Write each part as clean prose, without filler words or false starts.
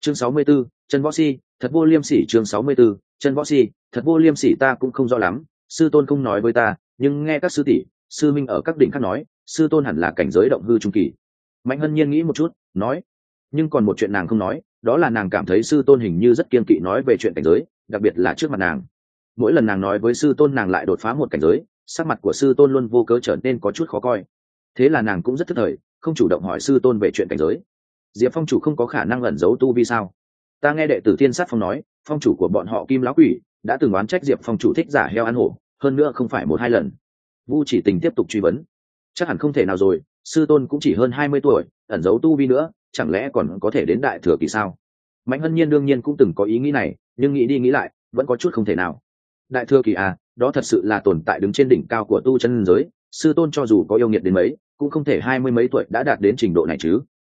Chương 64, chân võ si, thật vô liêm sỉ. Chương 64, chân võ si, thật vô liêm sỉ. Ta cũng không rõ lắm, sư tôn không nói với ta, nhưng nghe các sư tỷ, sư minh ở các đỉnh khác nói, sư tôn hẳn là cảnh giới động hư trung kỳ. Mạnh Hân Nhiên nghĩ một chút, nói, nhưng còn một chuyện nàng không nói, đó là nàng cảm thấy sư tôn hình như rất kiên kỵ nói về chuyện cảnh giới, đặc biệt là trước mặt nàng. Mỗi lần nàng nói với sư tôn nàng lại đột phá một cảnh giới, sắc mặt của sư tôn luôn vô cớ trở nên có chút khó coi. Thế là nàng cũng rất thức thời, không chủ động hỏi sư tôn về chuyện cảnh giới. Diệp phong chủ không có khả năng ẩn giấu tu vi sao? Ta nghe đệ tử Thiên Sát Phong nói, phong chủ của bọn họ Kim Lão Quỷ đã từng oán trách Diệp phong chủ thích giả heo ăn hổ, hơn nữa không phải một hai lần. Vu Chỉ Tình tiếp tục truy vấn. Chắc hẳn không thể nào rồi, sư tôn cũng chỉ hơn 20 tuổi, ẩn giấu tu vi nữa, chẳng lẽ còn có thể đến đại thừa kỳ sao? Mạnh Hân Nhiên đương nhiên cũng từng có ý nghĩ này, nhưng nghĩ đi nghĩ lại, vẫn có chút không thể nào. Đại thừa kỳ à, đó thật sự là tồn tại đứng trên đỉnh cao của tu chân giới, sư tôn cho dù có yêu nghiệt đến mấy, cũng không thể 20 mấy tuổi đã đạt đến trình độ này chứ.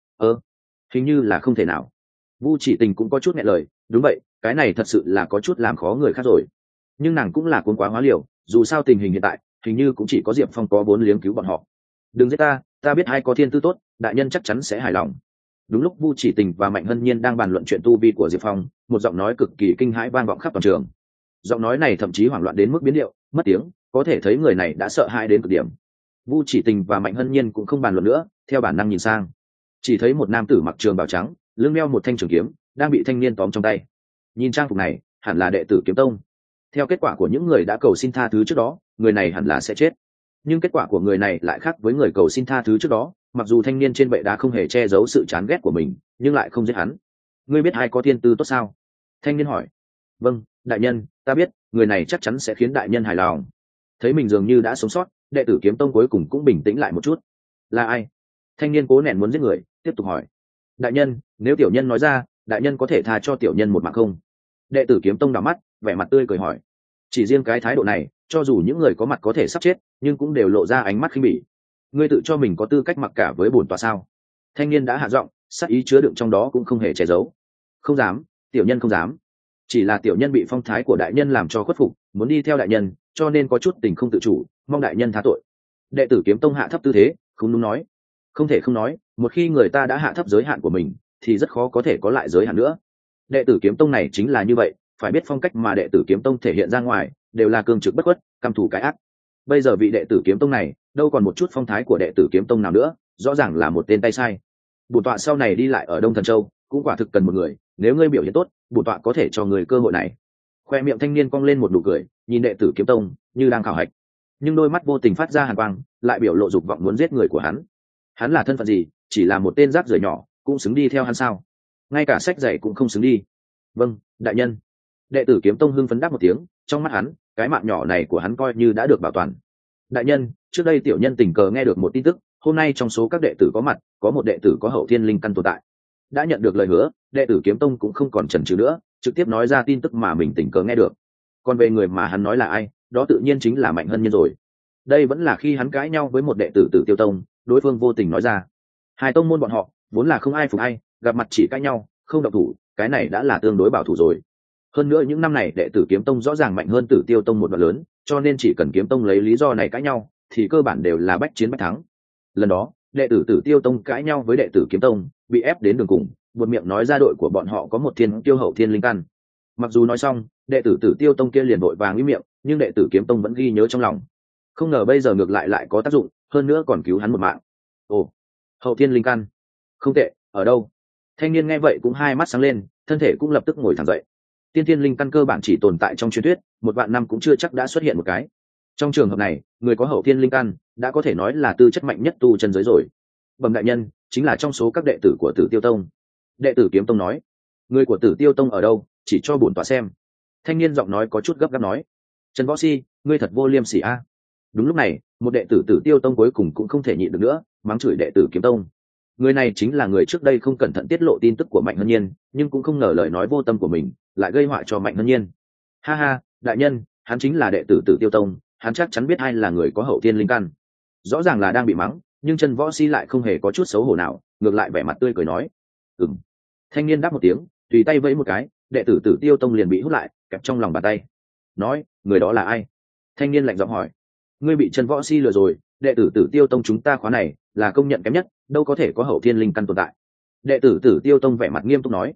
Hình như là không thể nào. Vu Chỉ Tình cũng có chút nghẹn lời, đúng vậy, cái này thật sự là có chút làm khó người khác rồi. Nhưng nàng cũng là cuốn quá hóa liều, dù sao tình hình hiện tại, hình như cũng chỉ có Diệp Phong có vốn liếng cứu bọn họ. Đừng giết ta biết ai có thiên tư tốt, đại nhân chắc chắn sẽ hài lòng. Đúng lúc Vu Chỉ Tình và Mạnh Hân Nhiên đang bàn luận chuyện tu vi của Diệp Phong, một giọng nói cực kỳ kinh hãi vang vọng khắp toàn trường. Giọng nói này thậm chí hoảng loạn đến mức biến điệu, mất tiếng, có thể thấy người này đã sợ hãi đến cực điểm. Vu Chỉ Tình và Mạnh Hân Nhiên cũng không bàn luận nữa, theo bản năng nhìn sang, chỉ thấy một nam tử mặc trường bào trắng, lưng đeo một thanh trường kiếm, đang bị thanh niên tóm trong tay. Nhìn trang phục này, hẳn là đệ tử Kiếm Tông. Theo kết quả của những người đã cầu xin tha thứ trước đó, người này hẳn là sẽ chết. Nhưng kết quả của người này lại khác với người cầu xin tha thứ trước đó, mặc dù thanh niên trên bệ đá không hề che giấu sự chán ghét của mình, nhưng lại không giết hắn. Ngươi biết ai có thiên tư tốt sao? Thanh niên hỏi. Vâng, đại nhân, ta biết, người này chắc chắn sẽ khiến đại nhân hài lòng. Thấy mình dường như đã sống sót, đệ tử Kiếm Tông cuối cùng cũng bình tĩnh lại một chút. Là ai? Thanh niên cố nén muốn giết người, tiếp tục hỏi. Đại nhân, nếu tiểu nhân nói ra, đại nhân có thể tha cho tiểu nhân một mạng không? Đệ tử Kiếm Tông đảo mắt, vẻ mặt tươi cười hỏi. Chỉ riêng cái thái độ này, cho dù những người có mặt có thể sắp chết, nhưng cũng đều lộ ra ánh mắt khinh bỉ. Ngươi tự cho mình có tư cách mặc cả với bổn tọa sao? Thanh niên đã hạ giọng, sát ý chứa đựng trong đó cũng không hề che giấu. Không dám, tiểu nhân không dám. Chỉ là tiểu nhân bị phong thái của đại nhân làm cho khuất phục, muốn đi theo đại nhân, cho nên có chút tình không tự chủ, mong đại nhân tha tội. Đệ tử Kiếm Tông hạ thấp tư thế, không đúng nói. Không thể không nói, một khi người ta đã hạ thấp giới hạn của mình, thì rất khó có thể có lại giới hạn nữa. Đệ tử Kiếm Tông này chính là như vậy, phải biết phong cách mà đệ tử Kiếm Tông thể hiện ra ngoài đều là cương trực bất khuất, căm thù cái ác. Bây giờ vị đệ tử Kiếm Tông này đâu còn một chút phong thái của đệ tử Kiếm Tông nào nữa, rõ ràng là một tên tay sai. Bổn tọa sau này đi lại ở Đông Thần Châu cũng quả thực cần một người, nếu ngươi biểu hiện tốt, bổn tọa có thể cho người cơ hội này. Khoe miệng thanh niên cong lên một nụ cười, nhìn đệ tử Kiếm Tông như đang khảo hạch, nhưng đôi mắt vô tình phát ra hàn quang, lại biểu lộ dục vọng muốn giết người của hắn. Hắn là thân phận gì? Chỉ là một tên rác rưởi nhỏ, cũng xứng đi theo hắn sao? Ngay cả sách dạy cũng không xứng đi. Vâng, đại nhân. Đệ tử Kiếm Tông hưng phấn đáp một tiếng, trong mắt hắn, cái mạng nhỏ này của hắn coi như đã được bảo toàn. Đại nhân, trước đây tiểu nhân tình cờ nghe được một tin tức, hôm nay trong số các đệ tử có mặt, có một đệ tử có hậu thiên linh căn tồn tại. Đã nhận được lời hứa, đệ tử Kiếm Tông cũng không còn chần chừ nữa, trực tiếp nói ra tin tức mà mình tình cờ nghe được. Còn về người mà hắn nói là ai, đó tự nhiên chính là Mạnh Hân Nhiên rồi. Đây vẫn là khi hắn cãi nhau với một đệ tử Tử Tiêu Tông, đối phương vô tình nói ra. Hai tông môn bọn họ vốn là không ai phục ai, gặp mặt chỉ cãi nhau, không động thủ, cái này đã là tương đối bảo thủ rồi. Hơn nữa những năm này đệ tử Kiếm Tông rõ ràng mạnh hơn Tử Tiêu Tông một đoạn lớn, cho nên chỉ cần Kiếm Tông lấy lý do này cãi nhau, thì cơ bản đều là bách chiến bách thắng. Lần đó, đệ tử Tử Tiêu Tông cãi nhau với đệ tử Kiếm Tông, bị ép đến đường cùng, buột miệng nói ra đội của bọn họ có một thiên tiêu hậu thiên linh căn. Mặc dù nói xong, đệ tử Tử Tiêu Tông kia liền vội vàng im miệng, nhưng đệ tử Kiếm Tông vẫn ghi nhớ trong lòng. Không ngờ bây giờ ngược lại có tác dụng, hơn nữa còn cứu hắn một mạng. Ồ, hậu thiên linh căn, không tệ. Ở đâu? Thanh niên nghe vậy cũng hai mắt sáng lên, thân thể cũng lập tức ngồi thẳng dậy. Tiên thiên linh căn cơ bản chỉ tồn tại trong truyền thuyết, một vạn năm cũng chưa chắc đã xuất hiện một cái. Trong trường hợp này, người có hậu thiên linh căn đã có thể nói là tư chất mạnh nhất tu chân giới rồi. Bẩm đại nhân, chính là trong số các đệ tử của Tử Tiêu Tông. Đệ tử Kiếm Tông nói. Người của Tử Tiêu Tông ở đâu, chỉ cho bổn tọa xem. Thanh niên giọng nói có chút gấp gáp nói. Trần Võ Si, ngươi thật vô liêm sỉ a. Đúng lúc này, một đệ tử Tử Tiêu Tông cuối cùng cũng không thể nhịn được nữa, mắng chửi đệ tử Kiếm Tông. Người này chính là người trước đây không cẩn thận tiết lộ tin tức của Mạnh Hân Nhiên, nhưng cũng không ngờ lời nói vô tâm của mình lại gây họa cho Mạnh Hân Nhiên. Ha ha, đại nhân, hắn chính là đệ tử Tử Tiêu Tông, hắn chắc chắn biết ai là người có hậu thiên linh căn. Rõ ràng là đang bị mắng, nhưng Trần Võ Si lại không hề có chút xấu hổ nào, ngược lại vẻ mặt tươi cười nói. Ừm. Thanh niên đáp một tiếng, tùy tay vẫy một cái, đệ tử Tử Tiêu Tông liền bị hút lại, kẹp trong lòng bàn tay. Nói, người đó là ai? Thanh niên lạnh giọng hỏi. Ngươi bị Trần Võ Si lừa rồi, đệ tử Tử Tiêu Tông chúng ta khóa này là công nhận kém nhất, đâu có thể có hậu thiên linh căn tồn tại. Đệ tử Tử Tiêu Tông vẻ mặt nghiêm túc nói.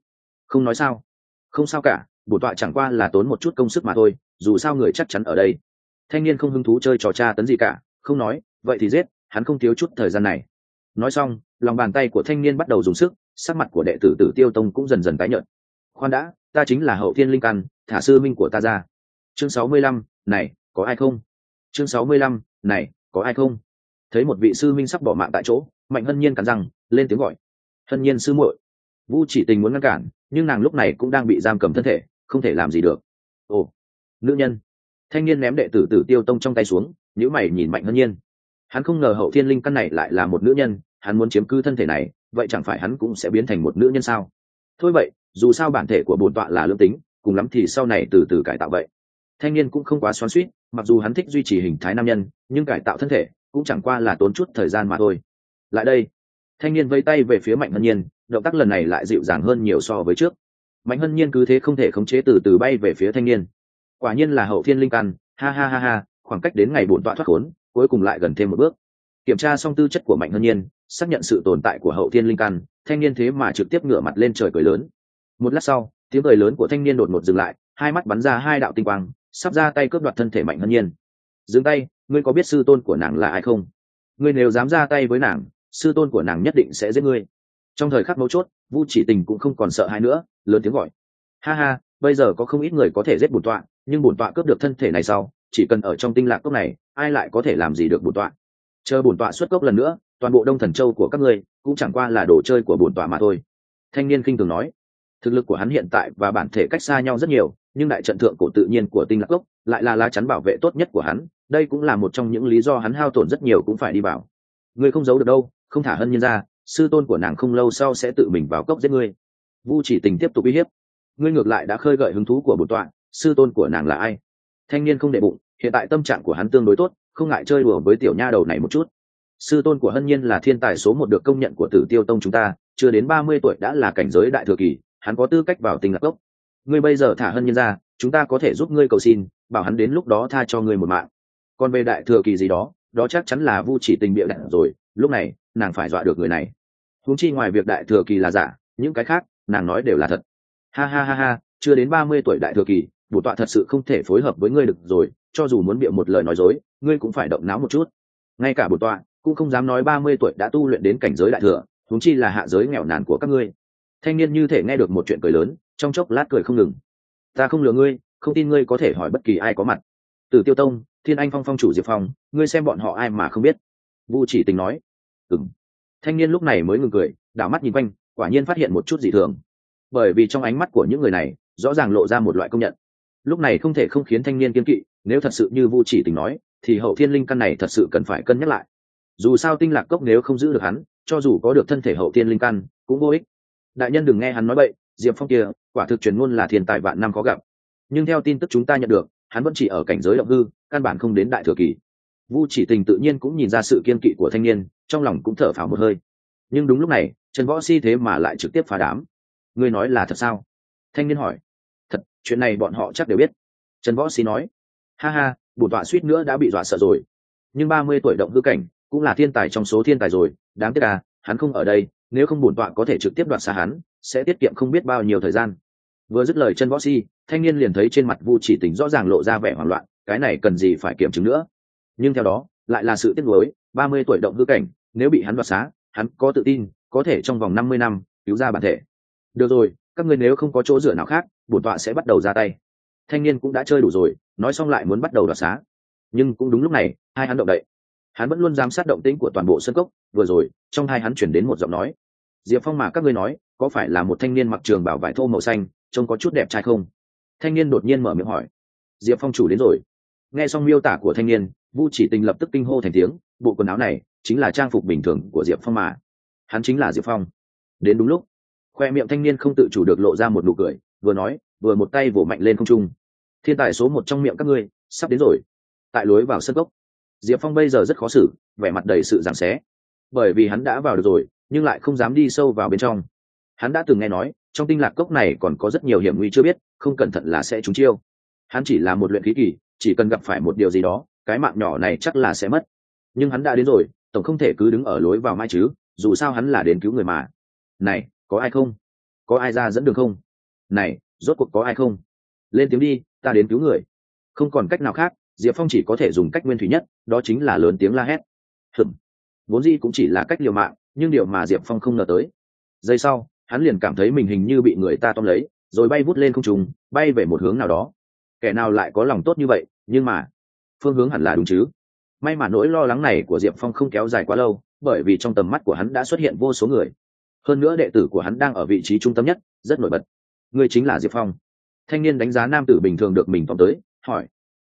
Không nói sao. Không sao cả, bổn tọa chẳng qua là tốn một chút công sức mà thôi, dù sao người chắc chắn ở đây. Thanh niên không hứng thú chơi trò tra tấn gì cả, không nói, vậy thì giết, hắn không thiếu chút thời gian này. Nói xong, lòng bàn tay của thanh niên bắt đầu dùng sức, sắc mặt của đệ tử Tử Tiêu Tông cũng dần dần tái nhợt. Khoan đã, ta chính là Hậu Thiên Linh Căn, thả sư minh của ta ra. Chương 65, này, có ai không? Chương 65, này, có ai không? Thấy một vị sư minh sắp bỏ mạng tại chỗ, Mạnh Hân Nhiên cắn răng, lên tiếng gọi. Hân Nhiên sư muội. Vu Chỉ Tình muốn ngăn cản, nhưng nàng lúc này cũng đang bị giam cầm thân thể, không thể làm gì được. Ồ, nữ nhân. Thanh niên ném đệ tử Tử Tiêu Tông trong tay xuống, nhíu mày nhìn Mạnh Hân Nhiên. Hắn không ngờ Hậu Thiên Linh Căn này lại là một nữ nhân, hắn muốn chiếm cứ thân thể này, vậy chẳng phải hắn cũng sẽ biến thành một nữ nhân sao? Thôi vậy, dù sao bản thể của bổn tọa là lương tính, cùng lắm thì sau này từ từ cải tạo vậy. Thanh niên cũng không quá xoắn xuýt, mặc dù hắn thích duy trì hình thái nam nhân, nhưng cải tạo thân thể cũng chẳng qua là tốn chút thời gian mà thôi. Lại đây. Thanh niên vẫy tay về phía Mạnh Hân Nhiên, động tác lần này lại dịu dàng hơn nhiều so với trước. Mạnh Hân Nhiên cứ thế không thể khống chế, từ từ bay về phía thanh niên. Quả nhiên là Hậu Thiên Linh Căn, ha ha ha ha, khoảng cách đến ngày bổn tọa thoát khốn, cuối cùng lại gần thêm một bước. Kiểm tra xong tư chất của Mạnh Hân Nhiên, xác nhận sự tồn tại của Hậu Thiên Linh Căn, thanh niên thế mà trực tiếp ngửa mặt lên trời cười lớn. Một lát sau, tiếng cười lớn của thanh niên đột ngột dừng lại, hai mắt bắn ra hai đạo tinh quang, sắp ra tay cướp đoạt thân thể Mạnh Hân Nhiên. Dừng tay, ngươi có biết sư tôn của nàng là ai không? Ngươi nếu dám ra tay với nàng, sư tôn của nàng nhất định sẽ giết ngươi. Trong thời khắc mấu chốt, Vu Chỉ Tình cũng không còn sợ hãi nữa, lớn tiếng gọi. Ha ha, bây giờ có không ít người có thể giết bổn tọa, nhưng bổn tọa cướp được thân thể này sau, chỉ cần ở trong tinh lạc cốc này, ai lại có thể làm gì được bổn tọa? Chờ bổn tọa xuất cốc lần nữa, toàn bộ Đông Thần Châu của các ngươi cũng chẳng qua là đồ chơi của bổn tọa mà thôi. Thanh niên khinh thường nói. Thực lực của hắn hiện tại và bản thể cách xa nhau rất nhiều, nhưng đại trận thượng cổ tự nhiên của tinh lạc cốc lại là lá chắn bảo vệ tốt nhất của hắn, đây cũng là một trong những lý do hắn hao tổn rất nhiều cũng phải đi vào. Ngươi không giấu được đâu, không thả Hân Nhiên ra, sư tôn của nàng không lâu sau sẽ tự mình vào cốc giết ngươi. Vu Chỉ Tình tiếp tục uy hiếp. Ngươi ngược lại đã khơi gợi hứng thú của bổn tọa, sư tôn của nàng là ai? Thanh niên không để bụng, hiện tại tâm trạng của hắn tương đối tốt, không ngại chơi đùa với tiểu nha đầu này một chút. Sư tôn của Hân Nhiên là thiên tài số 1 được công nhận của Tử Tiêu Tông chúng ta, chưa đến 30 tuổi đã là cảnh giới đại thừa kỳ, hắn có tư cách vào tinh lạc cốc. Ngươi bây giờ thả Hân Nhiên ra, chúng ta có thể giúp ngươi cầu xin, bảo hắn đến lúc đó tha cho ngươi một mạng. Còn về đại thừa kỳ gì đó, đó chắc chắn là Vu Chỉ Tình bịa đặt rồi, lúc này nàng phải dọa được người này. Huống chi ngoài việc đại thừa kỳ là giả, những cái khác nàng nói đều là thật. Ha ha ha ha, chưa đến 30 tuổi đại thừa kỳ, bổn tọa thật sự không thể phối hợp với ngươi được rồi, cho dù muốn bịa một lời nói dối, ngươi cũng phải động não một chút. Ngay cả bổn tọa cũng không dám nói 30 tuổi đã tu luyện đến cảnh giới đại thừa, huống chi là hạ giới nghèo nàn của các ngươi. Thanh niên như thể nghe được một chuyện cười lớn, trong chốc lát cười không ngừng. Ta không lừa ngươi, không tin ngươi có thể hỏi bất kỳ ai có mặt. Tử Tiêu Tông, Thiên Anh Phong phong chủ Diệp Phong, ngươi xem bọn họ ai mà không biết. Vu Chỉ Tình nói. Thanh niên lúc này mới ngừng cười, đảo mắt nhìn quanh, quả nhiên phát hiện một chút dị thường. Bởi vì trong ánh mắt của những người này rõ ràng lộ ra một loại công nhận. Lúc này không thể không khiến thanh niên kiên kỵ, nếu thật sự như Vu Chỉ Tình nói, thì Hậu Thiên Linh Căn này thật sự cần phải cân nhắc lại. Dù sao tinh lạc cốc nếu không giữ được hắn, cho dù có được thân thể Hậu Thiên Linh Căn cũng vô ích. Đại nhân đừng nghe hắn nói bậy, Diệp Phong kia quả thực truyền ngôn là thiên tài vạn năm khó gặp, nhưng theo tin tức chúng ta nhận được, hắn vẫn chỉ ở cảnh giới động hư, căn bản không đến đại thừa kỳ. Vu Chỉ Tình tự nhiên cũng nhìn ra sự kiên kỵ của thanh niên, trong lòng cũng thở phào một hơi. Nhưng đúng lúc này, Trần Võ Si thế mà lại trực tiếp phá đám. Ngươi nói là thật sao? Thanh niên hỏi. Thật, chuyện này bọn họ chắc đều biết. Trần Võ Si nói. Ha ha, bổn tọa suýt nữa đã bị dọa sợ rồi. Nhưng 30 tuổi động hư cảnh cũng là thiên tài trong số thiên tài rồi, đáng tiếc à, hắn không ở đây, nếu không bổn tọa có thể trực tiếp đoạt xa hắn, sẽ tiết kiệm không biết bao nhiêu thời gian. Vừa dứt lời Trần Võ Si, thanh niên liền thấy trên mặt Vu Chỉ Tình rõ ràng lộ ra vẻ hoảng loạn, cái này cần gì phải kiểm chứng nữa. Nhưng theo đó lại là sự tiếc nuối, 30 tuổi động hư cảnh, nếu bị hắn đoạt xá, hắn có tự tin có thể trong vòng 50 năm cứu ra bản thể. Được rồi, các ngươi nếu không có chỗ dựa nào khác, bổn tọa sẽ bắt đầu ra tay. Thanh niên cũng đã chơi đủ rồi, nói xong lại muốn bắt đầu đoạt xá. Nhưng cũng đúng lúc này, hai hắn động đậy. Hắn vẫn luôn giám sát động tĩnh của toàn bộ sân cốc, vừa rồi trong hai hắn chuyển đến một giọng nói. Diệp Phong mà các ngươi nói, có phải là một thanh niên mặc trường bào vải thô màu xanh, trông có chút đẹp trai không? Thanh niên đột nhiên mở miệng hỏi. Diệp Phong chủ đến rồi. Nghe xong miêu tả của thanh niên, Vu Chỉ Tình lập tức kinh hô thành tiếng, bộ quần áo này chính là trang phục bình thường của Diệp Phong mà. Hắn chính là Diệp Phong. Đến đúng lúc, khoe miệng thanh niên không tự chủ được lộ ra một nụ cười, vừa nói vừa một tay vỗ mạnh lên không trung. Thiên tài số 1 trong miệng các ngươi sắp đến rồi. Tại lối vào sân cốc, Diệp Phong bây giờ rất khó xử, vẻ mặt đầy sự giằng xé, bởi vì hắn đã vào được rồi nhưng lại không dám đi sâu vào bên trong. Hắn đã từng nghe nói trong tinh lạc cốc này còn có rất nhiều hiểm nguy chưa biết, không cẩn thận là sẽ trúng chiêu. Hắn chỉ là một luyện khí kỳ, chỉ cần gặp phải một điều gì đó, cái mạng nhỏ này chắc là sẽ mất. Nhưng hắn đã đến rồi, tổng không thể cứ đứng ở lối vào mai chứ, dù sao hắn là đến cứu người mà. Này, có ai không? Có ai ra dẫn đường không? này rốt cuộc có ai không? Lên tiếng đi, ta đến cứu người. Không còn cách nào khác, Diệp Phong chỉ có thể dùng cách nguyên thủy nhất, đó chính là lớn tiếng la hét. Vốn dĩ cũng chỉ là cách liều mạng, nhưng điều mà Diệp Phong không ngờ tới. Giây sau, hắn liền cảm thấy mình hình như bị người ta tóm lấy, rồi bay vút lên không trung, bay về một hướng nào đó. Kẻ nào lại có lòng tốt như vậy, nhưng mà phương hướng hẳn là đúng chứ? May mà nỗi lo lắng này của Diệp Phong không kéo dài quá lâu, bởi vì trong tầm mắt của hắn đã xuất hiện vô số người. Hơn nữa đệ tử của hắn đang ở vị trí trung tâm nhất, rất nổi bật. Người chính là Diệp Phong. Thanh niên đánh giá nam tử bình thường được mình tóm tới, hỏi.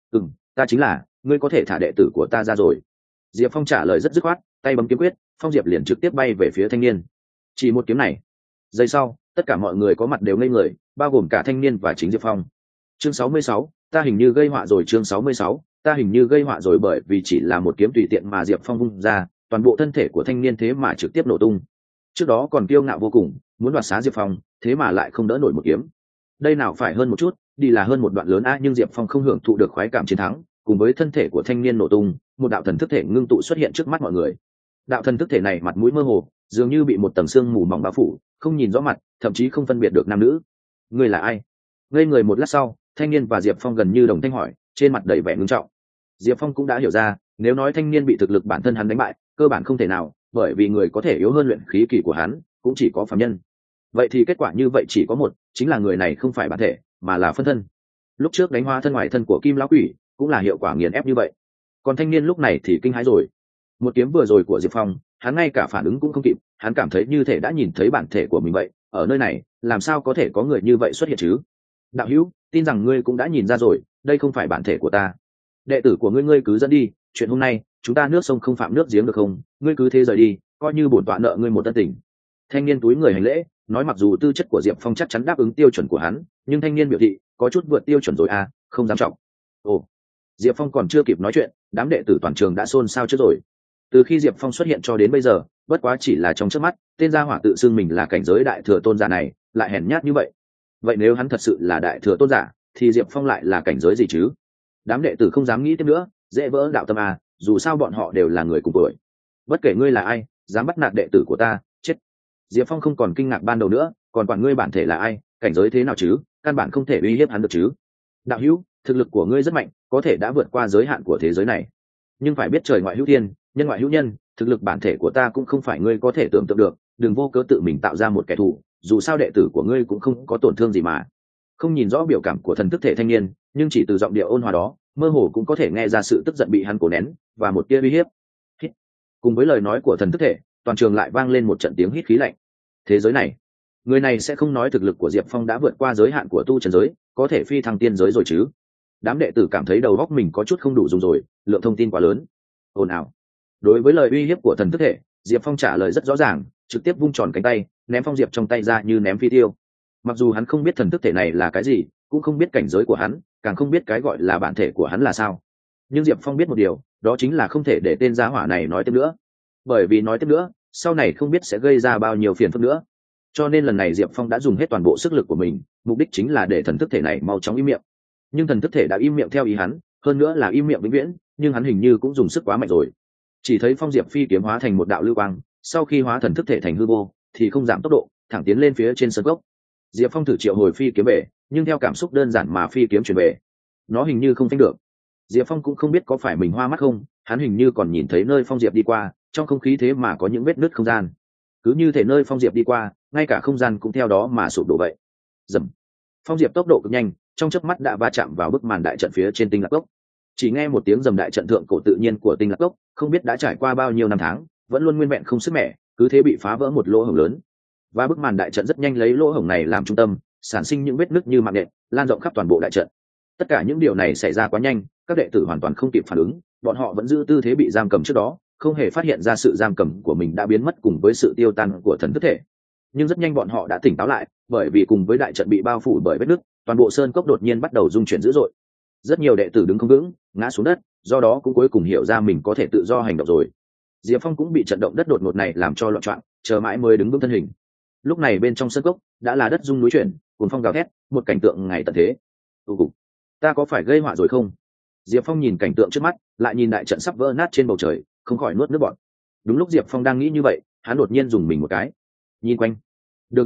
Ta chính là, ngươi có thể thả đệ tử của ta ra rồi. Diệp Phong trả lời rất dứt khoát, tay bấm kiếm quyết, Phong Diệp liền trực tiếp bay về phía thanh niên. Chỉ một kiếm này. Giây sau, tất cả mọi người có mặt đều ngây người, bao gồm cả thanh niên và chính Diệp Phong. Chương 66, ta hình như gây họa rồi. Chương 66, ta hình như gây họa rồi, bởi vì chỉ là một kiếm tùy tiện mà Diệp Phong vung ra, toàn bộ thân thể của thanh niên thế mà trực tiếp nổ tung. Trước đó còn kiêu ngạo vô cùng, muốn đoạt xá Diệp Phong, thế mà lại không đỡ nổi một kiếm. Đây nào phải hơn một chút, đi là hơn một đoạn lớn a, nhưng Diệp Phong không hưởng thụ được khoái cảm chiến thắng, cùng với thân thể của thanh niên nổ tung, một đạo thần thức thể ngưng tụ xuất hiện trước mắt mọi người. Đạo thần thức thể này mặt mũi mơ hồ, dường như bị một tầng sương mù mỏng bao phủ, không nhìn rõ mặt, thậm chí không phân biệt được nam nữ. Ngươi là ai? Ngây người một lát sau, thanh niên và Diệp Phong gần như đồng thanh hỏi, trên mặt đầy vẻ ngưng trọng. Diệp Phong cũng đã hiểu ra, nếu nói thanh niên bị thực lực bản thân hắn đánh bại, cơ bản không thể nào, bởi vì người có thể yếu hơn luyện khí kỳ của hắn cũng chỉ có phàm nhân. Vậy thì kết quả như vậy chỉ có một, chính là người này không phải bản thể, mà là phân thân. Lúc trước đánh hóa thân ngoài thân của Kim lão quỷ, cũng là hiệu quả nghiền ép như vậy. Còn thanh niên lúc này thì kinh hãi rồi. Một kiếm vừa rồi của Diệp Phong, hắn ngay cả phản ứng cũng không kịp, hắn cảm thấy như thể đã nhìn thấy bản thể của mình vậy. Ở nơi này, làm sao có thể có người như vậy xuất hiện chứ? Đạo hữu, tin rằng ngươi cũng đã nhìn ra rồi, đây không phải bản thể của ta. Đệ tử của ngươi cứ dẫn đi, chuyện hôm nay chúng ta nước sông không phạm nước giếng được không? Ngươi cứ thế rời đi, coi như bổn tọa nợ ngươi một ân tình. Thanh niên túi người hành lễ, nói mặc dù tư chất của Diệp Phong chắc chắn đáp ứng tiêu chuẩn của hắn, nhưng thanh niên biểu thị có chút vượt tiêu chuẩn rồi à, không dám trọng. Ồ, Diệp Phong còn chưa kịp nói chuyện, đám đệ tử toàn trường đã xôn xao trước rồi. Từ khi Diệp Phong xuất hiện cho đến bây giờ, bất quá chỉ là trong chớp mắt, tên gia hỏa tự xưng mình là cảnh giới đại thừa tôn giả này, lại hèn nhát như vậy. Vậy nếu hắn thật sự là đại thừa tôn giả, thì Diệp Phong lại là cảnh giới gì chứ? Đám đệ tử không dám nghĩ tiếp nữa, dễ vỡ đạo tâm à, dù sao bọn họ đều là người cùng tuổi. Bất kể ngươi là ai, dám bắt nạt đệ tử của ta, chết. Diệp Phong không còn kinh ngạc ban đầu nữa, còn quản ngươi bản thể là ai, cảnh giới thế nào chứ, căn bản không thể uy hiếp hắn được chứ. Đạo hữu, thực lực của ngươi rất mạnh, có thể đã vượt qua giới hạn của thế giới này. Nhưng phải biết trời ngoại hữu thiên, nhân ngoại hữu nhân, thực lực bản thể của ta cũng không phải ngươi có thể tưởng tượng được, đừng vô cớ tự mình tạo ra một kẻ thù, dù sao đệ tử của ngươi cũng không có tổn thương gì mà. Không nhìn rõ biểu cảm của thần thức thể thanh niên, nhưng chỉ từ giọng điệu ôn hòa đó, mơ hồ cũng có thể nghe ra sự tức giận bị hắn cố nén và một tia uy hiếp. Cùng với lời nói của thần thức thể, toàn trường lại vang lên một trận tiếng hít khí lạnh. Thế giới này, người này sẽ không nói thực lực của Diệp Phong đã vượt qua giới hạn của tu trần giới, có thể phi thăng tiên giới rồi chứ? Đám đệ tử cảm thấy đầu óc mình có chút không đủ dùng rồi, lượng thông tin quá lớn. Ồn ào. Đối với lời uy hiếp của thần thức thể, Diệp Phong trả lời rất rõ ràng, trực tiếp vung tròn cánh tay, ném phong diệp trong tay ra như ném phi tiêu. Mặc dù hắn không biết thần thức thể này là cái gì, cũng không biết cảnh giới của hắn, càng không biết cái gọi là bản thể của hắn là sao, nhưng Diệp Phong biết một điều, đó chính là không thể để tên gia hỏa này nói tiếp nữa, bởi vì nói tiếp nữa sau này không biết sẽ gây ra bao nhiêu phiền phức nữa. Cho nên lần này Diệp Phong đã dùng hết toàn bộ sức lực của mình, mục đích chính là để thần thức thể này mau chóng im miệng. Nhưng thần thức thể đã im miệng theo ý hắn, hơn nữa là im miệng vĩnh viễn, nhưng hắn hình như cũng dùng sức quá mạnh rồi. Chỉ thấy phong diệp phi kiếm hóa thành một đạo lưu quang, sau khi hóa thần thức thể thành hư vô thì không giảm tốc độ, thẳng tiến lên phía trên sân gốc. Diệp Phong thử triệu hồi phi kiếm về, nhưng theo cảm xúc đơn giản mà phi kiếm chuyển về, nó hình như không phanh được. Diệp Phong cũng không biết có phải mình hoa mắt không, hắn hình như còn nhìn thấy nơi phong diệp đi qua, trong không khí thế mà có những vết nứt không gian, cứ như thể nơi phong diệp đi qua, ngay cả không gian cũng theo đó mà sụp đổ vậy. Dầm. Phong diệp tốc độ cực nhanh, trong chớp mắt đã va chạm vào bức màn đại trận phía trên tinh lạc cốc. Chỉ nghe một tiếng rầm, đại trận thượng cổ tự nhiên của tinh lạc cốc, không biết đã trải qua bao nhiêu năm tháng, vẫn luôn nguyên vẹn không sức mẻ, cứ thế bị phá vỡ một lỗ hổng lớn. Và bức màn đại trận rất nhanh lấy lỗ hổng này làm trung tâm, sản sinh những vết nứt như mạng nện, lan rộng khắp toàn bộ đại trận. Tất cả những điều này xảy ra quá nhanh, các đệ tử hoàn toàn không kịp phản ứng, bọn họ vẫn giữ tư thế bị giam cầm trước đó, không hề phát hiện ra sự giam cầm của mình đã biến mất cùng với sự tiêu tan của thần thức thể. Nhưng rất nhanh bọn họ đã tỉnh táo lại, bởi vì cùng với đại trận bị bao phủ bởi vết nứt, toàn bộ sơn cốc đột nhiên bắt đầu rung chuyển dữ dội. Rất nhiều đệ tử đứng không vững, ngã xuống đất, do đó cũng cuối cùng hiểu ra mình có thể tự do hành động rồi. Diệp Phong cũng bị trận động đất đột ngột này làm cho loạn choạng, chờ mãi mới đứng vững thân hình. Lúc này bên trong sơn cốc đã là đất rung núi chuyển, cuồng phong gào thét, một cảnh tượng ngày tận thế. Ta có phải gây họa rồi không? Diệp Phong nhìn cảnh tượng trước mắt, lại nhìn đại trận sắp vỡ nát trên bầu trời, không khỏi nuốt nước bọt. Đúng lúc Diệp Phong đang nghĩ như vậy, hắn đột nhiên dùng mình một cái, nhìn quanh. Được rồi,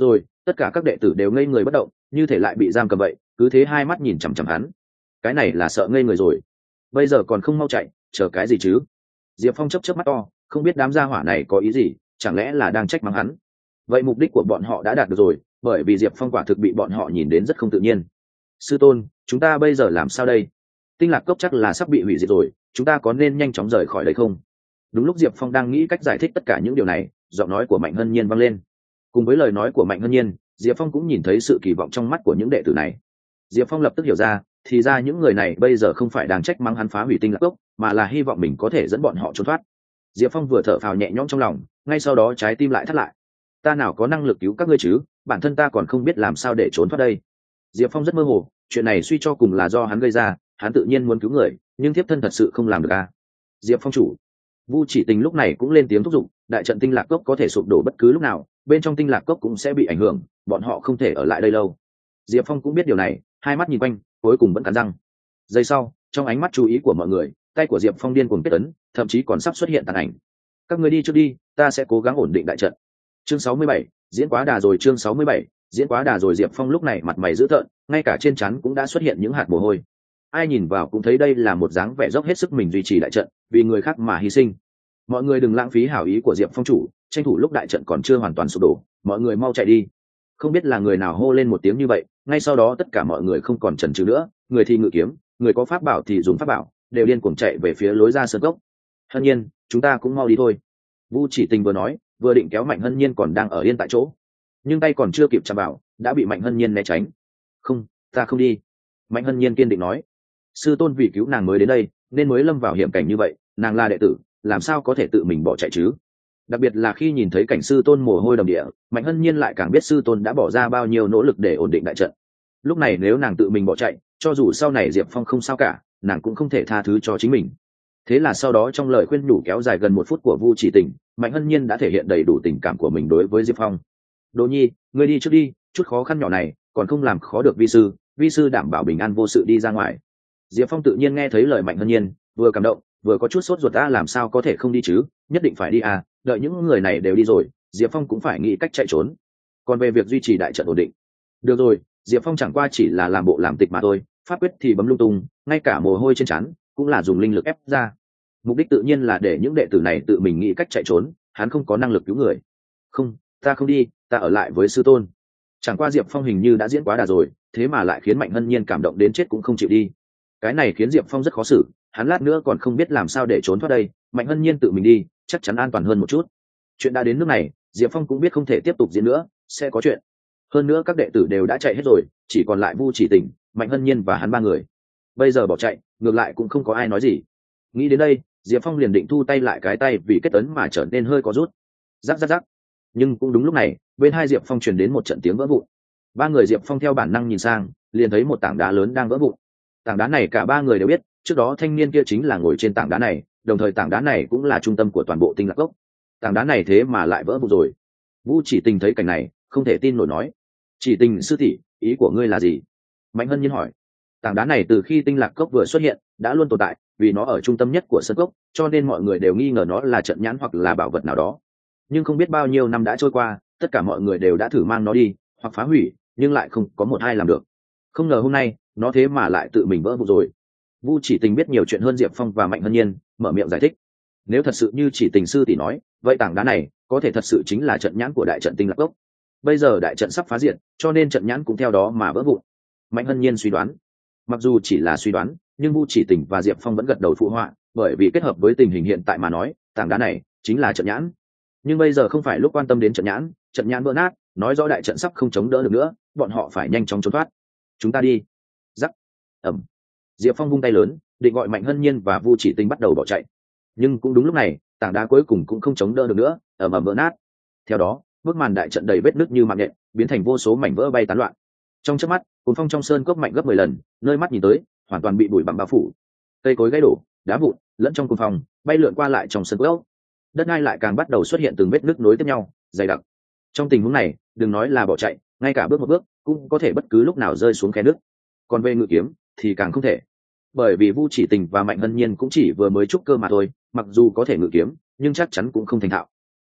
tất cả các đệ tử đều ngây người bất động, như thể lại bị giam cầm vậy, cứ thế hai mắt nhìn chằm chằm hắn. Cái này là sợ ngây người rồi, bây giờ còn không mau chạy, chờ cái gì chứ? Diệp Phong chớp chớp mắt to, không biết đám gia hỏa này có ý gì, chẳng lẽ là đang trách mắng hắn? Vậy mục đích của bọn họ đã đạt được rồi, bởi vì Diệp Phong quả thực bị bọn họ nhìn đến rất không tự nhiên. Sư tôn, chúng ta bây giờ làm sao đây? Tinh lạc cốc chắc là sắp bị hủy diệt rồi, chúng ta có nên nhanh chóng rời khỏi đây không? Đúng lúc Diệp Phong đang nghĩ cách giải thích tất cả những điều này, giọng nói của Mạnh Hân Nhiên vang lên. Cùng với lời nói của Mạnh Hân Nhiên, Diệp Phong cũng nhìn thấy sự kỳ vọng trong mắt của những đệ tử này. Diệp Phong lập tức hiểu ra, thì ra những người này bây giờ không phải đang trách mắng hắn phá hủy tinh lạc cốc, mà là hy vọng mình có thể dẫn bọn họ trốn thoát. Diệp Phong vừa thở phào nhẹ nhõm trong lòng, ngay sau đó trái tim lại thắt lại. Ta nào có năng lực cứu các ngươi chứ, bản thân ta còn không biết làm sao để trốn thoát đây. Diệp Phong rất mơ hồ, chuyện này suy cho cùng là do hắn gây ra, hắn tự nhiên muốn cứu người, nhưng thiếp thân thật sự không làm được à. Diệp Phong chủ. Vu Chỉ Tình lúc này cũng lên tiếng thúc giục, đại trận tinh lạc cốc có thể sụp đổ bất cứ lúc nào, bên trong tinh lạc cốc cũng sẽ bị ảnh hưởng, bọn họ không thể ở lại đây lâu. Diệp Phong cũng biết điều này, hai mắt nhìn quanh, cuối cùng vẫn cắn răng. Giây sau, trong ánh mắt chú ý của mọi người, tay của Diệp Phong điên cuồng kết ấn, thậm chí còn sắp xuất hiện tàn ảnh. Các ngươi đi trước đi, ta sẽ cố gắng ổn định đại trận. Chương 67, diễn quá đà rồi. Chương 67, diễn quá đà rồi. Diệp Phong lúc này mặt mày dữ tợn, ngay cả trên trán cũng đã xuất hiện những hạt mồ hôi. Ai nhìn vào cũng thấy đây là một dáng vẻ dốc hết sức mình duy trì đại trận, vì người khác mà hy sinh. Mọi người đừng lãng phí hảo ý của Diệp Phong chủ, tranh thủ lúc đại trận còn chưa hoàn toàn sụp đổ, mọi người mau chạy đi. Không biết là người nào hô lên một tiếng như vậy, ngay sau đó tất cả mọi người không còn chần chừ nữa, người thì ngự kiếm, người có pháp bảo thì dùng pháp bảo, đều điên cuồng chạy về phía lối ra sơn cốc. Hân Nhiên, chúng ta cũng mau đi thôi. Vu Chỉ Tình vừa nói, vừa định kéo Mạnh Hân Nhiên còn đang ở yên tại chỗ, nhưng tay còn chưa kịp chạm vào, đã bị Mạnh Hân Nhiên né tránh. Không, ta không đi. Mạnh Hân Nhiên kiên định nói. Sư tôn vì cứu nàng mới đến đây, nên mới lâm vào hiểm cảnh như vậy, nàng là đệ tử, làm sao có thể tự mình bỏ chạy chứ? Đặc biệt là khi nhìn thấy cảnh sư tôn mồ hôi đầm địa, Mạnh Hân Nhiên lại càng biết sư tôn đã bỏ ra bao nhiêu nỗ lực để ổn định đại trận. Lúc này nếu nàng tự mình bỏ chạy, cho dù sau này Diệp Phong không sao cả, nàng cũng không thể tha thứ cho chính mình. Thế là sau đó trong lời khuyên nhủ kéo dài gần 1 phút của Vu Chỉ Tình, Mạnh Hân Nhiên đã thể hiện đầy đủ tình cảm của mình đối với Diệp Phong. Đỗ Nhi, ngươi đi trước đi, chút khó khăn nhỏ này còn không làm khó được vi sư đảm bảo bình an vô sự đi ra ngoài. Diệp Phong tự nhiên nghe thấy lời Mạnh Hân Nhiên, vừa cảm động, vừa có chút sốt ruột, ta làm sao có thể không đi chứ, nhất định phải đi à, đợi những người này đều đi rồi, Diệp Phong cũng phải nghĩ cách chạy trốn. Còn về việc duy trì đại trận ổn định, được rồi, Diệp Phong chẳng qua chỉ là làm bộ làm tịch mà thôi, pháp quyết thì bấm lung tung, ngay cả mồ hôi trên trán cũng là dùng linh lực ép ra. Mục đích tự nhiên là để những đệ tử này tự mình nghĩ cách chạy trốn, hắn không có năng lực cứu người. Không, ta không đi, ta ở lại với sư tôn. Chẳng qua Diệp Phong hình như đã diễn quá đà rồi, thế mà lại khiến Mạnh Hân Nhiên cảm động đến chết cũng không chịu đi. Cái này khiến Diệp Phong rất khó xử, hắn lát nữa còn không biết làm sao để trốn thoát đây, Mạnh Hân Nhiên tự mình đi chắc chắn an toàn hơn một chút. Chuyện đã đến nước này, Diệp Phong cũng biết không thể tiếp tục diễn nữa, sẽ có chuyện. Hơn nữa các đệ tử đều đã chạy hết rồi, chỉ còn lại Vu Chỉ Tình, Mạnh Hân Nhiên và hắn 3 người. Bây giờ bỏ chạy, ngược lại cũng không có ai nói gì. Nghĩ đến đây, Diệp Phong liền định thu tay lại, cái tay vì kết ấn mà trở nên hơi có rút. Rắc rắc rắc. Nhưng cũng đúng lúc này, bên hai Diệp Phong truyền đến một trận tiếng vỡ vụn. 3 người Diệp Phong theo bản năng nhìn sang, liền thấy một tảng đá lớn đang vỡ vụn. Tảng đá này cả 3 người đều biết, trước đó thanh niên kia chính là ngồi trên tảng đá này, đồng thời tảng đá này cũng là trung tâm của toàn bộ tinh lạc cốc. Tảng đá này thế mà lại vỡ vụn rồi. Vu Chỉ Tình thấy cảnh này, không thể tin nổi nói: Chỉ Tình sư tỷ, ý của ngươi là gì? Mạnh Hân Nhiên hỏi. Tảng đá này từ khi tinh lạc cốc vừa xuất hiện đã luôn tồn tại, vì nó ở trung tâm nhất của sân cốc, cho nên mọi người đều nghi ngờ nó là trận nhãn hoặc là bảo vật nào đó. Nhưng không biết bao nhiêu năm đã trôi qua, tất cả mọi người đều đã thử mang nó đi hoặc phá hủy, nhưng lại không có một ai làm được. Không ngờ hôm nay nó thế mà lại tự mình vỡ vụn rồi. Vu Chỉ Tình biết nhiều chuyện hơn Diệp Phong và Mạnh Hân Nhiên, mở miệng giải thích. Nếu thật sự như Chỉ Tình sư tỷ nói, vậy tảng đá này có thể thật sự chính là trận nhãn của đại trận tinh lạc cốc. Bây giờ đại trận sắp phá diệt, cho nên trận nhãn cũng theo đó mà vỡ vụn. Mạnh Hân Nhiên suy đoán. Mặc dù chỉ là suy đoán, nhưng Vu Chỉ Tình và Diệp Phong vẫn gật đầu phụ họa, bởi vì kết hợp với tình hình hiện tại mà nói, tảng đá này chính là trận nhãn. Nhưng bây giờ không phải lúc quan tâm đến trận nhãn vỡ nát, nói rõ đại trận sắp không chống đỡ được nữa, bọn họ phải nhanh chóng trốn thoát. Chúng ta đi. Rắc. Ẩm. Diệp Phong vung tay lớn, định gọi Mạnh Hân Nhiên và Vu Chỉ Tình bắt đầu bỏ chạy. Nhưng cũng đúng lúc này, tảng đá cuối cùng cũng không chống đỡ được nữa, ầm ầm vỡ nát. Theo đó, bức màn đại trận đầy vết nứt như mạng nhện, biến thành vô số mảnh vỡ bay tán loạn. Trong chớp mắt, cuốn phong trong sơn cốc mạnh gấp 10 lần, nơi mắt nhìn tới, hoàn toàn bị bụi bặm bao phủ. Cây cối gãy đổ, đá vụn lẫn trong cuốn phong, bay lượn qua lại trong sơn cốc. Đất đai lại càng bắt đầu xuất hiện từng vết nứt nối tiếp nhau, dày đặc. Trong tình huống này, đừng nói là bỏ chạy, ngay cả bước một bước cũng có thể bất cứ lúc nào rơi xuống khe nước. Còn về ngự kiếm thì càng không thể, bởi vì Vu Chỉ Tình và Mạnh Hân Nhiên cũng chỉ vừa mới trúc cơ mà thôi, mặc dù có thể ngự kiếm, nhưng chắc chắn cũng không thành thạo.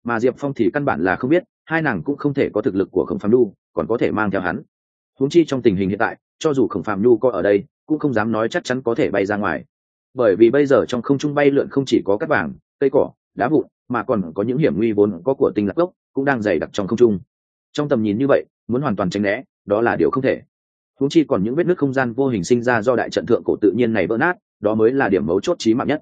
mà diệp phong thì căn bản là không biết hai nàng cũng không thể có thực lực của khổng phạm nhu còn có thể mang theo hắn. huống chi trong tình hình hiện tại cho dù khổng phạm nhu có ở đây cũng không dám nói chắc chắn có thể bay ra ngoài, bởi vì bây giờ trong không trung bay lượn không chỉ có cát vàng cây cỏ đá vụn mà còn có những hiểm nguy vốn có của tinh lạc gốc cũng đang dày đặc trong không trung. Trong tầm nhìn như vậy muốn hoàn toàn tránh né đó là điều không thể. Huống chi còn những vết nứt không gian vô hình sinh ra do đại trận thượng cổ tự nhiên này vỡ nát, đó mới là điểm mấu chốt chí mạng nhất.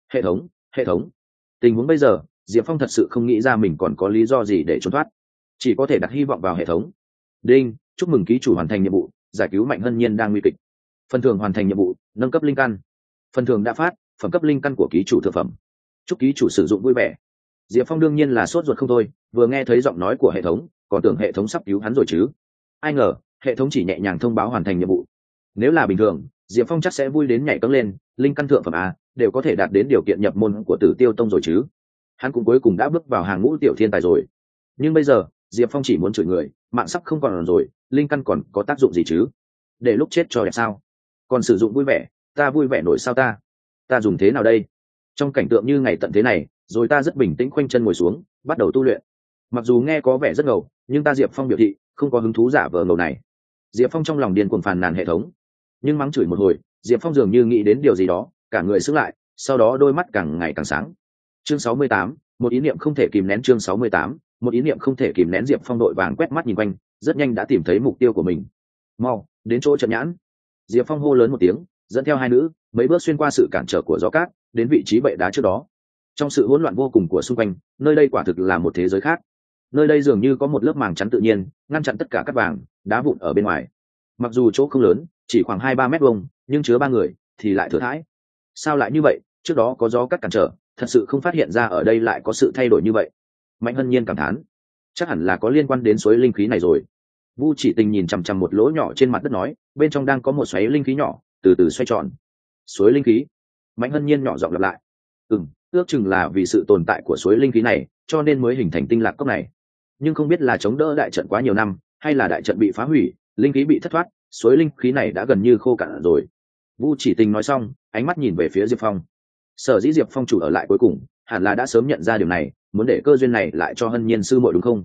Hệ thống. Tình huống bây giờ diệp phong thật sự không nghĩ ra mình còn có lý do gì để trốn thoát, chỉ có thể đặt hy vọng vào hệ thống. Đinh, chúc mừng ký chủ hoàn thành nhiệm vụ, giải cứu Mạnh Hân Nhiên đang nguy kịch. Phần thưởng hoàn thành nhiệm vụ, nâng cấp linh căn. Phần thưởng đã phát, phẩm cấp linh căn của ký chủ thượng phẩm. Chúc ký chủ sử dụng vui vẻ. Diệp Phong đương nhiên là sốt ruột không thôi, vừa nghe thấy giọng nói của hệ thống, còn tưởng hệ thống sắp cứu hắn rồi chứ. Ai ngờ, hệ thống chỉ nhẹ nhàng thông báo hoàn thành nhiệm vụ. Nếu là bình thường, Diệp Phong chắc sẽ vui đến nhảy cẫng lên, linh căn thượng phẩm a, đều có thể đạt đến điều kiện nhập môn của Tử Tiêu Tông rồi chứ. Hắn cũng cuối cùng đã bước vào hàng ngũ tiểu thiên tài rồi. Nhưng bây giờ, Diệp Phong chỉ muốn chửi người, mạng sắp không còn rồi, linh căn còn có tác dụng gì chứ? Để lúc chết cho đẹp sao? Còn sử dụng vui vẻ, ta vui vẻ nổi sao ta? Ta dùng thế nào đây? Trong cảnh tượng như ngày tận thế này, rồi ta rất bình tĩnh khoanh chân ngồi xuống, bắt đầu tu luyện. Mặc dù nghe có vẻ rất ngầu, nhưng ta Diệp Phong biểu thị không có hứng thú giả vờ ngầu này. Diệp Phong trong lòng điên cuồng phàn nàn hệ thống, nhưng mắng chửi một hồi, Diệp Phong dường như nghĩ đến điều gì đó, cả người sững lại, sau đó đôi mắt càng ngày càng sáng. Chương 68, một ý niệm không thể kìm nén. Chương 68, một ý niệm không thể kìm nén. Diệp Phong đội vàng quét mắt nhìn quanh, rất nhanh đã tìm thấy mục tiêu của mình. Mau, đến chỗ trận nhãn. Diệp Phong hô lớn một tiếng, dẫn theo hai nữ, mấy bước xuyên qua sự cản trở của gió cát, đến vị trí bệ đá trước đó. Trong sự hỗn loạn vô cùng của xung quanh, nơi đây quả thực là một thế giới khác. Nơi đây dường như có một lớp màng chắn tự nhiên, ngăn chặn tất cả các vàng, đá vụn ở bên ngoài. Mặc dù chỗ không lớn, chỉ khoảng 2-3 mét vuông, nhưng chứa ba người thì lại thừa thãi. Sao lại như vậy? Trước đó có gió cát cản trở, thật sự không phát hiện ra ở đây lại có sự thay đổi như vậy. Mạnh Hân Nhiên cảm thán, chắc hẳn là có liên quan đến suối linh khí này rồi. Vu Chỉ Tình nhìn chằm chằm một lỗ nhỏ trên mặt đất nói, bên trong đang có một xoáy linh khí nhỏ, từ từ xoay tròn. Suối linh khí? Mạnh Hân Nhiên nhỏ giọng lặp lại. Ước chừng là vì sự tồn tại của suối linh khí này, cho nên mới hình thành tinh lạc cốc này. Nhưng không biết là chống đỡ đại trận quá nhiều năm, hay là đại trận bị phá hủy, linh khí bị thất thoát, suối linh khí này đã gần như khô cạn rồi. Vu Chỉ Tình nói xong, ánh mắt nhìn về phía Diệp Phong. Sở dĩ Diệp Phong chủ ở lại cuối cùng, hẳn là đã sớm nhận ra điều này, muốn để cơ duyên này lại cho Hân Nhiên sư muội đúng không?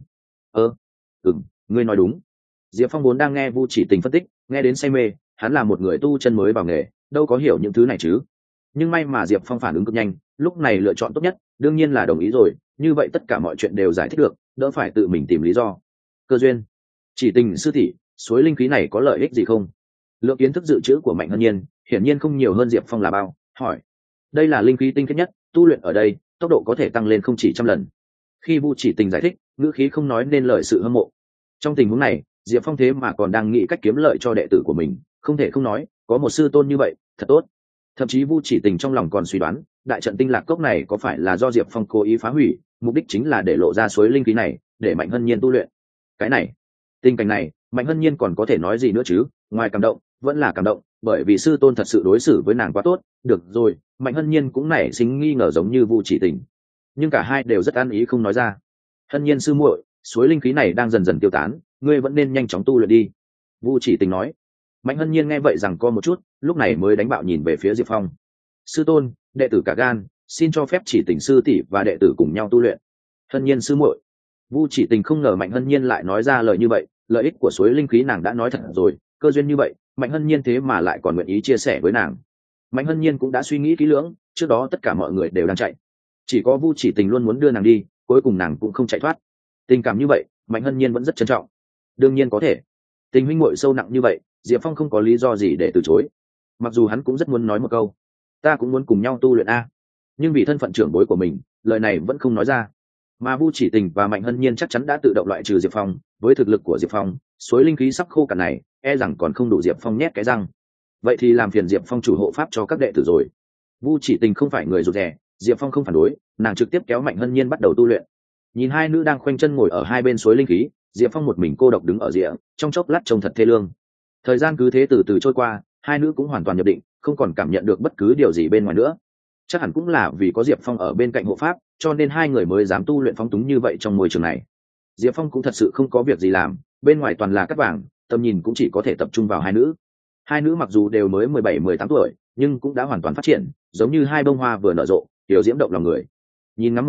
Ngươi nói đúng. Diệp Phong vốn đang nghe Vu Chỉ Tình phân tích, nghe đến say mê, hắn là một người tu chân mới vào nghề, đâu có hiểu những thứ này chứ. Nhưng may mà Diệp Phong phản ứng cực nhanh, lúc này lựa chọn tốt nhất đương nhiên là đồng ý rồi, như vậy tất cả mọi chuyện đều giải thích được, đỡ phải tự mình tìm lý do. Cơ duyên? Chỉ Tình sư tỷ, suối linh khí này có lợi ích gì không? Lượng kiến thức dự trữ của Mạnh Hân Nhiên hiển nhiên không nhiều hơn Diệp Phong là bao, hỏi. Đây là linh khí tinh khiết nhất, tu luyện ở đây tốc độ có thể tăng lên không chỉ trăm lần. Khi Vu Chỉ Tình giải thích, ngữ khí không nói nên lời sự hâm mộ. Trong tình huống này, Diệp Phong thế mà còn đang nghĩ cách kiếm lợi cho đệ tử của mình, không thể không nói, có một sư tôn như vậy thật tốt. Thậm chí Vu Chỉ Tình trong lòng còn suy đoán, đại trận tinh lạc cốc này có phải là do Diệp Phong cố ý phá hủy, mục đích chính là để lộ ra suối linh khí này, để Mạnh Hân Nhiên tu luyện. Cái này, tình cảnh này, Mạnh Hân Nhiên còn có thể nói gì nữa chứ, ngoài cảm động, vẫn là cảm động, bởi vì sư tôn thật sự đối xử với nàng quá tốt. Được rồi, Mạnh Hân Nhiên cũng nảy sinh nghi ngờ giống như Vu Chỉ Tình, nhưng cả hai đều rất an ý không nói ra. Hân Nhiên sư muội, suối linh khí này đang dần dần tiêu tán, ngươi vẫn nên nhanh chóng tu luyện đi. Vu Chỉ Tình nói. Mạnh Hân Nhiên nghe vậy rằng co một chút, lúc này mới đánh bạo nhìn về phía Diệp Phong. Sư tôn, đệ tử cả gan, xin cho phép Chỉ Tình sư tỷ và đệ tử cùng nhau tu luyện. Hân Nhiên sư muội. Vu Chỉ Tình không ngờ Mạnh Hân Nhiên lại nói ra lời như vậy, lợi ích của suối linh khí nàng đã nói thật rồi, cơ duyên như vậy, Mạnh Hân Nhiên thế mà lại còn nguyện ý chia sẻ với nàng. Mạnh Hân Nhiên cũng đã suy nghĩ kỹ lưỡng, trước đó tất cả mọi người đều đang chạy, chỉ có Vu Chỉ Tình luôn muốn đưa nàng đi, cuối cùng nàng cũng không chạy thoát. Tình cảm như vậy, Mạnh Hân Nhiên vẫn rất trân trọng. Đương nhiên có thể, tình huynh muội sâu nặng như vậy, Diệp Phong không có lý do gì để từ chối. Mặc dù hắn cũng rất muốn nói một câu, ta cũng muốn cùng nhau tu luyện a, nhưng vì thân phận trưởng bối của mình, lời này vẫn không nói ra. Mà Vu Chỉ Tình và Mạnh Hân Nhiên chắc chắn đã tự động loại trừ Diệp Phong, với thực lực của Diệp Phong, suối linh khí sắp khô cạn này, e rằng còn không đủ Diệp Phong nhét cái răng. Vậy thì làm phiền Diệp Phong chủ hộ pháp cho các đệ tử rồi. Vu Chỉ Tình không phải người rụt rè, Diệp Phong không phản đối, nàng trực tiếp kéo Mạnh Hân Nhiên bắt đầu tu luyện. Nhìn hai nữ đang khoanh chân ngồi ở hai bên suối linh khí, Diệp Phong một mình cô độc đứng ở rìa, trong chốc lát trông thật thê lương. Thời gian cứ thế từ từ trôi qua, hai nữ cũng hoàn toàn nhập định, không còn cảm nhận được bất cứ điều gì bên ngoài nữa. Chắc hẳn cũng là vì có Diệp Phong ở bên cạnh hộ pháp, cho nên hai người mới dám tu luyện phóng túng như vậy trong môi trường này. Diệp Phong cũng thật sự không có việc gì làm, bên ngoài toàn là cát vàng, tầm nhìn cũng chỉ có thể tập trung vào hai nữ. Hai nữ mặc dù đều mới 17-18 tuổi, nhưng cũng đã hoàn toàn phát triển, giống như hai bông hoa vừa nở rộ, tiểu diễm động lòng người. Nhìn ngắm một hồi,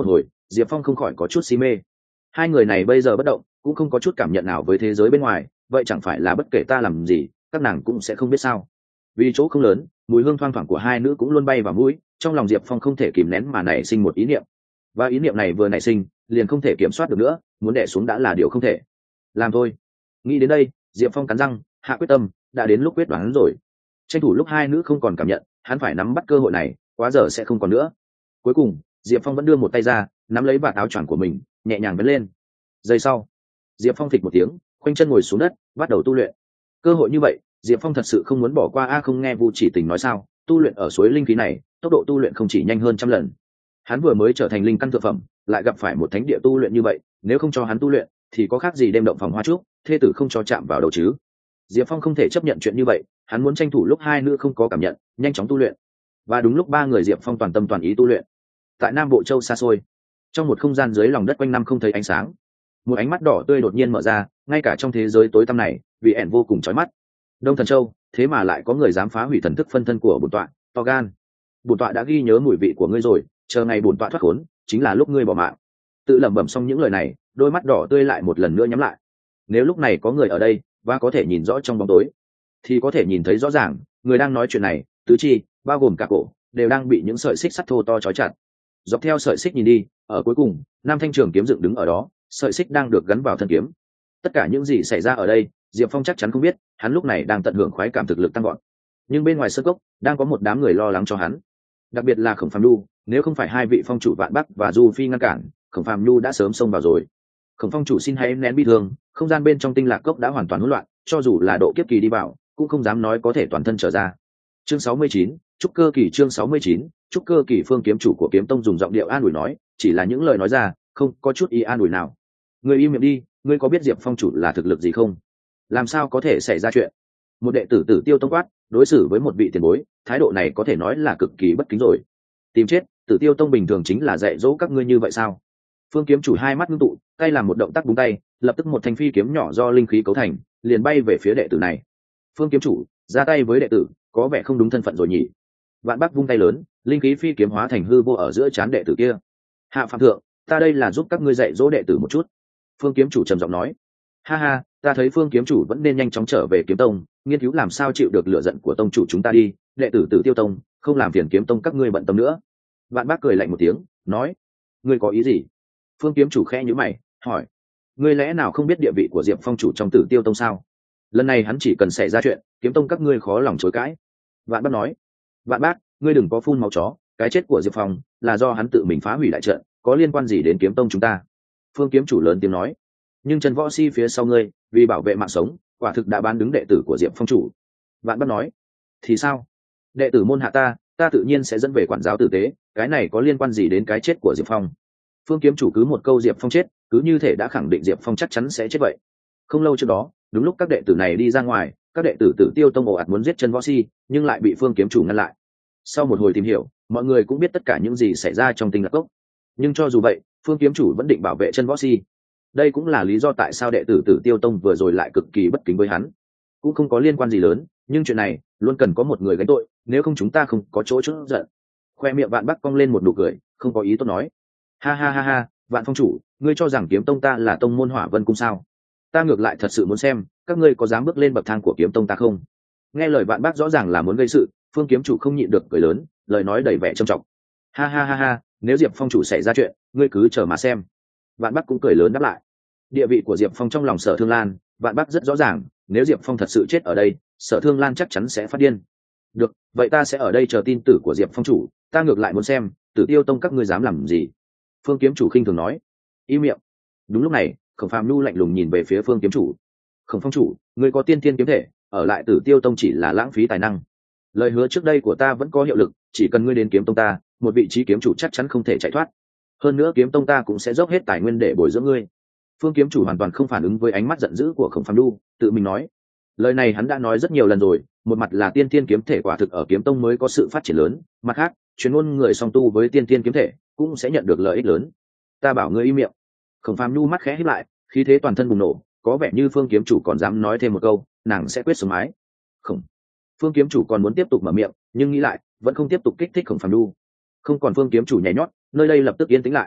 Diệp Phong không khỏi có chút si mê. Hai người này bây giờ bất động, cũng không có chút cảm nhận nào với thế giới bên ngoài, vậy chẳng phải là bất kể ta làm gì, các nàng cũng sẽ không biết sao? Vì chỗ không lớn, mùi hương thoang thoảng của hai nữ cũng luôn bay vào mũi, trong lòng Diệp Phong không thể kìm nén mà nảy sinh một ý niệm. Và ý niệm này vừa nảy sinh, liền không thể kiểm soát được nữa, muốn đè xuống đã là điều không thể. Làm thôi. Nghĩ đến đây, Diệp Phong cắn răng, hạ quyết tâm, đã đến lúc quyết đoán rồi. Tranh thủ lúc hai nữ không còn cảm nhận, hắn phải nắm bắt cơ hội này, quá giờ sẽ không còn nữa. Cuối cùng, Diệp Phong vẫn đưa một tay ra, nắm lấy vạt áo choàng của mình, nhẹ nhàng vén lên. Giây sau, Diệp Phong phịch một tiếng, khoanh chân ngồi xuống đất, bắt đầu tu luyện. Cơ hội như vậy, Diệp Phong thật sự không muốn bỏ qua. Không nghe Vu Chỉ Tình nói sao, tu luyện ở suối linh khí này, tốc độ tu luyện không chỉ nhanh hơn trăm lần. Hắn vừa mới trở thành linh căn thượng phẩm, lại gặp phải một thánh địa tu luyện như vậy, nếu không cho hắn tu luyện, thì có khác gì đêm động phòng hoa trúc, thê tử không cho chạm vào đầu chứ. Diệp Phong không thể chấp nhận chuyện như vậy, hắn muốn tranh thủ lúc hai nữ không có cảm nhận, nhanh chóng tu luyện. Và đúng lúc ba người Diệp Phong toàn tâm toàn ý tu luyện. Tại Nam Bộ Châu xa xôi, trong một không gian dưới lòng đất quanh năm không thấy ánh sáng, một ánh mắt đỏ tươi đột nhiên mở ra, ngay cả trong thế giới tối tăm này, vì ẻn vô cùng chói mắt. Đông Thần Châu, thế mà lại có người dám phá hủy thần thức phân thân của bổn tọa, to gan. Bổn tọa đã ghi nhớ mùi vị của ngươi rồi, chờ ngày bổn tọa thoát khốn, chính là lúc ngươi bỏ mạng. Tự lẩm bẩm xong những lời này, đôi mắt đỏ tươi lại một lần nữa nhắm lại. Nếu lúc này có người ở đây và có thể nhìn rõ trong bóng tối, thì có thể nhìn thấy rõ ràng, người đang nói chuyện này, tứ chi, bao gồm cả cổ, đều đang bị những sợi xích sắt thô to trói chặt. Dọc theo sợi xích nhìn đi, ở cuối cùng, Nam Thanh Trường kiếm dựng đứng ở đó, sợi xích đang được gắn vào thân kiếm. Tất cả những gì xảy ra ở đây, Diệp Phong chắc chắn không biết, hắn lúc này đang tận hưởng khoái cảm thực lực tăng gọn. Nhưng bên ngoài sơn cốc, đang có một đám người lo lắng cho hắn. Đặc biệt là Khổng Phàm Nhu, nếu không phải hai vị phong chủ Vạn Bắc và Du Phi ngăn cản, Khổng Phàm Nhu đã sớm xông vào rồi. Khổng phong chủ xin hãy nén bi thương, không gian bên trong tinh lạc cốc đã hoàn toàn hỗn loạn, cho dù là độ kiếp kỳ đi vào, cũng không dám nói có thể toàn thân trở ra. Chương 69, trúc cơ kỳ. Chương 69, trúc cơ kỳ. Phương kiếm chủ của Kiếm Tông dùng giọng điệu an ủi nói, chỉ là những lời nói ra, không có chút ý an ủi nào. Ngươi im miệng đi, ngươi có biết Diệp Phong chủ là thực lực gì không? Làm sao có thể xảy ra chuyện? Một đệ tử Tử Tiêu Tông quát, đối xử với một vị tiền bối, thái độ này có thể nói là cực kỳ bất kính rồi. Tìm chết, Tử Tiêu Tông bình thường chính là dạy dỗ các ngươi như vậy sao? Phương kiếm chủ hai mắt ngưng tụ, tay làm một động tác búng tay, lập tức một thanh phi kiếm nhỏ do linh khí cấu thành, liền bay về phía đệ tử này. Phương kiếm chủ ra tay với đệ tử, có vẻ không đúng thân phận rồi nhỉ? Vạn Bắc vung tay lớn, linh khí phi kiếm hóa thành hư vô ở giữa trán đệ tử kia. Hạ phạm thượng, ta đây là giúp các ngươi dạy dỗ đệ tử một chút. Phương kiếm chủ trầm giọng nói. Ha ha, ta thấy Phương kiếm chủ vẫn nên nhanh chóng trở về Kiếm Tông, nghiên cứu làm sao chịu được lửa giận của tông chủ chúng ta đi. Đệ tử Tử Tiêu Tông, không làm phiền Kiếm Tông các ngươi bận tâm nữa. Vạn Bắc cười lạnh một tiếng, nói. Ngươi có ý gì? Phương kiếm chủ khẽ nhíu mày, hỏi. Ngươi lẽ nào không biết địa vị của Diệp Phong chủ trong Tử Tiêu Tông sao? Lần này hắn chỉ cần xảy ra chuyện, Kiếm Tông các ngươi khó lòng chối cãi. Vạn Bác nói. Vạn Bác, ngươi đừng có phun máu chó, cái chết của Diệp Phong là do hắn tự mình phá hủy đại trận, có liên quan gì đến Kiếm Tông chúng ta? Phương kiếm chủ lớn tiếng nói. Nhưng Trần Võ Si phía sau ngươi, vì bảo vệ mạng sống, quả thực đã bán đứng đệ tử của Diệp Phong chủ. Vạn Bác nói. Thì sao? Đệ tử môn hạ ta tự nhiên sẽ dẫn về quản giáo tử tế, cái này có liên quan gì đến cái chết của Diệp Phong? Phương kiếm chủ cứ một câu Diệp Phong chết, cứ như thể đã khẳng định Diệp Phong chắc chắn sẽ chết vậy. Không lâu trước đó, đúng lúc các đệ tử này đi ra ngoài, các đệ tử Tử Tiêu Tông ồ ạt muốn giết Trần Võ Si, nhưng lại bị Phương kiếm chủ ngăn lại. Sau một hồi tìm hiểu, mọi người cũng biết tất cả những gì xảy ra trong Tinh Lạc Cốc. Nhưng cho dù vậy, Phương kiếm chủ vẫn định bảo vệ Trần Võ Si. Đây cũng là lý do tại sao đệ tử Tử Tiêu Tông vừa rồi lại cực kỳ bất kính với hắn. Cũng không có liên quan gì lớn, nhưng chuyện này luôn cần có một người gánh tội, nếu không chúng ta không có chỗ chút giận. Khoe miệng Vạn Bắc cong lên một nụ cười, không có ý tốt nói. Ha ha ha ha, Vạn Phong chủ, ngươi cho rằng Kiếm Tông ta là tông môn Hỏa Vân Cung sao? Ta ngược lại thật sự muốn xem, các ngươi có dám bước lên bậc thang của Kiếm Tông ta không? Nghe lời Vạn Bác rõ ràng là muốn gây sự, Phương kiếm chủ không nhịn được cười lớn, lời nói đầy vẻ trầm trọng. Ha ha ha ha, nếu Diệp Phong chủ xảy ra chuyện, ngươi cứ chờ mà xem. Vạn Bác cũng cười lớn đáp lại. Địa vị của Diệp Phong trong lòng Sở Thương Lan, Vạn Bác rất rõ ràng, nếu Diệp Phong thật sự chết ở đây, Sở Thương Lan chắc chắn sẽ phát điên. Được, vậy ta sẽ ở đây chờ tin tử của Diệp Phong chủ, ta ngược lại muốn xem, Tử Tiêu Tông các ngươi dám làm gì? Phương kiếm chủ khinh thường nói. Im miệng. Đúng lúc này, Khổng Phàm Nhu lạnh lùng nhìn về phía Phương kiếm chủ. Khổng phong chủ, ngươi có tiên thiên kiếm thể, ở lại Tử Tiêu Tông chỉ là lãng phí tài năng. Lời hứa trước đây của ta vẫn có hiệu lực, chỉ cần ngươi đến Kiếm Tông ta, một vị trí kiếm chủ chắc chắn không thể chạy thoát. Hơn nữa Kiếm Tông ta cũng sẽ dốc hết tài nguyên để bồi dưỡng ngươi. Phương kiếm chủ hoàn toàn không phản ứng với ánh mắt giận dữ của Khổng Phàm Nhu, tự mình nói. Lời này hắn đã nói rất nhiều lần rồi, một mặt là tiên thiên kiếm thể quả thực ở Kiếm Tông mới có sự phát triển lớn, mặt khác, chuyên môn người song tu với tiên thiên kiếm thể cũng sẽ nhận được lợi ích lớn. Ta bảo ngươi im miệng. Khổng Phàm Nhu mắt khẽ híp lại, khí thế toàn thân bùng nổ, có vẻ như Phương kiếm chủ còn dám nói thêm một câu, nàng sẽ quyết sống mái. Không. Phương kiếm chủ còn muốn tiếp tục mở miệng, nhưng nghĩ lại, vẫn không tiếp tục kích thích Khổng Phàm Nhu. Không còn Phương kiếm chủ nhảy nhót, nơi đây lập tức yên tĩnh lại.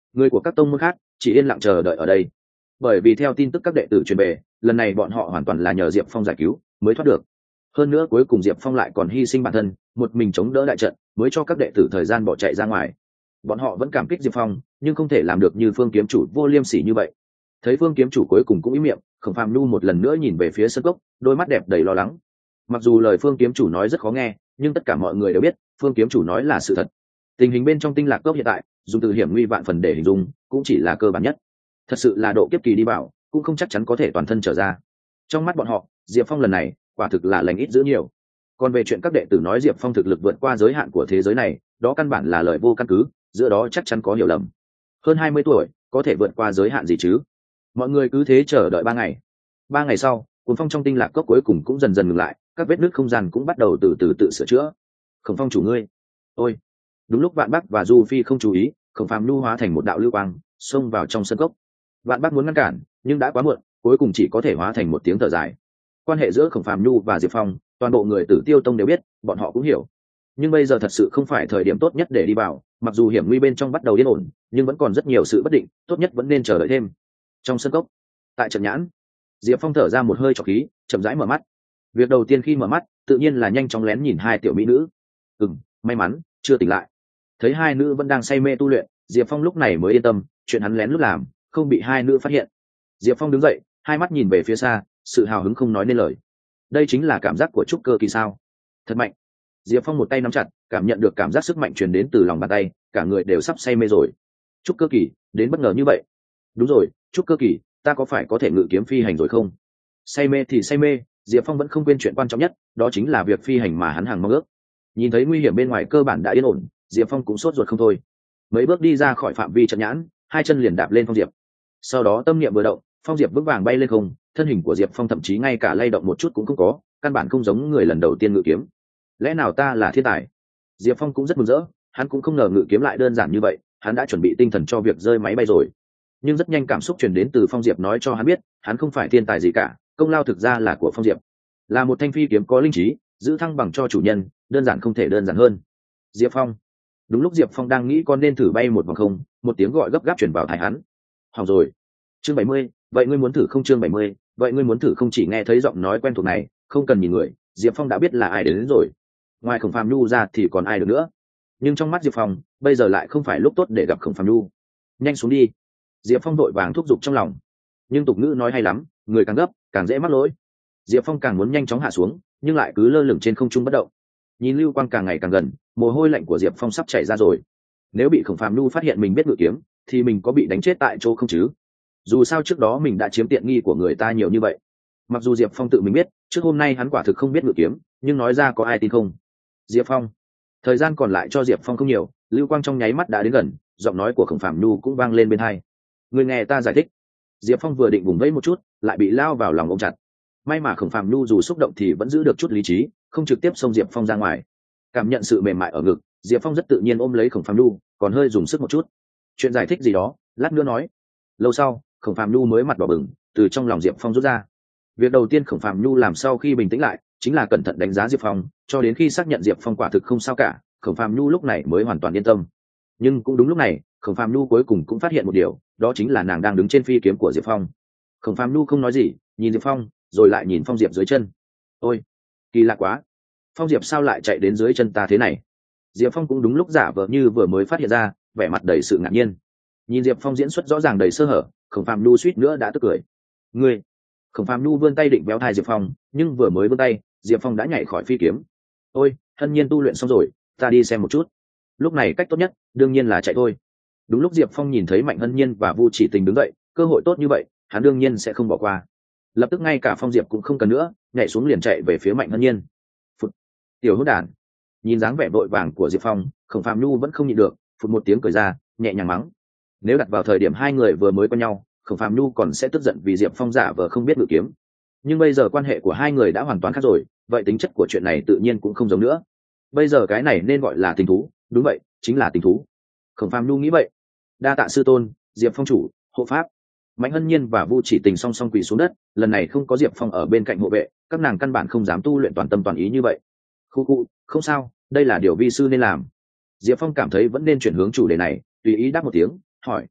Người của các tông môn khác chỉ yên lặng chờ đợi ở đây, bởi vì theo tin tức các đệ tử truyền về, lần này bọn họ hoàn toàn là nhờ Diệp Phong giải cứu mới thoát được. Hơn nữa cuối cùng Diệp Phong lại còn hy sinh bản thân, một mình chống đỡ đại trận, mới cho các đệ tử thời gian bỏ chạy ra ngoài. Bọn họ vẫn cảm kích Diệp Phong, nhưng không thể làm được như Phương kiếm chủ vô liêm sỉ như vậy. Thấy Phương kiếm chủ cuối cùng cũng ý miệng, Khổng Phàm Nhu một lần nữa nhìn về phía sân cốc, đôi mắt đẹp đầy lo lắng. Mặc dù lời Phương kiếm chủ nói rất khó nghe, nhưng tất cả mọi người đều biết Phương kiếm chủ nói là sự thật. Tình hình bên trong Tinh Lạc Cốc hiện tại, dùng từ hiểm nguy vạn phần để hình dung, cũng chỉ là cơ bản nhất. Thật sự là độ kiếp kỳ đi vào, cũng không chắc chắn có thể toàn thân trở ra. Trong mắt bọn họ, Diệp Phong lần này quả thực là lành ít dữ nhiều. Còn về chuyện các đệ tử nói Diệp Phong thực lực vượt qua giới hạn của thế giới này, đó căn bản là lời vô căn cứ, giữa đó chắc chắn có hiểu lầm. Hơn 20 tuổi, có thể vượt qua giới hạn gì chứ? Mọi người cứ thế chờ đợi 3 ngày. 3 ngày sau, cuồng phong trong Tinh Lạc Cốc cuối cùng cũng dần dần ngừng lại, các vết nứt không gian cũng bắt đầu từ từ tự sửa chữa. Khổng Phong chủ ngươi, ôi! Đúng lúc Vạn Bắc và Du Phi không chú ý, Khổng Phàm Nhu hóa thành một đạo lưu quang, xông vào trong sân cốc. Vạn Bắc muốn ngăn cản, nhưng đã quá muộn, cuối cùng chỉ có thể hóa thành một tiếng thở dài. Quan hệ giữa Khổng Phàm Nhu và Diệp Phong, toàn bộ người Tử Tiêu Tông đều biết, bọn họ cũng hiểu. Nhưng bây giờ thật sự không phải thời điểm tốt nhất để đi vào, mặc dù hiểm nguy bên trong bắt đầu yên ổn, nhưng vẫn còn rất nhiều sự bất định, tốt nhất vẫn nên chờ đợi thêm. Trong sân cốc, tại trận nhãn, Diệp Phong thở ra một hơi trọc khí, chậm rãi mở mắt. Việc đầu tiên khi mở mắt, tự nhiên là nhanh chóng lén nhìn hai tiểu mỹ nữ. May mắn chưa tỉnh lại. Thấy hai nữ vẫn đang say mê tu luyện, Diệp Phong lúc này mới yên tâm, chuyện hắn lén lút làm không bị hai nữ phát hiện. Diệp Phong đứng dậy, hai mắt nhìn về phía xa, sự hào hứng không nói nên lời. Đây chính là cảm giác của trúc cơ kỳ sao? Thật mạnh. Diệp Phong một tay nắm chặt, cảm nhận được cảm giác sức mạnh truyền đến từ lòng bàn tay, cả người đều sắp say mê rồi. Trúc cơ kỳ đến bất ngờ như vậy? Đúng rồi, trúc cơ kỳ, ta có phải có thể ngự kiếm phi hành rồi không? Say mê thì say mê, Diệp Phong vẫn không quên chuyện quan trọng nhất, đó chính là việc phi hành mà hắn hằng mong ước. Nhìn thấy nguy hiểm bên ngoài cơ bản đã yên ổn, Diệp Phong cũng sốt ruột không thôi. Mấy bước đi ra khỏi phạm vi trận nhãn, hai chân liền đạp lên Phong Diệp. Sau đó tâm niệm vừa động, Phong Diệp vững vàng bay lên không, thân hình của Diệp Phong thậm chí ngay cả lay động một chút cũng không có, căn bản không giống người lần đầu tiên ngự kiếm. Lẽ nào ta là thiên tài? Diệp Phong cũng rất mừng rỡ, hắn cũng không ngờ ngự kiếm lại đơn giản như vậy, hắn đã chuẩn bị tinh thần cho việc rơi máy bay rồi. Nhưng rất nhanh cảm xúc truyền đến từ Phong Diệp nói cho hắn biết, hắn không phải thiên tài gì cả, công lao thực ra là của Phong Diệp. Là một thanh phi kiếm có linh trí, giữ thăng bằng cho chủ nhân, đơn giản không thể đơn giản hơn. Diệp Phong. Đúng lúc Diệp Phong đang nghĩ con nên thử bay một vòng không, một tiếng gọi gấp gáp truyền vào tai hắn. Hỏng rồi. Chương 70, vậy ngươi muốn thử không? Chương 70, vậy ngươi muốn thử không? Chỉ nghe thấy giọng nói quen thuộc này, không cần nhìn người, Diệp Phong đã biết là ai đến rồi. Ngoài Khổng Phàm Nhu ra thì còn ai được nữa. Nhưng trong mắt Diệp Phong, bây giờ lại không phải lúc tốt để gặp Khổng Phàm Nhu. Nhanh xuống đi. Diệp Phong vội vàng thúc giục trong lòng. Nhưng tục ngữ nói hay lắm, người càng gấp, càng dễ mắc lỗi. Diệp Phong càng muốn nhanh chóng hạ xuống, nhưng lại cứ lơ lửng trên không trung bất động. Nhìn lưu quang càng ngày càng gần, mồ hôi lạnh của Diệp Phong sắp chảy ra rồi. Nếu bị Khổng Phàm Nhu phát hiện mình biết ngự kiếm, thì mình có bị đánh chết tại chỗ không chứ? Dù sao trước đó mình đã chiếm tiện nghi của người ta nhiều như vậy. Mặc dù Diệp Phong tự mình biết, trước hôm nay hắn quả thực không biết ngự kiếm, nhưng nói ra có ai tin không? Diệp Phong. Thời gian còn lại cho Diệp Phong không nhiều, lưu quang trong nháy mắt đã đến gần, giọng nói của Khổng Phàm Nhu cũng vang lên bên tai. Người nghe ta giải thích. Diệp Phong vừa định vùng vẫy một chút, lại bị lao vào lòng ôm chặt. May mà Khổng Phàm Nhu dù xúc động thì vẫn giữ được chút lý trí, không trực tiếp xông Diệp Phong ra ngoài. Cảm nhận sự mềm mại ở ngực, Diệp Phong rất tự nhiên ôm lấy Khổng Phàm Nhu, còn hơi dùng sức một chút. Chuyện giải thích gì đó, lát nữa nói. Lâu sau, Khổng Phàm Nhu mới mặt đỏ bừng, từ trong lòng Diệp Phong rút ra. Việc đầu tiên Khổng Phàm Nhu làm sau khi bình tĩnh lại, chính là cẩn thận đánh giá Diệp Phong, cho đến khi xác nhận Diệp Phong quả thực không sao cả, Khổng Phàm Nhu lúc này mới hoàn toàn yên tâm. Nhưng cũng đúng lúc này, Khổng Phàm Nhu cuối cùng cũng phát hiện một điều, đó chính là nàng đang đứng trên phi kiếm của Diệp Phong. Khổng Phàm Nhu không nói gì, nhìn Diệp Phong, rồi lại nhìn Phong Diệp dưới chân. Ôi, kỳ lạ quá, Phong Diệp sao lại chạy đến dưới chân ta thế này? Diệp Phong cũng đúng lúc giả vờ như vừa mới phát hiện ra, vẻ mặt đầy sự ngạc nhiên. Nhìn Diệp Phong diễn xuất rõ ràng đầy sơ hở, Khổng Phàm Nhu suýt nữa đã tức cười. Ngươi! Khổng Phàm Nhu vươn tay định béo thai Diệp Phong, nhưng vừa mới vươn tay, Diệp Phong đã nhảy khỏi phi kiếm. Ôi, Hân Nhiên tu luyện xong rồi, ta đi xem một chút. Lúc này cách tốt nhất, đương nhiên là chạy thôi. Đúng lúc Diệp Phong nhìn thấy Mạnh Hân Nhiên và Vu Chỉ Tình đứng dậy, cơ hội tốt như vậy, hắn đương nhiên sẽ không bỏ qua. Lập tức ngay cả Phong Diệp cũng không cần nữa, nhảy xuống liền chạy về phía Mạnh Hân Nhiên. Phụt! Tiểu hỗn đản! Nhìn dáng vẻ vội vàng của Diệp Phong, Khổng Phàm Nhu vẫn không nhịn được, phụt một tiếng cười ra, nhẹ nhàng mắng. Nếu đặt vào thời điểm hai người vừa mới quen nhau, Khổng Phàm Nhu còn sẽ tức giận vì Diệp Phong giả vờ không biết ngự kiếm. Nhưng bây giờ quan hệ của hai người đã hoàn toàn khác rồi, vậy tính chất của chuyện này tự nhiên cũng không giống nữa. Bây giờ cái này nên gọi là tình thú, đúng vậy, chính là tình thú. Khổng Phàm Nhu nghĩ vậy. Đa tạ sư tôn, Diệp Phong chủ, hộ pháp. Mạnh Hân Nhiên và Vu Chỉ Tình song song quỳ xuống đất, lần này không có Diệp Phong ở bên cạnh hộ vệ, các nàng căn bản không dám tu luyện toàn tâm toàn ý như vậy. Khu, không sao, đây là điều vi sư nên làm. Diệp Phong cảm thấy vẫn nên chuyển hướng chủ đề này, tùy ý đáp một tiếng, hỏi,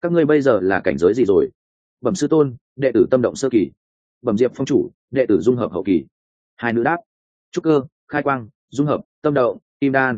các ngươi bây giờ là cảnh giới gì rồi? Bẩm sư tôn, đệ tử tâm động sơ kỳ. Bẩm Diệp phong chủ, đệ tử dung hợp hậu kỳ. Hai nữ đáp. Trúc cơ, khai quang, dung hợp, tâm động, kim đan.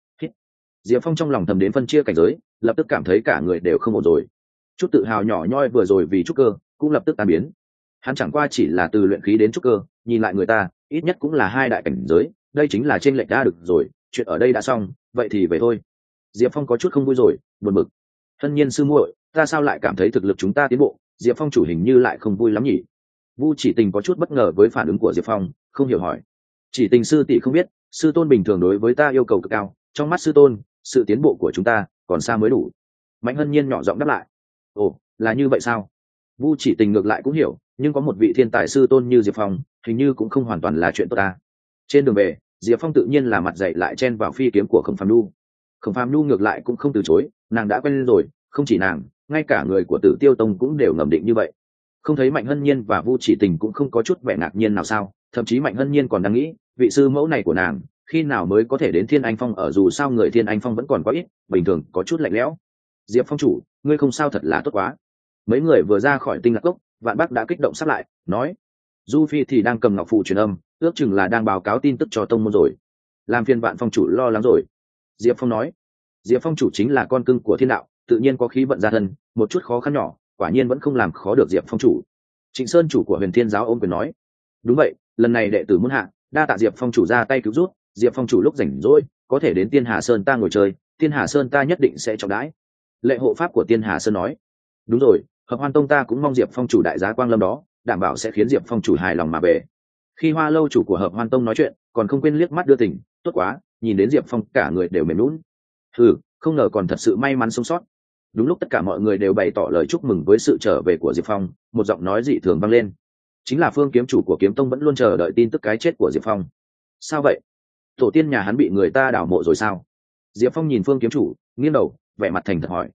Diệp phong trong lòng thầm đến phân chia cảnh giới, lập tức cảm thấy cả người đều không ổn rồi. Chút tự hào nhỏ nhoi vừa rồi vì trúc cơ cũng lập tức tan biến. Hắn chẳng qua chỉ là từ luyện khí đến trúc cơ, nhìn lại người ta ít nhất cũng là hai đại cảnh giới, đây chính là trên lệch đã được rồi. Chuyện ở đây đã xong, vậy thì về thôi. Diệp phong có chút không vui rồi, buồn bực. Hân nhiên sư muội, ta sao lại cảm thấy thực lực chúng ta tiến bộ, Diệp phong chủ hình như lại không vui lắm nhỉ? Vu Chỉ Tình có chút bất ngờ với phản ứng của Diệp phong, không hiểu hỏi. Chỉ Tình sư tỷ không biết, sư tôn bình thường đối với ta yêu cầu cực cao, trong mắt sư tôn sự tiến bộ của chúng ta còn xa mới đủ. Mạnh Hân nhiên nhỏ giọng đáp lại. Ồ, là như vậy sao? Vu Chỉ Tình ngược lại cũng hiểu, nhưng có một vị thiên tài sư tôn như Diệp phong hình như cũng không hoàn toàn là chuyện tốt ta. Trên đường về, Diệp phong tự nhiên là mặt dậy lại chen vào phi kiếm của Khổng Phàm Nhu. Khổng Phàm Nhu ngược lại cũng không từ chối, nàng đã quen rồi, không chỉ nàng, ngay cả người của Tử Tiêu Tông cũng đều ngầm định như vậy. Không thấy Mạnh Hân nhiên và Vu Chỉ Tình cũng không có chút vẻ ngạc nhiên nào sao? Thậm chí Mạnh Hân nhiên còn đang nghĩ, vị sư mẫu này của nàng khi nào mới có thể đến Thiên Anh Phong, ở dù sao người Thiên Anh Phong vẫn còn quá ít, bình thường có chút lạnh lẽo. Diệp phong chủ, ngươi không sao thật là tốt quá. Mấy người vừa ra khỏi Tinh Lạc Cốc, Vạn Bắc đã kích động sắp lại, nói: Du Phi thì đang cầm ngọc phù truyền âm, ước chừng là đang báo cáo tin tức cho tông môn rồi. Làm phiền Vạn phong chủ lo lắng rồi. Diệp phong nói. Diệp phong chủ chính là con cưng của thiên đạo, tự nhiên có khí vận gia thân, một chút khó khăn nhỏ quả nhiên vẫn không làm khó được Diệp phong chủ. Trịnh Sơn chủ của Huyền Thiên giáo ôm quyền nói: đúng vậy, lần này đệ tử muốn hạ, đa tạ Diệp phong chủ ra tay cứu rút. Diệp phong chủ lúc rảnh rỗi có thể đến Tiên Hà Sơn ta ngồi chơi, Tiên Hà Sơn ta nhất định sẽ trọng đãi. Lệ hộ pháp của Tiên Hà Sơn nói: đúng rồi, Hợp Hoan Tông ta cũng mong Diệp phong chủ đại giá quang lâm đó, đảm bảo sẽ khiến Diệp phong chủ hài lòng mà về. Khi Hoa lâu chủ của Hợp Hoan Tông nói chuyện, còn không quên liếc mắt đưa tình, tốt quá, nhìn đến Diệp phong cả người đều mềm lún. Không ngờ còn thật sự may mắn sống sót. Đúng lúc tất cả mọi người đều bày tỏ lời chúc mừng với sự trở về của Diệp phong, một giọng nói dị thường vang lên. Chính là Phương kiếm chủ của Kiếm Tông vẫn luôn chờ đợi tin tức cái chết của Diệp phong. Sao vậy? Tổ tiên nhà hắn bị người ta đào mộ rồi sao? Diệp phong nhìn Phương kiếm chủ, nghiêng đầu, vẻ mặt thành thật hỏi.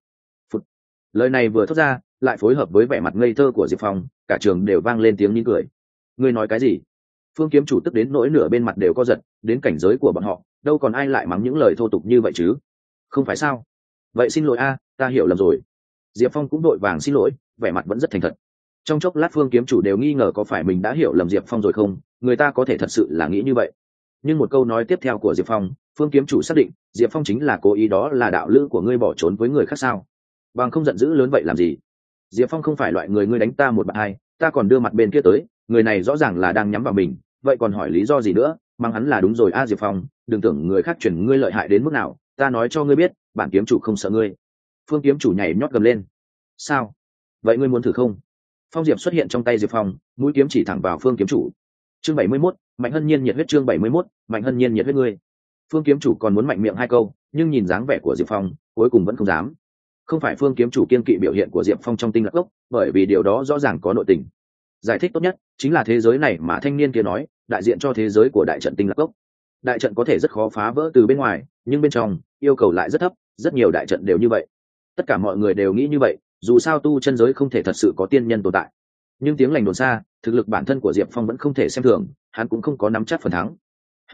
Lời này vừa thốt ra, lại phối hợp với vẻ mặt ngây thơ của Diệp phong, cả trường đều vang lên tiếng nín cười. Ngươi nói cái gì? Phương kiếm chủ tức đến nỗi nửa bên mặt đều co giật, đến cảnh giới của bọn họ đâu còn ai lại mắng những lời thô tục như vậy chứ? Không phải sao? Vậy xin lỗi a, ta hiểu lầm rồi. Diệp phong cũng đội vàng xin lỗi, vẻ mặt vẫn rất thành thật. Trong chốc lát Phương kiếm chủ đều nghi ngờ có phải mình đã hiểu lầm Diệp phong rồi không, người ta có thể thật sự là nghĩ như vậy. Nhưng một câu nói tiếp theo của Diệp phong, Phương kiếm chủ xác định Diệp phong chính là cố ý, đó là đạo lữ của ngươi bỏ trốn với người khác sao? Bằng không giận dữ lớn vậy làm gì? Diệp phong không phải loại người ngươi đánh ta một bạn hai, ta còn đưa mặt bên kia tới, người này rõ ràng là đang nhắm vào mình, vậy còn hỏi lý do gì nữa? Mang hắn là đúng rồi a. Diệp phong, đừng tưởng người khác chuyển ngươi lợi hại đến mức nào, ta nói cho ngươi biết, bản kiếm chủ không sợ ngươi. Phương kiếm chủ nhảy nhót gầm lên. Sao? Vậy ngươi muốn thử không? Phong diệp xuất hiện trong tay Diệp phong, mũi kiếm chỉ thẳng vào Phương kiếm chủ. Chương 71, Mạnh Hân nhiên nhiệt huyết. Chương 71, Mạnh Hân nhiên nhiệt huyết. Ngươi. Phương kiếm chủ còn muốn mạnh miệng hai câu, nhưng nhìn dáng vẻ của Diệp phong, cuối cùng vẫn không dám. Không phải Phương kiếm chủ kiên kỵ biểu hiện của Diệp phong trong Tinh Lạc Cốc, bởi vì điều đó rõ ràng có nội tình. Giải thích tốt nhất chính là thế giới này mà thanh niên kia nói, đại diện cho thế giới của đại trận Tinh Lạc Cốc. Đại trận có thể rất khó phá vỡ từ bên ngoài, nhưng bên trong yêu cầu lại rất thấp, rất nhiều đại trận đều như vậy. Tất cả mọi người đều nghĩ như vậy, dù sao tu chân giới không thể thật sự có tiên nhân tồn tại. Nhưng tiếng lành đồn xa, thực lực bản thân của Diệp phong vẫn không thể xem thường, hắn cũng không có nắm chắc phần thắng.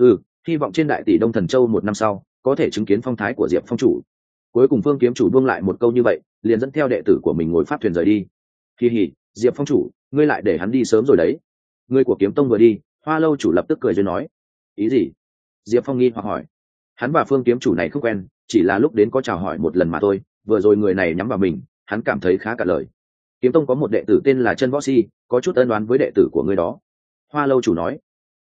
Hy vọng trên đại tỷ Đông Thần Châu một năm sau có thể chứng kiến phong thái của Diệp phong chủ. Cuối cùng Phương kiếm chủ buông lại một câu như vậy, liền dẫn theo đệ tử của mình ngồi pháp thuyền rời đi. Diệp phong chủ, ngươi lại để hắn đi sớm rồi đấy. Người của Kiếm Tông vừa đi, Hoa lâu chủ lập tức cười rồi nói. Ý gì? Diệp phong nghi hoặc hỏi. Hắn và Phương kiếm chủ này không quen, chỉ là lúc đến có chào hỏi một lần mà thôi, vừa rồi người này nhắm vào mình, hắn cảm thấy khá cả lời. Kiếm Tông có một đệ tử tên là Chân Võ Si, có chút ân oán với đệ tử của người đó. Hoa lâu chủ nói.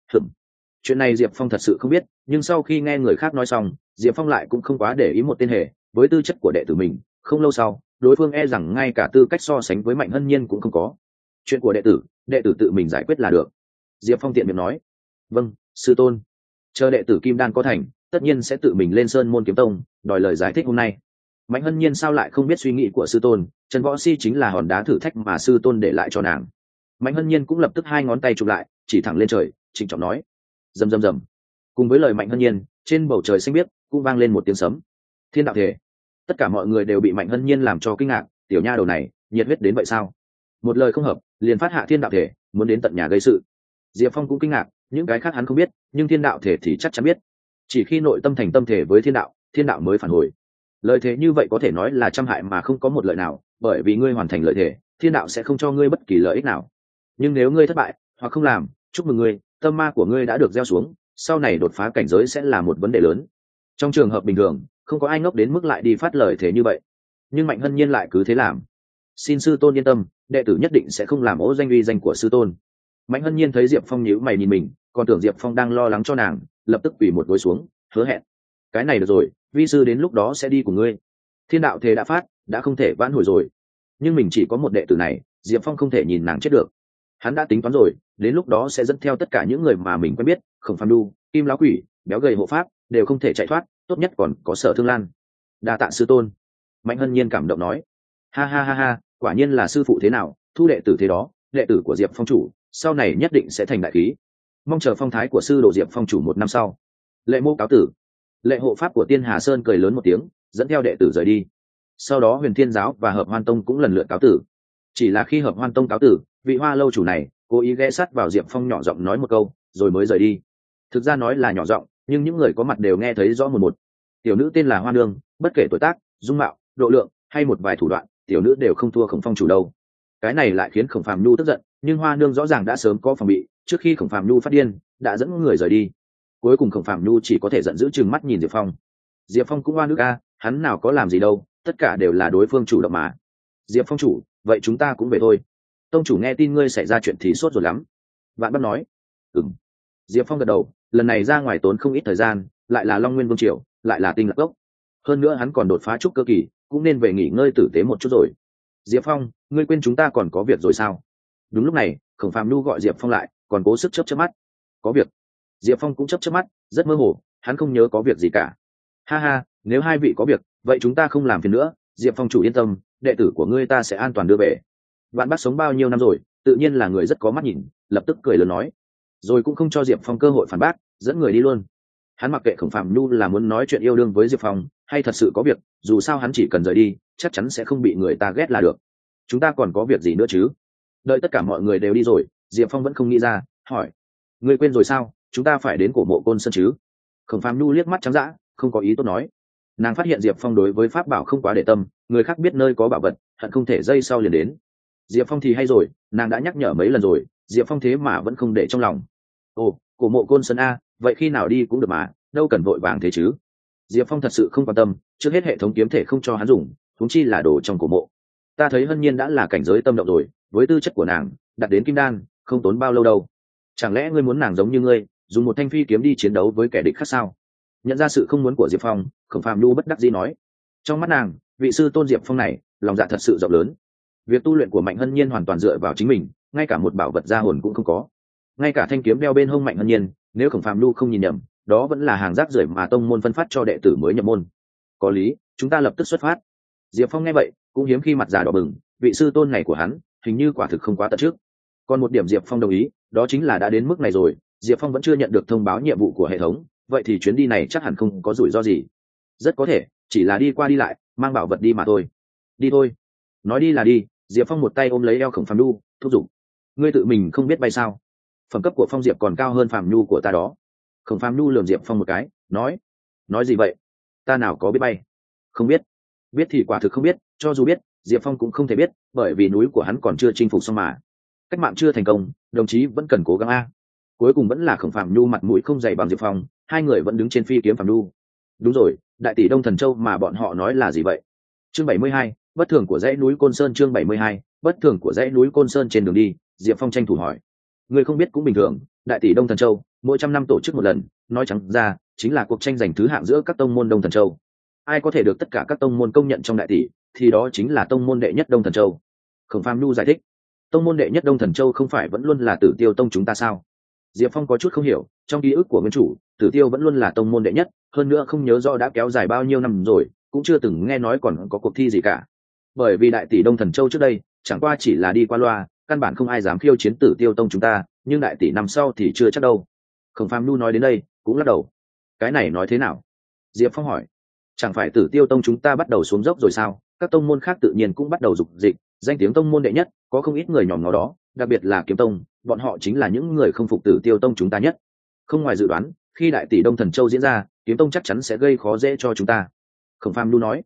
Chuyện này Diệp phong thật sự không biết, nhưng sau khi nghe người khác nói xong, Diệp phong lại cũng không quá để ý một tên hề, với tư chất của đệ tử mình, không lâu sau đối phương e rằng ngay cả tư cách so sánh với Mạnh Hân nhiên cũng không có. Chuyện của đệ tử tự mình giải quyết là được. Diệp phong tiện miệng nói. Vâng, sư tôn. Chờ đệ tử kim đan có thành, tất nhiên sẽ tự mình lên Sơn Môn Kiếm Tông đòi lời giải thích hôm nay. Mạnh Hân nhiên sao lại không biết suy nghĩ của sư tôn, Trần Võ Si chính là hòn đá thử thách mà sư tôn để lại cho nàng. Mạnh Hân nhiên cũng lập tức hai ngón tay chụp lại, chỉ thẳng lên trời, trịnh trọng nói. Rầm rầm rầm. Cùng với lời Mạnh Hân nhiên, trên bầu trời xanh biếc cũng vang lên một tiếng sấm. Thiên đạo thể. Tất cả mọi người đều bị Mạnh Hân nhiên làm cho kinh ngạc, tiểu nha đầu này nhiệt huyết đến vậy sao? Một lời không hợp liền phát hạ thiên đạo thể, muốn đến tận nhà gây sự. Diệp phong cũng kinh ngạc, những cái khác hắn không biết, nhưng thiên đạo thể thì chắc chắn biết. Chỉ khi nội tâm thành tâm thể với thiên đạo mới phản hồi. Lời thề như vậy có thể nói là trăm hại mà không có một lợi nào, bởi vì ngươi hoàn thành lời thề, thiên đạo sẽ không cho ngươi bất kỳ lợi ích nào. Nhưng nếu ngươi thất bại hoặc không làm, chúc mừng ngươi, tâm ma của ngươi đã được gieo xuống, sau này đột phá cảnh giới sẽ là một vấn đề lớn. Trong trường hợp bình thường, không có ai ngốc đến mức lại đi phát lời thế như vậy, nhưng Mạnh Hân Nhiên lại cứ thế làm. Xin sư tôn yên tâm, đệ tử nhất định sẽ không làm ố danh uy danh của sư tôn. Mạnh Hân Nhiên thấy Diệp Phong nhíu mày nhìn mình, còn tưởng Diệp Phong đang lo lắng cho nàng, lập tức quỳ một gối xuống, hứa hẹn. Cái này được rồi, vi sư đến lúc đó sẽ đi cùng ngươi. Thiên đạo thế đã phát, đã không thể vãn hồi rồi. Nhưng mình chỉ có một đệ tử này, Diệp Phong không thể nhìn nàng chết được. Hắn đã tính toán rồi, đến lúc đó sẽ dẫn theo tất cả những người mà mình quen biết, Khổng Phàm Nhu, Kim Lão Quỷ, béo gầy hộ pháp, đều không thể chạy thoát, tốt nhất còn có Sở Thương Lan. Đa tạ sư tôn. Mạnh Hân Nhiên cảm động nói. Ha ha ha ha, quả nhiên là sư phụ thế nào, thu đệ tử thế đó, đệ tử của Diệp Phong chủ, sau này nhất định sẽ thành đại khí. Mong chờ phong thái của sư đồ Diệp Phong chủ một năm sau. Lệ Mô cáo tử. Lệ hộ pháp của Tiên Hà Sơn cười lớn một tiếng, dẫn theo đệ tử rời đi. Sau đó Huyền Thiên giáo và Hợp Hoan Tông cũng lần lượt cáo tử. Chỉ là khi Hợp Hoan Tông cáo tử, vị Hoa lâu chủ này cố ý ghé sát vào Diệp Phong nhỏ giọng nói một câu, rồi mới rời đi. Thực ra nói là nhỏ giọng, nhưng những người có mặt đều nghe thấy rõ một. Tiểu nữ tên là Hoa Nương, bất kể tuổi tác, dung mạo, độ lượng hay một vài thủ đoạn, tiểu nữ đều không thua Khổng Phong chủ đâu. Cái này lại khiến Khổng Phàm Nhu tức giận, nhưng Hoa Nương rõ ràng đã sớm có phòng bị, trước khi Khổng Phàm Nhu phát điên, đã dẫn người rời đi. Cuối cùng Khổng Phàm Nhu chỉ có thể giận dữ trừng mắt nhìn Diệp Phong. Diệp Phong cũng oan ức a, hắn nào có làm gì đâu, tất cả đều là đối phương chủ động mà. Diệp Phong chủ, vậy chúng ta cũng về thôi. Tông chủ nghe tin ngươi xảy ra chuyện thì sốt ruột lắm. Vạn Bất nói. Ừm. Diệp Phong gật đầu, lần này ra ngoài tốn không ít thời gian, lại là Long Nguyên Vương Triều, lại là Tinh Lạc Cốc. Hơn nữa hắn còn đột phá trúc cơ kỳ, cũng nên về nghỉ ngơi tử tế một chút rồi. Diệp Phong, ngươi quên chúng ta còn có việc rồi sao? Đúng lúc này, Khổng Phàm Nhu gọi Diệp Phong lại, còn cố sức chớp chớp mắt. Có việc? Diệp Phong cũng chớp chớp mắt, rất mơ hồ, hắn không nhớ có việc gì cả. Ha ha, nếu hai vị có việc, vậy chúng ta không làm phiền nữa. Diệp Phong chủ yên tâm, đệ tử của ngươi ta sẽ an toàn đưa về. Vạn Bác sống bao nhiêu năm rồi, tự nhiên là người rất có mắt nhìn, lập tức cười lớn nói, rồi cũng không cho Diệp Phong cơ hội phản bác, dẫn người đi luôn. Hắn mặc kệ Khổng Phàm Nhu là muốn nói chuyện yêu đương với Diệp Phong hay thật sự có việc, dù sao hắn chỉ cần rời đi, chắc chắn sẽ không bị người ta ghét là được. Chúng ta còn có việc gì nữa chứ? Đợi tất cả mọi người đều đi rồi, Diệp Phong vẫn không nghĩ ra, hỏi, ngươi quên rồi sao, chúng ta phải đến cổ mộ Côn Sơn chứ? Khổng Phàm Nhu liếc mắt trắng dã, không có ý tốt nói. Nàng phát hiện Diệp Phong đối với pháp bảo không quá để tâm, người khác biết nơi có bảo vật, hận không thể dây sau liền đến. Diệp Phong thì hay rồi, nàng đã nhắc nhở mấy lần rồi, Diệp Phong thế mà vẫn không để trong lòng. Ồ, cổ mộ Côn Sơn a, vậy khi nào đi cũng được mà, đâu cần vội vàng thế chứ? Diệp Phong thật sự không quan tâm, trước hết hệ thống kiếm thể không cho hắn dùng, huống chi là đồ trong cổ mộ. Ta thấy Hân Nhiên đã là cảnh giới tâm động rồi, với tư chất của nàng, đạt đến kim đan, không tốn bao lâu đâu. Chẳng lẽ ngươi muốn nàng giống như ngươi, dùng một thanh phi kiếm đi chiến đấu với kẻ địch khác sao? Nhận ra sự không muốn của Diệp Phong, Khổng Phàm Nhu bất đắc dĩ nói. Trong mắt nàng, vị sư tôn Diệp Phong này, lòng dạ thật sự rộng lớn. Việc tu luyện của Mạnh Hân Nhiên hoàn toàn dựa vào chính mình, ngay cả một bảo vật gia hồn cũng không có. Ngay cả thanh kiếm đeo bên hông Mạnh Hân Nhiên, nếu Khổng Phàm Nhu không nhìn nhầm, đó vẫn là hàng rác rưởi mà tông môn phân phát cho đệ tử mới nhập môn. Có lý, chúng ta lập tức xuất phát. Diệp Phong nghe vậy, cũng hiếm khi mặt già đỏ bừng, vị sư tôn này của hắn, hình như quả thực không quá tận trước. Còn một điểm Diệp Phong đồng ý, đó chính là đã đến mức này rồi, Diệp Phong vẫn chưa nhận được thông báo nhiệm vụ của hệ thống, vậy thì chuyến đi này chắc hẳn không có rủi ro gì. Rất có thể chỉ là đi qua đi lại, mang bảo vật đi mà thôi. Đi thôi. Nói đi là đi, Diệp Phong một tay ôm lấy eo Khổng Phàm Nhu, thúc giục. Ngươi tự mình không biết bay sao? Phẩm cấp của Phong Diệp còn cao hơn Phàm Nhu của ta đó. Khổng Phàm Nhu lườm Diệp Phong một cái, nói gì vậy? Ta nào có biết bay? Không biết. Biết thì quả thực không biết, cho dù biết, Diệp Phong cũng không thể biết, bởi vì núi của hắn còn chưa chinh phục xong mà. Cách mạng chưa thành công, đồng chí vẫn cần cố gắng a. Cuối cùng vẫn là Khổng Phàm Nhu mặt mũi không dày bằng Diệp Phong, hai người vẫn đứng trên phi kiếm Phàm Nhu. Đúng rồi, đại tỷ Đông Thần Châu mà bọn họ nói là gì vậy? Chương 72, bất thường của dãy núi Côn Sơn. Chương 72, bất thường của dãy núi Côn Sơn. Trên đường đi, Diệp Phong tranh thủ hỏi. Người không biết cũng bình thường, đại tỷ Đông Thần Châu mỗi trăm năm tổ chức một lần, nói trắng ra chính là cuộc tranh giành thứ hạng giữa các tông môn Đông Thần Châu. Ai có thể được tất cả các tông môn công nhận trong đại tỷ, thì đó chính là tông môn đệ nhất Đông Thần Châu. Khổng Phàm Nhu giải thích. Tông môn đệ nhất Đông Thần Châu không phải vẫn luôn là Tử Tiêu Tông chúng ta sao? Diệp Phong có chút không hiểu, trong ký ức của nguyên chủ, Tử Tiêu vẫn luôn là tông môn đệ nhất, hơn nữa không nhớ rõ đã kéo dài bao nhiêu năm rồi, cũng chưa từng nghe nói còn có cuộc thi gì cả. Bởi vì đại tỷ Đông Thần Châu trước đây, chẳng qua chỉ là đi qua loa, căn bản không ai dám khiêu chiến Tử Tiêu Tông chúng ta, nhưng đại tỷ năm sau thì chưa chắc đâu. Khổng Phàm Nhu nói đến đây, cũng lắc đầu. Cái này nói thế nào? Diệp Phong hỏi. Chẳng phải Tử Tiêu Tông chúng ta bắt đầu xuống dốc rồi sao? Các tông môn khác tự nhiên cũng bắt đầu dục dịch, danh tiếng tông môn đệ nhất, có không ít người nhòm ngó đó, đặc biệt là Kiếm Tông, bọn họ chính là những người không phục Tử Tiêu Tông chúng ta nhất. Không ngoài dự đoán, khi đại tỷ Đông Thần Châu diễn ra, Kiếm Tông chắc chắn sẽ gây khó dễ cho chúng ta. Khổng Phàm Nhu nói.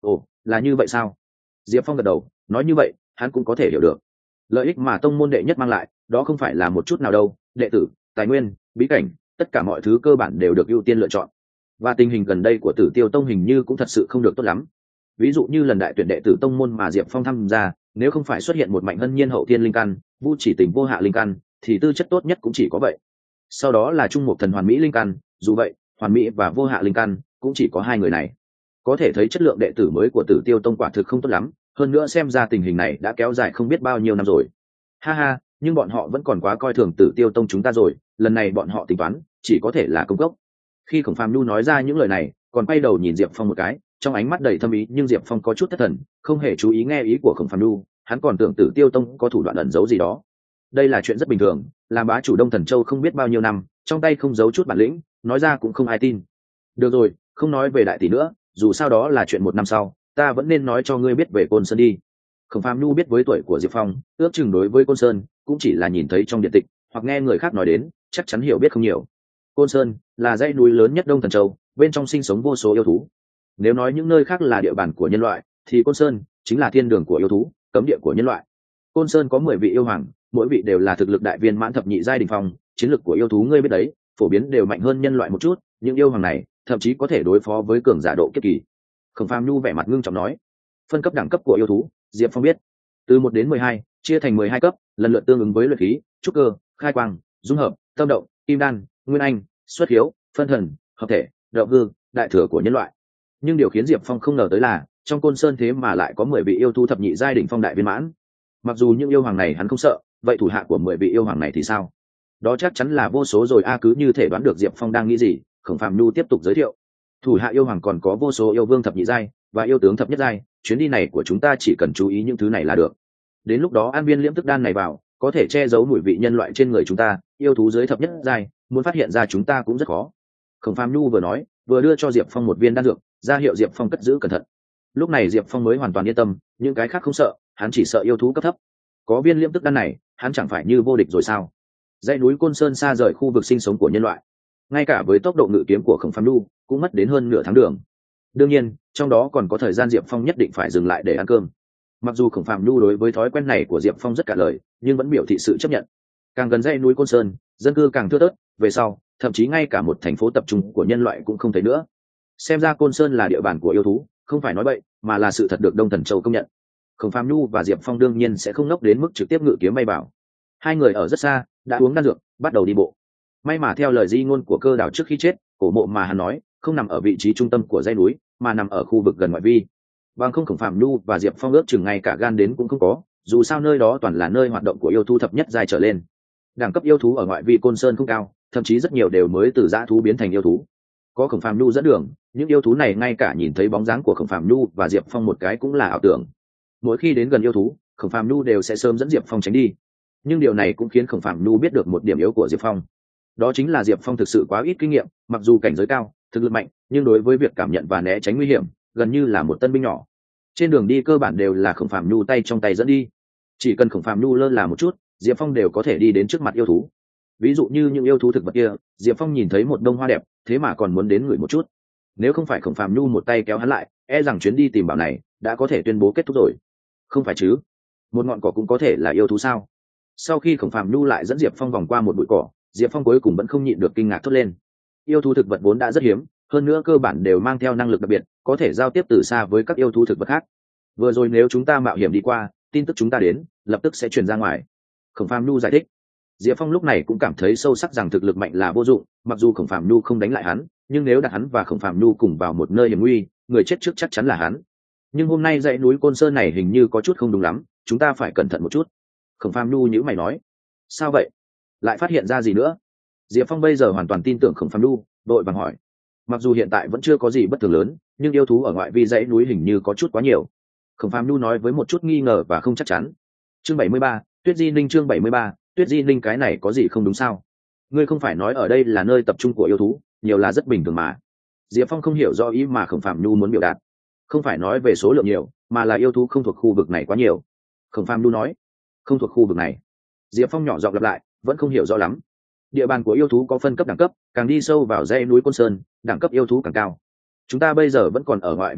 Ồ, là như vậy sao? Diệp Phong gật đầu, nói như vậy hắn cũng có thể hiểu được lợi ích mà tông môn đệ nhất mang lại, đó không phải là một chút nào đâu, đệ tử, tài nguyên, bí cảnh, tất cả mọi thứ cơ bản đều được ưu tiên lựa chọn. Và tình hình gần đây của Tử Tiêu Tông hình như cũng thật sự không được tốt lắm. Ví dụ như lần đại tuyển đệ tử tông môn mà Diệp Phong tham gia, nếu không phải xuất hiện một Mạnh Hân Nhiên hậu thiên linh căn, Vu Chỉ Tình vô hạ linh căn, thì tư chất tốt nhất cũng chỉ có vậy. Sau đó là Trung Mục Thần hoàn mỹ linh căn, dù vậy, hoàn mỹ và vô hạ linh căn cũng chỉ có hai người này. Có thể thấy chất lượng đệ tử mới của Tử Tiêu Tông quả thực không tốt lắm, hơn nữa xem ra tình hình này đã kéo dài không biết bao nhiêu năm rồi. Ha ha, nhưng bọn họ vẫn còn quá coi thường Tử Tiêu Tông chúng ta rồi, lần này bọn họ tính toán chỉ có thể là công cốc. Khi Khổng Phàm Nhu nói ra những lời này, còn quay đầu nhìn Diệp Phong một cái, trong ánh mắt đầy thâm ý, nhưng Diệp Phong có chút thất thần, không hề chú ý nghe ý của Khổng Phàm Nhu, hắn còn tưởng Tử Tiêu Tông có thủ đoạn ẩn giấu gì đó. Đây là chuyện rất bình thường, làm bá chủ Đông Thần Châu không biết bao nhiêu năm, trong tay không giấu chút bản lĩnh, nói ra cũng không ai tin. Được rồi, không nói về đại tỷ nữa, dù sao đó là chuyện một năm sau, ta vẫn nên nói cho ngươi biết về Côn Sơn đi. Khổng Phàm Nhu biết với tuổi của Diệp Phong, ước chừng đối với Côn Sơn cũng chỉ là nhìn thấy trong điện tịch hoặc nghe người khác nói đến, chắc chắn hiểu biết không nhiều. Côn Sơn là dãy núi lớn nhất Đông Thần Châu, bên trong sinh sống vô số yêu thú. Nếu nói những nơi khác là địa bàn của nhân loại, thì Côn Sơn chính là thiên đường của yêu thú, cấm địa của nhân loại. Côn Sơn có 10 vị yêu hoàng, mỗi vị đều là thực lực đại viên mãn thập nhị giai đỉnh phong, chiến lực của yêu thú ngươi biết đấy, phổ biến đều mạnh hơn nhân loại một chút, những yêu hoàng này thậm chí có thể đối phó với cường giả độ kiếp kỳ. Khổng Phàm Nhu vẻ mặt ngưng trọng nói, phân cấp đẳng cấp của yêu thú, Diệp Phong biết, từ 1 đến 12, chia thành 12 cấp, lần lượt tương ứng với luyện khí, trúc cơ, khai quang, dung hợp, tâm động, kim đan, nguyên anh, xuất hiếu, phân thần, hợp thể, động hư, đại thừa của nhân loại. Nhưng điều khiến Diệp Phong không ngờ tới là, trong Côn Sơn thế mà lại có 10 vị yêu thú thập nhị giai đỉnh phong đại viên mãn. Mặc dù những yêu hoàng này hắn không sợ, vậy thủ hạ của 10 vị yêu hoàng này thì sao? Đó chắc chắn là vô số rồi a, cứ như thể đoán được Diệp Phong đang nghĩ gì, Khổng Phàm Nhu tiếp tục giới thiệu. Thủ hạ yêu hoàng còn có vô số yêu vương thập nhị giai và yêu tướng thập nhất giai, chuyến đi này của chúng ta chỉ cần chú ý những thứ này là được. Đến lúc đó an viên liễm tức đan này vào, có thể che giấu mùi vị nhân loại trên người chúng ta, yêu thú dưới thập nhất giai, muốn phát hiện ra chúng ta cũng rất khó. Khổng Phàm Nhu vừa nói, vừa đưa cho Diệp Phong một viên đan dược, ra hiệu Diệp Phong cất giữ cẩn thận. Lúc này Diệp Phong mới hoàn toàn yên tâm, những cái khác không sợ, hắn chỉ sợ yêu thú cấp thấp. Có viên liễm tức đan này, hắn chẳng phải như vô địch rồi sao? Dãy núi Côn Sơn xa rời khu vực sinh sống của nhân loại, ngay cả với tốc độ ngự kiếm của Khổng Phàm Nhu cũng mất đến hơn nửa tháng đường. Đương nhiên, trong đó còn có thời gian Diệp Phong nhất định phải dừng lại để ăn cơm. Mặc dù Khổng Phàm Nhu đối với thói quen này của Diệp Phong rất cả lời, nhưng vẫn biểu thị sự chấp nhận. Càng gần dãy núi Côn Sơn, dân cư càng thưa thớt, về sau, thậm chí ngay cả một thành phố tập trung của nhân loại cũng không thấy nữa. Xem ra Côn Sơn là địa bàn của yêu thú, không phải nói bậy, mà là sự thật được Đông Thần Châu công nhận. Khổng Phàm Nhu và Diệp Phong đương nhiên sẽ không ngốc đến mức trực tiếp ngự kiếm bay vào. Hai người ở rất xa, đã uống đan dược, bắt đầu đi bộ. May mà theo lời di ngôn của Cơ Đào trước khi chết, cổ mộ mà hắn nói không nằm ở vị trí trung tâm của dãy núi, mà nằm ở khu vực gần ngoại vi. Bằng không Khổng Phàm Nhu và Diệp Phong ước chừng ngay cả gan đến cũng không có, dù sao nơi đó toàn là nơi hoạt động của yêu thú thập nhất giai trở lên. Đẳng cấp yêu thú ở ngoại vi Côn Sơn không cao, thậm chí rất nhiều đều mới từ dã thú biến thành yêu thú. Có Khổng Phàm Nhu dẫn đường, những yêu thú này ngay cả nhìn thấy bóng dáng của Khổng Phàm Nhu và Diệp Phong một cái cũng là ảo tưởng. Mỗi khi đến gần yêu thú, Khổng Phàm Nhu đều sẽ sớm dẫn Diệp Phong tránh đi. Nhưng điều này cũng khiến Khổng Phàm Nhu biết được một điểm yếu của Diệp Phong. Đó chính là Diệp Phong thực sự quá ít kinh nghiệm, mặc dù cảnh giới cao, thực lực mạnh, nhưng đối với việc cảm nhận và né tránh nguy hiểm, gần như là một tân binh nhỏ. Trên đường đi cơ bản đều là Khổng Phàm Nhu tay trong tay dẫn đi. Chỉ cần Khổng Phàm Nhu lơ là một chút, Diệp Phong đều có thể đi đến trước mặt yêu thú. Ví dụ như những yêu thú thực vật kia, Diệp Phong nhìn thấy một đông hoa đẹp, thế mà còn muốn đến ngửi một chút. Nếu không phải Khổng Phàm Nhu một tay kéo hắn lại, e rằng chuyến đi tìm bảo này đã có thể tuyên bố kết thúc rồi. Không phải chứ? Một ngọn cỏ cũng có thể là yêu thú sao? Sau khi Khổng Phàm Nhu lại dẫn Diệp Phong vòng qua một bụi cỏ, Diệp Phong cuối cùng vẫn không nhịn được kinh ngạc thốt lên. Yêu thú thực vật vốn đã rất hiếm, hơn nữa cơ bản đều mang theo năng lực đặc biệt, có thể giao tiếp từ xa với các yêu thú thực vật khác. Vừa rồi nếu chúng ta mạo hiểm đi qua, tin tức chúng ta đến, lập tức sẽ truyền ra ngoài. Khổng Phàm Nhu giải thích. Diệp Phong lúc này cũng cảm thấy sâu sắc rằng thực lực mạnh là vô dụng, mặc dù Khổng Phàm Nhu không đánh lại hắn, nhưng nếu đặt hắn và Khổng Phàm Nhu cùng vào một nơi hiểm nguy, người chết trước chắc chắn là hắn. Nhưng hôm nay dãy núi Côn Sơn này hình như có chút không đúng lắm, chúng ta phải cẩn thận một chút. Khổng Phàm Nhu nhíu mày nói. Sao vậy? Lại phát hiện ra gì nữa? Diệp Phong bây giờ hoàn toàn tin tưởng Khổng Phàm Nhu, đội vàng hỏi. Mặc dù hiện tại vẫn chưa có gì bất thường lớn, nhưng yêu thú ở ngoại vi dãy núi hình như có chút quá nhiều. Khổng Phàm Nhu nói với một chút nghi ngờ và không chắc chắn. Chương 73, Tuyết Di Ninh. Chương 73, Tuyết Di Ninh. Cái này có gì không đúng sao? Ngươi không phải nói ở đây là nơi tập trung của yêu thú, nhiều là rất bình thường mà. Diệp Phong không hiểu rõ ý mà Khổng Phàm Nhu muốn biểu đạt. Không phải nói về số lượng nhiều, mà là yêu thú không thuộc khu vực này quá nhiều. Khổng Phàm Nhu nói. Không thuộc khu vực này. Diệp Phong nhỏ giọng lặp lại, vẫn không hiểu rõ lắm. Địa bàn của yêu thú có phân cấp đẳng cấp, càng đi sâu vào dãy núi Côn Sơn, đẳng cấp yêu thú càng cao. Chúng ta bây giờ vẫn còn ở ngoại vi nhất,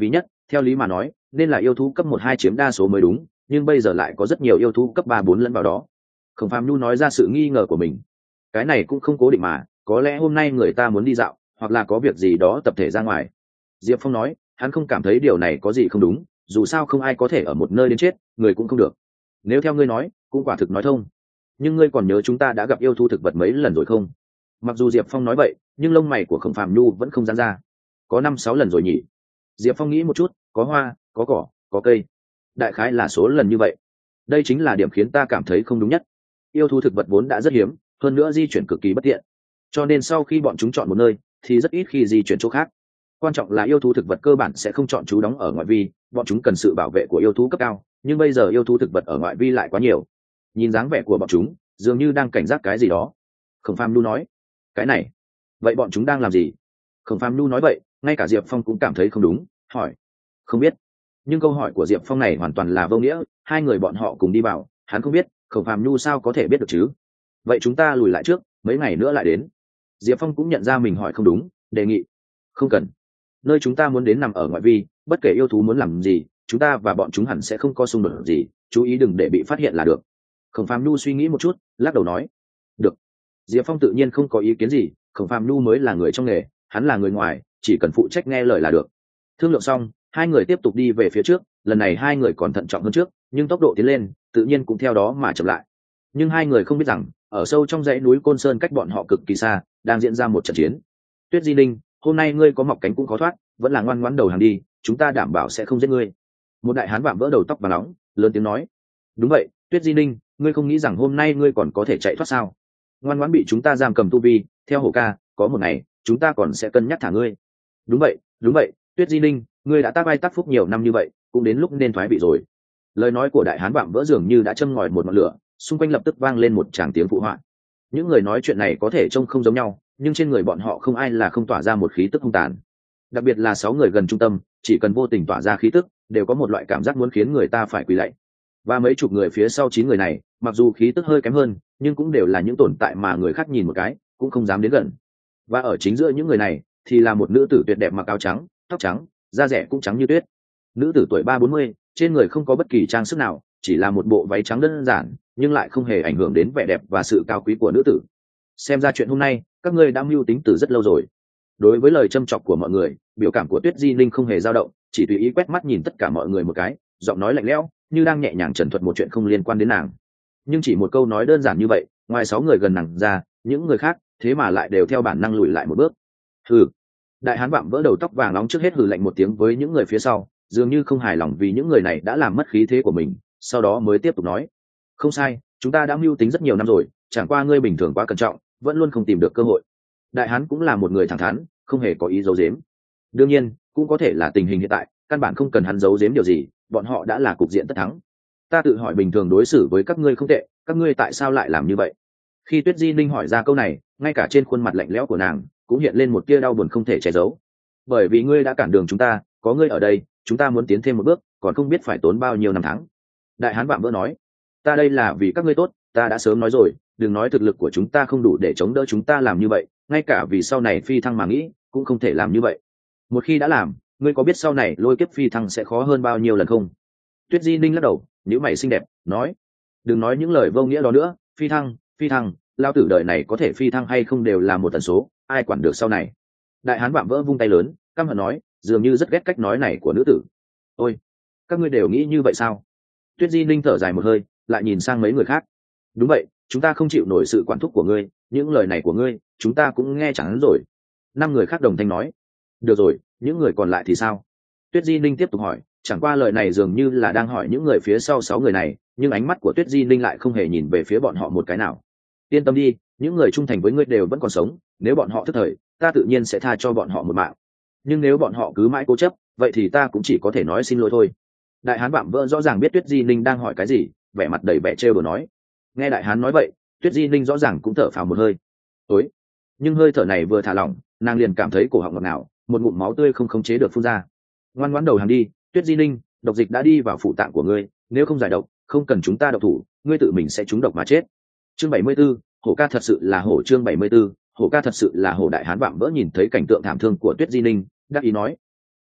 theo lý mà nói nên là yêu thú cấp 1-2 chiếm đa số mới đúng, nhưng bây giờ lại có rất nhiều yêu thú cấp 3-4 lẫn vào đó. Khổng Phàm Nhu nói ra sự nghi ngờ của mình. Cái này cũng không cố định mà, có lẽ hôm nay người ta muốn đi dạo, hoặc là có việc gì đó tập thể ra ngoài. Diệp Phong nói, hắn không cảm thấy điều này có gì không đúng, dù sao không ai có thể ở một nơi đến chết, người cũng không được. Nếu theo ngươi nói, cũng quả thực nói thông. Nhưng ngươi còn nhớ chúng ta đã gặp yêu thú thực vật mấy lần rồi không? Mặc dù Diệp Phong nói vậy, nhưng lông mày của Khổng Phàm Nhu vẫn không giãn ra. Có 5-6 lần rồi nhỉ? Diệp Phong nghĩ một chút, có hoa, có cỏ, có cây. Đại khái là số lần như vậy. Đây chính là điểm khiến ta cảm thấy không đúng nhất. Yêu thú thực vật vốn đã rất hiếm, hơn nữa di chuyển cực kỳ bất tiện. Cho nên sau khi bọn chúng chọn một nơi, thì rất ít khi di chuyển chỗ khác. Quan trọng là yêu thú thực vật cơ bản sẽ không chọn trú đóng ở ngoại vi, bọn chúng cần sự bảo vệ của yêu thú cấp cao, nhưng bây giờ yêu thú thực vật ở ngoại vi lại quá nhiều. Nhìn dáng vẻ của bọn chúng, dường như đang cảnh giác cái gì đó. Khổng Phàm Nhu nói, cái này, vậy bọn chúng đang làm gì? Khổng Phàm Nhu nói vậy, ngay cả Diệp Phong cũng cảm thấy không đúng, hỏi, không biết. Nhưng câu hỏi của Diệp Phong này hoàn toàn là vô nghĩa, hai người bọn họ cùng đi vào, hắn không biết, Khổng Phàm Nhu sao có thể biết được chứ? Vậy chúng ta lùi lại trước, mấy ngày nữa lại đến. Diệp Phong cũng nhận ra mình hỏi không đúng, đề nghị, không cần. Nơi chúng ta muốn đến nằm ở ngoại vi, bất kể yêu thú muốn làm gì, chúng ta và bọn chúng hẳn sẽ không có xung đột gì, chú ý đừng để bị phát hiện là được. Khổng Phàm Nhu suy nghĩ một chút, lắc đầu nói, được. Diệp Phong tự nhiên không có ý kiến gì, Khổng Phàm Nhu mới là người trong nghề, hắn là người ngoài, chỉ cần phụ trách nghe lời là được. Thương lượng xong, hai người tiếp tục đi về phía trước, lần này hai người còn thận trọng hơn trước, nhưng tốc độ tiến lên tự nhiên cũng theo đó mà chậm lại. Nhưng hai người không biết rằng ở sâu trong dãy núi Côn Sơn cách bọn họ cực kỳ xa, đang diễn ra một trận chiến. Tuyết Di Ninh, hôm nay ngươi có mọc cánh cũng khó thoát, vẫn là ngoan ngoãn đầu hàng đi, chúng ta đảm bảo sẽ không giết ngươi. Một đại hán vạm vỡ đầu tóc vàng nóng, lớn tiếng nói. Đúng vậy, Tuyết Di Ninh, ngươi không nghĩ rằng hôm nay ngươi còn có thể chạy thoát sao? Ngoan ngoãn bị chúng ta giam cầm tu vi, theo hổ ca, có một ngày chúng ta còn sẽ cân nhắc thả ngươi. Đúng vậy, Tuyết Di Ninh, ngươi đã tác vai tác phúc nhiều năm như vậy, cũng đến lúc nên thoái vị rồi. Lời nói của đại hán vạm vỡ dường như đã châm ngòi một ngọn lửa, xung quanh lập tức vang lên một tràng tiếng phụ họa. Những người nói chuyện này có thể trông không giống nhau, nhưng trên người bọn họ không ai là không tỏa ra một khí tức hung tàn. Đặc biệt là 6 người gần trung tâm, chỉ cần vô tình tỏa ra khí tức, đều có một loại cảm giác muốn khiến người ta phải quỳ lạy. Và mấy chục người phía sau 9 người này, mặc dù khí tức hơi kém hơn, nhưng cũng đều là những tồn tại mà người khác nhìn một cái cũng không dám đến gần. Và ở chính giữa những người này, thì là một nữ tử tuyệt đẹp mặc áo trắng, tóc trắng, da rẻ cũng trắng như tuyết. Nữ tử tuổi 30, trên người không có bất kỳ trang sức nào, chỉ là một bộ váy trắng đơn giản, nhưng lại không hề ảnh hưởng đến vẻ đẹp và sự cao quý của nữ tử. Xem ra chuyện hôm nay, các ngươi đã mưu tính từ rất lâu rồi. Đối với lời châm chọc của mọi người, biểu cảm của Tuyết Di Ninh không hề dao động, chỉ tùy ý quét mắt nhìn tất cả mọi người một cái, giọng nói lạnh lẽo, như đang nhẹ nhàng trần thuật một chuyện không liên quan đến nàng. Nhưng chỉ một câu nói đơn giản như vậy, ngoài 6 người gần nàng ra, những người khác thế mà lại đều theo bản năng lùi lại một bước. Hừ. Đại hán vạm vỡ đầu tóc vàng nóng trước hết hừ lạnh một tiếng với những người phía sau, dường như không hài lòng vì những người này đã làm mất khí thế của mình, sau đó mới tiếp tục nói, không sai, chúng ta đã mưu tính rất nhiều năm rồi, chẳng qua ngươi bình thường quá cẩn trọng, vẫn luôn không tìm được cơ hội. Đại hán cũng là một người thẳng thắn, không hề có ý giấu giếm. Đương nhiên cũng có thể là tình hình hiện tại, căn bản không cần hắn giấu giếm điều gì, bọn họ đã là cục diện tất thắng. Ta tự hỏi bình thường đối xử với các ngươi không tệ, các ngươi tại sao lại làm như vậy? Khi Tuyết Di Ninh hỏi ra câu này, ngay cả trên khuôn mặt lạnh lẽo của nàng cũng hiện lên một tia đau buồn không thể che giấu. Bởi vì ngươi đã cản đường chúng ta, có ngươi ở đây, chúng ta muốn tiến thêm một bước, còn không biết phải tốn bao nhiêu năm tháng. Đại hán vạm vỡ nói, ta đây là vì các ngươi tốt, ta đã sớm nói rồi, đừng nói thực lực của chúng ta không đủ để chống đỡ chúng ta làm như vậy, ngay cả vì sau này phi thăng mà nghĩ cũng không thể làm như vậy. Một khi đã làm, ngươi có biết sau này lôi kiếp phi thăng sẽ khó hơn bao nhiêu lần không? Tuyết Di Ninh lắc đầu, nhíu mày xinh đẹp nói, đừng nói những lời vô nghĩa đó nữa, phi thăng, lao tử đời này có thể phi thăng hay không đều là một tần số, ai quản được sau này. Đại hán vạm vỡ vung tay lớn, căm hận nói, dường như rất ghét cách nói này của nữ tử. Ôi, các ngươi đều nghĩ như vậy sao? Tuyết Di Ninh thở dài một hơi, lại nhìn sang mấy người khác. Đúng vậy, chúng ta không chịu nổi sự quản thúc của ngươi, những lời này của ngươi chúng ta cũng nghe chẳng rồi. 5 người khác đồng thanh nói. Được rồi, những người còn lại thì sao? Tuyết Di Ninh tiếp tục hỏi, chẳng qua lời này dường như là đang hỏi những người phía sau 6 người này, nhưng ánh mắt của Tuyết Di Ninh lại không hề nhìn về phía bọn họ một cái nào. Yên tâm đi, những người trung thành với ngươi đều vẫn còn sống, nếu bọn họ thất thời, ta tự nhiên sẽ tha cho bọn họ một mạng. Nhưng nếu bọn họ cứ mãi cố chấp, vậy thì ta cũng chỉ có thể nói xin lỗi thôi. Đại hán vạm vỡ rõ ràng biết Tuyết Di Ninh đang hỏi cái gì, vẻ mặt đầy vẻ trêu đùa nói. Nghe đại hán nói vậy, Tuyết Di Ninh rõ ràng cũng thở phào một hơi. Ối, nhưng hơi thở này vừa thả lỏng, nàng liền cảm thấy cổ họng ngọt ngào, một ngụm máu tươi không khống chế được phun ra. Ngoan ngoãn đầu hàng đi, Tuyết Di Ninh, độc dịch đã đi vào phủ tạng của ngươi, nếu không giải độc, không cần chúng ta độc thủ, ngươi tự mình sẽ trúng độc mà chết. Chương 74, hổ ca thật sự là hổ. Chương 74, hổ ca thật sự là hổ. Đại hán vạm vỡ nhìn thấy cảnh tượng thảm thương của Tuyết Di Ninh, đắc ý nói,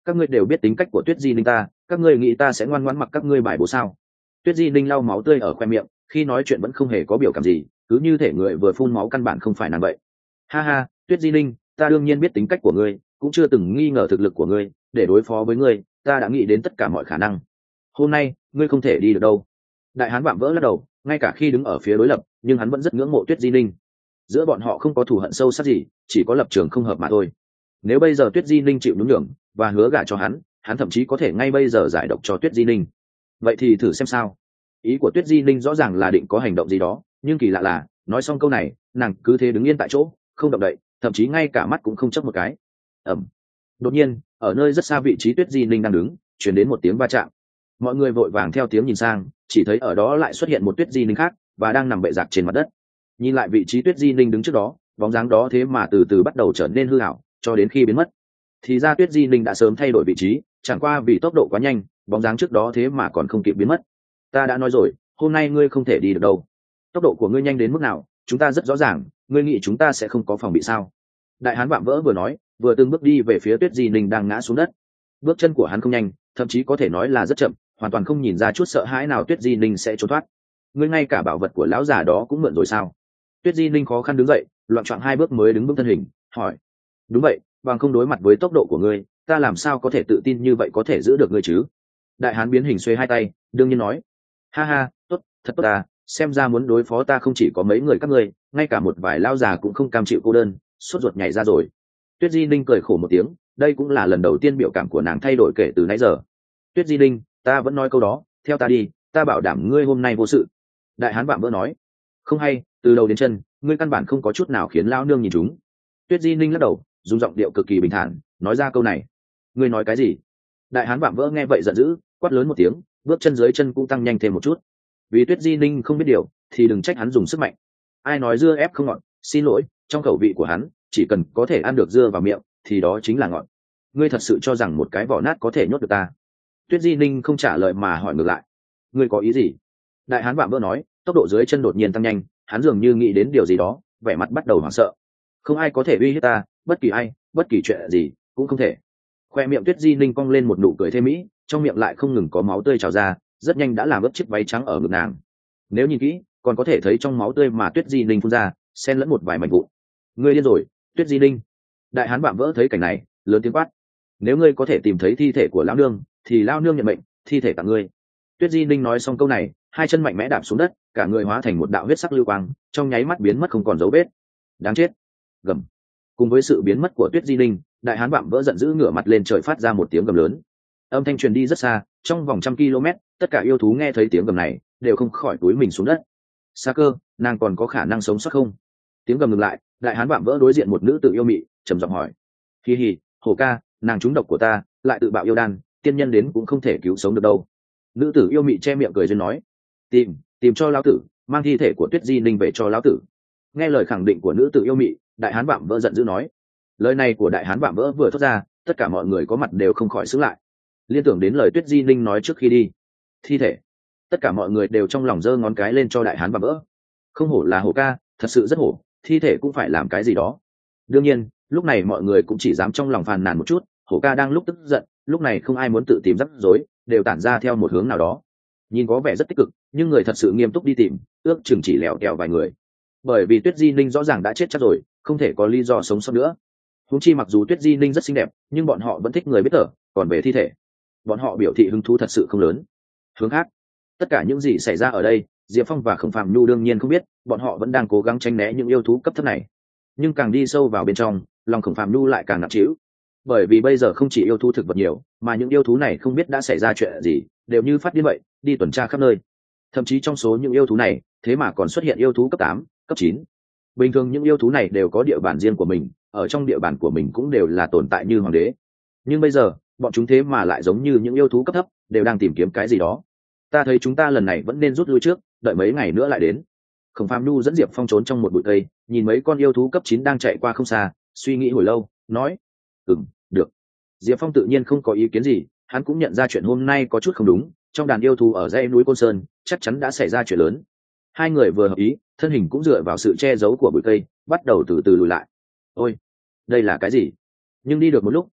các ngươi đều biết tính cách của Tuyết Di Ninh ta, các ngươi nghĩ ta sẽ ngoan ngoãn mặc các ngươi bài bố sao? Tuyết Di Ninh lau máu tươi ở khoe miệng, khi nói chuyện vẫn không hề có biểu cảm gì, cứ như thể người vừa phun máu căn bản không phải nàng vậy. Ha ha, Tuyết Di Ninh, ta đương nhiên biết tính cách của ngươi, cũng chưa từng nghi ngờ thực lực của ngươi, để đối phó với ngươi, ta đã nghĩ đến tất cả mọi khả năng. Hôm nay, ngươi không thể đi được đâu. Đại hán vạm vỡ lắc đầu, ngay cả khi đứng ở phía đối lập, nhưng hắn vẫn rất ngưỡng mộ Tuyết Di Ninh. Giữa bọn họ không có thù hận sâu sắc gì, chỉ có lập trường không hợp mà thôi. Nếu bây giờ Tuyết Di Ninh chịu nhún nhường và hứa gả cho hắn thậm chí có thể ngay bây giờ giải độc cho Tuyết Di Ninh. Vậy thì thử xem sao. Ý của Tuyết Di Ninh rõ ràng là định có hành động gì đó, nhưng kỳ lạ là nói xong câu này, nàng cứ thế đứng yên tại chỗ, không động đậy, thậm chí ngay cả mắt cũng không chớp một cái. Ầm. Đột nhiên, ở nơi rất xa vị trí Tuyết Di Ninh đang đứng, truyền đến một tiếng va chạm. Mọi người vội vàng theo tiếng nhìn sang, chỉ thấy ở đó lại xuất hiện một Tuyết Di Ninh khác và đang nằm bệ rạc trên mặt đất. Nhìn lại vị trí Tuyết Di Ninh đứng trước đó, bóng dáng đó thế mà từ từ bắt đầu trở nên hư ảo, cho đến khi biến mất. Thì ra Tuyết Di Ninh đã sớm thay đổi vị trí, chẳng qua vì tốc độ quá nhanh, bóng dáng trước đó thế mà còn không kịp biến mất. Ta đã nói rồi, hôm nay ngươi không thể đi được đâu. Tốc độ của ngươi nhanh đến mức nào, chúng ta rất rõ ràng, ngươi nghĩ chúng ta sẽ không có phòng bị sao? Đại hán vạm vỡ vừa nói, vừa từng bước đi về phía Tuyết Di Ninh đang ngã xuống đất. Bước chân của hắn không nhanh, thậm chí có thể nói là rất chậm, hoàn toàn không nhìn ra chút sợ hãi nào Tuyết Di Ninh sẽ trốn thoát. Ngươi ngay cả bảo vật của lão già đó cũng mượn rồi sao? Tuyết Di Ninh khó khăn đứng dậy, loạng choạng 2 bước mới đứng vững thân hình, hỏi. Đúng vậy, bằng không đối mặt với tốc độ của ngươi, ta làm sao có thể tự tin như vậy có thể giữ được ngươi chứ? Đại hán biến hình xuê 2 tay, đương nhiên nói. Ha ha, tốt, thật tốt ta, xem ra muốn đối phó ta không chỉ có mấy người các ngươi, ngay cả một vài lao già cũng không cam chịu cô đơn, sốt ruột nhảy ra rồi. Tuyết Di Ninh cười khổ một tiếng, đây cũng là lần đầu tiên biểu cảm của nàng thay đổi kể từ nãy giờ. Tuyết Di Ninh, ta vẫn nói câu đó, theo ta đi, ta bảo đảm ngươi hôm nay vô sự. Đại hán vạm vỡ nói. Không hay, từ đầu đến chân, ngươi căn bản không có chút nào khiến lao nương nhìn chúng. Tuyết Di Ninh lắc đầu, dùng giọng điệu cực kỳ bình thản nói ra câu này. Ngươi nói cái gì? Đại hán vạm vỡ nghe vậy giận dữ, quát lớn một tiếng, bước chân dưới chân cũng tăng nhanh thêm một chút. Vì Tuyết Di Ninh không biết điều thì đừng trách hắn dùng sức mạnh. Ai nói dưa ép không ngọt, xin lỗi, trong khẩu vị của hắn chỉ cần có thể ăn được dưa vào miệng thì đó chính là ngọt. Ngươi thật sự cho rằng một cái vỏ nát có thể nhốt được ta? Tuyết Di Ninh không trả lời mà hỏi ngược lại. Ngươi có ý gì? Đại hán vạm vỡ nói, tốc độ dưới chân đột nhiên tăng nhanh, hắn dường như nghĩ đến điều gì đó, vẻ mặt bắt đầu hoảng sợ. Không ai có thể uy hiếp ta, bất kỳ ai, bất kỳ chuyện gì cũng không thể. Khoe miệng Tuyết Di Ninh cong lên một nụ cười thê mỹ, trong miệng lại không ngừng có máu tươi trào ra, rất nhanh đã làm ướt chiếc váy trắng ở ngực nàng. Nếu nhìn kỹ, còn có thể thấy trong máu tươi mà Tuyết Di Ninh phun ra, xen lẫn một vài mảnh vụn. Ngươi điên rồi, Tuyết Di Ninh! Đại hán vạm vỡ thấy cảnh này, lớn tiếng quát. Nếu ngươi có thể tìm thấy thi thể của lão nương, thì lão nương nhận mệnh, thi thể tặng ngươi. Tuyết Di Ninh nói xong câu này, 2 chân mạnh mẽ đạp xuống đất, cả người hóa thành một đạo huyết sắc lưu quang, trong nháy mắt biến mất không còn dấu vết. Đáng chết! Gầm. Cùng với sự biến mất của Tuyết Di Ninh, đại hán vạm vỡ giận dữ ngửa mặt lên trời phát ra một tiếng gầm lớn. Âm thanh truyền đi rất xa, trong vòng 100 km, tất cả yêu thú nghe thấy tiếng gầm này đều không khỏi túi mình xuống đất. Sa Cơ, nàng còn có khả năng sống sót không? Tiếng gầm ngừng lại, đại hán vạm vỡ đối diện một nữ tử yêu mị, trầm giọng hỏi. Hi hi, hổ ca, nàng trúng độc của ta, lại tự bạo yêu đan, tiên nhân đến cũng không thể cứu sống được đâu. Nữ tử yêu mị che miệng cười duyên nói. Tìm cho lão tử, mang thi thể của Tuyết Di Ninh về cho lão tử. Nghe lời khẳng định của nữ tử yêu mị, đại hán vạm vỡ giận dữ nói. Lời này của đại hán vạm vỡ vừa thốt ra, tất cả mọi người có mặt đều không khỏi sững lại, liên tưởng đến lời Tuyết Di Ninh nói trước khi đi. Thi thể. Tất cả mọi người đều trong lòng giơ ngón cái lên cho đại hán vạm vỡ. Không hổ là hổ ca, thật sự rất hổ, thi thể cũng phải làm cái gì đó. Đương nhiên, lúc này mọi người cũng chỉ dám trong lòng phàn nàn một chút, hổ ca đang lúc tức giận, lúc này không ai muốn tự tìm rắc rối, đều tản ra theo một hướng nào đó. Nhìn có vẻ rất tích cực, nhưng người thật sự nghiêm túc đi tìm, ước chừng chỉ lèo tèo vài người. Bởi vì Tuyết Di Ninh rõ ràng đã chết chắc rồi, không thể có lý do sống sót nữa. Huống chi mặc dù Tuyết Di Ninh rất xinh đẹp, nhưng bọn họ vẫn thích người biết thở, còn về thi thể, bọn họ biểu thị hứng thú thật sự không lớn. Hướng khác, tất cả những gì xảy ra ở đây, Diệp Phong và Khổng Phàm Nhu đương nhiên không biết, bọn họ vẫn đang cố gắng tránh né những yêu thú cấp thấp này. Nhưng càng đi sâu vào bên trong, lòng Khổng Phàm Nhu lại càng nặng trĩu, bởi vì bây giờ không chỉ yêu thú thực vật nhiều, mà những yêu thú này không biết đã xảy ra chuyện gì, đều như phát điên vậy, đi tuần tra khắp nơi. Thậm chí trong số những yêu thú này, thế mà còn xuất hiện yêu thú cấp 8, cấp 9. Bình thường những yêu thú này đều có địa bàn riêng của mình, ở trong địa bàn của mình cũng đều là tồn tại như hoàng đế. Nhưng bây giờ, bọn chúng thế mà lại giống như những yêu thú cấp thấp, đều đang tìm kiếm cái gì đó. Ta thấy chúng ta lần này vẫn nên rút lui trước, đợi mấy ngày nữa lại đến. Khổng Phàm Nhu dẫn Diệp Phong trốn trong một bụi cây, nhìn mấy con yêu thú cấp 9 đang chạy qua không xa, suy nghĩ hồi lâu, nói: được. Diệp Phong tự nhiên không có ý kiến gì, hắn cũng nhận ra chuyện hôm nay có chút không đúng, trong đàn yêu thú ở dãy núi Côn Sơn chắc chắn đã xảy ra chuyện lớn. Hai người vừa hợp ý, thân hình cũng dựa vào sự che giấu của bụi cây, bắt đầu từ từ lùi lại. Ôi, đây là cái gì? Nhưng đi được một lúc,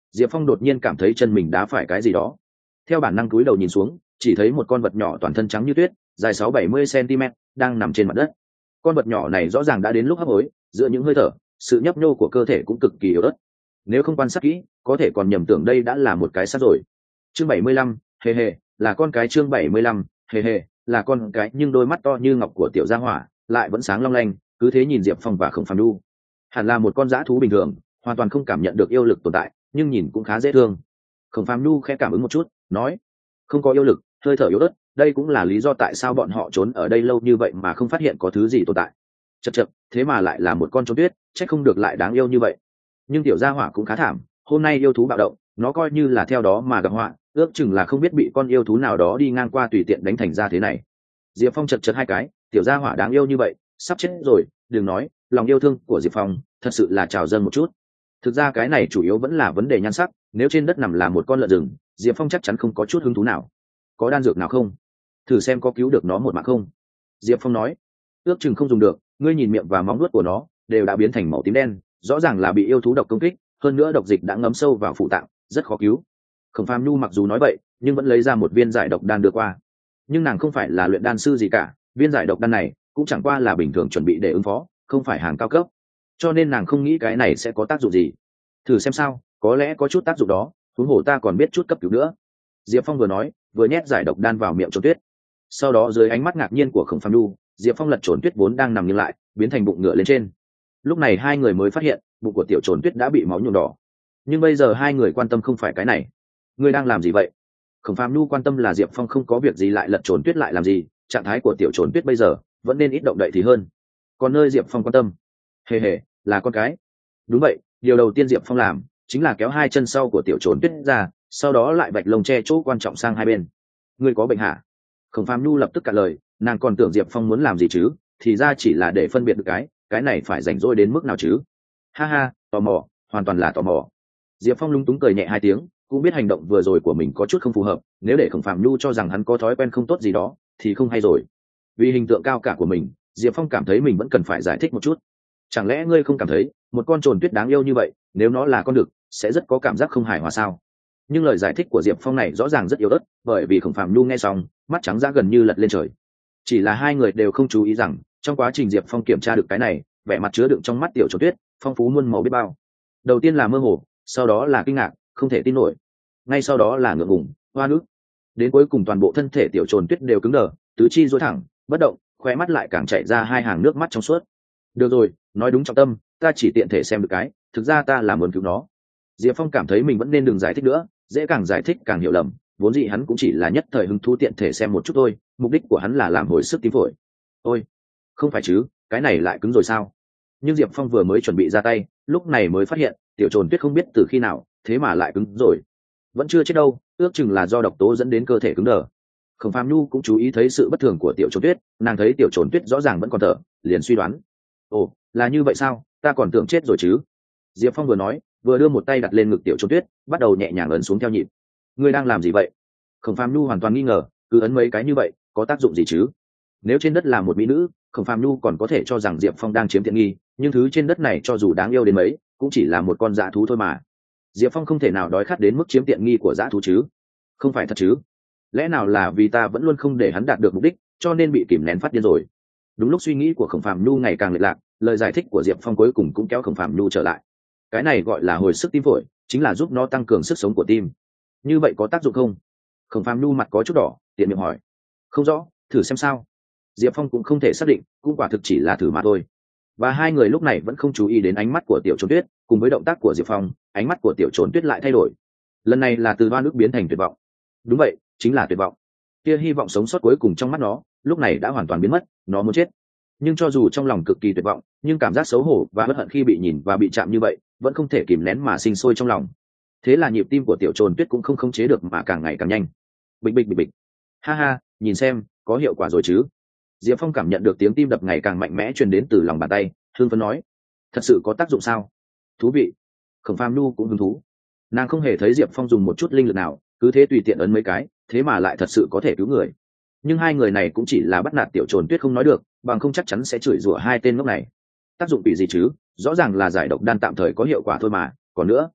Diệp Phong đột nhiên cảm thấy chân mình đá phải cái gì đó, theo bản năng cúi đầu nhìn xuống, chỉ thấy một con vật nhỏ toàn thân trắng như tuyết, dài 60-70 cm, đang nằm trên mặt đất. Con vật nhỏ này rõ ràng đã đến lúc hấp hối, giữa những hơi thở, sự nhấp nhô của cơ thể cũng cực kỳ yếu ớt. Nếu không quan sát kỹ, có thể còn nhầm tưởng đây đã là một cái xác rồi. Chương 75, hề hề, là con cái. Chương 75, hề hề, là con cái, nhưng đôi mắt to như ngọc của tiểu gia hỏa lại vẫn sáng long lanh, cứ thế nhìn Diệp Phong và Khổng Phàm Nhu. Hẳn là một con dã thú bình thường, hoàn toàn không cảm nhận được yêu lực tồn tại, nhưng nhìn cũng khá dễ thương. Khổng Phàm Nhu khẽ cảm ứng một chút, nói: không có yêu lực, hơi thở yếu ớt, đây cũng là lý do tại sao bọn họ trốn ở đây lâu như vậy mà không phát hiện có thứ gì tồn tại. Chậc chậc, thế mà lại là một con trốn tuyết, chắc không được lại đáng yêu như vậy. Nhưng tiểu gia hỏa cũng khá thảm, hôm nay yêu thú bạo động, nó coi như là theo đó mà gặp họa, ước chừng là không biết bị con yêu thú nào đó đi ngang qua tùy tiện đánh thành ra thế này. Diệp Phong chật chật hai cái, tiểu gia hỏa đáng yêu như vậy, sắp chết rồi, đừng nói, lòng yêu thương của Diệp Phong thật sự là trào dâng một chút. Thực ra cái này chủ yếu vẫn là vấn đề nhan sắc, nếu trên đất nằm là một con lợn rừng, Diệp Phong chắc chắn không có chút hứng thú nào. Có đan dược nào không? Thử xem có cứu được nó một mạng không? Diệp Phong nói. Ước chừng không dùng được, ngươi nhìn miệng và móng nuốt của nó đều đã biến thành màu tím đen, rõ ràng là bị yêu thú độc công kích, hơn nữa độc dịch đã ngấm sâu vào phụ tạng, rất khó cứu. Khổng Phàm Nhu mặc dù nói vậy, nhưng vẫn lấy ra một viên giải độc đan đưa qua. Nhưng nàng không phải là luyện đan sư gì cả, viên giải độc đan này cũng chẳng qua là bình thường chuẩn bị để ứng phó, không phải hàng cao cấp, cho nên nàng không nghĩ cái này sẽ có tác dụng gì. Thử xem sao, có lẽ có chút tác dụng đó, huống hồ ta còn biết chút cấp cứu nữa. Diệp Phong vừa nói, vừa nhét giải độc đan vào miệng Trốn Tuyết. Sau đó dưới ánh mắt ngạc nhiên của Khổng Phàm Nhu, Diệp Phong lật Trốn Tuyết vốn đang nằm nghiêng lại, biến thành bụng ngựa lên trên. Lúc này hai người mới phát hiện, bụng của tiểu Trốn Tuyết đã bị máu nhuộm đỏ. Nhưng bây giờ hai người quan tâm không phải cái này. Ngươi đang làm gì vậy? Khổng Phàm Nhu quan tâm là Diệp Phong không có việc gì lại lật Trốn Tuyết lại làm gì, trạng thái của tiểu Trốn Tuyết bây giờ vẫn nên ít động đậy thì hơn. Còn nơi Diệp Phong quan tâm, hề hề, là con cái. Đúng vậy, điều đầu tiên Diệp Phong làm chính là kéo hai chân sau của tiểu Trốn Tuyết ra, sau đó lại vạch lông che chỗ quan trọng sang hai bên. Ngươi có bệnh hả? Khổng Phàm Nhu lập tức cạn lời, nàng còn tưởng Diệp Phong muốn làm gì chứ, thì ra chỉ là để phân biệt được cái này phải rảnh rỗi đến mức nào chứ. Ha ha, tò mò, hoàn toàn là tò mò. Diệp Phong lúng túng cười nhẹ hai tiếng, cũng biết hành động vừa rồi của mình có chút không phù hợp, nếu để Khổng Phàm Nhu cho rằng hắn có thói quen không tốt gì đó thì không hay rồi. Vì hình tượng cao cả của mình, Diệp Phong cảm thấy mình vẫn cần phải giải thích một chút. Chẳng lẽ ngươi không cảm thấy một con trồn tuyết đáng yêu như vậy, nếu nó là con đực sẽ rất có cảm giác không hài hòa sao? Nhưng lời giải thích của Diệp Phong này rõ ràng rất yếu ớt, bởi vì Khổng Phàm Nhu nghe xong mắt trắng ra gần như lật lên trời. Chỉ là hai người đều không chú ý rằng trong quá trình Diệp Phong kiểm tra được cái này, vẻ mặt chứa đựng trong mắt tiểu trồn tuyết phong phú muôn màu biết bao. Đầu tiên là mơ hồ, sau đó là kinh ngạc, không thể tin nổi, ngay sau đó là ngượng ngùng, hoa nước, đến cuối cùng toàn bộ thân thể tiểu trồn tuyết đều cứng đờ, tứ chi duỗi thẳng bất động, khóe mắt lại càng chảy ra hai hàng nước mắt trong suốt. Được rồi, nói đúng trọng tâm, ta chỉ tiện thể xem được cái, thực ra ta là muốn cứu nó. Diệp Phong cảm thấy mình vẫn nên đừng giải thích nữa, dễ càng giải thích càng hiểu lầm, vốn dĩ hắn cũng chỉ là nhất thời hứng thú tiện thể xem một chút thôi, mục đích của hắn là làm hồi sức tim phổi. Ôi, không phải chứ, cái này lại cứng rồi sao? Nhưng Diệp Phong vừa mới chuẩn bị ra tay, lúc này mới phát hiện tiểu trồn tuyết không biết từ khi nào thế mà lại cứng rồi. Vẫn chưa chết đâu, ước chừng là do độc tố dẫn đến cơ thể cứng đờ. Khổng Phàm Nhu cũng chú ý thấy sự bất thường của tiểu trồn tuyết, nàng thấy tiểu trồn tuyết rõ ràng vẫn còn thở, liền suy đoán: ồ, là như vậy sao, ta còn tưởng chết rồi chứ. Diệp Phong vừa nói, vừa đưa một tay đặt lên ngực tiểu trồn tuyết, bắt đầu nhẹ nhàng ấn xuống theo nhịp. Ngươi đang làm gì vậy? Khổng Phàm Nhu hoàn toàn nghi ngờ, cứ ấn mấy cái như vậy có tác dụng gì chứ? Nếu trên đất là một mỹ nữ, Khổng Phàm Nhu còn có thể cho rằng Diệp Phong đang chiếm tiện nghi, nhưng thứ trên đất này cho dù đáng yêu đến mấy cũng chỉ là một con dã thú thôi mà. Diệp Phong không thể nào đói khát đến mức chiếm tiện nghi của dã thú chứ? Không phải thật chứ? Lẽ nào là vì ta vẫn luôn không để hắn đạt được mục đích, cho nên bị kìm nén phát điên rồi? Đúng lúc suy nghĩ của Khổng Phàm Nhu ngày càng lệch lạc, lời giải thích của Diệp Phong cuối cùng cũng kéo Khổng Phàm Nhu trở lại. Cái này gọi là hồi sức tim phổi, chính là giúp nó tăng cường sức sống của tim. Như vậy có tác dụng không? Khổng Phàm Nhu mặt có chút đỏ, tiện miệng hỏi. Không rõ, thử xem sao. Diệp Phong cũng không thể xác định, cũng quả thực chỉ là thử mà thôi. Và hai người lúc này vẫn không chú ý đến ánh mắt của tiểu trốn tuyết, cùng với động tác của Diệp Phong, ánh mắt của tiểu trốn tuyết lại thay đổi. Lần này là từ oan ức biến thành tuyệt vọng. Đúng vậy, chính là tuyệt vọng. Kia hy vọng sống sót cuối cùng trong mắt nó, lúc này đã hoàn toàn biến mất, nó muốn chết. Nhưng cho dù trong lòng cực kỳ tuyệt vọng, nhưng cảm giác xấu hổ và bất hận khi bị nhìn và bị chạm như vậy vẫn không thể kìm nén mà sinh sôi trong lòng. Thế là nhịp tim của tiểu trồn tuyết cũng không khống chế được mà càng ngày càng nhanh. Bịch bịch bịch bịch. Ha ha, nhìn xem, có hiệu quả rồi chứ? Diệp Phong cảm nhận được tiếng tim đập ngày càng mạnh mẽ truyền đến từ lòng bàn tay, hương phấn nói: thật sự có tác dụng sao? Thú vị. Khổng Phàm Nhu cũng hứng thú. Nàng không hề thấy Diệp Phong dùng một chút linh lực nào, cứ thế tùy tiện ấn mấy cái, thế mà lại thật sự có thể cứu người. Nhưng hai người này cũng chỉ là bắt nạt tiểu trồn tuyết không nói được, bằng không chắc chắn sẽ chửi rủa hai tên ngốc này. Tác dụng bị gì chứ? Rõ ràng là giải độc đan tạm thời có hiệu quả thôi mà, còn nữa.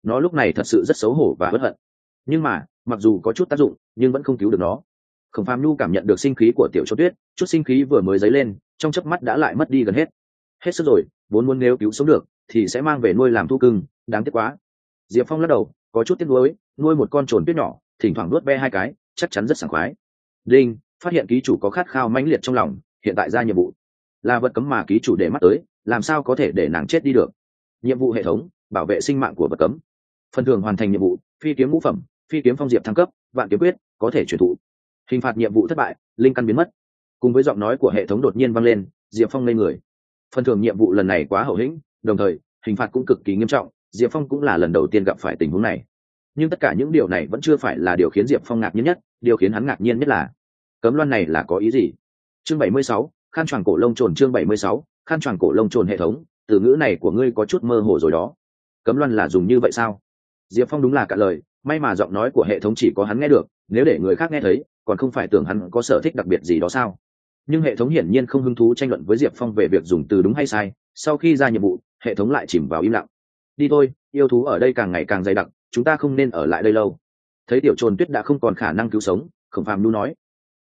nó lúc này thật sự rất xấu hổ và bất hận. Nhưng mà mặc dù có chút tác dụng nhưng vẫn không cứu được nó. Khổng Phàm Nhu cảm nhận được sinh khí của Tiểu Trốn Tuyết, chút sinh khí vừa mới dấy lên trong chớp mắt đã lại mất đi gần hết sức rồi. Vốn muốn nếu cứu sống được thì sẽ mang về nuôi làm thú cưng, đáng tiếc quá. Diệp Phong lắc đầu, có chút tiếc nuối, nuôi một con trồn tuyết nhỏ thỉnh thoảng nuốt ve hai cái chắc chắn rất sảng khoái. Đinh, phát hiện ký chủ có khát khao mãnh liệt trong lòng, hiện tại ra nhiệm vụ là vật cấm mà ký chủ để mắt tới, làm sao có thể để nàng chết đi được. Nhiệm vụ hệ thống, bảo vệ sinh mạng của vật cấm. Phần thưởng hoàn thành nhiệm vụ, phi kiếm ngũ phẩm, phi kiếm phong diệp thăng cấp, vạn kiếm quyết có thể chuyển thụ. Hình phạt nhiệm vụ thất bại, linh căn biến mất. Cùng với giọng nói của hệ thống đột nhiên vang lên, Diệp Phong ngây người. Phần thưởng nhiệm vụ lần này quá hậu hĩnh, đồng thời hình phạt cũng cực kỳ nghiêm trọng, Diệp Phong cũng là lần đầu tiên gặp phải tình huống này. Nhưng tất cả những điều này vẫn chưa phải là điều khiến Diệp Phong ngạc nhiên nhất, điều khiến hắn ngạc nhiên nhất là cấm loan này là có ý gì. Chương 76, khăn choàng cổ lông trồn. Chương 76, khăn choàng cổ lông trồn. Hệ thống, từ ngữ này của ngươi có chút mơ hồ rồi đó. Cấm loan là dùng như vậy sao? Diệp Phong đúng là cạn lời, may mà giọng nói của hệ thống chỉ có hắn nghe được, nếu để người khác nghe thấy còn không phải tưởng hắn có sở thích đặc biệt gì đó sao. Nhưng hệ thống hiển nhiên không hứng thú tranh luận với Diệp Phong về việc dùng từ đúng hay sai. Sau khi ra nhiệm vụ, hệ thống lại chìm vào im lặng. Đi thôi, yêu thú ở đây càng ngày càng dày đặc, chúng ta không nên ở lại đây lâu. Thấy Tiểu Trồn Tuyết đã không còn khả năng cứu sống, Khổng Phàm Nhu nói.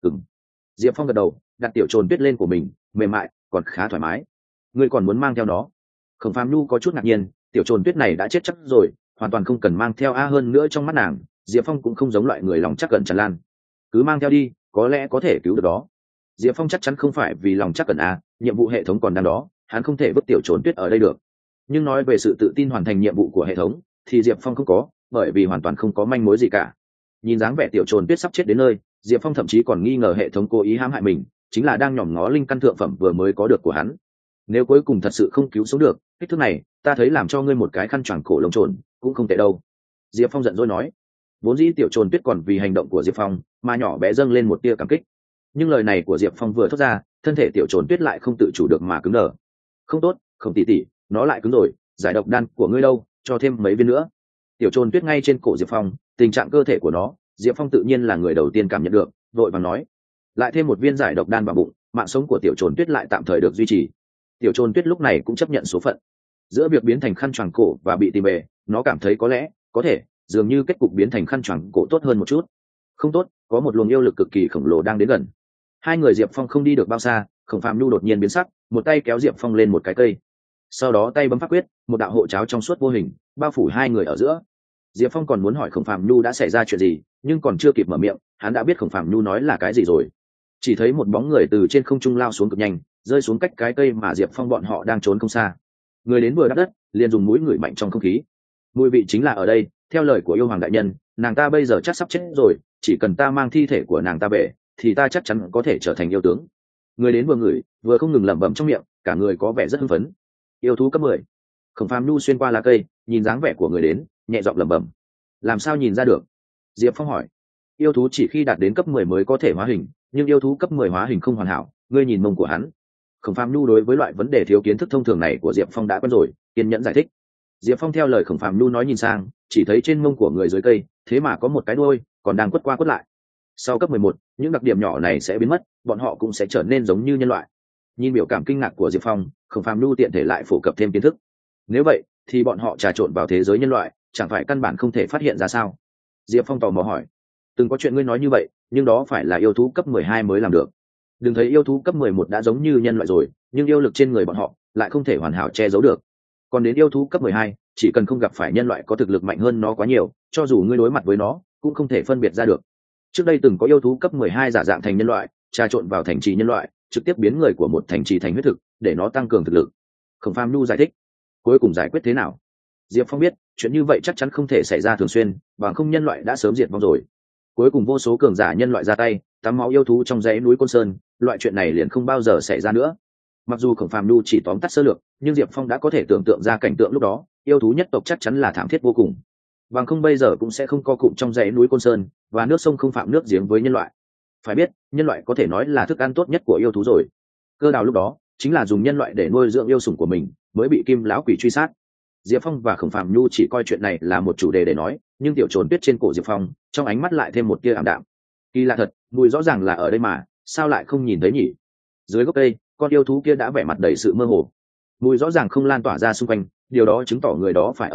Diệp Phong gật đầu, đặt Tiểu Trồn Tuyết lên của mình, mềm mại còn khá thoải mái. Ngươi còn muốn mang theo nó? Khổng Phàm Nhu có chút ngạc nhiên, Tiểu Trồn Tuyết này đã chết chắc rồi, hoàn toàn không cần mang theo. Hơn nữa trong mắt nàng, Diệp Phong cũng không giống loại người lòng chắc cẩn tràn lan. Cứ mang theo đi, có lẽ có thể cứu được đó. Diệp Phong chắc chắn không phải vì lòng chắc cẩn nhiệm vụ hệ thống còn đang đó, hắn không thể vứt Tiểu Trồn Tuyết ở đây được. Nhưng nói về sự tự tin hoàn thành nhiệm vụ của hệ thống thì Diệp Phong không có, bởi vì hoàn toàn không có manh mối gì cả. Nhìn dáng vẻ Tiểu Trồn Tuyết sắp chết đến nơi, Diệp Phong thậm chí còn nghi ngờ hệ thống cố ý hãm hại mình, chính là đang nhòm ngó linh căn thượng phẩm vừa mới có được của hắn. Nếu cuối cùng thật sự không cứu sống được, kích thước này ta thấy làm cho ngươi một cái khăn choàng cổ lông trồn cũng không tệ đâu. Diệp Phong giận dỗi nói. Vốn dĩ Tiểu Trồn Tuyết còn vì hành động của Diệp Phong mà nhỏ bé dâng lên một tia cảm kích, nhưng lời này của Diệp Phong vừa thốt ra, thân thể Tiểu Trồn Tuyết lại không tự chủ được mà cứng đờ. Không tốt, không tỉ tỉ, nó lại cứng rồi, giải độc đan của ngươi đâu, cho thêm mấy viên nữa. Tiểu Trồn Tuyết ngay trên cổ Diệp Phong, tình trạng cơ thể của nó Diệp Phong tự nhiên là người đầu tiên cảm nhận được, vội vàng nói. Lại thêm một viên giải độc đan vào bụng, mạng sống của Tiểu Trồn Tuyết lại tạm thời được duy trì. Tiểu Trồn Tuyết lúc này cũng chấp nhận số phận. Giữa việc biến thành khăn choàng cổ và bị tìm về, nó cảm thấy có lẽ có thể dường như kết cục biến thành khăn choàng cổ tốt hơn một chút. Không tốt, có một luồng yêu lực cực kỳ khổng lồ đang đến gần. Hai người Diệp Phong không đi được bao xa, Khổng Phàm Nhu đột nhiên biến sắc, một tay kéo Diệp Phong lên một cái cây, sau đó tay bấm pháp quyết, một đạo hộ cháo trong suốt vô hình bao phủ hai người ở giữa. Diệp Phong còn muốn hỏi Khổng Phàm Nhu đã xảy ra chuyện gì, nhưng còn chưa kịp mở miệng, hắn đã biết Khổng Phàm Nhu nói là cái gì rồi. Chỉ thấy một bóng người từ trên không trung lao xuống cực nhanh, rơi xuống cách cái cây mà Diệp Phong bọn họ đang trốn không xa. Người đến vừa đáp đất, liền dùng mũi ngửi mạnh trong không khí. Mùi vị chính là ở đây, theo lời của yêu hoàng đại nhân, nàng ta bây giờ chắc sắp chết rồi, chỉ cần ta mang thi thể của nàng ta về thì ta chắc chắn có thể trở thành yêu tướng. Người đến vừa ngửi vừa không ngừng lẩm bẩm trong miệng, cả người có vẻ rất hưng phấn. Yêu thú cấp 10. Khổng Phàm Nhu xuyên qua lá cây, nhìn dáng vẻ của người đến, nhẹ giọng lẩm bẩm. Làm sao nhìn ra được? Diệp Phong hỏi. Yêu thú chỉ khi đạt đến cấp 10 mới có thể hóa hình, nhưng yêu thú cấp 10 hóa hình không hoàn hảo, ngươi nhìn mông của hắn. Khổng Phàm Nhu đối với loại vấn đề thiếu kiến thức thông thường này của Diệp Phong đã quen rồi, kiên nhẫn giải thích. Diệp Phong theo lời Khổng Phàm Nhu nói nhìn sang, chỉ thấy trên mông của người dưới cây thế mà có một cái đuôi còn đang quất qua quất lại. Sau cấp 11, những đặc điểm nhỏ này sẽ biến mất, bọn họ cũng sẽ trở nên giống như nhân loại. Nhìn biểu cảm kinh ngạc của Diệp Phong, Khổng Phàm Nhu tiện thể lại phổ cập thêm kiến thức. Nếu vậy thì bọn họ trà trộn vào thế giới nhân loại, chẳng phải căn bản không thể phát hiện ra sao? Diệp Phong tò mò hỏi. Từng có chuyện ngươi nói như vậy, nhưng đó phải là yêu thú cấp 12 mới làm được. Đừng thấy yêu thú cấp 11 đã giống như nhân loại rồi, nhưng yêu lực trên người bọn họ lại không thể hoàn hảo che giấu được. Còn đến yêu thú cấp 12, chỉ cần không gặp phải nhân loại có thực lực mạnh hơn nó quá nhiều, cho dù ngươi đối mặt với nó cũng không thể phân biệt ra được. Trước đây từng có yêu thú cấp 12 giả dạng thành nhân loại, trà trộn vào thành trì nhân loại, trực tiếp biến người của một thành trì thành huyết thực, để nó tăng cường thực lực. Khổng Phàm Nhu giải thích. Cuối cùng giải quyết thế nào? Diệp Phong biết, chuyện như vậy chắc chắn không thể xảy ra thường xuyên, bằng không nhân loại đã sớm diệt vong rồi. Cuối cùng vô số cường giả nhân loại ra tay, tắm máu yêu thú trong dãy núi Côn Sơn, loại chuyện này liền không bao giờ xảy ra nữa. Mặc dù Khổng Phàm Nhu chỉ tóm tắt sơ lược, nhưng Diệp Phong đã có thể tưởng tượng ra cảnh tượng lúc đó, yêu thú nhất tộc chắc chắn là thảm thiết vô cùng. Bằng không bây giờ cũng sẽ không co cụm trong dãy núi Côn Sơn, và nước sông không phạm nước giếng với nhân loại. Phải biết, nhân loại có thể nói là thức ăn tốt nhất của yêu thú rồi. Cơ đào lúc đó chính là dùng nhân loại để nuôi dưỡng yêu sủng của mình, mới bị Kim lão quỷ truy sát. Diệp Phong và Khổng Phàm Nhu chỉ coi chuyện này là một chủ đề để nói, nhưng Tiểu Trồn Tuyết trên cổ Diệp Phong, trong ánh mắt lại thêm một tia ảm đạm. Kỳ lạ thật, mùi rõ ràng là ở đây mà, sao lại không nhìn thấy nhỉ? Dưới gốc cây, con yêu thú kia đã vẻ mặt đầy sự mơ hồ. Mùi rõ ràng không lan tỏa ra xung quanh, điều đó chứng tỏ người đó phải ở đây,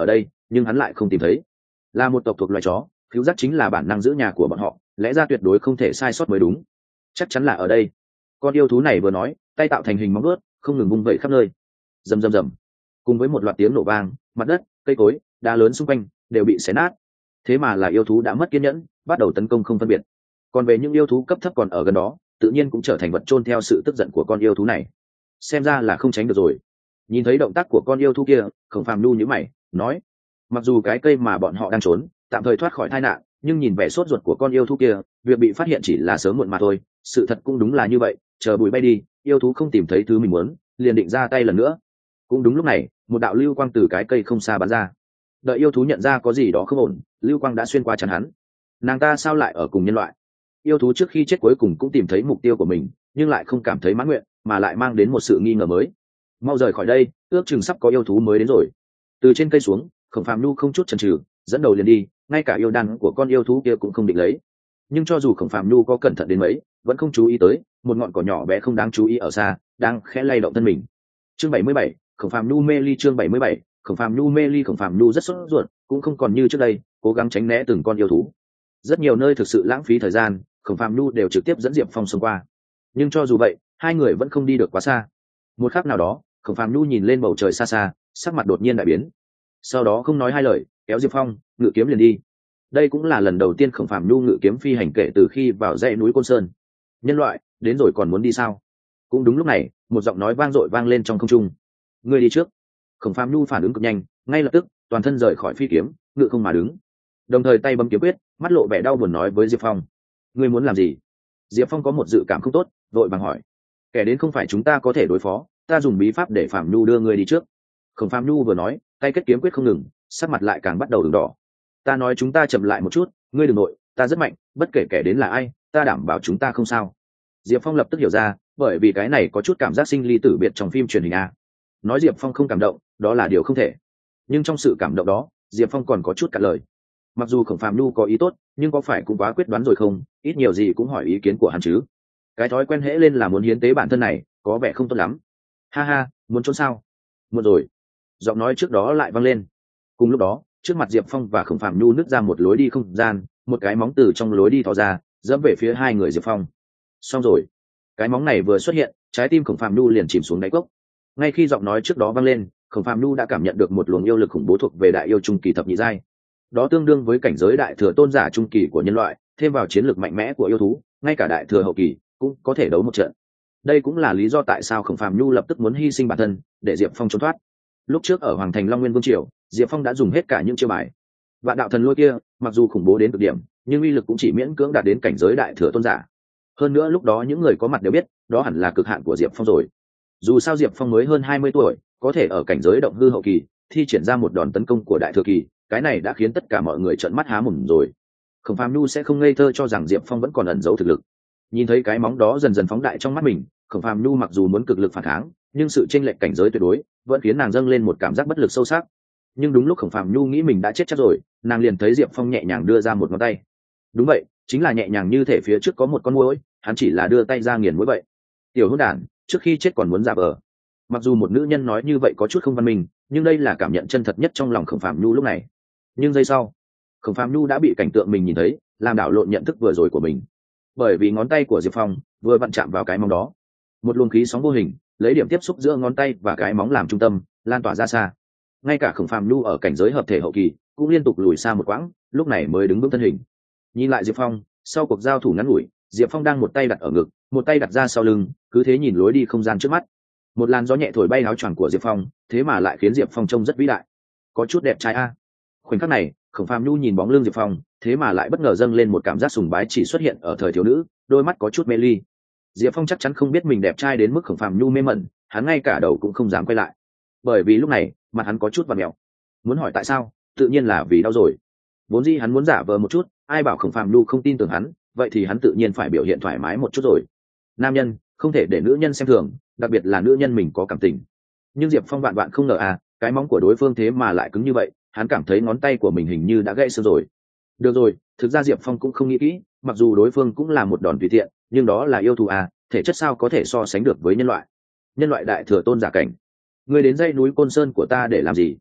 nhưng hắn lại không tìm thấy. Là một tộc thuộc loài chó, khiếu giác chính là bản năng giữ nhà của bọn họ, lẽ ra tuyệt đối không thể sai sót mới đúng. Chắc chắn là ở đây. Con yêu thú này vừa nói, tay tạo thành hình móng vuốt, không ngừng vung vẩy khắp nơi. Rầm rầm rầm. Cùng với một loạt tiếng nổ vang, mặt đất, cây cối, đá lớn xung quanh đều bị xé nát. Thế mà là yêu thú đã mất kiên nhẫn, bắt đầu tấn công không phân biệt. Còn về những yêu thú cấp thấp còn ở gần đó, tự nhiên cũng trở thành vật chôn theo sự tức giận của con yêu thú này. Xem ra là không tránh được rồi. Nhìn thấy động tác của con yêu thú kia, Khổng Phàm nhu nhíu mày, nói: mặc dù cái cây mà bọn họ đang trốn tạm thời thoát khỏi tai nạn, nhưng nhìn vẻ sốt ruột của con yêu thú kia, việc bị phát hiện chỉ là sớm muộn mà thôi. Sự thật cũng đúng là như vậy, chờ bụi bay đi, yêu thú không tìm thấy thứ mình muốn, liền định ra tay lần nữa. Cũng đúng lúc này, một đạo lưu quang từ cái cây không xa bắn ra. Đợi yêu thú nhận ra có gì đó không ổn, lưu quang đã xuyên qua chắn hắn. Nàng ta sao lại ở cùng nhân loại? Yêu thú trước khi chết cuối cùng cũng tìm thấy mục tiêu của mình, nhưng lại không cảm thấy mãn nguyện, mà lại mang đến một sự nghi ngờ mới. Mau rời khỏi đây, ước chừng sắp có yêu thú mới đến rồi. Từ trên cây xuống, Khổng Phàm nhu không chút chần chừ, dẫn đầu liền đi, ngay cả yêu đan của con yêu thú kia cũng không định lấy. Nhưng cho dù Khổng Phàm nhu có cẩn thận đến mấy, vẫn không chú ý tới một ngọn cỏ nhỏ bé không đáng chú ý ở xa, đang khẽ lay động thân mình. Chương 77, Khổng Phàm nhu mê ly. Chương 77, Khổng Phàm nhu mê ly. Khổng Phàm nhu rất sốt ruột, cũng không còn như trước đây cố gắng tránh né từng con yêu thú. Rất nhiều nơi thực sự lãng phí thời gian, Khổng Phàm nhu đều trực tiếp dẫn Diệp Phong xông qua. Nhưng cho dù vậy, hai người vẫn không đi được quá xa. Một khắc nào đó, Khổng Phàm nhu nhìn lên bầu trời xa xa, sắc mặt đột nhiên đại biến. Sau đó không nói hai lời, kéo Diệp Phong ngự kiếm liền đi. Đây cũng là lần đầu tiên Khổng Phàm nhu ngự kiếm phi hành kể từ khi vào dãy núi Côn Sơn. Nhân loại đến rồi còn muốn đi sao? Cũng đúng lúc này, một giọng nói vang dội vang lên trong không trung. Ngươi đi trước. Khổng Phàm nhu phản ứng cực nhanh, ngay lập tức toàn thân rời khỏi phi kiếm, ngự không mà đứng, đồng thời tay bấm kiếm quyết, mắt lộ vẻ đau buồn nói với Diệp Phong: ngươi muốn làm gì? Diệp Phong có một dự cảm không tốt, vội vàng hỏi: kẻ đến không phải chúng ta có thể đối phó, ta dùng bí pháp để Phàm nhu đưa ngươi đi trước. Khổng Phàm nhu vừa nói, tay kết kiếm quyết không ngừng, sắc mặt lại càng bắt đầu ửng đỏ. Ta nói chúng ta chậm lại một chút, ngươi đừng nội, ta rất mạnh, bất kể kẻ đến là ai, ta đảm bảo chúng ta không sao. Diệp Phong lập tức hiểu ra, bởi vì cái này có chút cảm giác sinh ly tử biệt trong phim truyền hình a. Nói Diệp Phong không cảm động, đó là điều không thể. Nhưng trong sự cảm động đó, Diệp Phong còn có chút cạn lời. Mặc dù Khổng Phàm nhu có ý tốt, nhưng có phải cũng quá quyết đoán rồi không? Ít nhiều gì cũng hỏi ý kiến của hắn chứ. Cái thói quen hễ lên là muốn hiến tế bản thân này, có vẻ không tốt lắm. Ha ha, muốn trốn sao? Muốn rồi. Giọng nói trước đó lại vang lên. Cùng lúc đó, trước mặt Diệp Phong và Khổng Phàm nhu nứt ra một lối đi không gian, một cái móng từ trong lối đi thò ra, dẫm về phía hai người Diệp Phong. Xong rồi. Cái móng này vừa xuất hiện, trái tim Khổng Phàm nhu liền chìm xuống đáy cốc. Ngay khi giọng nói trước đó vang lên, Khổng Phàm nhu đã cảm nhận được một luồng yêu lực khủng bố thuộc về đại yêu trung kỳ thập nhị giai. Đó tương đương với cảnh giới đại thừa tôn giả trung kỳ của nhân loại, thêm vào chiến lược mạnh mẽ của yêu thú, ngay cả đại thừa hậu kỳ cũng có thể đấu một trận. Đây cũng là lý do tại sao Khổng Phàm nhu lập tức muốn hy sinh bản thân để Diệp Phong trốn thoát. Lúc trước ở Hoàng Thành Long Nguyên Vương Triều, Diệp Phong đã dùng hết cả những chiêu bài. Vạn đạo thần lôi kia, mặc dù khủng bố đến cực điểm, nhưng uy lực cũng chỉ miễn cưỡng đạt đến cảnh giới đại thừa tôn giả. Hơn nữa lúc đó những người có mặt đều biết, đó hẳn là cực hạn của Diệp Phong rồi. Dù sao Diệp Phong mới hơn 20 tuổi, có thể ở cảnh giới động hư hậu kỳ thi triển ra một đòn tấn công của đại thừa kỳ, cái này đã khiến tất cả mọi người trợn mắt há mồm rồi. Khổng Phàm nhu sẽ không ngây thơ cho rằng Diệp Phong vẫn còn ẩn giấu thực lực. Nhìn thấy cái móng đó dần dần phóng đại trong mắt mình, Khổng Phàm nhu mặc dù muốn cực lực phản kháng, nhưng sự chênh lệch cảnh giới tuyệt đối vẫn khiến nàng dâng lên một cảm giác bất lực sâu sắc. Nhưng đúng lúc Khổng Phàm nhu nghĩ mình đã chết chắc rồi, nàng liền thấy Diệp Phong nhẹ nhàng đưa ra một ngón tay. Đúng vậy, chính là nhẹ nhàng như thể phía trước có một con muỗi, hắn chỉ là đưa tay ra nghiền muỗi vậy. Tiểu hỗn đản, trước khi chết còn muốn giả vờ. Mặc dù một nữ nhân nói như vậy có chút không văn minh, nhưng đây là cảm nhận chân thật nhất trong lòng Khổng Phàm nhu lúc này. Nhưng giây sau, Khổng Phàm nhu đã bị cảnh tượng mình nhìn thấy làm đảo lộn nhận thức vừa rồi của mình. Bởi vì ngón tay của Diệp Phong vừa vặn chạm vào cái móng đó, một luồng khí sóng vô hình lấy điểm tiếp xúc giữa ngón tay và cái móng làm trung tâm, lan tỏa ra xa. Ngay cả Khổng Phàm nhu ở cảnh giới hợp thể hậu kỳ cũng liên tục lùi xa một quãng, lúc này mới đứng vững thân hình. Nhìn lại Diệp Phong, sau cuộc giao thủ ngắn ngủi, Diệp Phong đang một tay đặt ở ngực, một tay đặt ra sau lưng, cứ thế nhìn lối đi không gian trước mắt. Một làn gió nhẹ thổi bay áo choàng của Diệp Phong, thế mà lại khiến Diệp Phong trông rất vĩ đại, có chút đẹp trai a. Khoảnh khắc này, Khổng Phàm nhu nhìn bóng lưng Diệp Phong, thế mà lại bất ngờ dâng lên một cảm giác sùng bái chỉ xuất hiện ở thời thiếu nữ, đôi mắt có chút mê ly. Diệp Phong chắc chắn không biết mình đẹp trai đến mức Khổng Phàm nhu mê mẩn, hắn ngay cả đầu cũng không dám quay lại. Bởi vì lúc này, mặt hắn có chút vặn mèo. Muốn hỏi tại sao, tự nhiên là vì đau rồi. Vốn dĩ hắn muốn giả vờ một chút, ai bảo Khổng Phàm nhu không tin tưởng hắn, vậy thì hắn tự nhiên phải biểu hiện thoải mái một chút rồi. Nam nhân không thể để nữ nhân xem thường, đặc biệt là nữ nhân mình có cảm tình. Nhưng Diệp Phong vạn vạn không ngờ cái móng của đối phương thế mà lại cứng như vậy, hắn cảm thấy ngón tay của mình hình như đã gãy xương rồi. Được rồi, thực ra Diệp Phong cũng không nghĩ kỹ, mặc dù đối phương cũng là một đòn tùy tiện, nhưng đó là yêu thú thể chất sao có thể so sánh được với nhân loại đại thừa tôn giả cảnh. Ngươi đến dãy núi Côn Sơn của ta để làm gì?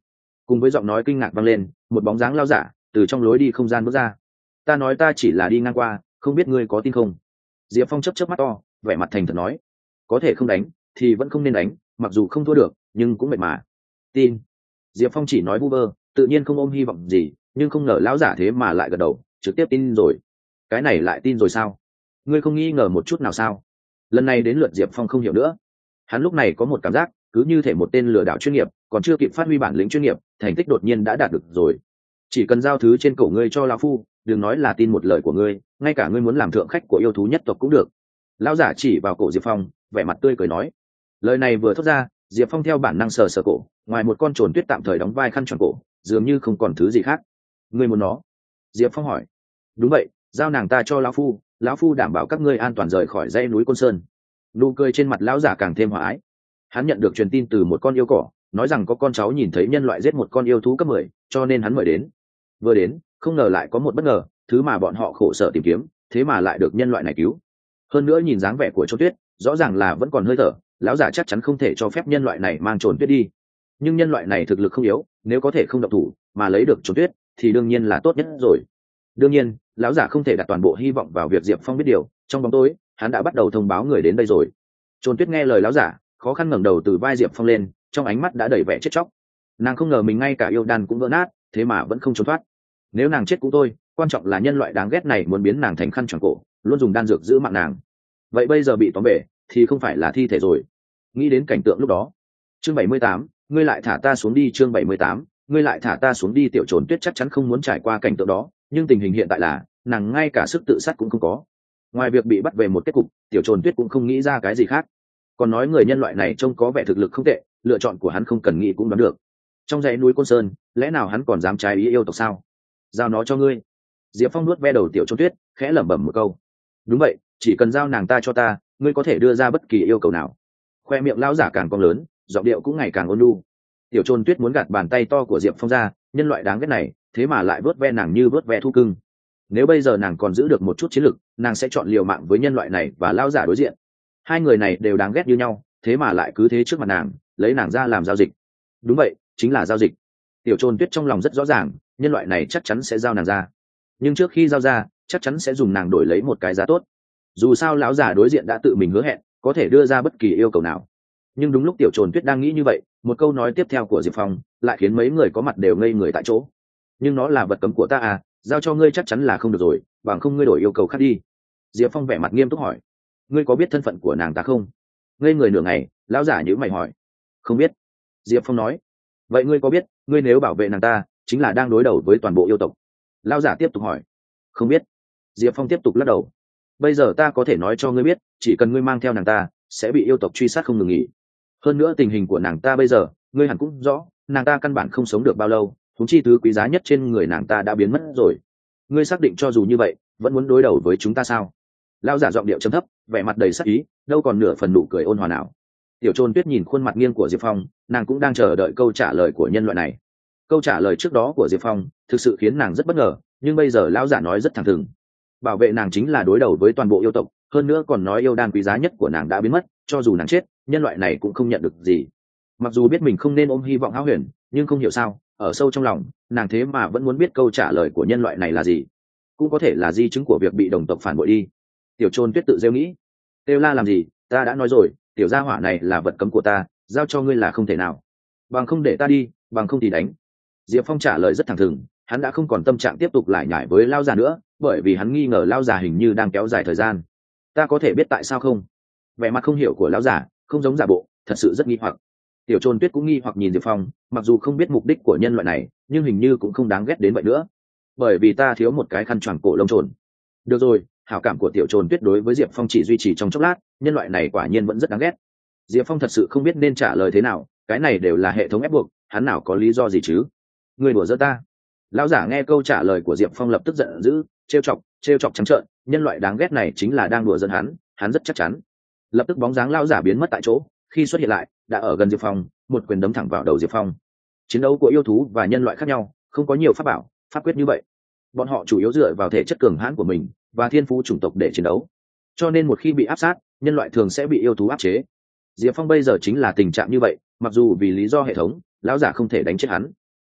Cùng với giọng nói kinh ngạc vang lên, một bóng dáng lao giả từ trong lối đi không gian bước ra. Ta nói ta chỉ là đi ngang qua, không biết ngươi có tin không? Diệp Phong chớp chớp mắt to, vẻ mặt thành thật nói, có thể không đánh thì vẫn không nên đánh, mặc dù không thua được nhưng cũng mệt mà. Tin? Diệp Phong chỉ nói vu vơ, tự nhiên không ôm hy vọng gì, nhưng không ngờ lão giả thế mà lại gật đầu, trực tiếp tin rồi. Cái này lại tin rồi sao? Ngươi không nghi ngờ một chút nào sao? Lần này đến lượt Diệp Phong không hiểu nữa. Hắn lúc này có một cảm giác cứ như thể một tên lừa đảo chuyên nghiệp còn chưa kịp phát huy bản lĩnh chuyên nghiệp, thành tích đột nhiên đã đạt được rồi. Chỉ cần giao thứ trên cổ ngươi cho lão phu, đừng nói là tin một lời của ngươi, ngay cả ngươi muốn làm thượng khách của yêu thú nhất tộc cũng được. Lão giả chỉ vào cổ Diệp Phong, vẻ mặt tươi cười nói. Lời này vừa thốt ra, Diệp Phong theo bản năng sờ sờ cổ, ngoài một con trồn tuyết tạm thời đóng vai khăn tròn cổ, dường như không còn thứ gì khác. Ngươi muốn nó? Diệp Phong hỏi. Đúng vậy, giao nàng ta cho lão phu đảm bảo các ngươi an toàn rời khỏi dãy núi Côn Sơn. Nụ cười trên mặt lão giả càng thêm hòa ái. Hắn nhận được truyền tin từ một con yêu cỏ, nói rằng có con cháu nhìn thấy nhân loại giết một con yêu thú cấp 10, cho nên hắn mời đến. Vừa đến, không ngờ lại có một bất ngờ, thứ mà bọn họ khổ sở tìm kiếm, thế mà lại được nhân loại này cứu. Hơn nữa nhìn dáng vẻ của Trồn Tuyết, rõ ràng là vẫn còn hơi thở, lão giả chắc chắn không thể cho phép nhân loại này mang Trồn Tuyết đi. Nhưng nhân loại này thực lực không yếu, nếu có thể không động thủ mà lấy được Trồn Tuyết thì đương nhiên là tốt nhất rồi. Đương nhiên, lão giả không thể đặt toàn bộ hy vọng vào việc Diệp Phong biết điều, trong bóng tối, hắn đã bắt đầu thông báo người đến đây rồi. Trồn Tuyết nghe lời lão giả, khó khăn ngẩng đầu từ vai Diệp Phong lên, trong ánh mắt đã đầy vẻ chết chóc. Nàng không ngờ mình ngay cả yêu đan cũng vỡ nát, thế mà vẫn không trốn thoát. Nếu nàng chết cũng thôi, quan trọng là nhân loại đáng ghét này muốn biến nàng thành khăn choàng cổ, luôn dùng đan dược giữ mạng nàng. Vậy bây giờ bị tóm bể thì không phải là thi thể rồi. Nghĩ đến cảnh tượng lúc đó. Chương 78, ngươi lại thả ta xuống đi. Chương 78, ngươi lại thả ta xuống đi. Tiểu Trồn Tuyết chắc chắn không muốn trải qua cảnh tượng đó, nhưng tình hình hiện tại là nàng ngay cả sức tự sát cũng không có. Ngoài việc bị bắt về một kết cục, Tiểu Trồn Tuyết cũng không nghĩ ra cái gì khác. Còn nói người nhân loại này trông có vẻ thực lực không tệ, lựa chọn của hắn không cần nghĩ cũng đoán được. Trong dãy núi Côn Sơn, lẽ nào hắn còn dám trái ý yêu tộc sao? Giao nó cho ngươi. Diệp Phong nuốt ve đầu Tiểu Trồn Tuyết, khẽ lẩm bẩm một câu. Đúng vậy, chỉ cần giao nàng ta cho ta, ngươi có thể đưa ra bất kỳ yêu cầu nào. Khoe miệng lão giả càng cong lớn, giọng điệu cũng ngày càng ôn nhu. Tiểu Trồn Tuyết muốn gạt bàn tay to của Diệp Phong ra, nhân loại đáng ghét này, thế mà lại vớt ve nàng như vớt ve thu cưng. Nếu bây giờ nàng còn giữ được một chút chiến lực, nàng sẽ chọn liều mạng với nhân loại này và lão giả đối diện. Hai người này đều đáng ghét như nhau, thế mà lại cứ thế trước mặt nàng, lấy nàng ra làm giao dịch. Đúng vậy, chính là giao dịch. Tiểu Trồn Tuyết trong lòng rất rõ ràng, nhân loại này chắc chắn sẽ giao nàng ra, nhưng trước khi giao ra, chắc chắn sẽ dùng nàng đổi lấy một cái giá tốt. Dù sao lão giả đối diện đã tự mình hứa hẹn có thể đưa ra bất kỳ yêu cầu nào. Nhưng đúng lúc Tiểu Trồn Tuyết đang nghĩ như vậy, một câu nói tiếp theo của Diệp Phong lại khiến mấy người có mặt đều ngây người tại chỗ. Nhưng nó là vật cấm của ta à, giao cho ngươi chắc chắn là không được rồi, bằng không ngươi đổi yêu cầu khác đi. Diệp Phong vẻ mặt nghiêm túc hỏi. Ngươi có biết thân phận của nàng ta không? Ngây người nửa ngày, lão giả nhíu mày hỏi. Không biết. Diệp Phong nói. Vậy ngươi có biết, ngươi nếu bảo vệ nàng ta chính là đang đối đầu với toàn bộ yêu tộc? Lão giả tiếp tục hỏi. Không biết. Diệp Phong tiếp tục lắc đầu. Bây giờ ta có thể nói cho ngươi biết, chỉ cần ngươi mang theo nàng ta sẽ bị yêu tộc truy sát không ngừng nghỉ. Hơn nữa tình hình của nàng ta bây giờ ngươi hẳn cũng rõ, nàng ta căn bản không sống được bao lâu, thúng chi thứ quý giá nhất trên người nàng ta đã biến mất rồi. Ngươi xác định cho dù như vậy vẫn muốn đối đầu với chúng ta sao? Lão giả giọng điệu trầm thấp, vẻ mặt đầy sắc ý, đâu còn nửa phần nụ cười ôn hòa nào. Tiểu Trồn Tuyết nhìn khuôn mặt nghiêng của Diệp Phong, nàng cũng đang chờ đợi câu trả lời của nhân loại này. Câu trả lời trước đó của Diệp Phong thực sự khiến nàng rất bất ngờ, nhưng bây giờ lão giả nói rất thẳng thừng. Bảo vệ nàng chính là đối đầu với toàn bộ yêu tộc, hơn nữa còn nói yêu đan quý giá nhất của nàng đã biến mất, cho dù nàng chết, nhân loại này cũng không nhận được gì. Mặc dù biết mình không nên ôm hy vọng hão huyền, nhưng không hiểu sao, ở sâu trong lòng, nàng thế mà vẫn muốn biết câu trả lời của nhân loại này là gì. Cũng có thể là di chứng của việc bị đồng tộc phản bội đi. Tiểu Trồn Tuyết tự rêu nghĩ. Kêu la làm gì, ta đã nói rồi, tiểu gia hỏa này là vật cấm của ta, giao cho ngươi là không thể nào. Bằng không để ta đi, bằng không thì đánh. Diệp Phong trả lời rất thẳng thừng, hắn đã không còn tâm trạng tiếp tục lải nhải với lão già nữa, bởi vì hắn nghi ngờ lão già hình như đang kéo dài thời gian. Ta có thể biết tại sao không? Vẻ mặt không hiểu của lão già không giống giả bộ, thật sự rất nghi hoặc. Tiểu Trồn Tuyết cũng nghi hoặc nhìn Diệp Phong, mặc dù không biết mục đích của nhân loại này, nhưng hình như cũng không đáng ghét đến vậy nữa. Bởi vì ta thiếu một cái khăn choàng cổ lông trồn. Được rồi, hảo cảm của Tiểu Trồn Tuyết đối với Diệp Phong chỉ duy trì trong chốc lát, nhân loại này quả nhiên vẫn rất đáng ghét. Diệp Phong thật sự không biết nên trả lời thế nào, cái này đều là hệ thống ép buộc, hắn nào có lý do gì chứ? Người đùa giỡn ta? Lão giả nghe câu trả lời của Diệp Phong lập tức giận dữ, trêu chọc trắng trợn, nhân loại đáng ghét này chính là đang đùa giỡn hắn rất chắc chắn. Lập tức bóng dáng lão giả biến mất tại chỗ, khi xuất hiện lại, đã ở gần Diệp Phong, một quyền đấm thẳng vào đầu Diệp Phong. Chiến đấu của yêu thú và nhân loại khác nhau, không có nhiều pháp bảo, pháp quyết như vậy. Bọn họ chủ yếu dựa vào thể chất cường hãn của mình và thiên phú chủng tộc để chiến đấu. Cho nên một khi bị áp sát, nhân loại thường sẽ bị yêu thú áp chế. Diệp Phong bây giờ chính là tình trạng như vậy, mặc dù vì lý do hệ thống, lão giả không thể đánh chết hắn,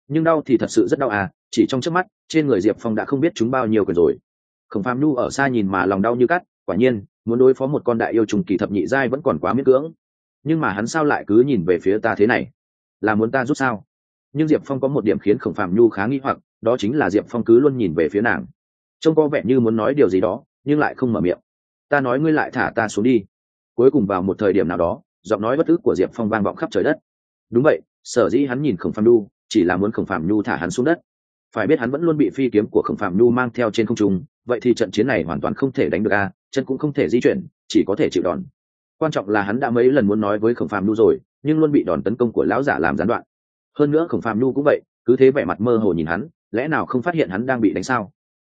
nhưng đau thì thật sự rất đau à, chỉ trong chớp mắt trên người Diệp Phong đã không biết chúng bao nhiêu quyền rồi. Khổng Phàm Nhu ở xa nhìn mà lòng đau như cắt, quả nhiên muốn đối phó một con đại yêu trùng kỳ thập nhị giai vẫn còn quá miễn cưỡng. Nhưng mà hắn sao lại cứ nhìn về phía ta thế này, là muốn ta rút sao? Nhưng Diệp Phong có một điểm khiến Khổng Phàm Nhu khá nghi hoặc, đó chính là Diệp Phong cứ luôn nhìn về phía nàng, trông có vẻ như muốn nói điều gì đó nhưng lại không mở miệng. Ta nói ngươi lại thả ta xuống đi. Cuối cùng vào một thời điểm nào đó, giọng nói bất ức của Diệp Phong vang vọng khắp trời đất. Đúng vậy, sở dĩ hắn nhìn Khổng Phàm Nhu chỉ là muốn Khổng Phàm Nhu thả hắn xuống đất. Phải biết hắn vẫn luôn bị phi kiếm của Khổng Phàm Nhu mang theo trên không trung, vậy thì trận chiến này hoàn toàn không thể đánh được a, chân cũng không thể di chuyển, chỉ có thể chịu đòn. Quan trọng là hắn đã mấy lần muốn nói với Khổng Phàm Nhu rồi, nhưng luôn bị đòn tấn công của lão giả làm gián đoạn. Hơn nữa Khổng Phàm Nhu cũng vậy, cứ thế vẻ mặt mơ hồ nhìn hắn, lẽ nào không phát hiện hắn đang bị đánh sao?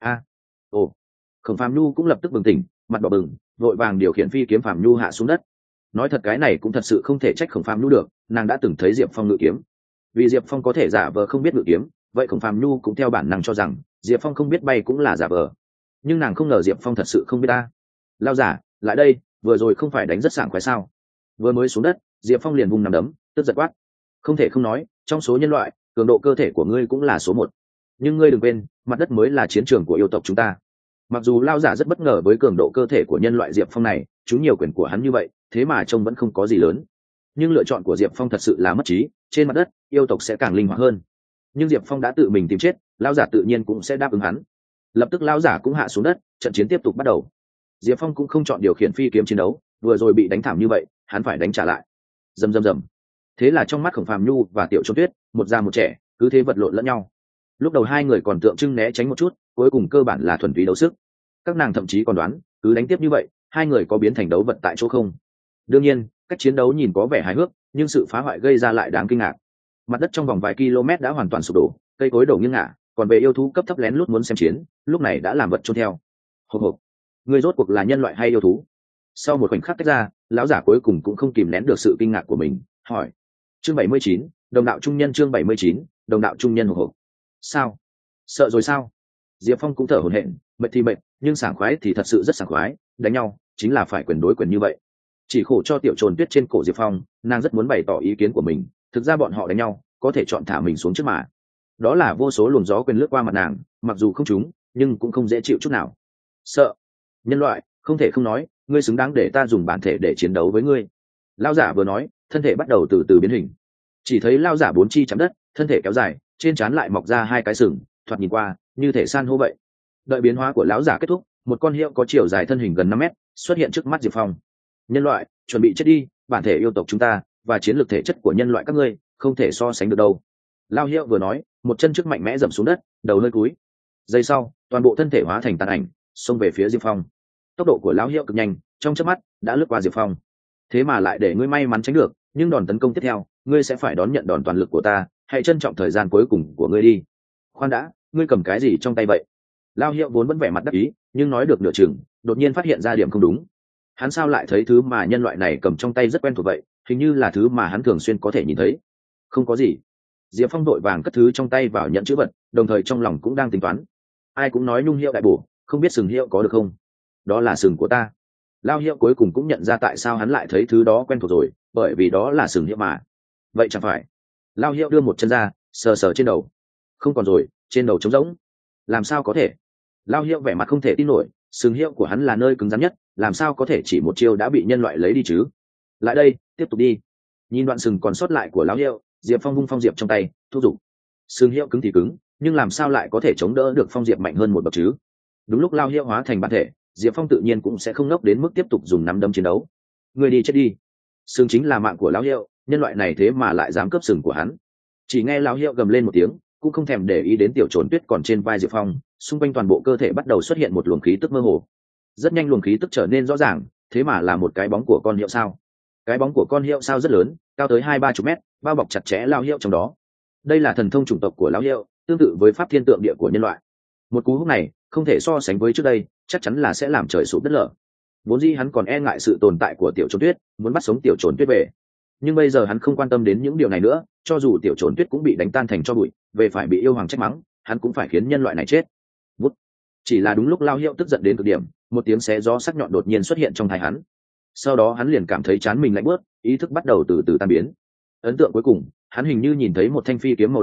Ồ. Khổng Phàm Nhu cũng lập tức bừng tỉnh, mặt đỏ bừng, vội vàng điều khiển phi kiếm Phàm Nhu hạ xuống đất. Nói thật cái này cũng thật sự không thể trách Khổng Phàm Nhu được, nàng đã từng thấy Diệp Phong ngự kiếm. Vì Diệp Phong có thể giả vờ không biết ngự kiếm, vậy Khổng Phàm Nhu cũng theo bản năng cho rằng Diệp Phong không biết bay cũng là giả vờ. Nhưng nàng không ngờ Diệp Phong thật sự không biết ta. Lao giả, lại đây, vừa rồi không phải đánh rất sảng khoái sao? Vừa mới xuống đất, Diệp Phong liền vung nắm đấm, tức giật quát. Không thể không nói, trong số nhân loại, cường độ cơ thể của ngươi cũng là số 1. Nhưng ngươi đừng quên, mặt đất mới là chiến trường của yêu tộc chúng ta. Mặc dù Lao giả rất bất ngờ với cường độ cơ thể của nhân loại Diệp Phong này, chúng nhiều quyền của hắn như vậy, thế mà trông vẫn không có gì lớn. Nhưng lựa chọn của Diệp Phong thật sự là mất trí, trên mặt đất, yêu tộc sẽ càng linh hoạt hơn. Nhưng Diệp Phong đã tự mình tìm chết, Lao giả tự nhiên cũng sẽ đáp ứng hắn. Lập tức Lao giả cũng hạ xuống đất, trận chiến tiếp tục bắt đầu. Diệp Phong cũng không chọn điều khiển phi kiếm chiến đấu, vừa rồi bị đánh thảm như vậy, hắn phải đánh trả lại. Rầm rầm rầm. Thế là trong mắt Khổng Phàm Nhu và Tiểu Trôn Tuyết, một già một trẻ, cứ thế vật lộn lẫn nhau. Lúc đầu hai người còn tượng trưng né tránh một chút, cuối cùng cơ bản là thuần túy đấu sức. Các nàng thậm chí còn đoán, cứ đánh tiếp như vậy, hai người có biến thành đấu vật tại chỗ không. Đương nhiên, cách chiến đấu nhìn có vẻ hài hước, nhưng sự phá hoại gây ra lại đáng kinh ngạc. Mặt đất trong vòng vài km đã hoàn toàn sụp đổ, cây cối đổ nghiêng ngả, còn về yêu thú cấp thấp lén lút muốn xem chiến, lúc này đã làm vật chôn theo. Hộp hộp, người rốt cuộc là nhân loại hay yêu thú? Sau một khoảnh khắc tách ra, lão giả cuối cùng cũng không kìm nén được sự kinh ngạc của mình, hỏi. Chương 79, đồng đạo trung nhân. Chương 79, đồng đạo trung nhân. Hộp hộp. Sao? Sợ rồi sao? Diệp Phong cũng thở hổn hển, mệt thì mệt, nhưng sảng khoái thì thật sự rất sảng khoái, đánh nhau chính là phải quyền đối quyền như vậy. Chỉ khổ cho Tiểu Trồn Tuyết trên cổ Diệp Phong, nàng rất muốn bày tỏ ý kiến của mình, thực ra bọn họ đánh nhau, có thể chọn thả mình xuống trước mà. Đó là vô số luồng gió quyền lướt qua mặt nàng, mặc dù không trúng, nhưng cũng không dễ chịu chút nào. Sợ? Nhân loại, không thể không nói, ngươi xứng đáng để ta dùng bản thể để chiến đấu với ngươi. Lão giả vừa nói, thân thể bắt đầu từ từ biến hình. Chỉ thấy lão giả bốn chi chạm đất, thân thể kéo dài, trên trán lại mọc ra hai cái sừng, thoạt nhìn qua như thể san hô vậy. Đợi biến hóa của lão giả kết thúc, một con hiệu có chiều dài thân hình gần 5 mét xuất hiện trước mắt Diệp Phong. Nhân loại, chuẩn bị chết đi, bản thể yêu tộc chúng ta và chiến lược thể chất của nhân loại các ngươi không thể so sánh được đâu. Lao hiệu vừa nói, một chân trước mạnh mẽ dẫm xuống đất, đầu hơi cúi. Giây sau, toàn bộ thân thể hóa thành tàn ảnh, xông về phía Diệp Phong. Tốc độ của lão hiệu cực nhanh, trong chớp mắt đã lướt qua Diệp Phong. Thế mà lại để ngươi may mắn tránh được, nhưng đòn tấn công tiếp theo, ngươi sẽ phải đón nhận đòn toàn lực của ta, hãy trân trọng thời gian cuối cùng của ngươi đi. Khoan đã, ngươi cầm cái gì trong tay vậy? Lao hiệu vốn vẫn vẻ mặt đắc ý, nhưng nói được nửa chừng, đột nhiên phát hiện ra điểm không đúng. Hắn sao lại thấy thứ mà nhân loại này cầm trong tay rất quen thuộc vậy, hình như là thứ mà hắn thường xuyên có thể nhìn thấy. Không có gì. Diệp Phong đội vàng cất thứ trong tay vào nhận chữ vật, đồng thời trong lòng cũng đang tính toán. Ai cũng nói nhung hiệu đại bổ, không biết sừng hiệu có được không? Đó là sừng của ta. Lao hiệu cuối cùng cũng nhận ra tại sao hắn lại thấy thứ đó quen thuộc rồi, bởi vì đó là sừng hiệu mà. Vậy chẳng phải? Lao hiệu đưa một chân ra, sờ sờ trên đầu. Không còn rồi, trên đầu trống rỗng. Làm sao có thể? Lao hiệu vẻ mặt không thể tin nổi, sừng hiệu của hắn là nơi cứng rắn nhất, làm sao có thể chỉ một chiêu đã bị nhân loại lấy đi chứ? Lại đây, tiếp tục đi. Nhìn đoạn sừng còn sót lại của lão hiệu, Diệp Phong vung phong diệp trong tay, thúc giục. Sừng hiệu cứng thì cứng, nhưng làm sao lại có thể chống đỡ được phong diệp mạnh hơn một bậc chứ? Đúng lúc lao hiệu hóa thành bản thể, Diệp Phong tự nhiên cũng sẽ không nốc đến mức tiếp tục dùng nắm đấm chiến đấu. Người đi chết đi. Sừng chính là mạng của lão hiệu, nhân loại này thế mà lại dám cướp sừng của hắn. Chỉ nghe lão hiệu gầm lên một tiếng, cũng không thèm để ý đến Tiểu Trồn Tuyết còn trên vai Diệp Phong, xung quanh toàn bộ cơ thể bắt đầu xuất hiện một luồng khí tức mơ hồ. Rất nhanh luồng khí tức trở nên rõ ràng, thế mà là một cái bóng của con hiệu sao. Cái bóng của con hiệu sao rất lớn, cao tới 2-3 mét, bao bọc chặt chẽ lao hiệu trong đó. Đây là thần thông chủng tộc của lão hiệu, tương tự với pháp thiên tượng địa của nhân loại. Một cú húc này không thể so sánh với trước đây, chắc chắn là sẽ làm trời sụp đất lở. Vốn dĩ hắn còn e ngại sự tồn tại của Tiểu Trồn Tuyết, muốn bắt sống Tiểu Trồn Tuyết về. Nhưng bây giờ hắn không quan tâm đến những điều này nữa, cho dù Tiểu Trồn Tuyết cũng bị đánh tan thành tro bụi, về phải bị yêu hoàng trách mắng, hắn cũng phải khiến nhân loại này chết. Vút. Chỉ là đúng lúc lao hiệu tức giận đến cực điểm, một tiếng xé gió sắc nhọn đột nhiên xuất hiện trong tai hắn. Sau đó hắn liền cảm thấy trán mình lạnh buốt, ý thức bắt đầu từ từ tan biến. Ấn tượng cuối cùng, hắn hình như nhìn thấy một thanh phi kiếm màu đỏ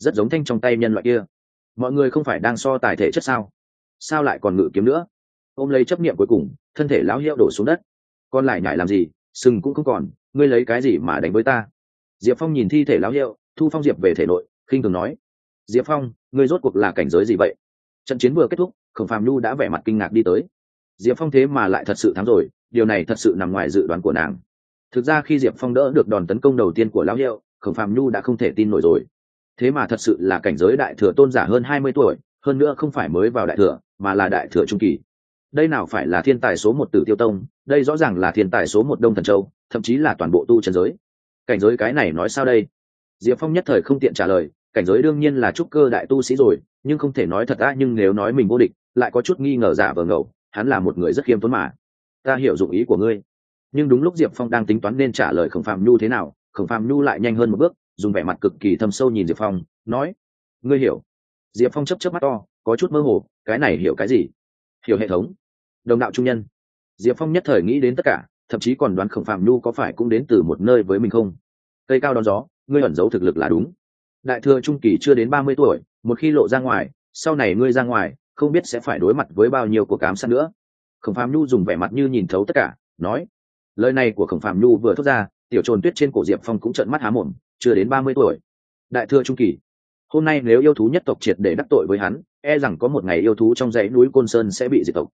rất giống thanh trong tay nhân loại kia. Mọi người không phải đang so tài thể chất sao lại còn ngự kiếm nữa? Ôm lấy chấp niệm cuối cùng, thân thể lão hiệu đổ xuống đất. Con lại nhảy làm gì, sừng cũng không còn, ngươi lấy cái gì mà đánh với ta? Diệp Phong nhìn thi thể lão hiệu, thu phong diệp về thể nội, khinh thường nói: Diệp Phong, ngươi rốt cuộc là cảnh giới gì vậy? Trận chiến vừa kết thúc, Khổng Phàm Nhu đã vẻ mặt kinh ngạc đi tới. Diệp Phong thế mà lại thật sự thắng rồi, điều này thật sự nằm ngoài dự đoán của nàng. Thực ra khi Diệp Phong đỡ được đòn tấn công đầu tiên của lão hiệu, Khổng Phàm Nhu đã không thể tin nổi rồi. Thế mà thật sự là cảnh giới đại thừa tôn giả hơn 20 tuổi, hơn nữa không phải mới vào đại thừa, mà là đại thừa trung kỳ. Đây nào phải là thiên tài số 1 Tử Tiêu Tông, đây rõ ràng là thiên tài số 1 Đông Thần Châu, thậm chí là toàn bộ tu chân giới. Cảnh giới cái này nói sao đây? Diệp Phong nhất thời không tiện trả lời, cảnh giới đương nhiên là trúc cơ đại tu sĩ rồi, nhưng không thể nói thật á, nhưng nếu nói mình vô địch, lại có chút nghi ngờ giả vờ ngầu, hắn là một người rất khiêm tốn mà. Ta hiểu dụng ý của ngươi. Nhưng đúng lúc Diệp Phong đang tính toán nên trả lời Khổng Phàm Nhu thế nào, Khổng Phàm Nhu lại nhanh hơn một bước, dùng vẻ mặt cực kỳ thâm sâu nhìn Diệp Phong, nói: Ngươi hiểu? Diệp Phong chớp mắt to, có chút mơ hồ, cái này hiểu cái gì? Hiểu hệ thống. Đồng đạo trung nhân. Diệp Phong nhất thời nghĩ đến tất cả, thậm chí còn đoán Khổng Phàm Nhu có phải cũng đến từ một nơi với mình không. Cây cao đón gió, ngươi ẩn giấu thực lực là đúng. Đại thừa trung kỳ chưa đến 30 tuổi, một khi lộ ra ngoài, sau này ngươi ra ngoài, không biết sẽ phải đối mặt với bao nhiêu cuộc ám sát nữa. Khổng Phàm Nhu dùng vẻ mặt như nhìn thấu tất cả, nói. Lời này của Khổng Phàm Nhu vừa thốt ra, tiểu trồn tuyết trên cổ Diệp Phong cũng trợn mắt há mồm, chưa đến 30 tuổi. Đại thừa trung kỳ. Hôm nay nếu yêu thú nhất tộc triệt để đắc tội với hắn, e rằng có một ngày yêu thú trong dãy núi Côn Sơn sẽ bị diệt tộc.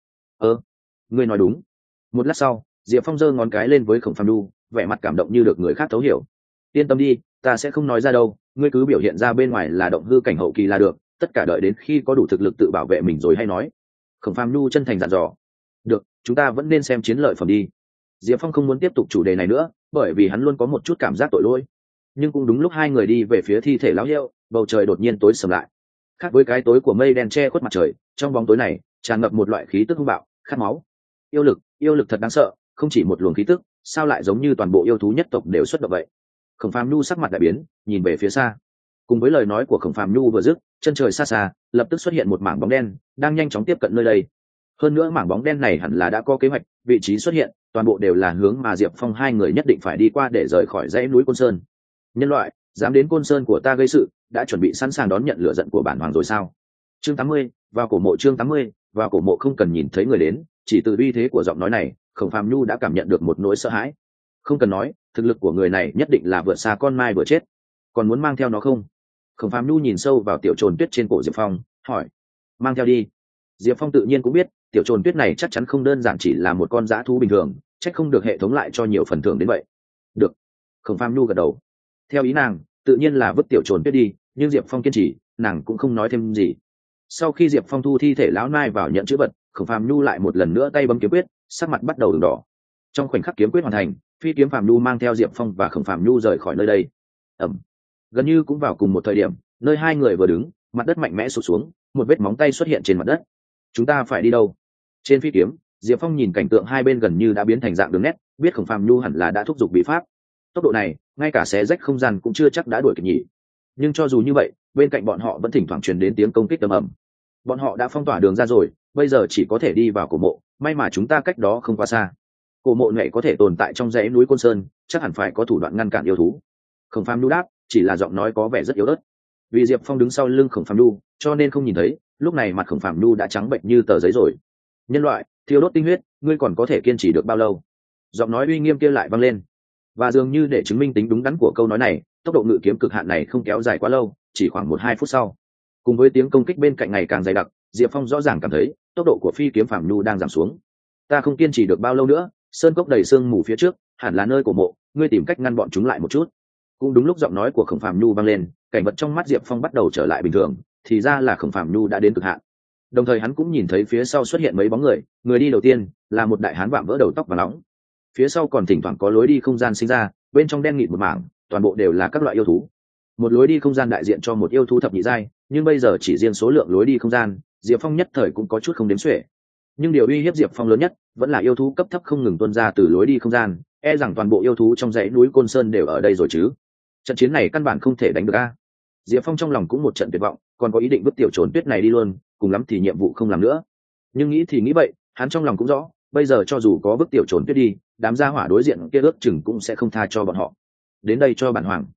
Ngươi nói đúng. Một lát sau, Diệp Phong giơ ngón cái lên với Khổng Phàm Nhu, vẻ mặt cảm động như được người khác thấu hiểu. Yên tâm đi, ta sẽ không nói ra đâu, ngươi cứ biểu hiện ra bên ngoài là động hư cảnh hậu kỳ là được, tất cả đợi đến khi có đủ thực lực tự bảo vệ mình rồi hay nói. Khổng Phàm Nhu chân thành dặn dò. Được, chúng ta vẫn nên xem chiến lợi phẩm đi. Diệp Phong không muốn tiếp tục chủ đề này nữa, bởi vì hắn luôn có một chút cảm giác tội lỗi. Nhưng cũng đúng lúc hai người đi về phía thi thể lão hiệu, bầu trời đột nhiên tối sầm lại. Khác với cái tối của mây đen che khuất mặt trời, trong bóng tối này tràn ngập một loại khí tức hung bạo, khát máu. Yêu lực thật đáng sợ, không chỉ một luồng khí tức, sao lại giống như toàn bộ yêu thú nhất tộc đều xuất động vậy? Khổng Phàm Nhu sắc mặt đại biến, nhìn về phía xa. Cùng với lời nói của Khổng Phàm Nhu vừa dứt, chân trời xa xa lập tức xuất hiện một mảng bóng đen, đang nhanh chóng tiếp cận nơi đây. Hơn nữa mảng bóng đen này hẳn là đã có kế hoạch, vị trí xuất hiện, toàn bộ đều là hướng mà Diệp Phong hai người nhất định phải đi qua để rời khỏi dãy núi Côn Sơn. Nhân loại, dám đến Côn Sơn của ta gây sự, đã chuẩn bị sẵn sàng đón nhận lửa giận của bản hoàng rồi sao? Chương 80, vào cổ mộ. Chương 80, vào cổ mộ. Không cần nhìn thấy người đến, chỉ từ uy thế của giọng nói này, Khổng Phàm Nhu đã cảm nhận được một nỗi sợ hãi. Không cần nói, thực lực của người này nhất định là vượt xa con mai vừa chết. Còn muốn mang theo nó không? Khổng Phàm Nhu nhìn sâu vào tiểu trồn tuyết trên cổ Diệp Phong, hỏi. Mang theo đi. Diệp Phong tự nhiên cũng biết, tiểu trồn tuyết này chắc chắn không đơn giản chỉ là một con dã thú bình thường, chắc không được hệ thống lại cho nhiều phần thưởng đến vậy. Được. Khổng Phàm Nhu gật đầu. Theo ý nàng, tự nhiên là vứt tiểu trồn tuyết đi, nhưng Diệp Phong kiên trì, nàng cũng không nói thêm gì. Sau khi Diệp Phong thu thi thể lão nai vào nhận chữ vật, Khổng Phàm Nhu lại một lần nữa tay bấm kiếm quyết, sắc mặt bắt đầu ửng đỏ. Trong khoảnh khắc kiếm quyết hoàn thành, phi kiếm Phàm Nhu mang theo Diệp Phong và Khổng Phàm Nhu rời khỏi nơi đây. Gần như cũng vào cùng một thời điểm, nơi hai người vừa đứng, mặt đất mạnh mẽ sụt xuống, một vết móng tay xuất hiện trên mặt đất. Chúng ta phải đi đâu? Trên phi kiếm, Diệp Phong nhìn cảnh tượng hai bên gần như đã biến thành dạng đường nét, biết Khổng Phàm Nhu hẳn là đã thúc giục bí pháp. Tốc độ này, ngay cả xé rách không gian cũng chưa chắc đã đuổi kịp nhỉ. Nhưng cho dù như vậy, bên cạnh bọn họ vẫn thỉnh thoảng truyền đến tiếng công kích ầm ầm. Bọn họ đã phong tỏa đường ra rồi, bây giờ chỉ có thể đi vào cổ mộ, may mà chúng ta cách đó không quá xa. Cổ mộ này có thể tồn tại trong dãy núi Côn Sơn, chắc hẳn phải có thủ đoạn ngăn cản yêu thú. Khổng Phàm Nhu đáp, chỉ là giọng nói có vẻ rất yếu ớt. Vì Diệp Phong đứng sau lưng Khổng Phàm Nhu, cho nên không nhìn thấy, lúc này mặt Khổng Phàm Nhu đã trắng bệnh như tờ giấy rồi. Nhân loại, thiêu đốt tinh huyết, ngươi còn có thể kiên trì được bao lâu? Giọng nói uy nghiêm kia lại vang lên. Và dường như để chứng minh tính đúng đắn của câu nói này, tốc độ ngự kiếm cực hạn này không kéo dài quá lâu, chỉ khoảng 1-2 phút sau. Cùng với tiếng công kích bên cạnh ngày càng dày đặc, Diệp Phong rõ ràng cảm thấy tốc độ của phi kiếm Phàm Nhu đang giảm xuống. Ta không kiên trì được bao lâu nữa, sơn cốc đầy sương mù phía trước, hẳn là nơi của mộ, ngươi tìm cách ngăn bọn chúng lại một chút. Cũng đúng lúc giọng nói của Khổng Phàm Nhu vang lên, cảnh vật trong mắt Diệp Phong bắt đầu trở lại bình thường, thì ra là Khổng Phàm Nhu đã đến cực hạn. Đồng thời hắn cũng nhìn thấy phía sau xuất hiện mấy bóng người, người đi đầu tiên là một đại hán vạm vỡ đầu tóc vàng nóng. Phía sau còn thỉnh thoảng có lối đi không gian sinh ra, bên trong đen nghịt một mảng, toàn bộ đều là các loại yêu thú. Một lối đi không gian đại diện cho một yêu thú thập nhị giai, nhưng bây giờ chỉ riêng số lượng lối đi không gian, Diệp Phong nhất thời cũng có chút không đếm xuể. Nhưng điều uy hiếp Diệp Phong lớn nhất vẫn là yêu thú cấp thấp không ngừng tuôn ra từ lối đi không gian, e rằng toàn bộ yêu thú trong dãy núi Côn Sơn đều ở đây rồi chứ. Trận chiến này căn bản không thể đánh được a. Diệp Phong trong lòng cũng một trận tuyệt vọng, còn có ý định vứt tiểu trồn tuyết này đi luôn, cùng lắm thì nhiệm vụ không làm nữa. Nhưng nghĩ thì nghĩ vậy, hắn trong lòng cũng rõ, bây giờ cho dù có vứt tiểu trồn tuyết đi, đám gia hỏa đối diện kia ước chừng cũng sẽ không tha cho bọn họ. Đến đây cho bản hoàng.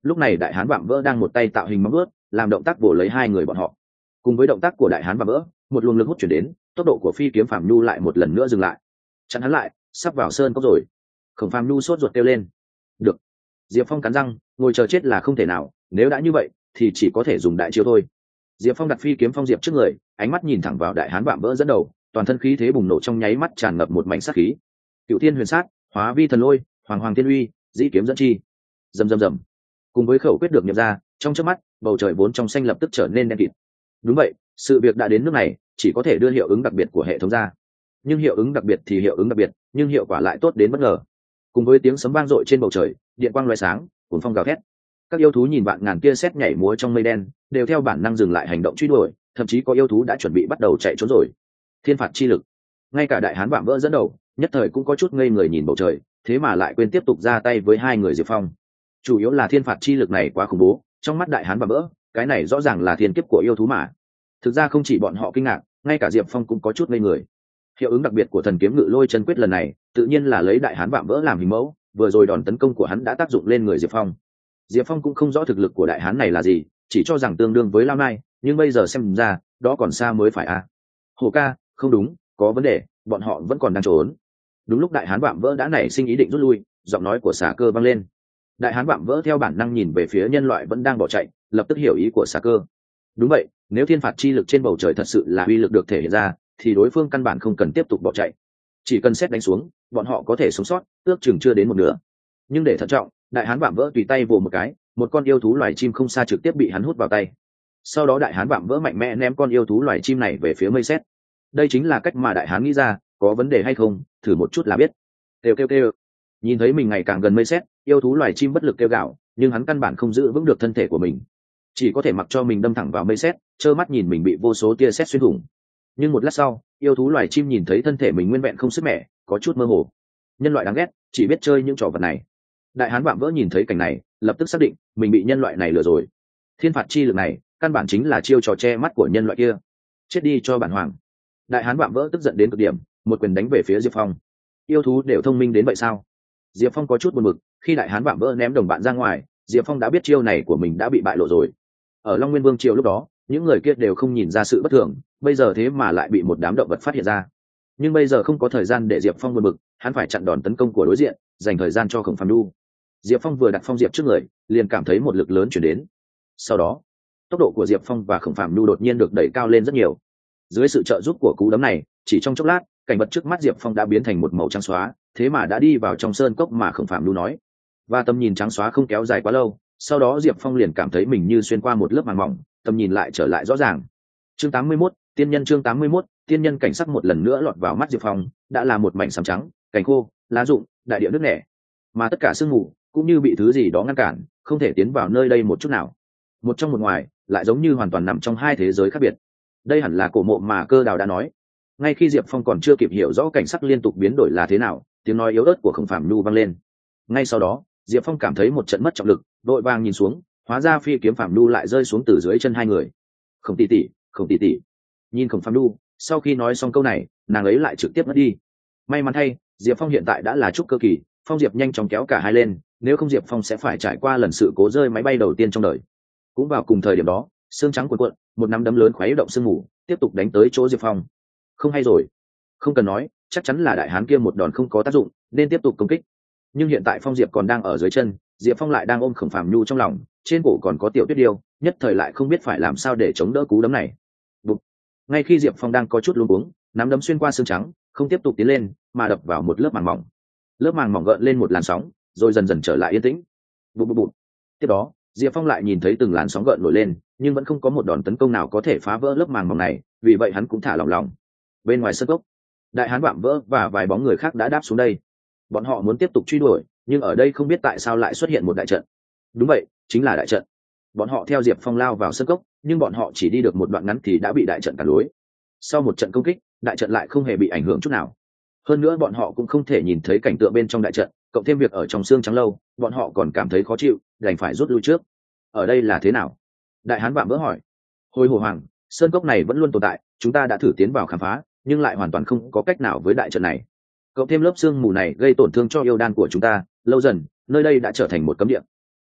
lúc này đại hán vạm vỡ đang một tay tạo hình móng ướt làm động tác vồ lấy hai người bọn họ. Cùng với động tác của đại hán vạm vỡ, một luồng lực hút chuyển đến, tốc độ của phi kiếm Phạm Nhu lại một lần nữa dừng lại, chặn hắn lại, sắp vào sơn cốc rồi. Khổng Phạm Nhu sốt ruột kêu lên. Được. Diệp Phong cắn răng, ngồi chờ chết là không thể nào, nếu đã như vậy thì chỉ có thể dùng đại chiêu thôi. Diệp Phong đặt phi kiếm phong diệp trước người, ánh mắt nhìn thẳng vào đại hán vạm vỡ dẫn đầu, toàn thân khí thế bùng nổ trong nháy mắt tràn ngập một mảnh sát khí. Cựu thiên huyền sát, hóa vi thần lôi, hoàng hoàng thiên uy, dĩ kiếm dẫn chi. Rầm rầm rầm. Cùng với khẩu quyết được niệm ra, trong chớp mắt, bầu trời vốn trong xanh lập tức trở nên đen kịt. Đúng vậy, sự việc đã đến nước này, chỉ có thể đưa hiệu ứng đặc biệt của hệ thống ra. Nhưng hiệu ứng đặc biệt thì hiệu ứng đặc biệt, nhưng hiệu quả lại tốt đến bất ngờ. Cùng với tiếng sấm vang dội trên bầu trời, điện quang lóe sáng, cuồng phong gào thét. Các yêu thú nhìn vạn ngàn tia sét nhảy múa trong mây đen, đều theo bản năng dừng lại hành động truy đuổi, thậm chí có yêu thú đã chuẩn bị bắt đầu chạy trốn rồi. Thiên phạt chi lực. Ngay cả đại hán vạm vỡ dẫn đầu, nhất thời cũng có chút ngây người nhìn bầu trời, thế mà lại quên tiếp tục ra tay với hai người Diệp Phong. Chủ yếu là thiên phạt chi lực này quá khủng bố, trong mắt đại hán vạm vỡ, cái này rõ ràng là thiên kiếp của yêu thú mà. Thực ra không chỉ bọn họ kinh ngạc, ngay cả Diệp Phong cũng có chút ngây người. Hiệu ứng đặc biệt của thần kiếm ngự lôi chân quyết lần này, tự nhiên là lấy đại hán vạm vỡ làm hình mẫu, vừa rồi đòn tấn công của hắn đã tác dụng lên người Diệp Phong. Diệp Phong cũng không rõ thực lực của đại hán này là gì, chỉ cho rằng tương đương với Lao Nai, nhưng bây giờ xem ra, đó còn xa mới phải à. Hồ ca, không đúng, có vấn đề, bọn họ vẫn còn đang trốn. Đúng lúc đại hán vạm vỡ đã nảy sinh ý định rút lui, giọng nói của xà cơ vang lên. Đại hán vạm vỡ theo bản năng nhìn về phía nhân loại vẫn đang bỏ chạy, lập tức hiểu ý của xà cơ. Đúng vậy, nếu thiên phạt chi lực trên bầu trời thật sự là uy lực được thể hiện ra, thì đối phương căn bản không cần tiếp tục bỏ chạy, chỉ cần xét đánh xuống, bọn họ có thể sống sót, ước chừng chưa đến một nửa. Nhưng để thận trọng, đại hán vạm vỡ tùy tay vồ một cái, một con yêu thú loài chim không xa trực tiếp bị hắn hút vào tay. Sau đó đại hán vạm vỡ mạnh mẽ ném con yêu thú loài chim này về phía mây sét. Đây chính là cách mà đại hán nghĩ ra, có vấn đề hay không, thử một chút là biết. Kêu kêu kêu. Nhìn thấy mình ngày càng gần mây sét, yêu thú loài chim bất lực kêu gào, nhưng hắn căn bản không giữ vững được thân thể của mình, chỉ có thể mặc cho mình đâm thẳng vào mây sét, trơ mắt nhìn mình bị vô số tia sét xuyên thủng. Nhưng một lát sau, yêu thú loài chim nhìn thấy thân thể mình nguyên vẹn không sức mẻ, có chút mơ hồ. Nhân loại đáng ghét, chỉ biết chơi những trò vật này. Đại hán vạm vỡ nhìn thấy cảnh này, lập tức xác định mình bị nhân loại này lừa rồi. Thiên phạt chi lực này, căn bản chính là chiêu trò che mắt của nhân loại kia. Chết đi cho bản hoàng. Đại hán vạm vỡ tức giận đến cực điểm, một quyền đánh về phía Diệp Phong. Yêu thú đều thông minh đến vậy sao? Diệp Phong có chút buồn bực, khi đại hán vạm vỡ ném đồng bạn ra ngoài, Diệp Phong đã biết chiêu này của mình đã bị bại lộ rồi. Ở Long Nguyên Vương triều lúc đó, những người kia đều không nhìn ra sự bất thường, bây giờ thế mà lại bị một đám động vật phát hiện ra. Nhưng bây giờ không có thời gian để Diệp Phong buồn bực, hắn phải chặn đòn tấn công của đối diện, dành thời gian cho Khổng Phàm Nhu. Diệp Phong vừa đặt phong diệp trước người, liền cảm thấy một lực lớn chuyển đến. Sau đó, tốc độ của Diệp Phong và Khổng Phàm Nhu đột nhiên được đẩy cao lên rất nhiều. Dưới sự trợ giúp của cú đấm này, chỉ trong chốc lát, cảnh vật trước mắt Diệp Phong đã biến thành một màu trắng xóa, thế mà đã đi vào trong sơn cốc mà Khổng Phàm Nhu nói. Và tầm nhìn trắng xóa không kéo dài quá lâu, sau đó Diệp Phong liền cảm thấy mình như xuyên qua một lớp màng mỏng, tầm nhìn lại trở lại rõ ràng. Chương 81, tiên nhân chương 81, tiên nhân cảnh sắc một lần nữa lọt vào mắt Diệp Phong, đã là một mảnh xám trắng, cành khô, lá rụng, đại địa nước nẻ, mà tất cả sương mù cũng như bị thứ gì đó ngăn cản, không thể tiến vào nơi đây một chút nào. Một trong một ngoài, lại giống như hoàn toàn nằm trong hai thế giới khác biệt. Đây hẳn là cổ mộ mà Cơ Đào đã nói. Ngay khi Diệp Phong còn chưa kịp hiểu rõ cảnh sắc liên tục biến đổi là thế nào, tiếng nói yếu ớt của Khổng Phàm Nhu vang lên. Ngay sau đó, Diệp Phong cảm thấy một trận mất trọng lực, đội vàng nhìn xuống, hóa ra phi kiếm Phàm Nhu lại rơi xuống từ dưới chân hai người. Khổng tỷ tỷ, Khổng tỷ tỷ. Nhìn Khổng Phàm Nhu, sau khi nói xong câu này, nàng ấy lại trực tiếp mất đi. May mắn thay, Diệp Phong hiện tại đã là trúc cơ kỳ, Phong Diệp nhanh chóng kéo cả hai lên, nếu không Diệp Phong sẽ phải trải qua lần sự cố rơi máy bay đầu tiên trong đời. Cũng vào cùng thời điểm đó, xương trắng cuộn cuộn, một nắm đấm lớn khuấy động sương mù, tiếp tục đánh tới chỗ Diệp Phong. Không hay rồi, không cần nói, chắc chắn là đại hán kia một đòn không có tác dụng, nên tiếp tục công kích. Nhưng hiện tại Phong Diệp còn đang ở dưới chân, Diệp Phong lại đang ôm Khổng Phàm Nhu trong lòng, trên cổ còn có Tiểu Tuyết Điêu, nhất thời lại không biết phải làm sao để chống đỡ cú đấm này. Bụp. Ngay khi Diệp Phong đang có chút luống cuống, nắm đấm xuyên qua xương trắng, không tiếp tục tiến lên, mà đập vào một lớp màng mỏng. Lớp màng mỏng gợn lên một làn sóng, rồi dần dần trở lại yên tĩnh. Bụp bụp bụp. Tiếp đó, Diệp Phong lại nhìn thấy từng làn sóng gợn nổi lên, nhưng vẫn không có một đòn tấn công nào có thể phá vỡ lớp màng mỏng này, vì vậy hắn cũng thả lỏng lòng. Bên ngoài sân cốc, đại hán vạm vỡ và vài bóng người khác đã đáp xuống đây. Bọn họ muốn tiếp tục truy đuổi, nhưng ở đây không biết tại sao lại xuất hiện một đại trận. Đúng vậy, chính là đại trận. Bọn họ theo Diệp Phong lao vào sân cốc, nhưng bọn họ chỉ đi được một đoạn ngắn thì đã bị đại trận cản lối. Sau một trận công kích, đại trận lại không hề bị ảnh hưởng chút nào. Hơn nữa bọn họ cũng không thể nhìn thấy cảnh tượng bên trong đại trận, cộng thêm việc ở trong xương trắng lâu, bọn họ còn cảm thấy khó chịu, đành phải rút lui trước. Ở đây là thế nào? Đại hán vạm vỡ hỏi. Hồi hồ hoàng, sơn cốc này vẫn luôn tồn tại, chúng ta đã thử tiến vào khám phá, nhưng lại hoàn toàn không có cách nào với đại trận này. Cộng thêm lớp sương mù này gây tổn thương cho yêu đan của chúng ta, lâu dần nơi đây đã trở thành một cấm địa.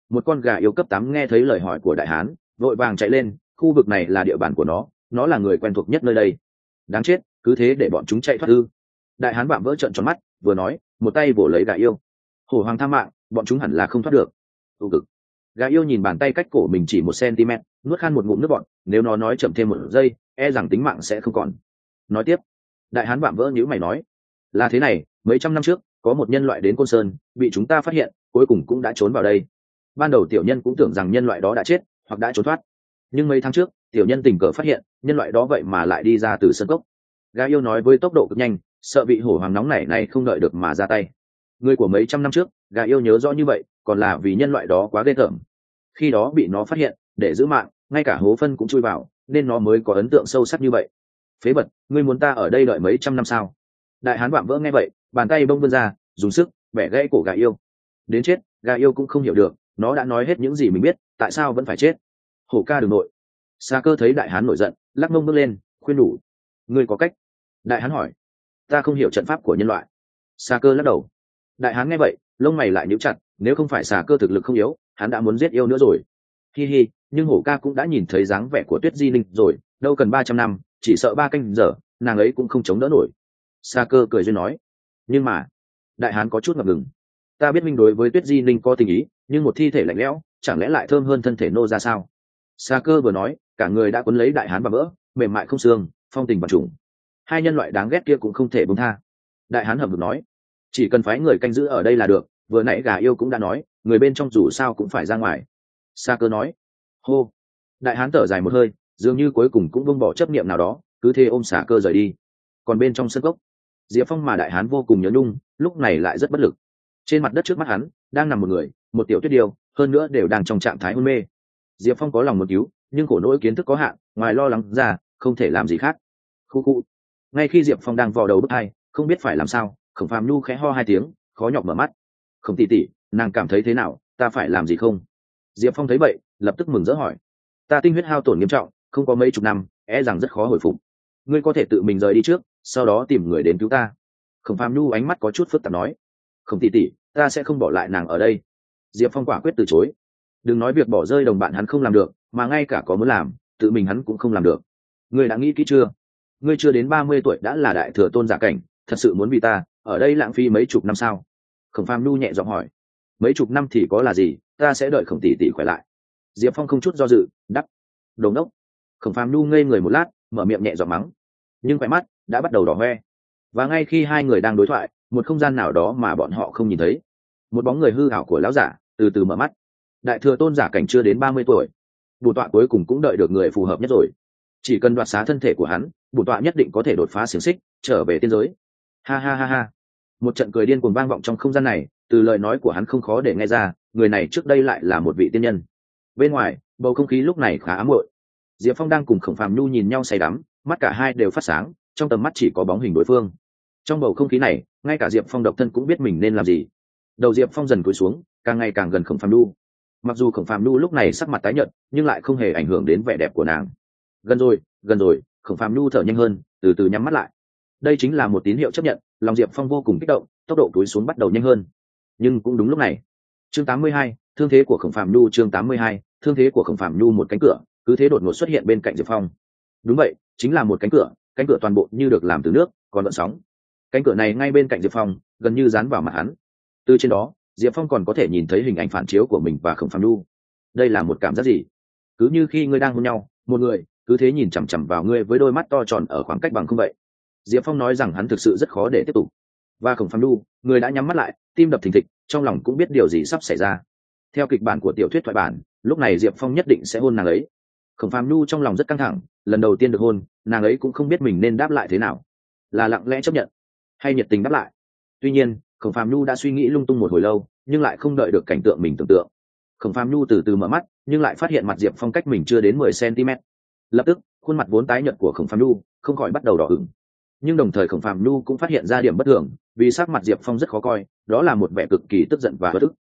Một con gà yêu cấp 8 nghe thấy lời hỏi của đại hán, vội vàng chạy lên, khu vực này là địa bàn của nó là người quen thuộc nhất nơi đây. Đáng chết, cứ thế để bọn chúng chạy thoát ư? Đại hán vạm vỡ trợn tròn mắt, vừa nói, một tay vỗ lấy gà yêu. Hổ hoàng tha mạng, bọn chúng hẳn là không thoát được. Cực. Gà yêu nhìn bàn tay cách cổ mình chỉ 1 cm, nuốt khan một ngụm nước bọt, nếu nó nói chậm thêm 1 giây, e rằng tính mạng sẽ không còn. Nói tiếp. Đại hán vạm vỡ nhíu mày nói, là thế này, mấy trăm năm trước, có một nhân loại đến Côn Sơn, bị chúng ta phát hiện, cuối cùng cũng đã trốn vào đây. Ban đầu tiểu nhân cũng tưởng rằng nhân loại đó đã chết hoặc đã trốn thoát, nhưng mấy tháng trước tiểu nhân tình cờ phát hiện nhân loại đó vậy mà lại đi ra từ sân cốc. Gà yêu nói với tốc độ cực nhanh, sợ bị hổ hoàng nóng này không đợi được mà ra tay. Người của mấy trăm năm trước, gà yêu nhớ rõ như vậy, còn là vì nhân loại đó quá ghê tởm. Khi đó bị nó phát hiện, để giữ mạng, ngay cả hố phân cũng chui vào, nên nó mới có ấn tượng sâu sắc như vậy. Phế bật, ngươi muốn ta ở đây đợi mấy trăm năm sao? Đại hán vạm vỡ nghe vậy, bàn tay bông vươn ra, dùng sức bẻ gãy cổ gà yêu. Đến chết, gà yêu cũng không hiểu được, nó đã nói hết những gì mình biết, tại sao vẫn phải chết? Hổ ca đừng nội. Xà Cơ thấy đại hán nổi giận, lắc mông bước lên, khuyên đủ. Ngươi có cách? Đại hán hỏi. Ta không hiểu trận pháp của nhân loại. Xà Cơ lắc đầu. Đại hán nghe vậy, lông mày lại nhíu chặt, nếu không phải Xà Cơ thực lực không yếu, hắn đã muốn giết yêu nữa rồi. Hi hi, nhưng hổ ca cũng đã nhìn thấy dáng vẻ của Tuyết Di Linh rồi, đâu cần 300 năm, chỉ sợ 3 canh giờ, nàng ấy cũng không chống đỡ nổi. Xà Cơ cười duyên nói. Nhưng mà, đại hán có chút ngập ngừng. Ta biết minh đối với Tuyết Di Linh có tình ý, nhưng một thi thể lạnh lẽo, chẳng lẽ lại thơm hơn thân thể nô ra sao? Xà Cơ vừa nói, cả người đã cuốn lấy đại hán và vỡ, mềm mại không xương, phong tình và trùng. Hai nhân loại đáng ghét kia cũng không thể buông tha. Đại hán hậm hực nói, chỉ cần phái người canh giữ ở đây là được, vừa nãy gà yêu cũng đã nói, người bên trong dù sao cũng phải ra ngoài. Xà Cơ nói. Hô. Đại hán thở dài một hơi, dường như cuối cùng cũng buông bỏ chấp niệm nào đó, cứ thế ôm Xà Cơ rời đi. Còn bên trong sân gốc, Diệp Phong mà đại hán vô cùng nhớ nhung, lúc này lại rất bất lực. Trên mặt đất trước mắt hắn đang nằm một người, một tiểu tuyết điêu, hơn nữa đều đang trong trạng thái hôn mê. Diệp Phong có lòng muốn cứu, nhưng khổ nỗi kiến thức có hạn, ngoài lo lắng ra không thể làm gì khác. Khu khu. Ngay khi Diệp Phong đang vò đầu bứt tai, không biết phải làm sao, Khổng Phàm Nhu khẽ ho 2 tiếng, khó nhọc mở mắt. Khổng tỷ tỷ, nàng cảm thấy thế nào, ta phải làm gì không? Diệp Phong thấy vậy, lập tức mừng rỡ hỏi. Ta tinh huyết hao tổn nghiêm trọng, không có mấy chục năm, e rằng rất khó hồi phục. Ngươi có thể tự mình rời đi trước, sau đó tìm người đến cứu ta. Khổng Phàm Nhu ánh mắt có chút phức tạp nói. Khổng tỷ tỷ, ta sẽ không bỏ lại nàng ở đây. Diệp Phong quả quyết từ chối. Đừng nói việc bỏ rơi đồng bạn hắn không làm được, mà ngay cả có muốn làm, tự mình hắn cũng không làm được. Ngươi đã nghĩ kỹ chưa? Ngươi chưa đến 30 tuổi đã là đại thừa tôn giả cảnh, thật sự muốn vì ta ở đây lãng phí mấy chục năm sao? Khổng Phàm Nhu nhẹ giọng hỏi. Mấy chục năm thì có là gì, ta sẽ đợi Khổng tỷ tỷ khỏe lại. Diệp Phong không chút do dự đáp. Đồ ngốc. Khổng Phàm Nhu ngây người một lát, mở miệng nhẹ giọng mắng, nhưng khỏe mắt đã bắt đầu đỏ hoe. Và ngay khi hai người đang đối thoại, một không gian nào đó mà bọn họ không nhìn thấy, một bóng người hư ảo của lão giả từ từ mở mắt. Đại thừa tôn giả cảnh chưa đến 30 tuổi, bổn tọa cuối cùng cũng đợi được người phù hợp nhất rồi. Chỉ cần đoạt xá thân thể của hắn, bổn tọa nhất định có thể đột phá xiềng xích, trở về tiên giới. Ha ha ha ha. Một trận cười điên cuồng vang vọng trong không gian này, từ lời nói của hắn không khó để nghe ra, người này trước đây lại là một vị tiên nhân. Bên ngoài, bầu không khí lúc này khá ám muội. Diệp Phong đang cùng Khổng Phàm Nhu nhìn nhau say đắm, mắt cả hai đều phát sáng, trong tầm mắt chỉ có bóng hình đối phương. Trong bầu không khí này, ngay cả Diệp Phong độc thân cũng biết mình nên làm gì. Đầu Diệp Phong dần cúi xuống, càng ngày càng gần Khổng Phàm Nhu. Mặc dù Khổng Phàm Nhu lúc này sắc mặt tái nhợt, nhưng lại không hề ảnh hưởng đến vẻ đẹp của nàng. Gần rồi, Khổng Phàm Nhu thở nhanh hơn, từ từ nhắm mắt lại. Đây chính là một tín hiệu chấp nhận, lòng Diệp Phong vô cùng kích động, tốc độ cúi xuống bắt đầu nhanh hơn. Nhưng cũng đúng lúc này, chương 82, thương thế của Khổng Phàm Nhu, chương 82, thương thế của Khổng Phàm Nhu, một cánh cửa cứ thế đột ngột xuất hiện bên cạnh Diệp Phong. Đúng vậy, chính là một cánh cửa toàn bộ như được làm từ nước, còn gợn sóng. Cánh cửa này ngay bên cạnh Diệp Phong, gần như dán vào mặt hắn. Từ trên đó, Diệp Phong còn có thể nhìn thấy hình ảnh phản chiếu của mình và Khổng Phàm Nhu. Đây là một cảm giác gì? Cứ như khi ngươi đang hôn nhau, một người cứ thế nhìn chằm chằm vào ngươi với đôi mắt to tròn ở khoảng cách bằng không vậy. Diệp Phong nói rằng hắn thực sự rất khó để tiếp tục. Và Khổng Phàm Nhu, người đã nhắm mắt lại, tim đập thình thịch, trong lòng cũng biết điều gì sắp xảy ra. Theo kịch bản của tiểu thuyết thoại bản, lúc này Diệp Phong nhất định sẽ hôn nàng ấy. Khổng Phàm Nhu trong lòng rất căng thẳng, lần đầu tiên được hôn, nàng ấy cũng không biết mình nên đáp lại thế nào, là lặng lẽ chấp nhận hay nhiệt tình đáp lại. Tuy nhiên, Khổng Phàm Nhu đã suy nghĩ lung tung một hồi lâu, nhưng lại không đợi được cảnh tượng mình tưởng tượng. Khổng Phàm Nhu từ từ mở mắt, nhưng lại phát hiện mặt Diệp Phong cách mình chưa đến 10 cm. Lập tức, khuôn mặt vốn tái nhợt của Khổng Phàm Nhu không khỏi bắt đầu đỏ ửng. Nhưng đồng thời Khổng Phàm Nhu cũng phát hiện ra điểm bất thường, vì sắc mặt Diệp Phong rất khó coi, đó là một vẻ cực kỳ tức giận và bất ức.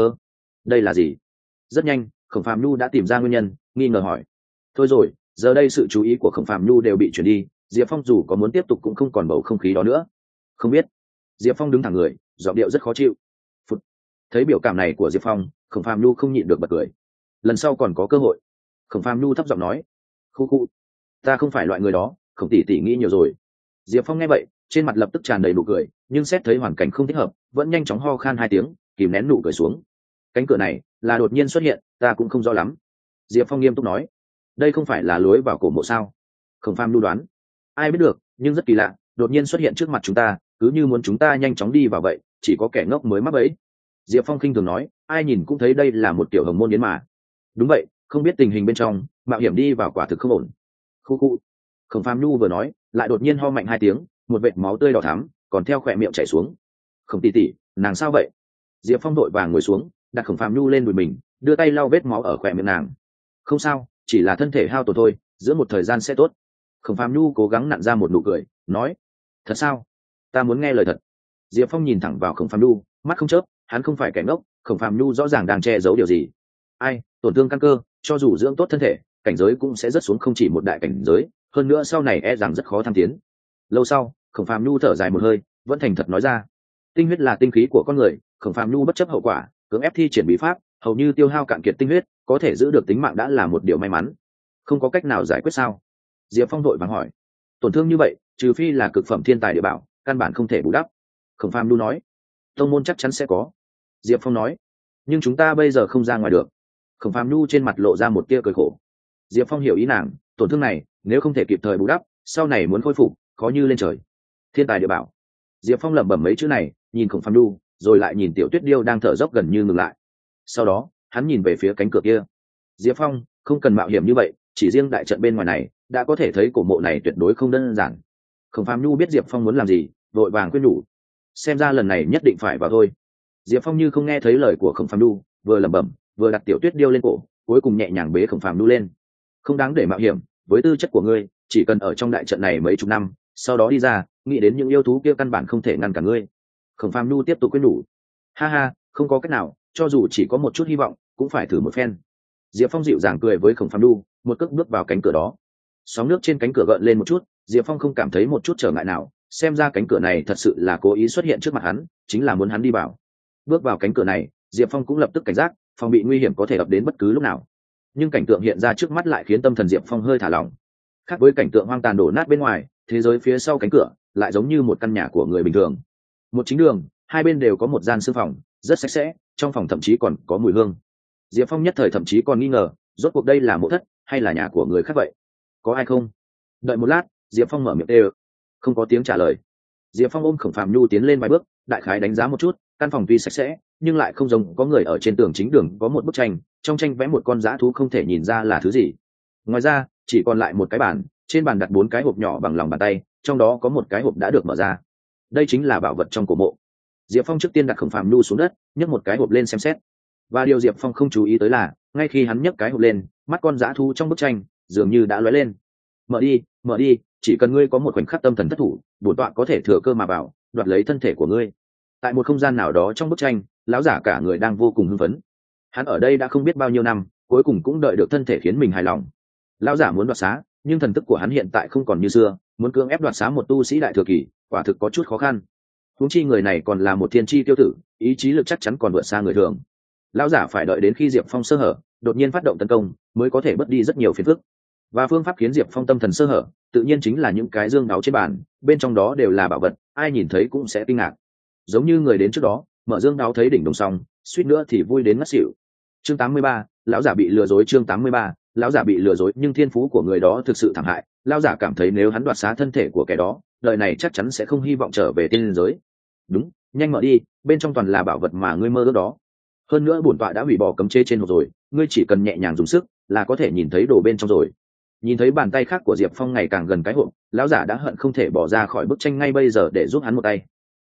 Đây là gì? Rất nhanh, Khổng Phàm Nhu đã tìm ra nguyên nhân, nghi ngờ hỏi. Thôi rồi, giờ đây sự chú ý của Khổng Phàm Nhu đều bị chuyển đi, Diệp Phong dù có muốn tiếp tục cũng không còn bầu không khí đó nữa. Không biết. Diệp Phong đứng thẳng người, giọng điệu rất khó chịu. Phụt. Thấy biểu cảm này của Diệp Phong, Khổng Phàm Nhu không nhịn được bật cười. Lần sau còn có cơ hội. Khổng Phàm Nhu thấp giọng nói. Khu khu, ta không phải loại người đó, Khổng tỷ tỷ nghĩ nhiều rồi. Diệp Phong nghe vậy, trên mặt lập tức tràn đầy nụ cười, nhưng xét thấy hoàn cảnh không thích hợp, vẫn nhanh chóng ho khan 2 tiếng, kìm nén nụ cười xuống. Cánh cửa này là đột nhiên xuất hiện, ta cũng không rõ lắm. Diệp Phong nghiêm túc nói. Đây không phải là lối vào cổ mộ sao? Khổng Phàm Nhu đoán. Ai biết được, nhưng rất kỳ lạ, đột nhiên xuất hiện trước mặt chúng ta, cứ như muốn chúng ta nhanh chóng đi vào vậy, chỉ có kẻ ngốc mới mắc bẫy. Diệp Phong khinh thường nói, ai nhìn cũng thấy đây là một kiểu hồng môn yến mà. Đúng vậy, không biết tình hình bên trong, mạo hiểm đi vào quả thực không ổn. Khu khu. Khổng Phàm Nhu vừa nói, lại đột nhiên ho mạnh 2 tiếng, một vệt máu tươi đỏ thắm còn theo khỏe miệng chảy xuống. Khổng tỷ tỷ, nàng sao vậy? Diệp Phong đội vàng ngồi xuống, đặt Khổng Phàm Nhu lên đùi mình, đưa tay lau vết máu ở khỏe miệng nàng. Không sao, chỉ là thân thể hao tổn thôi, giữa một thời gian sẽ tốt. Khổng Phàm Nhu cố gắng nặn ra một nụ cười, nói. Thật sao? Ta muốn nghe lời thật. Diệp Phong nhìn thẳng vào Khổng Phàm Nhu, mắt không chớp, hắn không phải kẻ ngốc, Khổng Phàm Nhu rõ ràng đang che giấu điều gì. Ai, tổn thương căn cơ, cho dù dưỡng tốt thân thể, cảnh giới cũng sẽ rớt xuống không chỉ một đại cảnh giới, hơn nữa sau này e rằng rất khó thăng tiến. Lâu sau, Khổng Phàm Nhu thở dài một hơi, vẫn thành thật nói ra. Tinh huyết là tinh khí của con người, Khổng Phàm Nhu bất chấp hậu quả, cưỡng ép thi triển bí pháp, hầu như tiêu hao cạn kiệt tinh huyết, có thể giữ được tính mạng đã là một điều may mắn. Không có cách nào giải quyết sao? Diệp Phong vội vàng hỏi. Tổn thương như vậy, trừ phi là cực phẩm thiên tài địa bảo, căn bản không thể bù đắp. Khổng Phàm Nhu nói. Tông môn chắc chắn sẽ có. Diệp Phong nói. Nhưng chúng ta bây giờ không ra ngoài được. Khổng Phàm Nhu trên mặt lộ ra một tia cười khổ. Diệp Phong hiểu ý nàng, tổn thương này nếu không thể kịp thời bù đắp, sau này muốn khôi phục khó như lên trời. Thiên tài địa bảo. Diệp Phong lẩm bẩm mấy chữ này, nhìn Khổng Phàm Nhu, rồi lại nhìn Tiểu Tuyết Điêu đang thở dốc gần như ngừng lại. Sau đó, hắn nhìn về phía cánh cửa kia. Diệp Phong, không cần mạo hiểm như vậy, chỉ riêng đại trận bên ngoài này, đã có thể thấy cổ mộ này tuyệt đối không đơn giản. Khổng Phàm Nhu biết Diệp Phong muốn làm gì, vội vàng khuyên nhủ. Xem ra lần này nhất định phải vào thôi. Diệp Phong như không nghe thấy lời của Khổng Phàm Nhu, vừa lẩm bẩm, vừa đặt Tiểu Tuyết Điêu lên cổ, cuối cùng nhẹ nhàng bế Khổng Phàm Nhu lên. Không đáng để mạo hiểm, với tư chất của ngươi, chỉ cần ở trong đại trận này mấy chục năm, sau đó đi ra, nghĩ đến những yêu thú kia căn bản không thể ngăn cản ngươi. Khổng Phàm Nhu tiếp tục khuyên nhủ. Ha ha, không có cách nào, cho dù chỉ có một chút hy vọng, cũng phải thử một phen. Diệp Phong dịu dàng cười với Khổng Phàm Nhu, một cước bước vào cánh cửa đó. Sóng nước trên cánh cửa gợn lên một chút, Diệp Phong không cảm thấy một chút trở ngại nào, xem ra cánh cửa này thật sự là cố ý xuất hiện trước mặt hắn, chính là muốn hắn đi vào. Bước vào cánh cửa này, Diệp Phong cũng lập tức cảnh giác, phòng bị nguy hiểm có thể ập đến bất cứ lúc nào. Nhưng cảnh tượng hiện ra trước mắt lại khiến tâm thần Diệp Phong hơi thả lỏng. Khác với cảnh tượng hoang tàn đổ nát bên ngoài, thế giới phía sau cánh cửa lại giống như một căn nhà của người bình thường. Một chính đường, hai bên đều có một gian sư phòng, rất sạch sẽ, trong phòng thậm chí còn có mùi hương. Diệp Phong nhất thời thậm chí còn nghi ngờ, rốt cuộc đây là mộ thất hay là nhà của người khác vậy? Có ai không? Đợi một lát, Diệp Phong mở miệng kêu. Không có tiếng trả lời. Diệp Phong ôm Khổng Phàm Nhu tiến lên vài bước, đại khái đánh giá một chút, căn phòng tuy sạch sẽ, nhưng lại không giống có người ở trên tường chính đường có một bức tranh, trong tranh vẽ một con dã thú không thể nhìn ra là thứ gì. Ngoài ra, chỉ còn lại một cái bàn, trên bàn đặt 4 cái hộp nhỏ bằng lòng bàn tay, trong đó có một cái hộp đã được mở ra. Đây chính là bảo vật trong cổ mộ. Diệp Phong trước tiên đặt Khổng Phàm Nhu xuống đất, nhấc một cái hộp lên xem xét. Và điều Diệp Phong không chú ý tới là, ngay khi hắn nhấc cái hộp lên, mắt con dã thú trong bức tranh dường như đã lóe lên. Mở đi, chỉ cần ngươi có một khoảnh khắc tâm thần thất thủ, bổn tọa có thể thừa cơ mà vào, đoạt lấy thân thể của ngươi. Tại một không gian nào đó trong bức tranh, lão giả cả người đang vô cùng hưng phấn. Hắn ở đây đã không biết bao nhiêu năm, cuối cùng cũng đợi được thân thể khiến mình hài lòng. Lão giả muốn đoạt xá, nhưng thần thức của hắn hiện tại không còn như xưa, muốn cưỡng ép đoạt xá một tu sĩ đại thừa kỳ, quả thực có chút khó khăn. Huống chi người này còn là một thiên chi tiêu tử, ý chí lực chắc chắn còn vượt xa người thường. Lão giả phải đợi đến khi Diệp Phong sơ hở, đột nhiên phát động tấn công, mới có thể bớt đi rất nhiều phiền phức. Và phương pháp khiến Diệp Phong tâm thần sơ hở, tự nhiên chính là những cái dương đáo trên bàn, bên trong đó đều là bảo vật, ai nhìn thấy cũng sẽ kinh ngạc. Giống như người đến trước đó, mở dương đáo thấy đỉnh đồng xong, suýt nữa thì vui đến ngất xỉu. Chương 83, lão giả bị lừa dối. Chương 83, lão giả bị lừa dối, nhưng thiên phú của người đó thực sự thảm hại, lão giả cảm thấy nếu hắn đoạt xá thân thể của kẻ đó, đời này chắc chắn sẽ không hy vọng trở về tiên giới. Đúng, nhanh mở đi, bên trong toàn là bảo vật mà ngươi mơ ước đó. Hơn nữa bổn tọa đã hủy bỏ cấm chế trên hộp rồi, ngươi chỉ cần nhẹ nhàng dùng sức là có thể nhìn thấy đồ bên trong rồi. Nhìn thấy bàn tay khác của Diệp Phong ngày càng gần cái hộp, lão giả đã hận không thể bỏ ra khỏi bức tranh ngay bây giờ để giúp hắn một tay.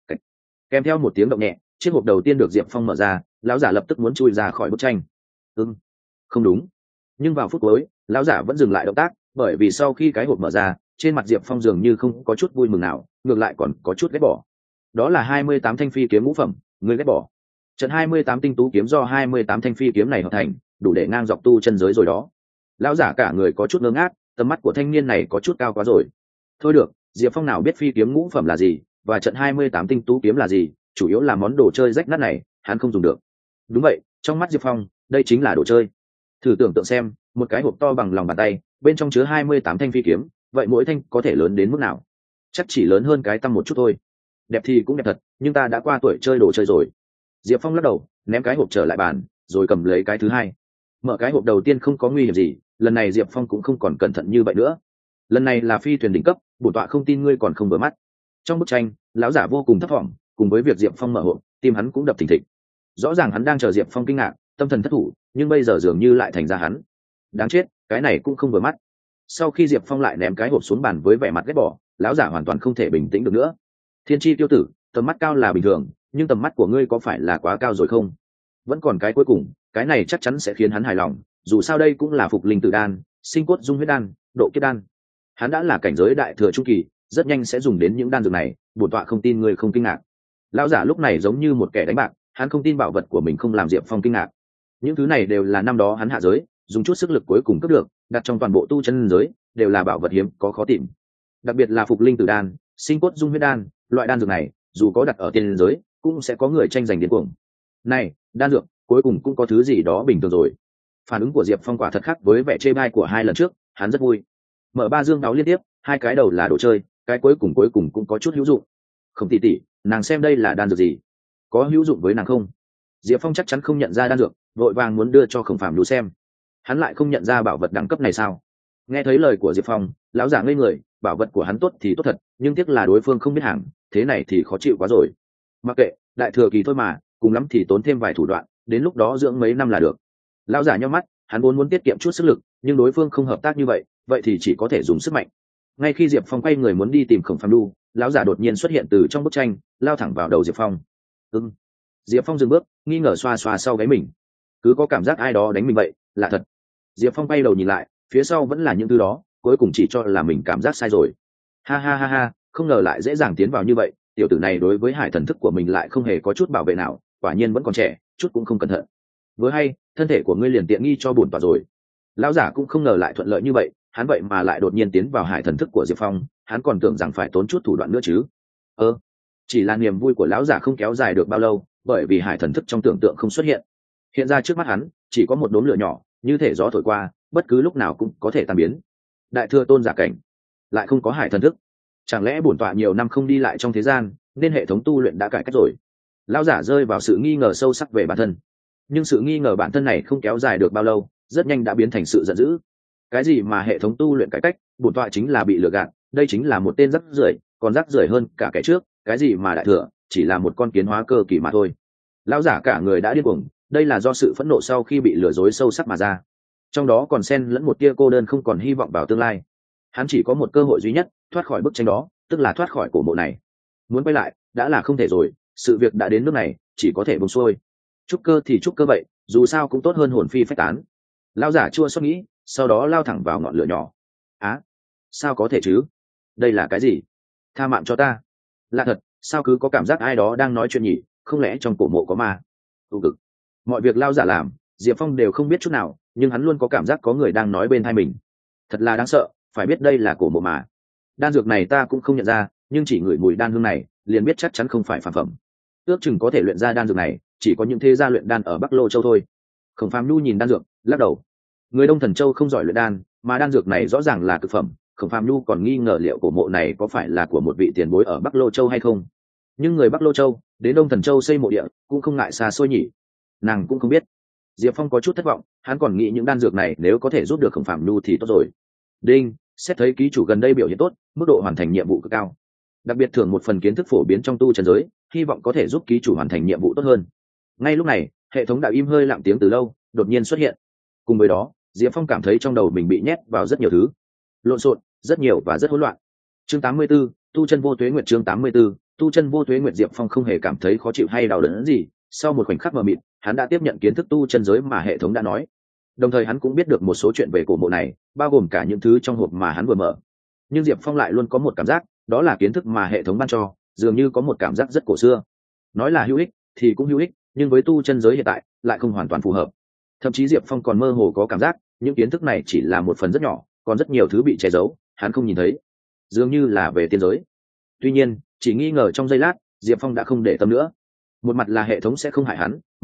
Kèm theo một tiếng động nhẹ, chiếc hộp đầu tiên được Diệp Phong mở ra, lão giả lập tức muốn chui ra khỏi bức tranh. Không đúng. Nhưng vào phút cuối, lão giả vẫn dừng lại động tác, bởi vì sau khi cái hộp mở ra, trên mặt Diệp Phong dường như không có chút vui mừng nào, ngược lại còn có chút ghét bỏ. Đó là 28 thanh phi kiếm ngũ phẩm, ngươi ghét bỏ? Trận 28 tinh tú kiếm do 28 thanh phi kiếm này hợp thành, đủ để ngang dọc tu chân giới rồi đó. Lão giả cả người có chút ngơ ngác, tầm mắt của thanh niên này có chút cao quá rồi. Thôi được, Diệp Phong nào biết phi kiếm ngũ phẩm là gì, và trận 28 tinh tú kiếm là gì, chủ yếu là món đồ chơi rách nát này, hắn không dùng được. đúng vậy, trong mắt diệp phong đây chính là đồ chơi. Thử tưởng tượng xem, một cái hộp to bằng lòng bàn tay, bên trong chứa 28 thanh phi kiếm, vậy mỗi thanh có thể lớn đến mức nào? Chắc chỉ lớn hơn cái tăm một chút thôi. Đẹp thì cũng đẹp thật, nhưng ta đã qua tuổi chơi đồ chơi rồi. Diệp Phong lắc đầu, ném cái hộp trở lại bàn, rồi cầm lấy cái thứ hai. Mở cái hộp đầu tiên không có nguy hiểm gì, lần này Diệp Phong cũng không còn cẩn thận như vậy nữa. Lần này là phi thuyền đỉnh cấp, bổn tọa không tin ngươi còn không vừa mắt. Trong bức tranh, lão giả vô cùng thấp thỏm, cùng với việc Diệp Phong mở hộp, tim hắn cũng đập thình thịch. Rõ ràng hắn đang chờ Diệp Phong kinh ngạc, tâm thần thất thủ, nhưng bây giờ dường như lại thành ra hắn. Đáng chết, cái này cũng không vừa mắt. Sau khi Diệp Phong lại ném cái hộp xuống bàn với vẻ mặt ghét bỏ, lão giả hoàn toàn không thể bình tĩnh được nữa. Thiên chi tiêu tử, tầm mắt cao là bình thường, nhưng tầm mắt của ngươi có phải là quá cao rồi không? Vẫn còn cái cuối cùng, cái này chắc chắn sẽ khiến hắn hài lòng, dù sao đây cũng là phục linh tử đan, sinh cốt dung huyết đan, độ kiếp đan. Hắn đã là cảnh giới đại thừa trung kỳ, rất nhanh sẽ dùng đến những đan dược này, bổn tọa không tin ngươi không kinh ngạc. Lão giả lúc này giống như một kẻ đánh bạc, hắn không tin bảo vật của mình không làm Diệp Phong kinh ngạc. Những thứ này đều là năm đó hắn hạ giới, dùng chút sức lực cuối cùng cướp được, đặt trong toàn bộ tu chân giới, đều là bảo vật hiếm có khó tìm. Đặc biệt là phục linh tử đan, sinh cốt dung huyết đan, loại đan dược này, dù có đặt ở tiên giới, cũng sẽ có người tranh giành điên cuồng. Này, đan dược, cuối cùng cũng có thứ gì đó bình thường rồi. Phản ứng của Diệp Phong quả thật khác với vẻ chê bai của hai lần trước, hắn rất vui. Mở ba dương đáo liên tiếp, hai cái đầu là đồ chơi, cái cuối cùng cũng có chút hữu dụng. Không tỷ tỷ, nàng xem đây là đan dược gì? Có hữu dụng với nàng không? Diệp Phong chắc chắn không nhận ra đan dược, vội vàng muốn đưa cho Khổng Phàm Nhu xem. Hắn lại không nhận ra bảo vật đẳng cấp này sao? Nghe thấy lời của Diệp Phong, lão giả ngây người, bảo vật của hắn tốt thì tốt thật, nhưng tiếc là đối phương không biết hàng, thế này thì khó chịu quá rồi. Mặc kệ, đại thừa kỳ thôi mà, cùng lắm thì tốn thêm vài thủ đoạn, đến lúc đó dưỡng mấy năm là được. Lão giả nhíu mắt, hắn muốn tiết kiệm chút sức lực, nhưng đối phương không hợp tác như vậy, vậy thì chỉ có thể dùng sức mạnh. Ngay khi Diệp Phong quay người muốn đi tìm Khổng Phàm Nhu, lão giả đột nhiên xuất hiện từ trong bức tranh, lao thẳng vào đầu Diệp Phong. Diệp Phong dừng bước, nghi ngờ xoa xoa sau gáy mình, cứ có cảm giác ai đó đánh mình vậy, là thật. Diệp Phong bay đầu nhìn lại, phía sau vẫn là những thứ đó, cuối cùng chỉ cho là mình cảm giác sai rồi. Ha ha ha ha, không ngờ lại dễ dàng tiến vào như vậy, tiểu tử này đối với hải thần thức của mình lại không hề có chút bảo vệ nào, quả nhiên vẫn còn trẻ, chút cũng không cẩn thận. Vừa hay, thân thể của ngươi liền tiện nghi cho bổn tọa rồi. Lão giả cũng không ngờ lại thuận lợi như vậy, hắn vậy mà lại đột nhiên tiến vào hải thần thức của Diệp Phong, hắn còn tưởng rằng phải tốn chút thủ đoạn nữa chứ. Chỉ là niềm vui của lão giả không kéo dài được bao lâu, bởi vì hải thần thức trong tưởng tượng không xuất hiện. Hiện ra trước mắt hắn, chỉ có một đốm lửa nhỏ, như thể gió thổi qua, bất cứ lúc nào cũng có thể tan biến. Đại thừa tôn giả cảnh, lại không có hải thần thức. Chẳng lẽ bổn tọa nhiều năm không đi lại trong thế gian, nên hệ thống tu luyện đã cải cách rồi? Lão giả rơi vào sự nghi ngờ sâu sắc về bản thân. Nhưng sự nghi ngờ bản thân này không kéo dài được bao lâu, rất nhanh đã biến thành sự giận dữ. Cái gì mà hệ thống tu luyện cải cách, bổn tọa chính là bị lừa gạt, đây chính là một tên rác rưởi, còn rác rưởi hơn cả cái trước, cái gì mà đại thừa, chỉ là một con kiến hóa cơ kỳ mà thôi. Lão giả cả người đã điên cuồng, đây là do sự phẫn nộ sau khi bị lừa dối sâu sắc mà ra, trong đó còn xen lẫn một tia cô đơn không còn hy vọng vào tương lai. Hắn chỉ có một cơ hội duy nhất, thoát khỏi bức tranh đó, tức là thoát khỏi cổ mộ này. Muốn quay lại đã là không thể rồi, sự việc đã đến nước này, chỉ có thể buông xuôi. Trúc cơ thì trúc cơ vậy, dù sao cũng tốt hơn hồn phi phách tán. Lão giả chua xót nghĩ, sau đó lao thẳng vào ngọn lửa nhỏ. Sao có thể chứ? Đây là cái gì? Tha mạng cho ta. Lạ thật, sao cứ có cảm giác ai đó đang nói chuyện nhỉ, không lẽ trong cổ mộ có ma? Cực. Mọi việc lao giả làm, Diệp Phong đều không biết chút nào, nhưng hắn luôn có cảm giác có người đang nói bên tai mình. Thật là đáng sợ, phải biết đây là cổ mộ mà. Đan dược này ta cũng không nhận ra, nhưng chỉ ngửi mùi đan hương này, liền biết chắc chắn không phải phản phẩm. Ước chừng có thể luyện ra đan dược này, chỉ có những thế gia luyện đan ở Bắc Lô Châu thôi. Khổng Phàm Nhu nhìn đan dược, lắc đầu. Người Đông Thần Châu không giỏi luyện đan, mà đan dược này rõ ràng là cực phẩm. Khổng Phàm Nhu còn nghi ngờ liệu cổ mộ này có phải là của một vị tiền bối ở Bắc Lô Châu hay không. Nhưng người Bắc Lô Châu đến Đông Thần Châu xây mộ địa cũng không ngại xa xôi nhỉ. Nàng cũng không biết. Diệp Phong có chút thất vọng, hắn còn nghĩ những đan dược này nếu có thể giúp được Khổng Phàm Nhu thì tốt rồi. Đinh, xét thấy ký chủ gần đây biểu hiện tốt, mức độ hoàn thành nhiệm vụ cực cao, đặc biệt thưởng một phần kiến thức phổ biến trong tu chân giới, hy vọng có thể giúp ký chủ hoàn thành nhiệm vụ tốt hơn. Ngay lúc này, hệ thống đã im hơi lặng tiếng từ lâu, đột nhiên xuất hiện. Cùng với đó, Diệp Phong cảm thấy trong đầu mình bị nhét vào rất nhiều thứ, lộn xộn, rất nhiều và rất hỗn loạn. Chương 84, tu chân vô tuế nguyệt. Chương 84, tu chân vô tuế nguyệt. Diệp Phong không hề cảm thấy khó chịu hay đau đớn gì, sau một khoảnh khắc mờ mịt, hắn đã tiếp nhận kiến thức tu chân giới mà hệ thống đã nói. Đồng thời hắn cũng biết được một số chuyện về cổ mộ này, bao gồm cả những thứ trong hộp mà hắn vừa mở. Nhưng Diệp Phong lại luôn có một cảm giác, đó là kiến thức mà hệ thống ban cho, dường như có một cảm giác rất cổ xưa. Nói là hữu ích thì cũng hữu ích, nhưng với tu chân giới hiện tại lại không hoàn toàn phù hợp. Thậm chí Diệp Phong còn mơ hồ có cảm giác, những kiến thức này chỉ là một phần rất nhỏ, còn rất nhiều thứ bị che giấu, hắn không nhìn thấy, dường như là về tiên giới. Tuy nhiên, chỉ nghi ngờ trong giây lát, Diệp Phong đã không để tâm nữa. Một mặt là hệ thống sẽ không hại hắn, mặt khác,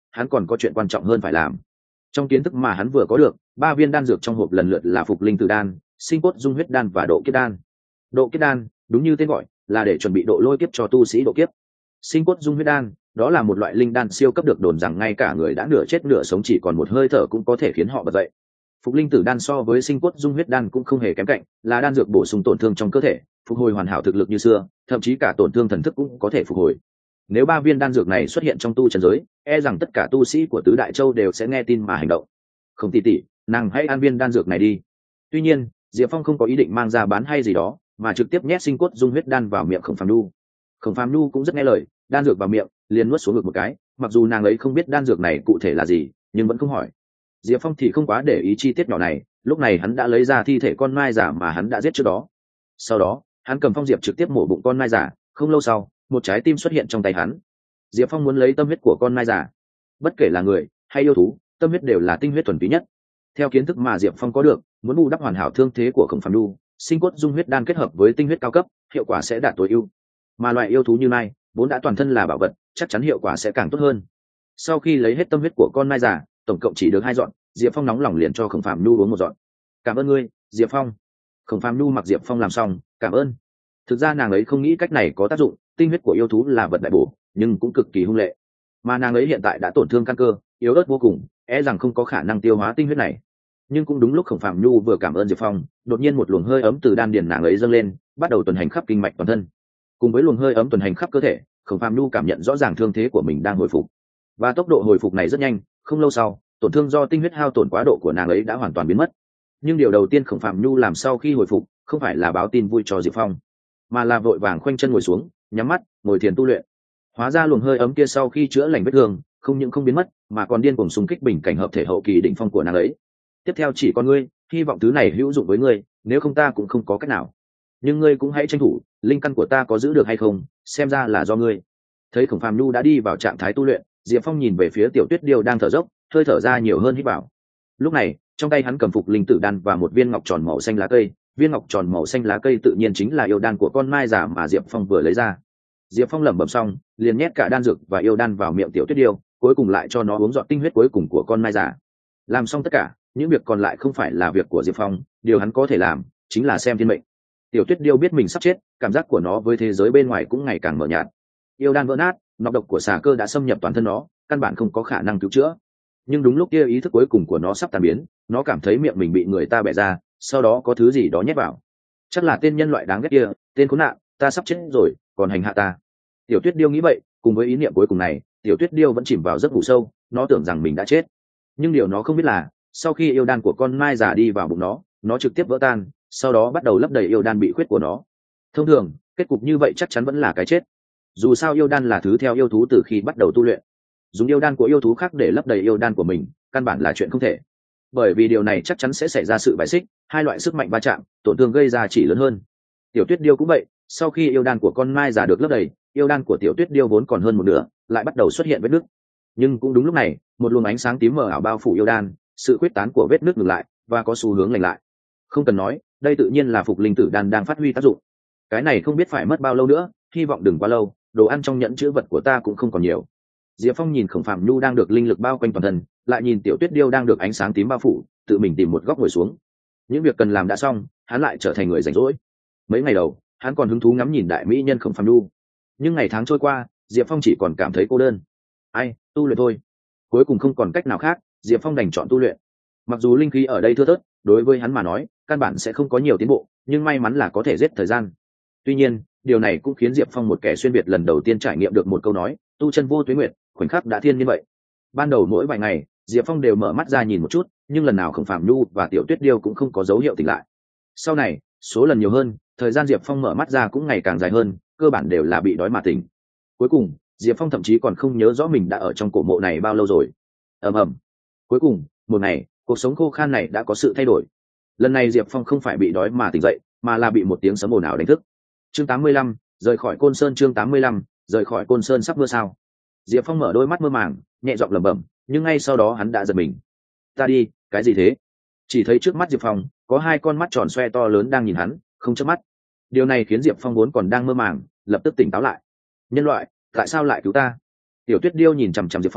hắn còn có chuyện quan trọng hơn phải làm. Trong kiến thức mà hắn vừa có được, 3 viên đan dược trong hộp lần lượt là phục linh tử đan, sinh cốt dung huyết đan và độ kiếp đan. Độ kiếp đan, đúng như tên gọi, là để chuẩn bị độ lôi kiếp cho tu sĩ độ kiếp. Sinh cốt dung huyết đan, đó là một loại linh đan siêu cấp được đồn rằng ngay cả người đã nửa chết nửa sống chỉ còn một hơi thở cũng có thể khiến họ bật dậy. Phục linh tử đan so với sinh cốt dung huyết đan cũng không hề kém cạnh, là đan dược bổ sung tổn thương trong cơ thể, phục hồi hoàn hảo thực lực như xưa, thậm chí cả tổn thương thần thức cũng có thể phục hồi. Nếu 3 viên đan dược này xuất hiện trong tu chân giới, e rằng tất cả tu sĩ của tứ đại châu đều sẽ nghe tin mà hành động. Không tỷ, nàng hãy ăn viên đan dược này đi. Tuy nhiên, Diệp Phong không có ý định mang ra bán hay gì đó, mà trực tiếp nhét sinh cốt dung huyết đan vào miệng Khổng Phàm Nhu. Khổng Phàm Nhu cũng rất nghe lời, đan dược vào miệng, liền nuốt xuống ngực một cái, mặc dù nàng ấy không biết đan dược này cụ thể là gì, nhưng vẫn không hỏi. Diệp Phong thì không quá để ý chi tiết nhỏ này, lúc này hắn đã lấy ra thi thể con mai giả mà hắn đã giết trước đó. Sau đó, hắn cầm phong diệp trực tiếp mổ bụng con mai giả, không lâu sau, một trái tim xuất hiện trong tay hắn. Diệp Phong muốn lấy tâm huyết của con mai giả. Bất kể là người hay yêu thú, tâm huyết đều là tinh huyết thuần túy nhất. Theo kiến thức mà Diệp Phong có được, muốn bù đắp hoàn hảo thương thế của Khổng Phàm Nhu, sinh cốt dung huyết đan kết hợp với tinh huyết cao cấp, hiệu quả sẽ đạt tối ưu. Mà loại yêu thú như mai, vốn đã toàn thân là bảo vật, chắc chắn hiệu quả sẽ càng tốt hơn. Sau khi lấy hết tâm huyết của con mai giả, tổng cộng chỉ được 2 dọn, Diệp Phong nóng lòng liền cho Khổng Phàm Nhu uống 1 dọn. Cảm ơn ngươi, Diệp Phong. Khổng Phàm Nhu mặc Diệp Phong làm xong, cảm ơn. Thực ra nàng ấy không nghĩ cách này có tác dụng, tinh huyết của yêu thú là vật đại bổ, nhưng cũng cực kỳ hung lệ. Mà nàng ấy hiện tại đã tổn thương căn cơ, yếu ớt vô cùng, e rằng không có khả năng tiêu hóa tinh huyết này. Nhưng cũng đúng lúc Khổng Phàm Nhu vừa cảm ơn Diệp Phong, đột nhiên một luồng hơi ấm từ đan điền nàng ấy dâng lên, bắt đầu tuần hành khắp kinh mạch toàn thân. Cùng với luồng hơi ấm tuần hành khắp cơ thể, Khổng Phàm Nhu cảm nhận rõ ràng thương thế của mình đang hồi phục, và tốc độ hồi phục này rất nhanh. Không lâu sau, tổn thương do tinh huyết hao tổn quá độ của nàng ấy đã hoàn toàn biến mất. Nhưng điều đầu tiên Khổng Phàm Nhu làm sau khi hồi phục, không phải là báo tin vui cho Diệp Phong, mà là vội vàng khoanh chân ngồi xuống, nhắm mắt, ngồi thiền tu luyện. Hóa ra luồng hơi ấm kia sau khi chữa lành vết thương, không những không biến mất, mà còn điên cuồng xung kích bình cảnh hợp thể hậu kỳ đỉnh phong của nàng ấy. Tiếp theo chỉ còn ngươi, hy vọng thứ này hữu dụng với ngươi, nếu không ta cũng không có cách nào. Nhưng ngươi cũng hãy tranh thủ, linh căn của ta có giữ được hay không, xem ra là do ngươi. Thấy Khổng Phàm Nhu đã đi vào trạng thái tu luyện, Diệp Phong nhìn về phía Tiểu Tuyết Điêu đang thở dốc, hơi thở ra nhiều hơn hít vào. Lúc này, trong tay hắn cầm phục linh tử đan và một viên ngọc tròn màu xanh lá cây, viên ngọc tròn màu xanh lá cây tự nhiên chính là yêu đan của con mai giả mà Diệp Phong vừa lấy ra. Diệp Phong lẩm bẩm xong, liền nhét cả đan dược và yêu đan vào miệng Tiểu Tuyết Điêu, cuối cùng lại cho nó uống giọt tinh huyết cuối cùng của con mai giả. Làm xong tất cả, những việc còn lại không phải là việc của Diệp Phong, điều hắn có thể làm chính là xem thiên mệnh. Tiểu Tuyết Điêu biết mình sắp chết, cảm giác của nó với thế giới bên ngoài cũng ngày càng mờ nhạt. Yêu đan vỡ nát, nọc độc của xà cơ đã xâm nhập toàn thân nó, căn bản không có khả năng cứu chữa. Nhưng đúng lúc kia ý thức cuối cùng của nó sắp tan biến, nó cảm thấy miệng mình bị người ta bẻ ra, sau đó có thứ gì đó nhét vào. Chắc là tên nhân loại đáng ghét kia, tên khốn nạn, ta sắp chết rồi, còn hành hạ ta. Tiểu Tuyết Điêu nghĩ vậy, cùng với ý niệm cuối cùng này, Tiểu Tuyết Điêu vẫn chìm vào giấc ngủ sâu, nó tưởng rằng mình đã chết. Nhưng điều nó không biết là, sau khi yêu đan của con mai già đi vào bụng nó trực tiếp vỡ tan, sau đó bắt đầu lấp đầy yêu đan bị khuyết của nó. Thông thường, kết cục như vậy chắc chắn vẫn là cái chết. Dù sao yêu đan là thứ theo yêu thú từ khi bắt đầu tu luyện, dùng yêu đan của yêu thú khác để lấp đầy yêu đan của mình, căn bản là chuyện không thể. Bởi vì điều này chắc chắn sẽ xảy ra sự bài xích, hai loại sức mạnh va chạm, tổn thương gây ra chỉ lớn hơn. Tiểu Tuyết Điêu cũng vậy, sau khi yêu đan của con mai già được lấp đầy, yêu đan của Tiểu Tuyết Điêu vốn còn hơn một nửa, lại bắt đầu xuất hiện vết nứt. Nhưng cũng đúng lúc này, một luồng ánh sáng tím mờ ảo bao phủ yêu đan, sự quyết tán của vết nứt ngừng lại và có xu hướng lành lại. Không cần nói, đây tự nhiên là phục linh tử đan đang phát huy tác dụng. Cái này không biết phải mất bao lâu nữa, hy vọng đừng quá lâu, đồ ăn trong nhẫn chữ vật của ta cũng không còn nhiều. Diệp Phong nhìn Khổng Phàm Nhu đang được linh lực bao quanh toàn thân, lại nhìn Tiểu Tuyết Điêu đang được ánh sáng tím bao phủ, tự mình tìm một góc ngồi xuống. Những việc cần làm đã xong, hắn lại trở thành người rảnh rỗi. Mấy ngày đầu, hắn còn hứng thú ngắm nhìn đại mỹ nhân Khổng Phàm Nhu, nhưng ngày tháng trôi qua, Diệp Phong chỉ còn cảm thấy cô đơn. Ai, tu luyện thôi. Cuối cùng không còn cách nào khác, Diệp Phong đành chọn tu luyện. Mặc dù linh khí ở đây thưa thớt, đối với hắn mà nói, căn bản sẽ không có nhiều tiến bộ, nhưng may mắn là có thể giết thời gian. Tuy nhiên, điều này cũng khiến Diệp Phong một kẻ xuyên việt lần đầu tiên trải nghiệm được một câu nói, tu chân vô tuế nguyệt, khoảnh khắc đã thiên như vậy. Ban đầu mỗi vài ngày, Diệp Phong đều mở mắt ra nhìn một chút, nhưng lần nào Khổng Phàm Nhu và Tiểu Tuyết Điêu cũng không có dấu hiệu tỉnh lại. Sau này, số lần nhiều hơn, thời gian Diệp Phong mở mắt ra cũng ngày càng dài hơn, cơ bản đều là bị đói mà tỉnh. Cuối cùng, Diệp Phong thậm chí còn không nhớ rõ mình đã ở trong cổ mộ này bao lâu rồi. ầm ầm. Cuối cùng, một ngày, cuộc sống khô khan này đã có sự thay đổi. Lần này Diệp Phong không phải bị đói mà tỉnh dậy, mà là bị một tiếng sấm ồn ào đánh thức. Chương 85, rời khỏi Côn Sơn. Chương 85, rời khỏi Côn Sơn. Sắp mưa sao? Diệp Phong mở đôi mắt mơ màng, nhẹ giọng lẩm bẩm, nhưng ngay sau đó hắn đã giật mình. Ta đi, cái gì thế? Chỉ thấy trước mắt Diệp Phong có hai con mắt tròn xoe to lớn đang nhìn hắn, không chớp mắt. Điều này khiến Diệp Phong vốn còn đang mơ màng, lập tức tỉnh táo lại. Nhân loại, tại sao lại cứu ta? Tiểu Tuyết Điêu nhìn chằm chằm Diệp Phong,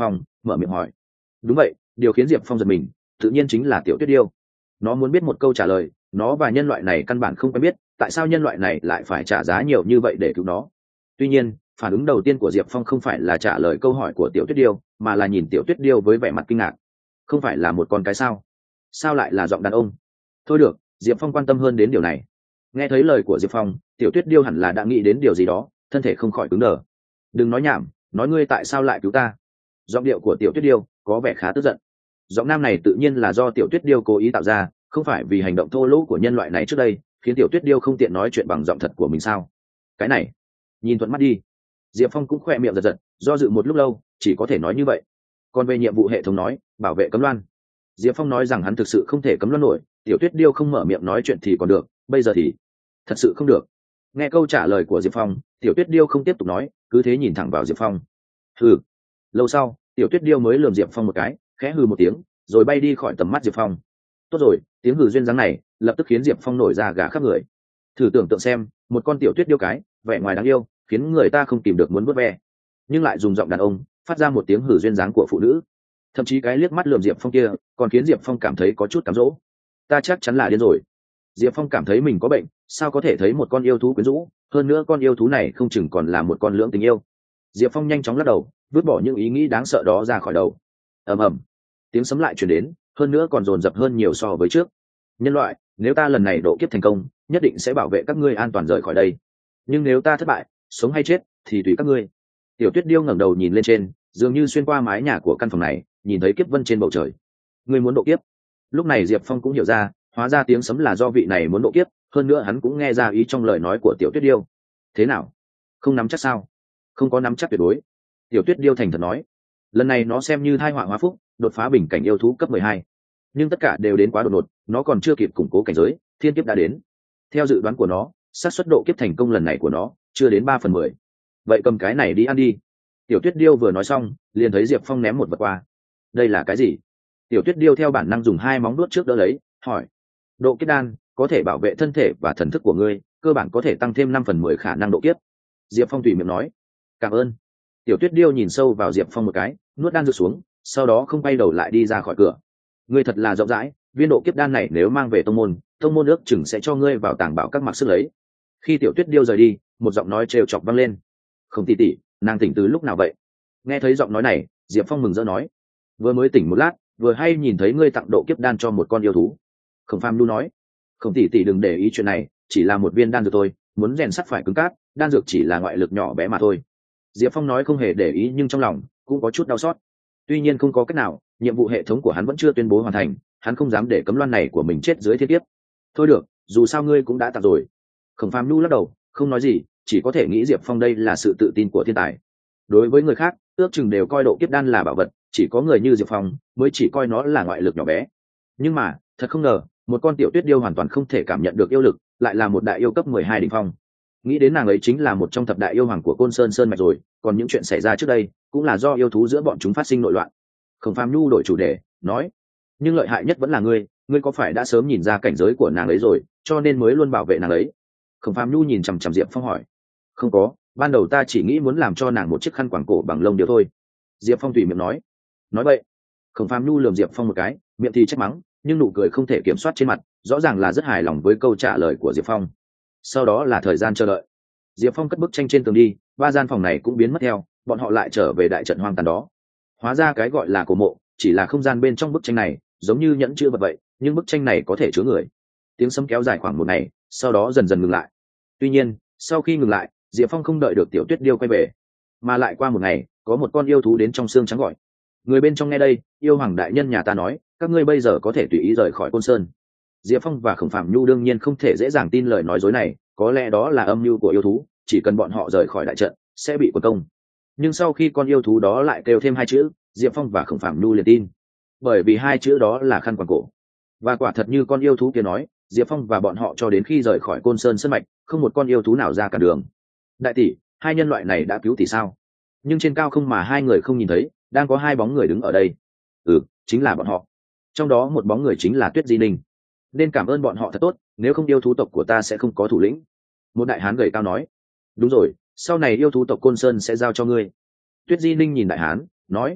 mở miệng hỏi. Đúng vậy, điều khiến Diệp Phong giật mình tự nhiên chính là tiểu tuyết điêu. Nó muốn biết một câu trả lời, nó và nhân loại này căn bản không quen biết, tại sao nhân loại này lại phải trả giá nhiều như vậy để cứu nó. Tuy nhiên phản ứng đầu tiên của Diệp Phong không phải là trả lời câu hỏi của tiểu tuyết điêu, mà là nhìn tiểu tuyết điêu với vẻ mặt kinh ngạc. Không phải là một con cái sao lại là giọng đàn ông? Thôi được, Diệp Phong quan tâm hơn đến điều này. Nghe thấy lời của Diệp Phong, tiểu tuyết điêu hẳn là đã nghĩ đến điều gì đó, thân thể không khỏi cứng đờ. Đừng nói nhảm, nói ngươi tại sao lại cứu ta. Giọng điệu của tiểu tuyết điêu có vẻ khá tức giận. Giọng nam này tự nhiên là do tiểu tuyết điêu cố ý tạo ra, không phải vì hành động thô lỗ của nhân loại này trước đây khiến tiểu tuyết điêu không tiện nói chuyện bằng giọng thật của mình sao? Cái này, nhìn thuận mắt đi. Diệp Phong cũng khoe miệng giật giật, do dự một lúc lâu chỉ có thể nói như vậy. Còn về nhiệm vụ hệ thống nói bảo vệ cấm loan, Diệp Phong nói rằng hắn thực sự không thể cấm loan nổi. Tiểu tuyết điêu không mở miệng nói chuyện thì còn được, bây giờ thì thật sự không được. Nghe câu trả lời của Diệp Phong, tiểu tuyết điêu không tiếp tục nói, cứ thế nhìn thẳng vào Diệp Phong. Hừ. Lâu sau tiểu tuyết điêu mới lườm Diệp Phong một cái, khẽ hừ một tiếng rồi bay đi khỏi tầm mắt Diệp Phong. Tốt rồi, tiếng hừ duyên dáng này lập tức khiến Diệp Phong nổi da gà khắp người. Thử tưởng tượng xem, một con tiểu tuyết điêu cái vẻ ngoài đáng yêu khiến người ta không tìm được muốn vớt ve, nhưng lại dùng giọng đàn ông phát ra một tiếng hừ duyên dáng của phụ nữ. Thậm chí cái liếc mắt lườm Diệp Phong kia còn khiến Diệp Phong cảm thấy có chút cám dỗ. Ta chắc chắn là điên rồi. Diệp Phong cảm thấy mình có bệnh, sao có thể thấy một con yêu thú quyến rũ, hơn nữa con yêu thú này không chừng còn là một con lưỡng tình yêu. Diệp Phong nhanh chóng lắc đầu, vứt bỏ những ý nghĩ đáng sợ đó ra khỏi đầu. Ầm ầm, tiếng sấm lại truyền đến, hơn nữa còn dồn dập hơn nhiều so với trước. Nhân loại, nếu ta lần này độ kiếp thành công, nhất định sẽ bảo vệ các ngươi an toàn rời khỏi đây. Nhưng nếu ta thất bại, sống hay chết thì tùy các ngươi. Tiểu tuyết điêu ngẩng đầu nhìn lên trên, dường như xuyên qua mái nhà của căn phòng này, nhìn thấy kiếp vân trên bầu trời. Ngươi muốn độ kiếp? Lúc này Diệp Phong cũng hiểu ra, hóa ra tiếng sấm là do vị này muốn độ kiếp, hơn nữa hắn cũng nghe ra ý trong lời nói của tiểu tuyết điêu. Thế nào, không nắm chắc sao? Không có nắm chắc tuyệt đối. Tiểu tuyết điêu thành thật nói. Lần này nó xem như thai họa hóa phúc, đột phá bình cảnh yêu thú cấp 12. Nhưng tất cả đều đến quá đột ngột, nó còn chưa kịp củng cố cảnh giới, thiên kiếp đã đến. Theo dự đoán của nó, xác suất độ kiếp thành công lần này của nó chưa đến 3/10. Vậy cầm cái này đi ăn đi. Tiểu tuyết điêu vừa nói xong liền thấy Diệp Phong ném một vật qua. Đây là cái gì? Tiểu tuyết điêu theo bản năng dùng hai móng đuốt trước đỡ lấy, hỏi. Độ kiếp đan có thể bảo vệ thân thể và thần thức của ngươi, cơ bản có thể tăng thêm 5/10 khả năng độ kiếp. Diệp Phong tùy miệng nói. Cảm ơn. Tiểu tuyết điêu nhìn sâu vào Diệp Phong một cái, nuốt đan rơi xuống, sau đó không bay đầu lại đi ra khỏi cửa. Ngươi thật là rộng rãi, viên độ kiếp đan này nếu mang về tông môn ước chừng sẽ cho ngươi vào tàng bảo các mặc sức lấy. Khi tiểu tuyết điêu rời đi, một giọng nói trêu chọc vang lên. Không tỷ tỷ, nàng tỉnh từ lúc nào vậy? Nghe thấy giọng nói này, Diệp Phong mừng rỡ nói. Vừa mới tỉnh một lát, vừa hay nhìn thấy ngươi tặng độ kiếp đan cho một con yêu thú. Khổng Phàm Nu nói. Không tỷ tỷ đừng để ý chuyện này, chỉ là một viên đan dược thôi, muốn rèn sắt phải cứng cáp, đan dược chỉ là ngoại lực nhỏ bé mà thôi. Diệp Phong nói không hề để ý nhưng trong lòng cũng có chút đau xót. Tuy nhiên không có cách nào, nhiệm vụ hệ thống của hắn vẫn chưa tuyên bố hoàn thành, hắn không dám để cấm loan này của mình chết dưới thiên kiếp. Thôi được, dù sao ngươi cũng đã tặng rồi. Khổng Phàm Nu lắc đầu, không nói gì, chỉ có thể nghĩ Diệp Phong đây là sự tự tin của thiên tài. Đối với người khác, ước chừng đều coi độ kiếp đan là bảo vật, chỉ có người như Diệp Phong mới chỉ coi nó là ngoại lực nhỏ bé. Nhưng mà, thật không ngờ, một con tiểu tuyết điêu hoàn toàn không thể cảm nhận được yêu lực, lại là một đại yêu cấp 12 đỉnh phong. Nghĩ đến nàng ấy chính là một trong thập đại yêu hoàng của Côn Sơn Sơn mạch rồi, còn những chuyện xảy ra trước đây cũng là do yêu thú giữa bọn chúng phát sinh nội loạn. Khổng Phàm Nhu đổi chủ đề, nói: nhưng lợi hại nhất vẫn là ngươi có phải đã sớm nhìn ra cảnh giới của nàng ấy rồi, cho nên mới luôn bảo vệ nàng ấy? Khổng Phàm Nhu nhìn chằm chằm Diệp Phong hỏi. Không có, ban đầu ta chỉ nghĩ muốn làm cho nàng một chiếc khăn quàng cổ bằng lông điều thôi. Diệp Phong tùy miệng nói. Nói vậy. Khổng Phàm Nhu lườm Diệp Phong một cái, miệng thì trách mắng, nhưng nụ cười không thể kiểm soát trên mặt, rõ ràng là rất hài lòng với câu trả lời của Diệp Phong. Sau đó là thời gian chờ đợi. Diệp Phong cất bức tranh trên tường đi, ba gian phòng này cũng biến mất theo, bọn họ lại trở về đại trận hoang tàn đó. Hóa ra cái gọi là cổ mộ chỉ là không gian bên trong bức tranh này, giống như nhẫn chứa vật vậy, nhưng bức tranh này có thể chứa người. Tiếng sấm kéo dài khoảng một ngày, sau đó dần dần ngừng lại. Tuy nhiên, sau khi ngừng lại, Diệp Phong không đợi được tiểu tuyết điêu quay về, mà lại qua một ngày, có một con yêu thú đến trong xương trắng gọi. Người bên trong nghe đây, yêu hoàng đại nhân nhà ta nói, các ngươi bây giờ có thể tùy ý rời khỏi Côn Sơn. Diệp Phong và Khổng Phàm Nhu đương nhiên không thể dễ dàng tin lời nói dối này, có lẽ đó là âm mưu của yêu thú, chỉ cần bọn họ rời khỏi đại trận sẽ bị quật công. Nhưng sau khi con yêu thú đó lại kêu thêm hai chữ, Diệp Phong và Khổng Phàm Nhu liền tin, bởi vì hai chữ đó là khăn quàng cổ. Và quả thật như con yêu thú kia nói, Diệp Phong và bọn họ cho đến khi rời khỏi Côn Sơn Sơn mạch, không một con yêu thú nào ra cả đường. Đại tỷ, hai nhân loại này đã cứu tỷ sao? Nhưng trên cao không mà hai người không nhìn thấy, đang có hai bóng người đứng ở đây. Chính là bọn họ. Trong đó một bóng người chính là Tuyết Di Ninh. Nên cảm ơn bọn họ thật tốt, nếu không yêu thú tộc của ta sẽ không có thủ lĩnh. Một đại hán gầy cao nói. Đúng rồi, sau này yêu thú tộc Côn Sơn sẽ giao cho ngươi. Tuyết Di Ninh nhìn đại hán, nói.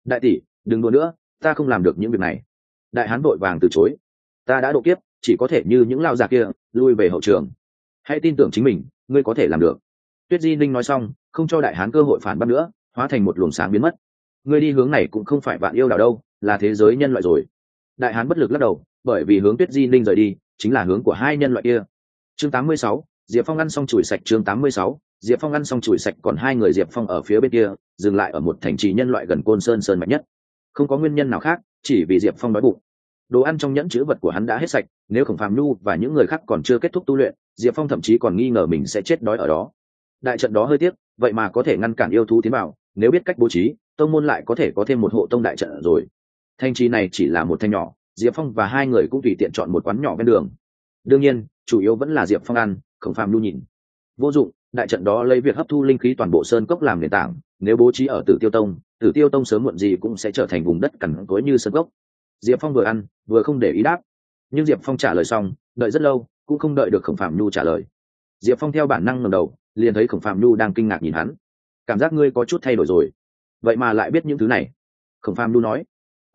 đại tỷ đừng đùa nữa, ta không làm được những việc này. Đại hán vội vàng từ chối. Ta đã độ kiếp, chỉ có thể như những lao già kia lui về hậu trường. Hãy tin tưởng chính mình, ngươi có thể làm được. Tuyết Di Ninh nói xong, không cho đại hán cơ hội phản bác nữa, hóa thành một luồng sáng biến mất. Ngươi đi hướng này cũng không phải vạn yêu đảo đâu, là thế giới nhân loại rồi. Đại hán bất lực lắc đầu, bởi vì hướng Tuyết Di Ninh rời đi chính là hướng của hai nhân loại kia. Chương 86, Diệp Phong ăn xong chùi sạch. Chương 86, Diệp Phong ăn xong chùi sạch. Còn hai người Diệp Phong ở phía bên kia, dừng lại ở một thành trì nhân loại gần Côn Sơn Sơn mạch nhất. Không có nguyên nhân nào khác, chỉ vì Diệp Phong đói bụng. Đồ ăn trong nhẫn chữ vật của hắn đã hết sạch, nếu Khổng Phàm Nhu và những người khác còn chưa kết thúc tu luyện, Diệp Phong thậm chí còn nghi ngờ mình sẽ chết đói ở đó. Đại trận đó hơi tiếc, vậy mà có thể ngăn cản yêu thú tiến vào, nếu biết cách bố trí, tông môn lại có thể có thêm một hộ tông đại trận rồi. Thành trì này chỉ là một thanh nhỏ, Diệp Phong và hai người cũng tùy tiện chọn một quán nhỏ ven đường. Đương nhiên, chủ yếu vẫn là Diệp Phong ăn, Khổng Phàm Nhu nhìn. Vô dụng, đại trận đó lấy việc hấp thu linh khí toàn bộ sơn cốc làm nền tảng, nếu bố trí ở Tử Tiêu Tông sớm muộn gì cũng sẽ trở thành vùng đất cằn cỗi như sơn cốc. Diệp Phong vừa ăn, vừa không để ý đáp. Nhưng Diệp Phong trả lời xong, đợi rất lâu, cũng không đợi được Khổng Phàm Nhu trả lời. Diệp Phong theo bản năng ngẩng đầu, liền thấy Khổng Phàm Nhu đang kinh ngạc nhìn hắn. Cảm giác ngươi có chút thay đổi rồi, vậy mà lại biết những thứ này. Khổng Phàm Nhu nói,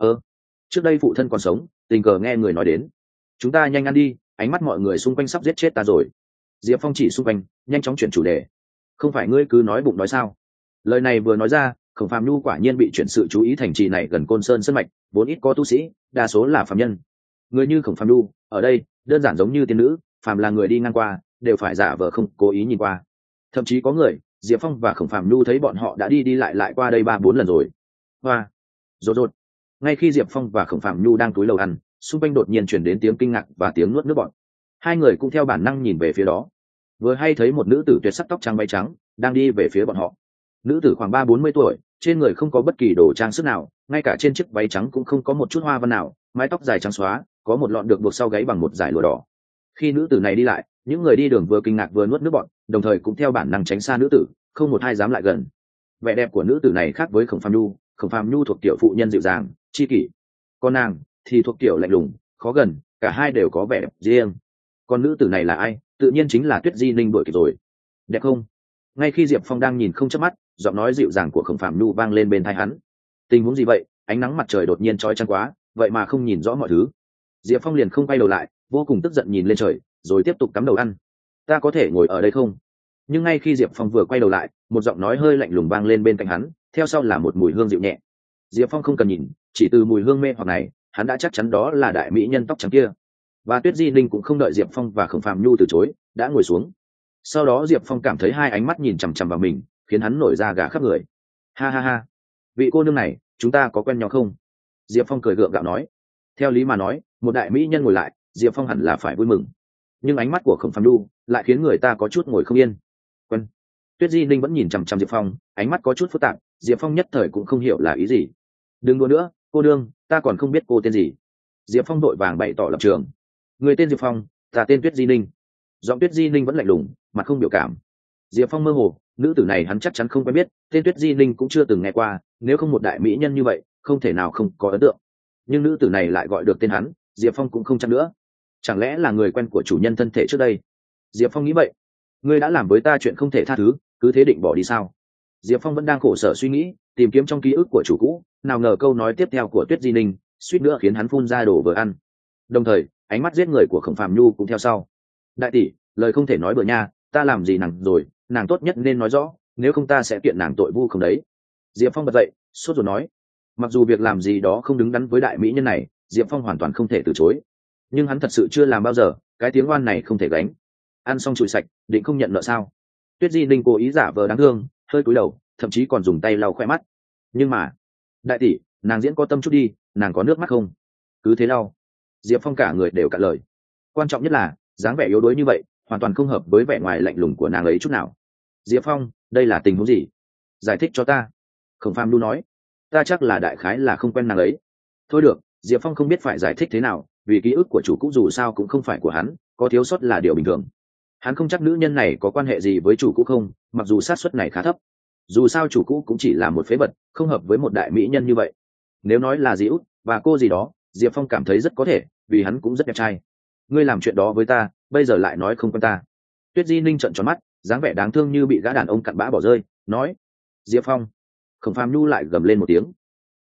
trước đây phụ thân còn sống, tình cờ nghe người nói đến. Chúng ta nhanh ăn đi, ánh mắt mọi người xung quanh sắp giết chết ta rồi. Diệp Phong chỉ xung quanh, nhanh chóng chuyển chủ đề. Không phải ngươi cứ nói bụng nói sao? Lời này vừa nói ra, Khổng Phàm Nhu quả nhiên bị chuyển sự chú ý thành trì này gần Côn Sơn Sơn mạch, vốn ít có tu sĩ, đa số là phàm nhân. Người như Khổng Phàm Nhu, ở đây, đơn giản giống như tiên nữ, phàm là người đi ngang qua, đều phải giả vờ không cố ý nhìn qua. Thậm chí có người, Diệp Phong và Khổng Phàm Nhu thấy bọn họ đã đi đi lại qua đây 3-4 lần rồi. Hoa, rột. Ngay khi Diệp Phong và Khổng Phàm Nhu đang túi lầu ăn, xung quanh đột nhiên truyền đến tiếng kinh ngạc và tiếng nuốt nước bọt. Hai người cũng theo bản năng nhìn về phía đó. Vừa hay thấy một nữ tử tuyệt sắc tóc trắng váy trắng đang đi về phía bọn họ. Nữ tử khoảng 30-40 tuổi, trên người không có bất kỳ đồ trang sức nào, ngay cả trên chiếc váy trắng cũng không có một chút hoa văn nào, mái tóc dài trắng xóa, có một lọn được buộc sau gáy bằng một dải lụa đỏ. Khi nữ tử này đi lại, những người đi đường vừa kinh ngạc vừa nuốt nước bọt, đồng thời cũng theo bản năng tránh xa nữ tử, không một ai dám lại gần. Vẻ đẹp của nữ tử này khác với Khổng Phàm Nhu thuộc tiểu phụ nhân dịu dàng, chi kỷ. Còn nàng thì thuộc tiểu lạnh lùng, khó gần, cả hai đều có vẻ đẹp riêng. Còn nữ tử này là ai? Tự nhiên chính là Tuyết Di Ninh đuổi kịp rồi. Đẹp không? Ngay khi Diệp Phong đang nhìn không chớp mắt, giọng nói dịu dàng của Khổng Phàm Nhu vang lên bên tai hắn. Tình huống gì vậy? Ánh nắng mặt trời đột nhiên chói chang quá, vậy mà không nhìn rõ mọi thứ. Diệp Phong liền không quay đầu lại, vô cùng tức giận nhìn lên trời, rồi tiếp tục cắm đầu ăn. Ta có thể ngồi ở đây không? Nhưng ngay khi Diệp Phong vừa quay đầu lại, một giọng nói hơi lạnh lùng vang lên bên cạnh hắn, theo sau là một mùi hương dịu nhẹ. Diệp Phong không cần nhìn, chỉ từ mùi hương mê hoặc này, hắn đã chắc chắn đó là đại mỹ nhân tóc trắng kia. Và Tuyết Di Ninh cũng không đợi Diệp Phong và Khổng Phàm Nhu từ chối, đã ngồi xuống. Sau đó Diệp Phong cảm thấy hai ánh mắt nhìn chằm chằm vào mình, khiến hắn nổi da gà khắp người. Ha ha ha, vị cô nương này, chúng ta có quen nhau không? Diệp Phong cười gượng gạo nói. Theo lý mà nói, một đại mỹ nhân ngồi lại, Diệp Phong hẳn là phải vui mừng. Nhưng ánh mắt của Khổng Phàm Nhu lại khiến người ta có chút ngồi không yên. Quen. Tuyết Di Ninh vẫn nhìn chằm chằm Diệp Phong, ánh mắt có chút phức tạp, Diệp Phong nhất thời cũng không hiểu là ý gì. Đừng đùa nữa, cô đương, ta còn không biết cô tên gì. Diệp Phong đội vàng bày tỏ lập trường. Người tên Diệp Phong, ta tên Tuyết Di Ninh. Giọng Tuyết Di Ninh vẫn lạnh lùng, mặt không biểu cảm. Diệp Phong mơ hồ, nữ tử này hắn chắc chắn không quen biết, tên Tuyết Di Ninh cũng chưa từng nghe qua, nếu không một đại mỹ nhân như vậy, không thể nào không có ấn tượng. Nhưng nữ tử này lại gọi được tên hắn, Diệp Phong cũng không chắc nữa. Chẳng lẽ là người quen của chủ nhân thân thể trước đây? Diệp Phong nghĩ vậy. Ngươi đã làm với ta chuyện không thể tha thứ, cứ thế định bỏ đi sao? Diệp Phong vẫn đang khổ sở suy nghĩ, tìm kiếm trong ký ức của chủ cũ, nào ngờ câu nói tiếp theo của Tuyết Di Ninh suýt nữa khiến hắn phun ra đồ vừa ăn. Đồng thời, ánh mắt giết người của Khổng Phàm Nhu cũng theo sau. Đại tỷ, lời không thể nói bừa nha, ta làm gì nàng rồi, nàng tốt nhất nên nói rõ, nếu không ta sẽ kiện nàng tội vu không đấy. Diệp Phong bật dậy, sốt ruột nói. Mặc dù việc làm gì đó không đứng đắn với đại mỹ nhân này, Diệp Phong hoàn toàn không thể từ chối. Nhưng hắn thật sự chưa làm bao giờ, cái tiếng oan này không thể gánh. Ăn xong chùi sạch, định không nhận nợ sao? Tuyết Di Ninh cố ý giả vờ đáng thương, hơi cúi đầu, thậm chí còn dùng tay lau khoe mắt. Nhưng mà, đại tỷ, nàng diễn có tâm chút đi, nàng có nước mắt không? Cứ thế lau. Diệp Phong cả người đều cạn lời. Quan trọng nhất là, dáng vẻ yếu đuối như vậy, hoàn toàn không hợp với vẻ ngoài lạnh lùng của nàng ấy chút nào. Diệp Phong, đây là tình huống gì? Giải thích cho ta. Khổng Phàm Nhu nói. Ta chắc là đại khái là không quen nàng ấy. Thôi được, Diệp Phong không biết phải giải thích thế nào, vì ký ức của chủ cũ dù sao cũng không phải của hắn, có thiếu sót là điều bình thường. Hắn không chắc nữ nhân này có quan hệ gì với chủ cũ không, mặc dù xác suất này khá thấp. Dù sao chủ cũ cũng chỉ là một phế vật, không hợp với một đại mỹ nhân như vậy. Nếu nói là dì út và cô gì đó, Diệp Phong cảm thấy rất có thể, vì hắn cũng rất đẹp trai. Ngươi làm chuyện đó với ta, bây giờ lại nói không quen ta. Tuyết Di Ninh trợn tròn mắt, dáng vẻ đáng thương như bị gã đàn ông cặn bã bỏ rơi, nói. Diệp Phong. Khổng Phàm Nhu lại gầm lên một tiếng.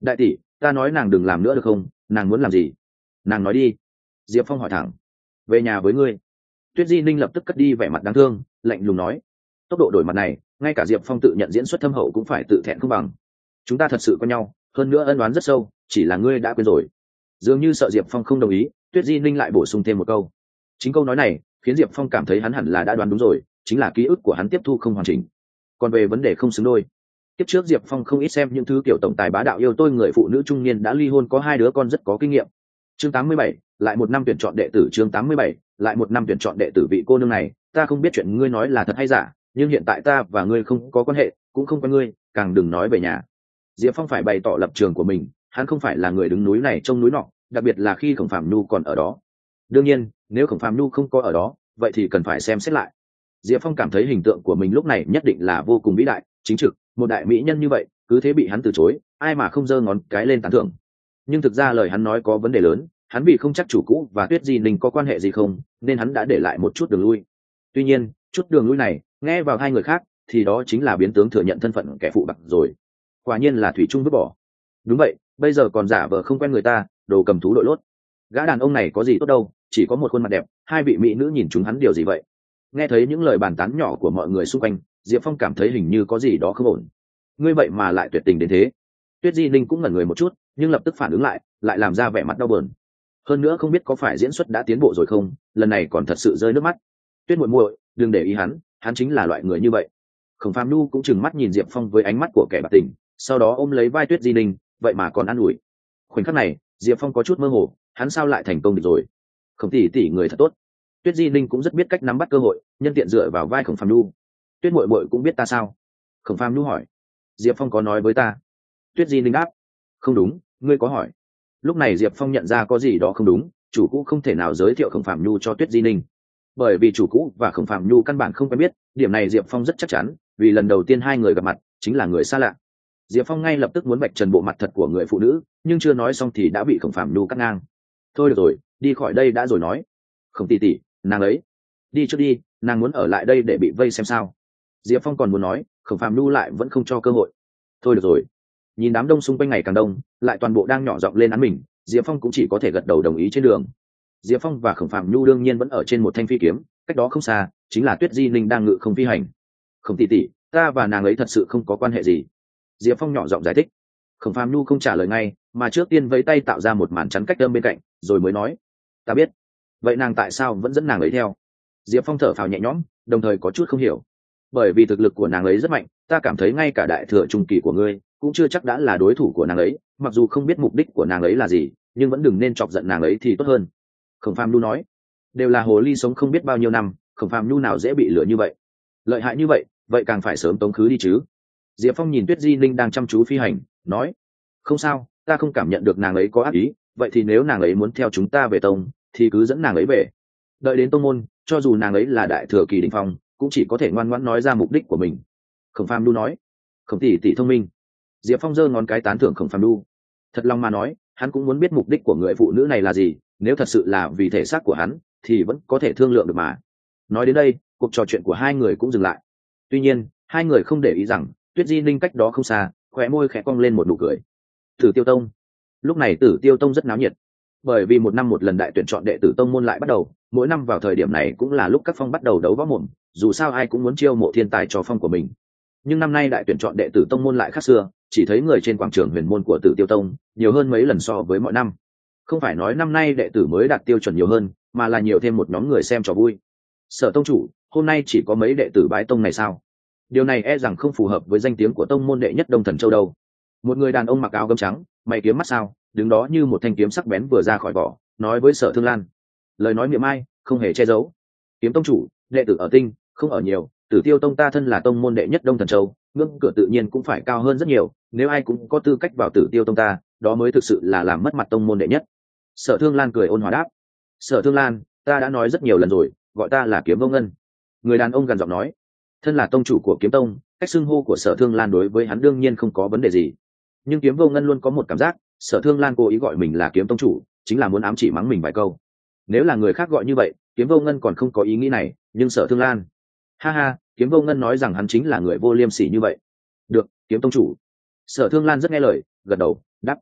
đại tỷ, ta nói nàng đừng làm nữa được không? Nàng muốn làm gì? Nàng nói đi. Diệp Phong hỏi thẳng. Về nhà với ngươi. Tuyết Di Ninh lập tức cất đi vẻ mặt đáng thương, lạnh lùng nói. Tốc độ đổi mặt này, ngay cả Diệp Phong tự nhận diễn xuất thâm hậu cũng phải tự thẹn không bằng. Chúng ta thật sự có nhau, hơn nữa ân oán rất sâu, chỉ là ngươi đã quên rồi. Dường như sợ Diệp Phong không đồng ý, Tuyết Di Ninh lại bổ sung thêm một câu. Chính câu nói này khiến Diệp Phong cảm thấy hắn hẳn là đã đoán đúng rồi, chính là ký ức của hắn tiếp thu không hoàn chỉnh. Còn về vấn đề không xứng đôi, tiếp trước Diệp Phong không ít xem những thứ kiểu tổng tài bá đạo yêu tôi người phụ nữ trung niên đã ly hôn có 2 đứa con rất có kinh nghiệm. Chương 87, lại một năm tuyển chọn đệ tử. Chương 87, lại một năm tuyển chọn đệ tử. Vị cô nương này, ta không biết chuyện ngươi nói là thật hay giả, nhưng hiện tại ta và ngươi không có quan hệ, cũng không quen ngươi, càng đừng nói về nhà. Diệp Phong phải bày tỏ lập trường của mình, hắn không phải là người đứng núi này trông núi nọ, đặc biệt là khi Khổng Phàm Nhu còn ở đó. Đương nhiên, nếu Khổng Phàm Nhu không có ở đó, vậy thì cần phải xem xét lại. Diệp Phong cảm thấy hình tượng của mình lúc này nhất định là vô cùng vĩ đại, chính trực, một đại mỹ nhân như vậy, cứ thế bị hắn từ chối, ai mà không giơ ngón cái lên tán thưởng. Nhưng thực ra lời hắn nói có vấn đề lớn, hắn vì không chắc chủ cũ và Tuyết Di Ninh có quan hệ gì không, nên hắn đã để lại một chút đường lui. Tuy nhiên, chút đường lui này, nghe vào hai người khác, thì đó chính là biến tướng thừa nhận thân phận kẻ phụ bạc rồi. Quả nhiên là thủy chung vứt bỏ. Đúng vậy, bây giờ còn giả vờ không quen người ta, đồ cầm thú đội lốt. Gã đàn ông này có gì tốt đâu, chỉ có một khuôn mặt đẹp, hai vị mỹ nữ nhìn chúng hắn điều gì vậy? Nghe thấy những lời bàn tán nhỏ của mọi người xung quanh, Diệp Phong cảm thấy hình như có gì đó không ổn. Ngươi vậy mà lại tuyệt tình đến thế. Tuyết Di Ninh cũng ngẩn người một chút, nhưng lập tức phản ứng lại làm ra vẻ mặt đau buồn. Hơn nữa không biết có phải diễn xuất đã tiến bộ rồi không, lần này còn thật sự rơi nước mắt. Tuyết muội muội, đừng để ý hắn chính là loại người như vậy. Khổng Phàm Nhu cũng trừng mắt nhìn Diệp Phong với ánh mắt của kẻ bạc tình, sau đó ôm lấy vai Tuyết Di Ninh, vậy mà còn an ủi. Khoảnh khắc này, Diệp Phong có chút mơ hồ, hắn sao lại thành công được rồi? Khổng tỷ người thật tốt. Tuyết Di Ninh cũng rất biết cách nắm bắt cơ hội, nhân tiện dựa vào vai Khổng Phàm Nhu. Tuyết muội muội cũng biết ta sao? Khổng Phàm Nhu hỏi. Diệp Phong có nói với ta. Tuyết Di Ninh đáp. Không đúng, ngươi có hỏi. Lúc này Diệp Phong nhận ra có gì đó không đúng, chủ cũ không thể nào giới thiệu Khổng Phàm Nhu cho Tuyết Di Ninh, bởi vì chủ cũ và Khổng Phàm Nhu căn bản không quen biết. Điểm này Diệp Phong rất chắc chắn, vì lần đầu tiên hai người gặp mặt chính là người xa lạ. Diệp Phong ngay lập tức muốn vạch trần bộ mặt thật của người phụ nữ, nhưng chưa nói xong thì đã bị Khổng Phàm Nhu cắt ngang. Thôi được rồi, đi khỏi đây đã rồi nói. Khổng tỷ, nàng ấy đi trước đi, nàng muốn ở lại đây để bị vây xem sao? Diệp Phong còn muốn nói, Khổng Phàm Nhu lại vẫn không cho cơ hội. Thôi được rồi. Nhìn đám đông xung quanh ngày càng đông, lại toàn bộ đang nhỏ giọng lên án mình, Diệp Phong cũng chỉ có thể gật đầu đồng ý trên đường. Diệp Phong và Khổng Phàm Nhu đương nhiên vẫn ở trên một thanh phi kiếm, cách đó không xa chính là Tuyết Di Ninh đang ngự không phi hành. Khổng tỷ, ta và nàng ấy thật sự không có quan hệ gì. Diệp Phong nhỏ giọng giải thích. Khổng Phàm Nhu không trả lời ngay, mà trước tiên vẫy tay tạo ra một màn chắn cách đâm bên cạnh, rồi mới nói, ta biết. Vậy nàng tại sao vẫn dẫn nàng ấy theo? Diệp Phong thở phào nhẹ nhõm, đồng thời có chút không hiểu. Bởi vì thực lực của nàng ấy rất mạnh, ta cảm thấy ngay cả đại thừa trung kỳ của ngươi cũng chưa chắc đã là đối thủ của nàng ấy, mặc dù không biết mục đích của nàng ấy là gì, nhưng vẫn đừng nên chọc giận nàng ấy thì tốt hơn. Khổng Phàm Nhu nói. Đều là hồ ly sống không biết bao nhiêu năm, Khổng Phàm Nhu nào dễ bị lừa như vậy. Lợi hại như vậy càng phải sớm tống khứ đi chứ. Diệp Phong nhìn Tuyết Di Ninh đang chăm chú phi hành, nói. Không sao, ta không cảm nhận được nàng ấy có ác ý, vậy thì nếu nàng ấy muốn theo chúng ta về tông thì cứ dẫn nàng ấy về. Đợi đến tông môn, cho dù nàng ấy là đại thừa kỳ đỉnh phong, cũng chỉ có thể ngoan ngoãn nói ra mục đích của mình. Khổng Phàm Nhu nói. Khổng tỷ thông minh. Diệp Phong giơ ngón cái tán thưởng Khổng Phàm Nhu. Thật lòng mà nói, hắn cũng muốn biết mục đích của người phụ nữ này là gì, nếu thật sự là vì thể xác của hắn thì vẫn có thể thương lượng được mà. Nói đến đây, cuộc trò chuyện của hai người cũng dừng lại. Tuy nhiên, hai người không để ý rằng Tuyết Di Ninh cách đó không xa, khóe môi khẽ cong lên một nụ cười. Tử Tiêu Tông. Lúc này Tử Tiêu Tông rất náo nhiệt, bởi vì một năm một lần đại tuyển chọn đệ tử tông môn lại bắt đầu, mỗi năm vào thời điểm này cũng là lúc các phong bắt đầu đấu võ mồm, dù sao ai cũng muốn chiêu mộ thiên tài cho phong của mình. Nhưng năm nay đại tuyển chọn đệ tử tông môn lại khác xưa, chỉ thấy người trên quảng trường huyền môn của Tử Tiêu Tông nhiều hơn mấy lần so với mọi năm. Không phải nói năm nay đệ tử mới đạt tiêu chuẩn nhiều hơn, mà là nhiều thêm một nhóm người xem trò vui. Sở tông chủ, hôm nay chỉ có mấy đệ tử bái tông này sao? Điều này e rằng không phù hợp với danh tiếng của tông môn đệ nhất Đông Thần Châu đâu. Một người đàn ông mặc áo gấm trắng, mày kiếm mắt sao, đứng đó như một thanh kiếm sắc bén vừa ra khỏi vỏ, nói với Sở Thương Lan. Lời nói miệng ai, không hề che giấu. Kiếm tông chủ, đệ tử ở tinh, không ở nhiều, Tử Tiêu Tông ta thân là tông môn đệ nhất Đông Thần Châu, ngưỡng cửa tự nhiên cũng phải cao hơn rất nhiều, nếu ai cũng có tư cách vào Tử Tiêu Tông ta, đó mới thực sự là làm mất mặt tông môn đệ nhất. Sở Thương Lan cười ôn hòa đáp. Sở Thương Lan, ta đã nói rất nhiều lần rồi, gọi ta là Kiếm Vô Ngân. Người đàn ông gần giọng nói. Thân là tông chủ của Kiếm Tông, cách xưng hô của Sở Thương Lan đối với hắn đương nhiên không có vấn đề gì. Nhưng Kiếm Vô Ngân luôn có một cảm giác, Sở Thương Lan cố ý gọi mình là Kiếm Tông chủ, chính là muốn ám chỉ mắng mình vài câu. Nếu là người khác gọi như vậy, Kiếm Vô Ngân còn không có ý nghĩ này, nhưng Sở Thương Lan, ha ha, Kiếm Vô Ngân nói rằng hắn chính là người vô liêm sỉ như vậy. Được, Kiếm Tông chủ. Sở Thương Lan rất nghe lời, gật đầu, đáp.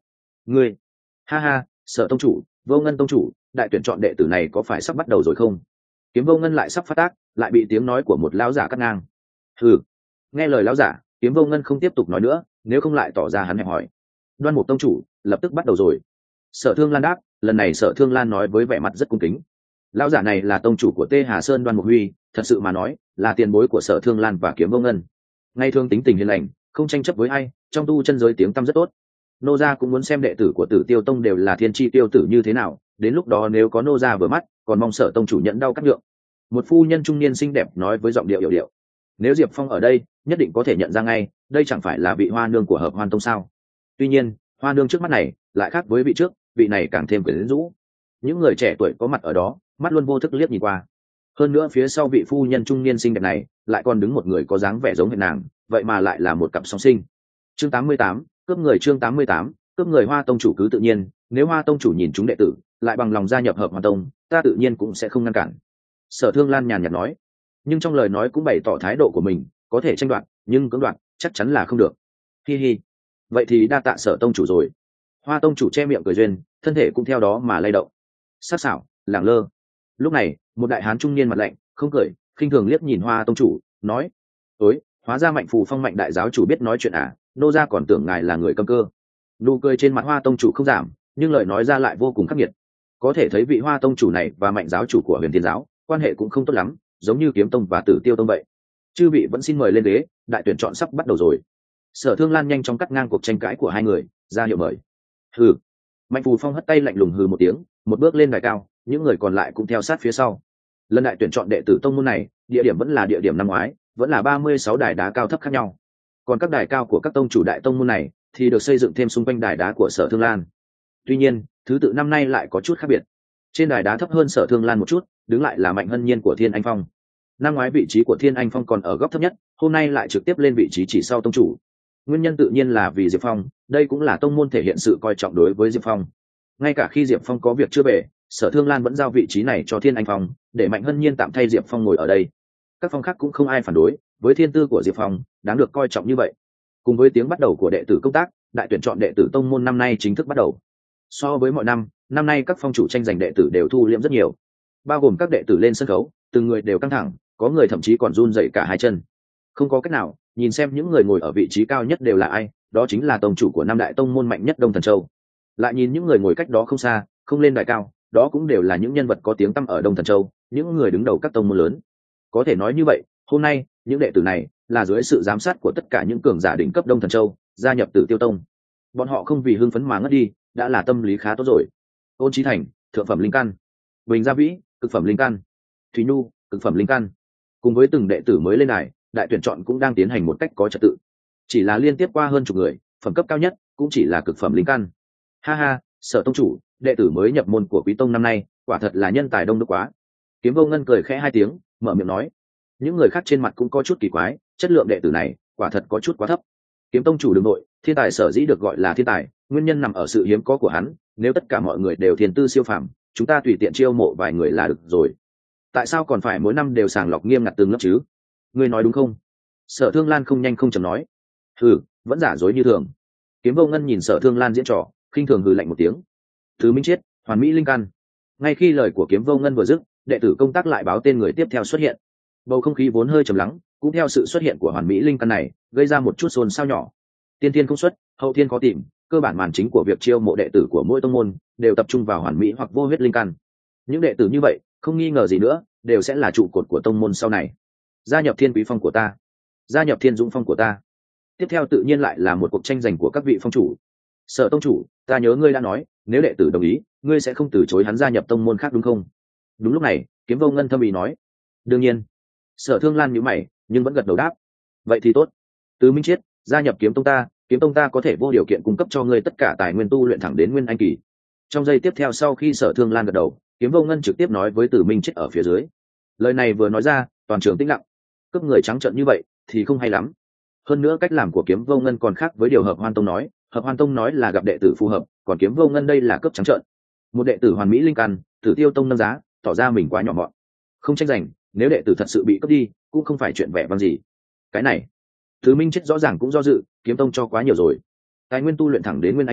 Ngươi, ha ha, Sở tông chủ, Vô Ngân tông chủ, đại tuyển chọn đệ tử này có phải sắp bắt đầu rồi không? Kiếm Vô Ngân lại sắp phát tác, lại bị tiếng nói của một lão giả cắt ngang. Hừ. Nghe lời lão giả, Kiếm Vô Ngân không tiếp tục nói nữa, nếu không lại tỏ ra hắn hẹp hỏi. Đoan Mục tông chủ, lập tức bắt đầu rồi. Sở Thương Lan đáp, lần này Sở Thương Lan nói với vẻ mặt rất cung kính. Lão giả này là tông chủ của Tê Hà Sơn Đoan Mục Huy, thật sự mà nói, là tiền bối của Sở Thương Lan và Kiếm Vô Ngân. Ngay thường tính tình hiền lành, không tranh chấp với ai, trong tu chân giới tiếng tăm rất tốt. Nô gia cũng muốn xem đệ tử của Tử Tiêu tông đều là thiên chi tiêu tử như thế nào, đến lúc đó nếu có nô gia vừa mắt, còn mong Sở tông chủ nhận đau cắt nhượng. Một phu nhân trung niên xinh đẹp nói với giọng điệu yểu điệu. Nếu Diệp Phong ở đây, nhất định có thể nhận ra ngay, đây chẳng phải là vị hoa nương của Hợp Hoan tông sao? Tuy nhiên, hoa nương trước mắt này lại khác với vị trước, vị này càng thêm quyến rũ. Những người trẻ tuổi có mặt ở đó, mắt luôn vô thức liếc nhìn qua. Hơn nữa phía sau vị phu nhân trung niên xinh đẹp này, lại còn đứng một người có dáng vẻ giống hệt nàng, vậy mà lại là một cặp song sinh. Chương 88, cướp người chương 88, cướp người Hoa tông chủ cứ tự nhiên, nếu Hoa tông chủ nhìn chúng đệ tử, lại bằng lòng gia nhập Hợp Hoan tông, ta tự nhiên cũng sẽ không ngăn cản. Sở Thương Lan nhàn nhạt nói, nhưng trong lời nói cũng bày tỏ thái độ của mình, có thể tranh đoạt, nhưng cưỡng đoạt chắc chắn là không được. Hi hi, vậy thì đa tạ Sở tông chủ rồi. Hoa tông chủ che miệng cười duyên, thân thể cũng theo đó mà lay động. Sắc sảo, lẳng lơ. Lúc này, một đại hán trung niên mặt lạnh, không cười, khinh thường liếc nhìn Hoa tông chủ, nói: "Ối, hóa ra Mạnh Phù Phong Mạnh đại giáo chủ biết nói chuyện à? Nô gia còn tưởng ngài là người câm cơ." Nụ cười trên mặt Hoa tông chủ không giảm, nhưng lời nói ra lại vô cùng khắc nghiệt. Có thể thấy vị Hoa tông chủ này và Mạnh giáo chủ của Huyền Thiên giáo quan hệ cũng không tốt lắm, giống như Kiếm tông và Tử Tiêu tông vậy. Chư vị vẫn xin mời lên ghế, đại tuyển chọn sắp bắt đầu rồi. Sở Thương Lan nhanh chóng cắt ngang cuộc tranh cãi của hai người, ra hiệu mời. Hừ. Mạnh Phù Phong hất tay lạnh lùng hừ một tiếng, một bước lên đài cao, những người còn lại cũng theo sát phía sau. Lần đại tuyển chọn đệ tử tông môn này, địa điểm vẫn là địa điểm năm ngoái, vẫn là 36 đài đá cao thấp khác nhau. Còn các đài cao của các tông chủ đại tông môn này thì được xây dựng thêm xung quanh đài đá của Sở Thương Lan. Tuy nhiên, thứ tự năm nay lại có chút khác biệt. Trên đài đá thấp hơn Sở Thương Lan một chút, đứng lại là Mạnh Hân Nhiên của Thiên Anh Phong. Năm ngoái vị trí của Thiên Anh Phong còn ở góc thấp nhất, hôm nay lại trực tiếp lên vị trí chỉ sau tông chủ. Nguyên nhân tự nhiên là vì Diệp Phong, đây cũng là tông môn thể hiện sự coi trọng đối với Diệp Phong. Ngay cả khi Diệp Phong có việc chưa về, Sở Thương Lan vẫn giao vị trí này cho Thiên Anh Phong, để Mạnh Hân Nhiên tạm thay Diệp Phong ngồi ở đây. Các phong khác cũng không ai phản đối, với thiên tư của Diệp Phong, đáng được coi trọng như vậy. Cùng với tiếng bắt đầu của đệ tử công tác, đại tuyển chọn đệ tử tông môn năm nay chính thức bắt đầu. So với mọi năm, năm nay các phong chủ tranh giành đệ tử đều thu liễm rất nhiều, bao gồm các đệ tử lên sân khấu, từng người đều căng thẳng, có người thậm chí còn run rẩy cả hai chân. Không có cách nào, nhìn xem những người ngồi ở vị trí cao nhất đều là ai, đó chính là tông chủ của năm đại tông môn mạnh nhất Đông Thần Châu. Lại nhìn những người ngồi cách đó không xa, không lên đài cao, đó cũng đều là những nhân vật có tiếng tăm ở Đông Thần Châu, những người đứng đầu các tông môn lớn. Có thể nói như vậy, hôm nay, những đệ tử này là dưới sự giám sát của tất cả những cường giả đỉnh cấp Đông Thần Châu, gia nhập Tử Tiêu tông. Bọn họ không vì hưng phấn mà ngất đi, đã là tâm lý khá tốt rồi. Ôn Chí Thành, thượng phẩm linh căn; Bình Gia Vĩ, cực phẩm linh căn; Thúy Nhu, cực phẩm linh căn. Cùng với từng đệ tử mới lên đài, đại tuyển chọn cũng đang tiến hành một cách có trật tự. Chỉ là liên tiếp qua hơn chục người, phẩm cấp cao nhất cũng chỉ là cực phẩm linh căn. Ha ha, Sở tông chủ, đệ tử mới nhập môn của Quý tông năm nay, quả thật là nhân tài đông đúc quá. Kiếm Vô Ngân cười khẽ hai tiếng, mở miệng nói. Những người khác trên mặt cũng có chút kỳ quái, chất lượng đệ tử này quả thật có chút quá thấp. Kiếm tông chủ đường nội, thiên tài sở dĩ được gọi là thiên tài, nguyên nhân nằm ở sự hiếm có của hắn. Nếu tất cả mọi người đều thiên tư siêu phàm, chúng ta tùy tiện chiêu mộ vài người là được rồi. Tại sao còn phải mỗi năm đều sàng lọc nghiêm ngặt từng lớp chứ? Ngươi nói đúng không? Sở Thương Lan không nhanh không chậm nói. Hừ, vẫn giả dối như thường. Kiếm Vô Ngân nhìn Sở Thương Lan diễn trò, khinh thường hừ lạnh một tiếng. Thứ Minh Chiết, Hoàn Mỹ linh căn. Ngay khi lời của Kiếm Vô Ngân vừa dứt, đệ tử công tác lại báo tên người tiếp theo xuất hiện. Bầu không khí vốn hơi trầm lắng, cũng theo sự xuất hiện của Hoàn Mỹ linh căn này, gây ra một chút xôn xao nhỏ. Tiên thiên không xuất, hậu thiên có tìm, cơ bản màn chính của việc chiêu mộ đệ tử của mỗi tông môn đều tập trung vào Hoàn Mỹ hoặc vô huyết linh căn. Những đệ tử như vậy, không nghi ngờ gì nữa, đều sẽ là trụ cột của tông môn sau này. Gia nhập Thiên Quý Phong của ta, gia nhập Thiên Dũng Phong của ta. Tiếp theo tự nhiên lại là một cuộc tranh giành của các vị phong chủ. Sở tông chủ, ta nhớ ngươi đã nói, nếu đệ tử đồng ý, ngươi sẽ không từ chối hắn gia nhập tông môn khác đúng không? Đúng lúc này, Kiếm Vô Ngân thâm ý nói. Đương nhiên. Sở Thương Lan nhíu mày, nhưng vẫn gật đầu đáp. Vậy thì tốt. Từ Minh Chiết, gia nhập Kiếm tông ta có thể vô điều kiện cung cấp cho ngươi tất cả tài nguyên tu luyện thẳng đến nguyên anh kỳ. Trong giây tiếp theo sau khi Sở Thương Lan gật đầu, Kiếm Vô Ngân trực tiếp nói với Từ Minh Chiết ở phía dưới. Lời này vừa nói ra, toàn trường tĩnh lặng. Cướp người trắng trợn như vậy thì không hay lắm. Hơn nữa cách làm của Kiếm Vô Ngân còn khác với điều Hợp Hoan tông nói. Hợp Hoan tông nói là gặp đệ tử phù hợp, còn Kiếm Vô Ngân đây là cướp trắng trợn. Một đệ tử Hoàn Mỹ linh căn, Tử Tiêu tông nâng giá, tỏ ra mình quá nhỏ mọn. Không tranh giành, nếu đệ tử thật sự bị cướp đi, cũng không phải chuyện vẻ vang gì. Cái này, Từ Minh Chiết rõ ràng cũng do dự, Kiếm tông cho quá nhiều rồi. Tài nguyên tu luyện thẳng đến nguyên anh kỳ,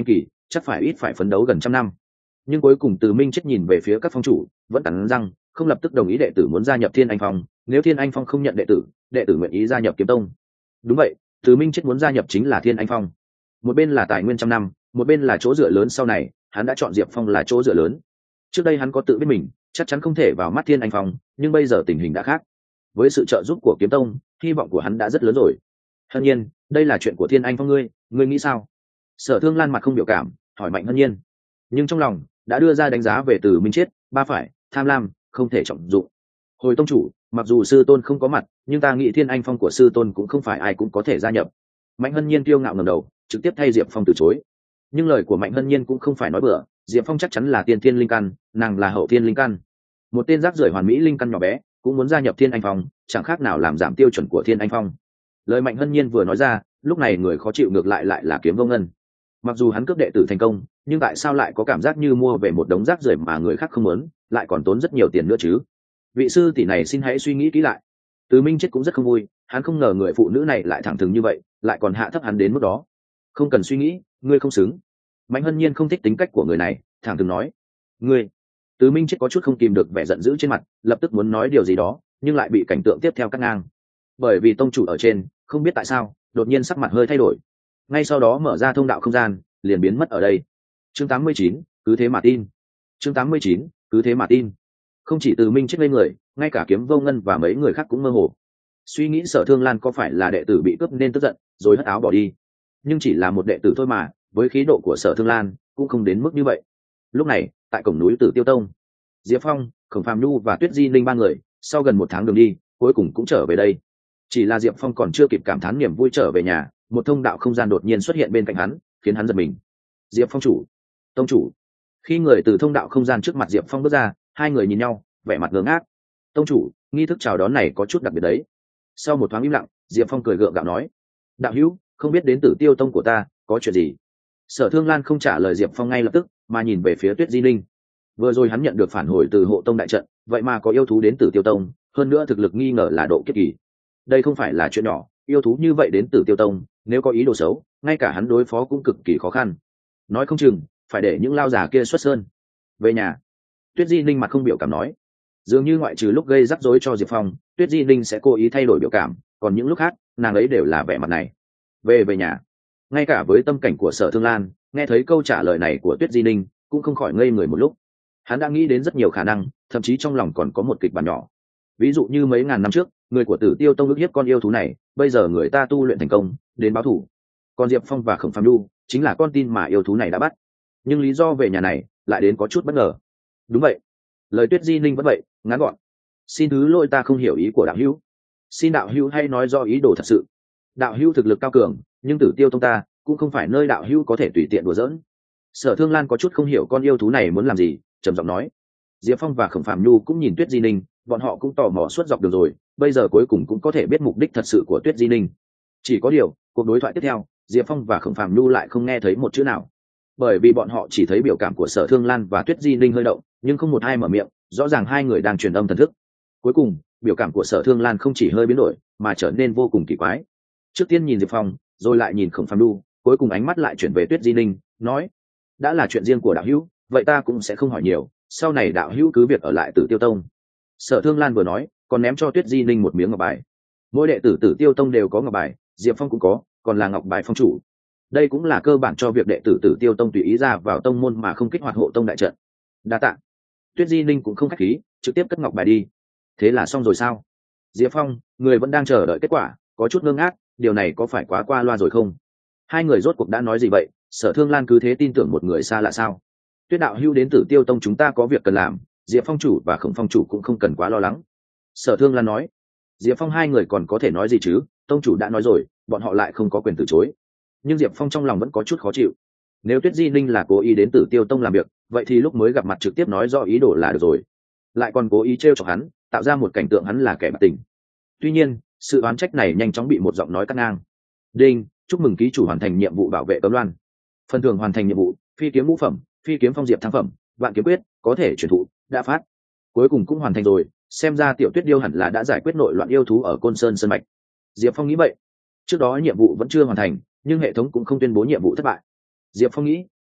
chắc phải ít phải phấn đấu gần trăm năm. Nhưng cuối cùng Từ Minh Chết nhìn về phía các phong chủ, vẫn cắn răng không lập tức đồng ý đệ tử muốn gia nhập Thiên Anh Phong. Nếu Thiên Anh Phong không nhận đệ tử nguyện ý gia nhập Kiếm Tông. Đúng vậy, Từ Minh Chết muốn gia nhập chính là Thiên Anh Phong. Một bên là tài nguyên trăm năm, một bên là chỗ dựa lớn, sau này hắn đã chọn Diệp Phong là chỗ dựa lớn. Trước đây hắn có tự biết mình chắc chắn không thể vào mắt Thiên Anh Phong, nhưng bây giờ tình hình đã khác. Với sự trợ giúp của Kiếm Tông, hy vọng của hắn đã rất lớn rồi. Hân Nhiên, đây là chuyện của Thiên Anh Phong, ngươi nghĩ sao? Sở Thương Lan mặt không biểu cảm hỏi Mạnh Hân Nhiên, nhưng trong lòng đã đưa ra đánh giá về Từ Minh Chết: ba phải, tham lam, không thể trọng dụng. Hồi tông chủ, mặc dù sư tôn không có mặt, nhưng ta nghĩ Thiên Anh Phong của sư tôn cũng không phải ai cũng có thể gia nhập. Mạnh Hân Nhiên kiêu ngạo ngẩng đầu, trực tiếp thay Diệp Phong từ chối. Nhưng lời của Mạnh Hân Nhiên cũng không phải nói bừa, Diệp Phong chắc chắn là tiên thiên linh căn, nàng là hậu thiên linh căn. Một tên rác rưởi hoàn mỹ linh căn nhỏ bé cũng muốn gia nhập Thiên Anh Phong, chẳng khác nào làm giảm tiêu chuẩn của Thiên Anh Phong. Lời Mạnh Hân Nhiên vừa nói ra, lúc này người khó chịu ngược lại là Kiếm Vô Ngân. Mặc dù hắn cướp đệ tử thành công, nhưng tại sao lại có cảm giác như mua về một đống rác rưởi mà người khác không muốn, lại còn tốn rất nhiều tiền nữa chứ? Vị sư tỷ này xin hãy suy nghĩ kỹ lại. Từ Minh Chết cũng rất không vui, hắn không ngờ người phụ nữ này lại thẳng thừng như vậy, lại còn hạ thấp hắn đến mức đó. Không cần suy nghĩ, ngươi không xứng. Mạnh Hân Nhiên không thích tính cách của người này, thẳng thừng nói. Ngươi. Từ Minh Chết có chút không kìm được vẻ giận dữ trên mặt, lập tức muốn nói điều gì đó, nhưng lại bị cảnh tượng tiếp theo cắt ngang. Bởi vì tông chủ ở trên, không biết tại sao, đột nhiên sắc mặt hơi thay đổi. Ngay sau đó mở ra thông đạo không gian, liền biến mất ở đây. Chương 89, cứ thế mà tin. Chương 89, cứ thế mà tin. Không chỉ Từ Minh Chết lên người, ngay cả Kiếm Vô Ngân và mấy người khác cũng mơ hồ. Suy nghĩ Sở Thương Lan có phải là đệ tử bị cướp nên tức giận, rồi hất áo bỏ đi. Nhưng chỉ là một đệ tử thôi mà, với khí độ của Sở Thương Lan, cũng không đến mức như vậy. Lúc này, tại cổng núi Tử Tiêu Tông, Diệp Phong, Khổng Phàm Nhu và Tuyết Di Linh ba người, sau gần một tháng đường đi, cuối cùng cũng trở về đây. Chỉ là Diệp Phong còn chưa kịp cảm thán niềm vui trở về nhà, một thông đạo không gian đột nhiên xuất hiện bên cạnh hắn, khiến hắn giật mình. Diệp Phong chủ, tông chủ. Khi người từ thông đạo không gian trước mặt Diệp Phong bước ra, hai người nhìn nhau, vẻ mặt ngơ ngác. Tông chủ, nghi thức chào đón này có chút đặc biệt đấy. Sau một thoáng im lặng, Diệp Phong cười gượng gạo nói: đạo hữu, không biết đến Tử Tiêu Tông của ta có chuyện gì? Sở Thương Lan không trả lời Diệp Phong ngay lập tức, mà nhìn về phía Tuyết Di Linh. Vừa rồi hắn nhận được phản hồi từ hộ tông đại trận, vậy mà có yêu thú đến Tử Tiêu Tông, hơn nữa thực lực nghi ngờ là độ kiếp kỳ. Đây không phải là chuyện nhỏ, yêu thú như vậy đến Tử Tiêu Tông, nếu có ý đồ xấu, ngay cả hắn đối phó cũng cực kỳ khó khăn. Nói không chừng phải để những lao già kia xuất sơn. Về nhà. Tuyết Di Linh mặt không biểu cảm nói. Dường như ngoại trừ lúc gây rắc rối cho Diệp Phong, Tuyết Di Linh sẽ cố ý thay đổi biểu cảm, còn những lúc khác nàng ấy đều là vẻ mặt này. Về nhà. Ngay cả với tâm cảnh của Sở Thương Lan, nghe thấy câu trả lời này của Tuyết Di Linh, cũng không khỏi ngây người một lúc. Hắn đã nghĩ đến rất nhiều khả năng, thậm chí trong lòng còn có một kịch bản nhỏ. Ví dụ như mấy ngàn năm trước, người của Tử Tiêu Tông ức hiếp con yêu thú này, bây giờ người ta tu luyện thành công, đến báo thù. Còn Diệp Phong và Khổng Phàm Nhu chính là con tin mà yêu thú này đã bắt. Nhưng lý do về nhà này lại đến có chút bất ngờ. Đúng vậy, lời Tuyết Di Linh vẫn vậy, ngắn gọn. Xin thứ lỗi, ta không hiểu ý của đạo hữu. Xin đạo hữu hay nói do ý đồ thật sự. Đạo hữu thực lực cao cường, nhưng Tử Tiêu Tông ta cũng không phải nơi đạo hữu có thể tùy tiện đùa giỡn. Sở Thương Lan có chút không hiểu con yêu thú này muốn làm gì, trầm giọng nói. Diệp Phong và Khổng Phàm Nhu cũng nhìn Tuyết Di Linh, bọn họ cũng tò mò suốt dọc đường rồi, bây giờ cuối cùng cũng có thể biết mục đích thật sự của Tuyết Di Linh. Chỉ có điều, cuộc đối thoại tiếp theo, Diệp Phong và Khổng Phàm Nhu lại không nghe thấy một chữ nào, bởi vì bọn họ chỉ thấy biểu cảm của Sở Thương Lan và Tuyết Di Linh hơi động, nhưng không một ai mở miệng, rõ ràng hai người đang truyền âm thần thức. Cuối cùng, biểu cảm của Sở Thương Lan không chỉ hơi biến đổi, mà trở nên vô cùng kỳ quái. Trước tiên nhìn Diệp Phong, rồi lại nhìn Khổng Phàm Nhu, cuối cùng ánh mắt lại chuyển về Tuyết Di Linh, nói: đã là chuyện riêng của đạo hữu, vậy ta cũng sẽ không hỏi nhiều, sau này đạo hữu cứ việc ở lại Tử Tiêu Tông. Sở Thương Lan vừa nói, còn ném cho Tuyết Di Linh một miếng ngọc bài. Mỗi đệ tử Tử Tiêu Tông đều có ngọc bài, Diệp Phong cũng có, còn là ngọc bài phong chủ. Đây cũng là cơ bản cho việc đệ tử Tử Tiêu Tông tùy ý ra vào tông môn mà không kích hoạt hộ tông đại trận. Đa tạ. Tuyết Di Linh cũng không khách khí, trực tiếp cất ngọc bài đi. Thế là xong rồi sao? Diệp Phong, người vẫn đang chờ đợi kết quả, có chút ngơ ngác, điều này có phải quá qua loa rồi không? Hai người rốt cuộc đã nói gì vậy? Sở Thương Lan cứ thế tin tưởng một người xa lạ sao? Tuyết đạo hữu đến Tử Tiêu Tông chúng ta có việc cần làm, Diệp Phong chủ và Khổng Phong chủ cũng không cần quá lo lắng. Sở Thương Lan nói. Diệp Phong hai người còn có thể nói gì chứ, tông chủ đã nói rồi, bọn họ lại không có quyền từ chối. Nhưng Diệp Phong trong lòng vẫn có chút khó chịu. Nếu Tuyết Di Linh là cố ý đến Tử Tiêu Tông làm việc, vậy thì lúc mới gặp mặt trực tiếp nói rõ ý đồ là được rồi, lại còn cố ý trêu chọc hắn, tạo ra một cảnh tượng hắn là kẻ bạc tình. Tuy nhiên, sự oán trách này nhanh chóng bị một giọng nói cắt ngang. Đinh, chúc mừng ký chủ hoàn thành nhiệm vụ bảo vệ cấm loan. Phần thưởng hoàn thành nhiệm vụ: phi kiếm ngũ phẩm, phi kiếm phong diệp thăng phẩm, vạn kiếm quyết, có thể truyền thụ, đã phát. Cuối cùng cũng hoàn thành rồi, xem ra Tiểu Tuyết Điêu hẳn là đã giải quyết nội loạn yêu thú ở Côn Sơn Sơn Mạch. Diệp Phong nghĩ vậy. Trước đó nhiệm vụ vẫn chưa hoàn thành, nhưng hệ thống cũng không tuyên bố nhiệm vụ thất bại. Diệp Phong nghĩ,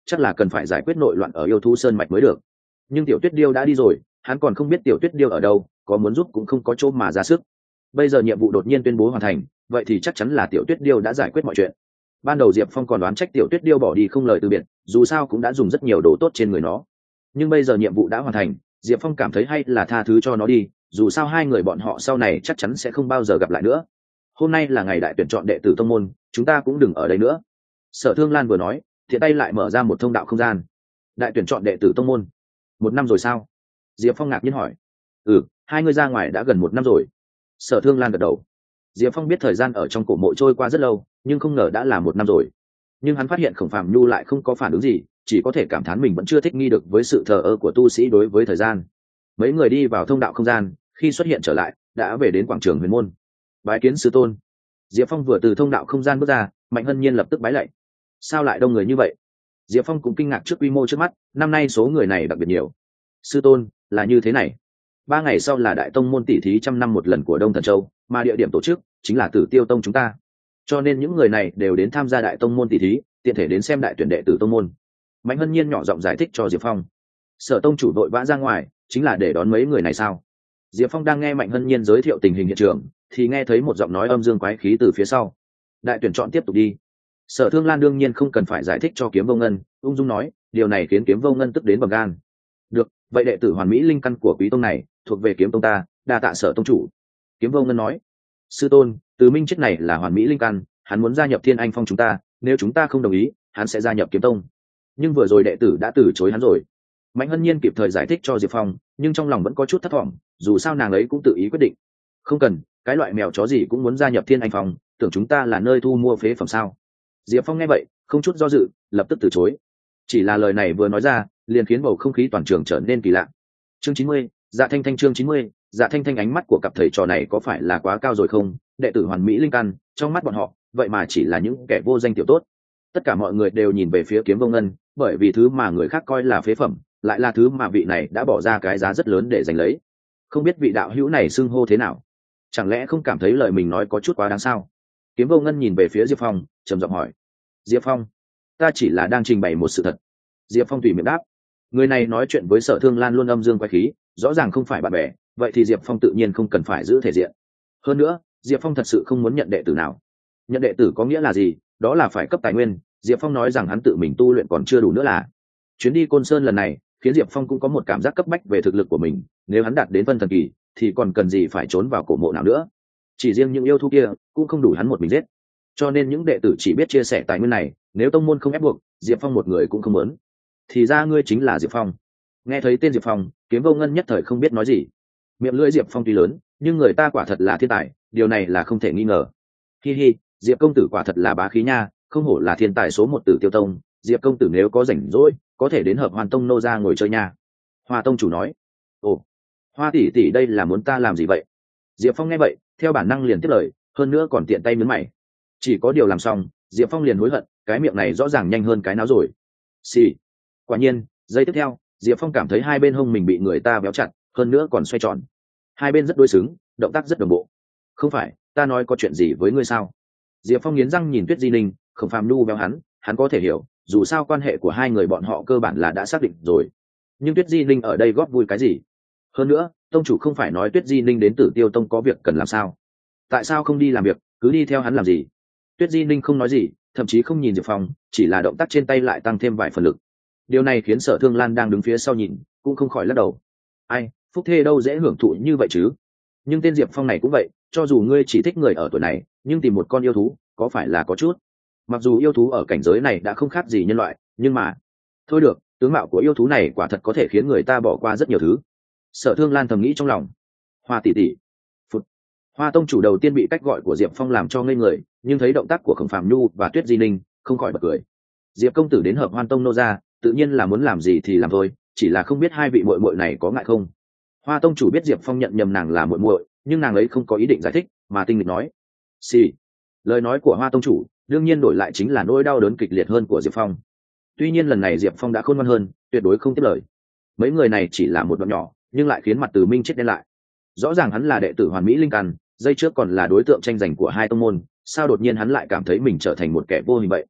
chắc là cần phải giải quyết nội loạn ở yêu thú sơn mạch mới được. Nhưng tiểu tuyết điêu đã đi rồi, hắn còn không biết tiểu tuyết điêu ở đâu, có muốn giúp cũng không có chỗ mà ra sức. Bây giờ nhiệm vụ đột nhiên tuyên bố hoàn thành, vậy thì chắc chắn là tiểu tuyết điêu đã giải quyết mọi chuyện. Ban đầu Diệp Phong còn đoán trách tiểu tuyết điêu bỏ đi không lời từ biệt, dù sao cũng đã dùng rất nhiều đồ tốt trên người nó. Nhưng bây giờ nhiệm vụ đã hoàn thành, Diệp Phong cảm thấy hay là tha thứ cho nó đi, dù sao hai người bọn họ sau này chắc chắn sẽ không bao giờ gặp lại nữa. Hôm nay là ngày đại tuyển chọn đệ tử tông môn, chúng ta cũng đừng ở đây nữa. Sở Thương Lan vừa nói, thiện tay lại mở ra một thông đạo không gian. Đại tuyển chọn đệ tử tông môn? 1 năm rồi sao? Diệp Phong ngạc nhiên hỏi. Hai người ra ngoài đã gần 1 năm rồi. Sở Thương Lan gật đầu. Diệp Phong biết thời gian ở trong cổ mộ trôi qua rất lâu, nhưng không ngờ đã là 1 năm rồi. Nhưng hắn phát hiện Khổng Phàm Nhu lại không có phản ứng gì, chỉ có thể cảm thán mình vẫn chưa thích nghi được với sự thờ ơ của tu sĩ đối với thời gian. Mấy người đi vào thông đạo không gian, khi xuất hiện trở lại đã về đến quảng trường Huyền Môn. Bái kiến sư tôn. Diệp Phong vừa từ thông đạo không gian bước ra, Mạnh Hân Nhiên lập tức bái lạy. Sao lại đông người như vậy? Diệp Phong cũng kinh ngạc trước quy mô trước mắt, năm nay số người này đặc biệt nhiều. Sư tôn, là như thế này. 3 ngày sau là đại tông môn tỷ thí 100 năm một lần của Đông Thần Châu, mà địa điểm tổ chức chính là Tử Tiêu Tông chúng ta. Cho nên những người này đều đến tham gia đại tông môn tỷ thí, tiện thể đến xem đại tuyển đệ tử tông môn. Mạnh Hân Nhiên nhỏ giọng giải thích cho Diệp Phong. Sở tông chủ đội vã ra ngoài, chính là để đón mấy người này sao? Diệp Phong đang nghe Mạnh Hân Nhiên giới thiệu tình hình hiện trường, thì nghe thấy một giọng nói âm dương quái khí từ phía sau. Đại tuyển chọn tiếp tục đi. Sở Thương Lan đương nhiên không cần phải giải thích cho Kiếm Vô Ngân, ung dung nói, điều này khiến Kiếm Vô Ngân tức đến bầm gan. Được, vậy đệ tử hoàn mỹ linh căn của quý tông này thuộc về Kiếm tông ta, đa tạ Sở tông chủ. Kiếm Vô Ngân nói. Sư tôn, Từ Minh chết này là hoàn mỹ linh căn, hắn muốn gia nhập Thiên Anh Phong chúng ta, nếu chúng ta không đồng ý, hắn sẽ gia nhập Kiếm tông. Nhưng vừa rồi đệ tử đã từ chối hắn rồi. Mạnh Hân Nhiên kịp thời giải thích cho Diệp Phong, nhưng trong lòng vẫn có chút thất vọng, dù sao nàng ấy cũng tự ý quyết định. Không cần, cái loại mèo chó gì cũng muốn gia nhập Thiên Anh Phong, tưởng chúng ta là nơi thu mua phế phẩm sao? Diệp Phong nghe vậy, không chút do dự, lập tức từ chối. Chỉ là lời này vừa nói ra, liền khiến bầu không khí toàn trường trở nên kỳ lạ. Chương 90, Dạ Thanh Thanh chương 90, Dạ Thanh Thanh ánh mắt của cặp thầy trò này có phải là quá cao rồi không? Đệ tử hoàn mỹ linh căn, trong mắt bọn họ, vậy mà chỉ là những kẻ vô danh tiểu tốt. Tất cả mọi người đều nhìn về phía Kiếm Vô Ngân, bởi vì thứ mà người khác coi là phế phẩm, lại là thứ mà vị này đã bỏ ra cái giá rất lớn để giành lấy. Không biết vị đạo hữu này xưng hô thế nào? Chẳng lẽ không cảm thấy lời mình nói có chút quá đáng sao? Kiếm Vô Ngân nhìn về phía Diệp Phong, trầm giọng hỏi. Diệp Phong, ta chỉ là đang trình bày một sự thật. Diệp Phong tùy miệng đáp. Người này nói chuyện với Sở Thương Lan luôn âm dương quái khí, rõ ràng không phải bạn bè, vậy thì Diệp Phong tự nhiên không cần phải giữ thể diện. Hơn nữa, Diệp Phong thật sự không muốn nhận đệ tử nào. Nhận đệ tử có nghĩa là gì? Đó là phải cấp tài nguyên. Diệp Phong nói rằng hắn tự mình tu luyện còn chưa đủ nữa là. Chuyến đi Côn Sơn lần này khiến Diệp Phong cũng có một cảm giác cấp bách về thực lực của mình, nếu hắn đạt đến phân thần kỳ thì còn cần gì phải trốn vào cổ mộ nào nữa. Chỉ riêng những yêu thú kia cũng không đủ hắn một mình giết, cho nên những đệ tử chỉ biết chia sẻ tài nguyên này, nếu tông môn không ép buộc, Diệp Phong một người cũng không muốn. Thì ra ngươi chính là Diệp Phong. Nghe thấy tên Diệp Phong, Kiếm Vô Ngân nhất thời không biết nói gì. Miệng lưỡi Diệp Phong tuy lớn, nhưng người ta quả thật là thiên tài, điều này là không thể nghi ngờ. Hi hi, Diệp công tử quả thật là bá khí nha, không hổ là thiên tài số 1 Tử Tiêu Tông. Diệp công tử nếu có rảnh rỗi, có thể đến Hợp Hoàn Tông nô ra ngồi chơi nha. Hoa tông chủ nói. Ồ, Hoa tỷ tỷ đây là muốn ta làm gì vậy? Diệp Phong nghe vậy, theo bản năng liền tiếp lời, hơn nữa còn tiện tay nhấn mày. Chỉ có điều làm xong, Diệp Phong liền hối hận, cái miệng này rõ ràng nhanh hơn cái não rồi. Xì. Quả nhiên, giây tiếp theo, Diệp Phong cảm thấy hai bên hông mình bị người ta véo chặt, hơn nữa còn xoay tròn. Hai bên rất đối xứng, động tác rất đồng bộ. Không phải, ta nói có chuyện gì với ngươi sao? Diệp Phong nghiến răng nhìn Tuyết Di Ninh, Khổng Phàm Nhu véo hắn có thể hiểu, dù sao quan hệ của hai người bọn họ cơ bản là đã xác định rồi. Nhưng Tuyết Di Ninh ở đây góp vui cái gì? Hơn nữa, tông chủ không phải nói Tuyết Di Ninh đến Tử Tiêu Tông có việc cần làm sao? Tại sao không đi làm việc, cứ đi theo hắn làm gì? Tuyết Di Ninh không nói gì, thậm chí không nhìn Diệp Phong, chỉ là động tác trên tay lại tăng thêm vài phần lực. Điều này khiến Sở Thương Lan đang đứng phía sau nhìn, cũng không khỏi lắc đầu. Ai, phúc thê đâu dễ hưởng thụ như vậy chứ? Nhưng tên Diệp Phong này cũng vậy, cho dù ngươi chỉ thích người ở tuổi này, nhưng tìm một con yêu thú, có phải là có chút? Mặc dù yêu thú ở cảnh giới này đã không khác gì nhân loại, nhưng mà thôi được, tướng mạo của yêu thú này quả thật có thể khiến người ta bỏ qua rất nhiều thứ. Sở Thương Lan thầm nghĩ trong lòng. Hoa tỷ tỷ. Phụt. Hoa tông chủ đầu tiên bị cách gọi của Diệp Phong làm cho ngây người, nhưng thấy động tác của Khổng Phàm Nhu và Tuyết Di Ninh, không khỏi bật cười. Diệp công tử đến Hợp Hoan Tông nô ra, tự nhiên là muốn làm gì thì làm thôi, chỉ là không biết hai vị muội muội này có ngại không. Hoa tông chủ biết Diệp Phong nhận nhầm nàng là muội muội, nhưng nàng ấy không có ý định giải thích, mà tinh nghịch nói. Xì. Lời nói của Hoa tông chủ đương nhiên đổi lại chính là nỗi đau đớn kịch liệt hơn của Diệp Phong. Tuy nhiên lần này Diệp Phong đã khôn ngoan hơn, tuyệt đối không tiếp lời. Mấy người này chỉ là một đoạn nhỏ, nhưng lại khiến mặt Từ Minh chết đen lại. Rõ ràng hắn là đệ tử hoàn mỹ linh căn, dây trước còn là đối tượng tranh giành của hai tông môn, sao đột nhiên hắn lại cảm thấy mình trở thành một kẻ vô hình vậy?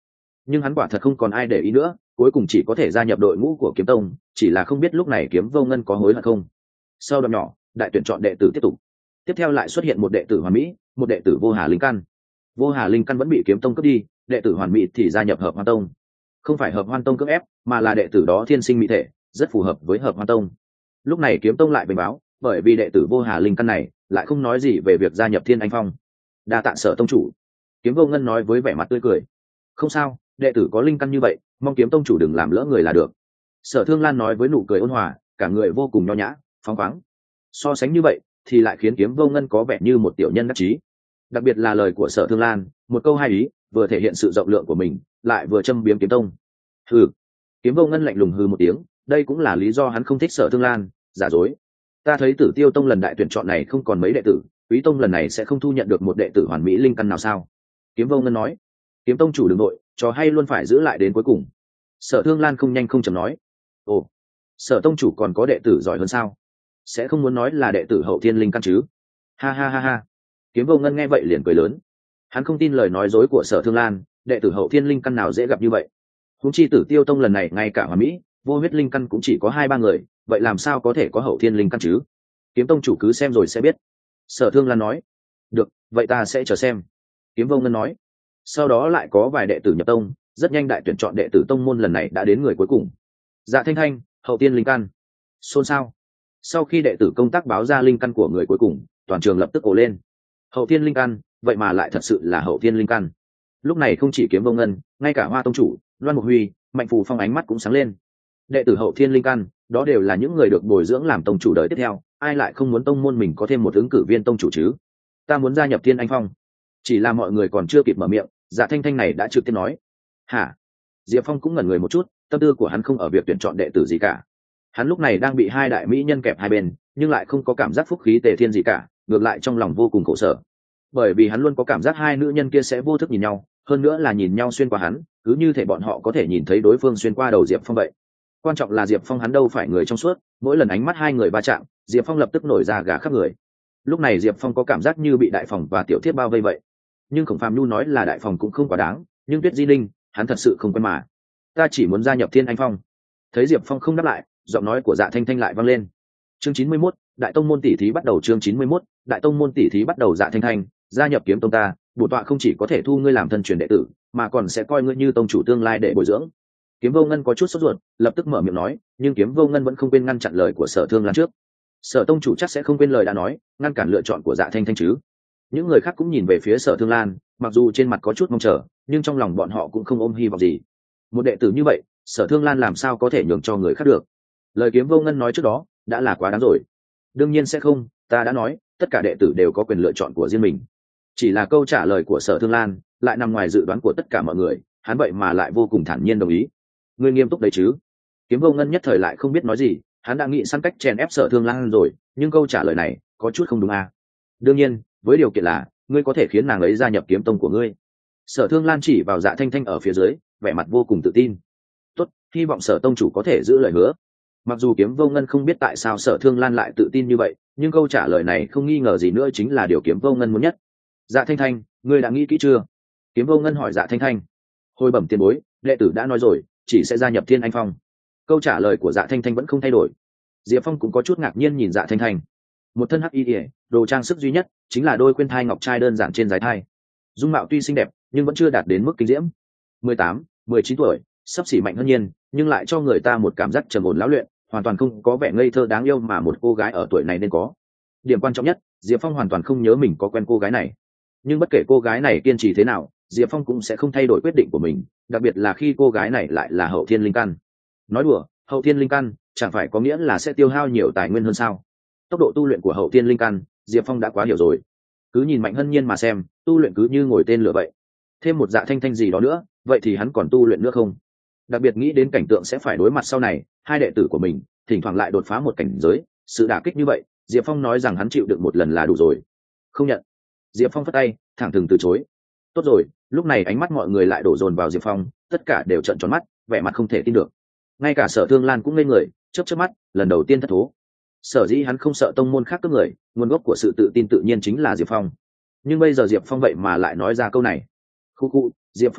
nhưng hắn quả thật không còn ai để ý nữa, cuối cùng chỉ có thể gia nhập đội ngũ của kiếm tông, chỉ là không biết lúc này Kiếm Vô Ngân có hối hận không. Sau đoạn nhỏ, đại tuyển chọn đệ tử tiếp tục. Tiếp theo lại xuất hiện một đệ tử Hoàn Mỹ, một đệ tử Vô Hà Linh Căn. Vô Hà Linh Căn vẫn bị Kiếm Tông cướp đi, đệ tử Hoàn Mỹ thì gia nhập Hợp Hoan Tông. Không phải Hợp Hoan Tông cưỡng ép, mà là đệ tử đó thiên sinh mỹ thể, rất phù hợp với Hợp Hoan Tông. Lúc này Kiếm Tông lại bình báo, bởi vì đệ tử Vô Hà Linh Căn này lại không nói gì về việc gia nhập Thiên Anh Phong. Đa tạ Sở tông chủ. Kiếm Vô Ngân nói với vẻ mặt tươi cười. Không sao, đệ tử có linh căn như vậy, mong Kiếm tông chủ đừng làm lỡ người là được. Sở Thương Lan nói với nụ cười ôn hòa, cả người vô cùng nho nhã, phóng khoáng. So sánh như vậy thì lại khiến Kiếm Vô Ngân có vẻ như một tiểu nhân đắc chí. Đặc biệt là lời của Sở Thương Lan, một câu hai ý, vừa thể hiện sự rộng lượng của mình, lại vừa châm biếm Kiếm tông. Hừ. Kiếm Vô Ngân lạnh lùng hừ một tiếng, đây cũng là lý do hắn không thích Sở Thương Lan, giả dối. Ta thấy Tử Tiêu tông lần đại tuyển chọn này không còn mấy đệ tử, Quý tông lần này sẽ không thu nhận được một đệ tử hoàn mỹ linh căn nào sao? Kiếm Vô Ngân nói. Kiếm tông chủ đừng nội, trò hay luôn phải giữ lại đến cuối cùng. Sở Thương Lan không nhanh không chậm nói. Ồ, Sở tông chủ còn có đệ tử giỏi hơn sao? Sẽ không muốn nói là đệ tử hậu thiên linh căn chứ? Ha ha ha ha. Kiếm Vô Ngân nghe vậy liền cười lớn. Hắn không tin lời nói dối của Sở Thương Lan, đệ tử hậu thiên linh căn nào dễ gặp như vậy. Huống chi Tử Tiêu tông lần này ngay cả hoàn mỹ, vô huyết linh căn cũng chỉ có 2-3 người, vậy làm sao có thể có hậu thiên linh căn chứ? Kiếm tông chủ cứ xem rồi sẽ biết. Sở Thương Lan nói. Được, vậy ta sẽ chờ xem. Kiếm Vô Ngân nói. Sau đó lại có vài đệ tử nhập tông, rất nhanh đại tuyển chọn đệ tử tông môn lần này đã đến người cuối cùng. Dạ Thanh Thanh, hậu tiên linh căn. Xôn xao. Sau khi đệ tử công tác báo ra linh căn của người cuối cùng, toàn trường lập tức ồ lên. Hậu tiên linh căn, vậy mà lại thật sự là hậu tiên linh căn. Lúc này không chỉ Kiếm Vô Ngân, ngay cả Hoa tông chủ, Loan Mục Huy, Mạnh Phù Phong ánh mắt cũng sáng lên. Đệ tử hậu thiên linh căn, đó đều là những người được bồi dưỡng làm tông chủ đời tiếp theo, ai lại không muốn tông môn mình có thêm một ứng cử viên tông chủ chứ? Ta muốn gia nhập Thiên Anh Phong. Chỉ là mọi người còn chưa kịp mở miệng, Dạ Thanh Thanh này đã trực tiếp nói. Hả? Diệp Phong cũng ngẩn người một chút, tâm tư của hắn không ở việc tuyển chọn đệ tử gì cả. Hắn lúc này đang bị hai đại mỹ nhân kẹp hai bên, nhưng lại không có cảm giác phúc khí tề thiên gì cả, ngược lại trong lòng vô cùng khổ sở. Bởi vì hắn luôn có cảm giác hai nữ nhân kia sẽ vô thức nhìn nhau, hơn nữa là nhìn nhau xuyên qua hắn, cứ như thể bọn họ có thể nhìn thấy đối phương xuyên qua đầu Diệp Phong vậy. Quan trọng là Diệp Phong hắn đâu phải người trong suốt, mỗi lần ánh mắt hai người va chạm, Diệp Phong lập tức nổi ra gà khắp người. Lúc này Diệp Phong có cảm giác như bị đại phòng và tiểu thiết bao vây vậy. Nhưng Khổng Phàm Nhu nói là đại phòng cũng không quá đáng, nhưng Tuyết Di Linh, hắn thật sự không quen mà. Ta chỉ muốn gia nhập Thiên Anh Phong. Thấy Diệp Phong không đáp lại, giọng nói của Dạ Thanh Thanh lại vang lên. Chương 91, Đại tông môn tỷ thí bắt đầu. Chương 91, Đại tông môn tỷ thí bắt đầu. Dạ Thanh Thanh, gia nhập Kiếm tông ta, bổn tọa không chỉ có thể thu ngươi làm thân truyền đệ tử, mà còn sẽ coi ngươi như tông chủ tương lai để bồi dưỡng. Kiếm Vô Ngân có chút sốt ruột, lập tức mở miệng nói, nhưng Kiếm Vô Ngân vẫn không quên ngăn chặn lời của Sở Thương Lan trước. Sở tông chủ chắc sẽ không quên lời đã nói, ngăn cản lựa chọn của Dạ Thanh Thanh chứ? Những người khác cũng nhìn về phía Sở Thương Lan, mặc dù trên mặt có chút mong chờ, nhưng trong lòng bọn họ cũng không ôm hy vọng gì. Một đệ tử như vậy, Sở Thương Lan làm sao có thể nhường cho người khác được? Lời Kiếm Vô Ngân nói trước đó đã là quá đáng rồi. Đương nhiên sẽ không, ta đã nói, tất cả đệ tử đều có quyền lựa chọn của riêng mình. Chỉ là câu trả lời của Sở Thương Lan lại nằm ngoài dự đoán của tất cả mọi người, hắn vậy mà lại vô cùng thản nhiên đồng ý. Ngươi nghiêm túc đấy chứ? Kiếm Vô Ngân nhất thời lại không biết nói gì, hắn đã nghĩ sẵn cách chèn ép Sở Thương Lan rồi, nhưng câu trả lời này có chút không đúng à? Đương nhiên, với điều kiện là ngươi có thể khiến nàng ấy gia nhập kiếm tông của ngươi. Sở Thương Lan chỉ vào Dạ Thanh Thanh ở phía dưới, vẻ mặt vô cùng tự tin. Tốt, hy vọng Sở tông chủ có thể giữ lời hứa. Mặc dù Kiếm Vô Ngân không biết tại sao Sở Thương Lan lại tự tin như vậy, nhưng câu trả lời này không nghi ngờ gì nữa chính là điều Kiếm Vô Ngân muốn nhất. Dạ Thanh Thanh, ngươi đã nghĩ kỹ chưa? Kiếm Vô Ngân hỏi Dạ Thanh Thanh. Hồi bẩm tiền bối, đệ tử đã nói rồi, chỉ sẽ gia nhập Thiên Anh Phong. Câu trả lời của Dạ Thanh Thanh vẫn không thay đổi. Diệp Phong cũng có chút ngạc nhiên nhìn Dạ Thanh Thanh. Một thân hắc y, đồ trang sức duy nhất chính là đôi khuyên thai ngọc trai đơn giản trên dái thai. Dung mạo tuy xinh đẹp, nhưng vẫn chưa đạt đến mức kinh diễm. 18, 19 tuổi, sắp xỉ Mạnh Hân Nhiên, nhưng lại cho người ta một cảm giác trầm ổn lão luyện, hoàn toàn không có vẻ ngây thơ đáng yêu mà một cô gái ở tuổi này nên có. Điểm quan trọng nhất, Diệp Phong hoàn toàn không nhớ mình có quen cô gái này. Nhưng bất kể cô gái này kiên trì thế nào, Diệp Phong cũng sẽ không thay đổi quyết định của mình, đặc biệt là khi cô gái này lại là hậu thiên linh căn. Nói đùa, hậu thiên linh căn chẳng phải có nghĩa là sẽ tiêu hao nhiều tài nguyên hơn sao? Tốc độ tu luyện của hậu thiên linh căn, Diệp Phong đã quá hiểu rồi. Cứ nhìn Mạnh Hân Nhiên mà xem, tu luyện cứ như ngồi tên lửa vậy. Thêm một Dạ Thanh Thanh gì đó nữa, vậy thì hắn còn tu luyện nữa không? Đặc biệt nghĩ đến cảnh tượng sẽ phải đối mặt sau này, hai đệ tử của mình thỉnh thoảng lại đột phá một cảnh giới, sự đả kích như vậy, Diệp Phong nói rằng hắn chịu đựng một lần là đủ rồi. Không nhận. Diệp Phong phất tay, thẳng thừng từ chối. Tốt rồi, lúc này ánh mắt mọi người lại đổ dồn vào Diệp Phong, tất cả đều trợn tròn mắt, vẻ mặt không thể tin được. Ngay cả Sở Thương Lan cũng ngây người, chớp mắt, lần đầu tiên thất thố. Sở dĩ hắn không sợ tông môn khác cướp người, nguồn gốc của sự tự tin tự nhiên chính là Diệp Phong. Nhưng bây giờ Diệp Phong vậy mà lại nói ra câu này. Khu, Diệp Phong chủ,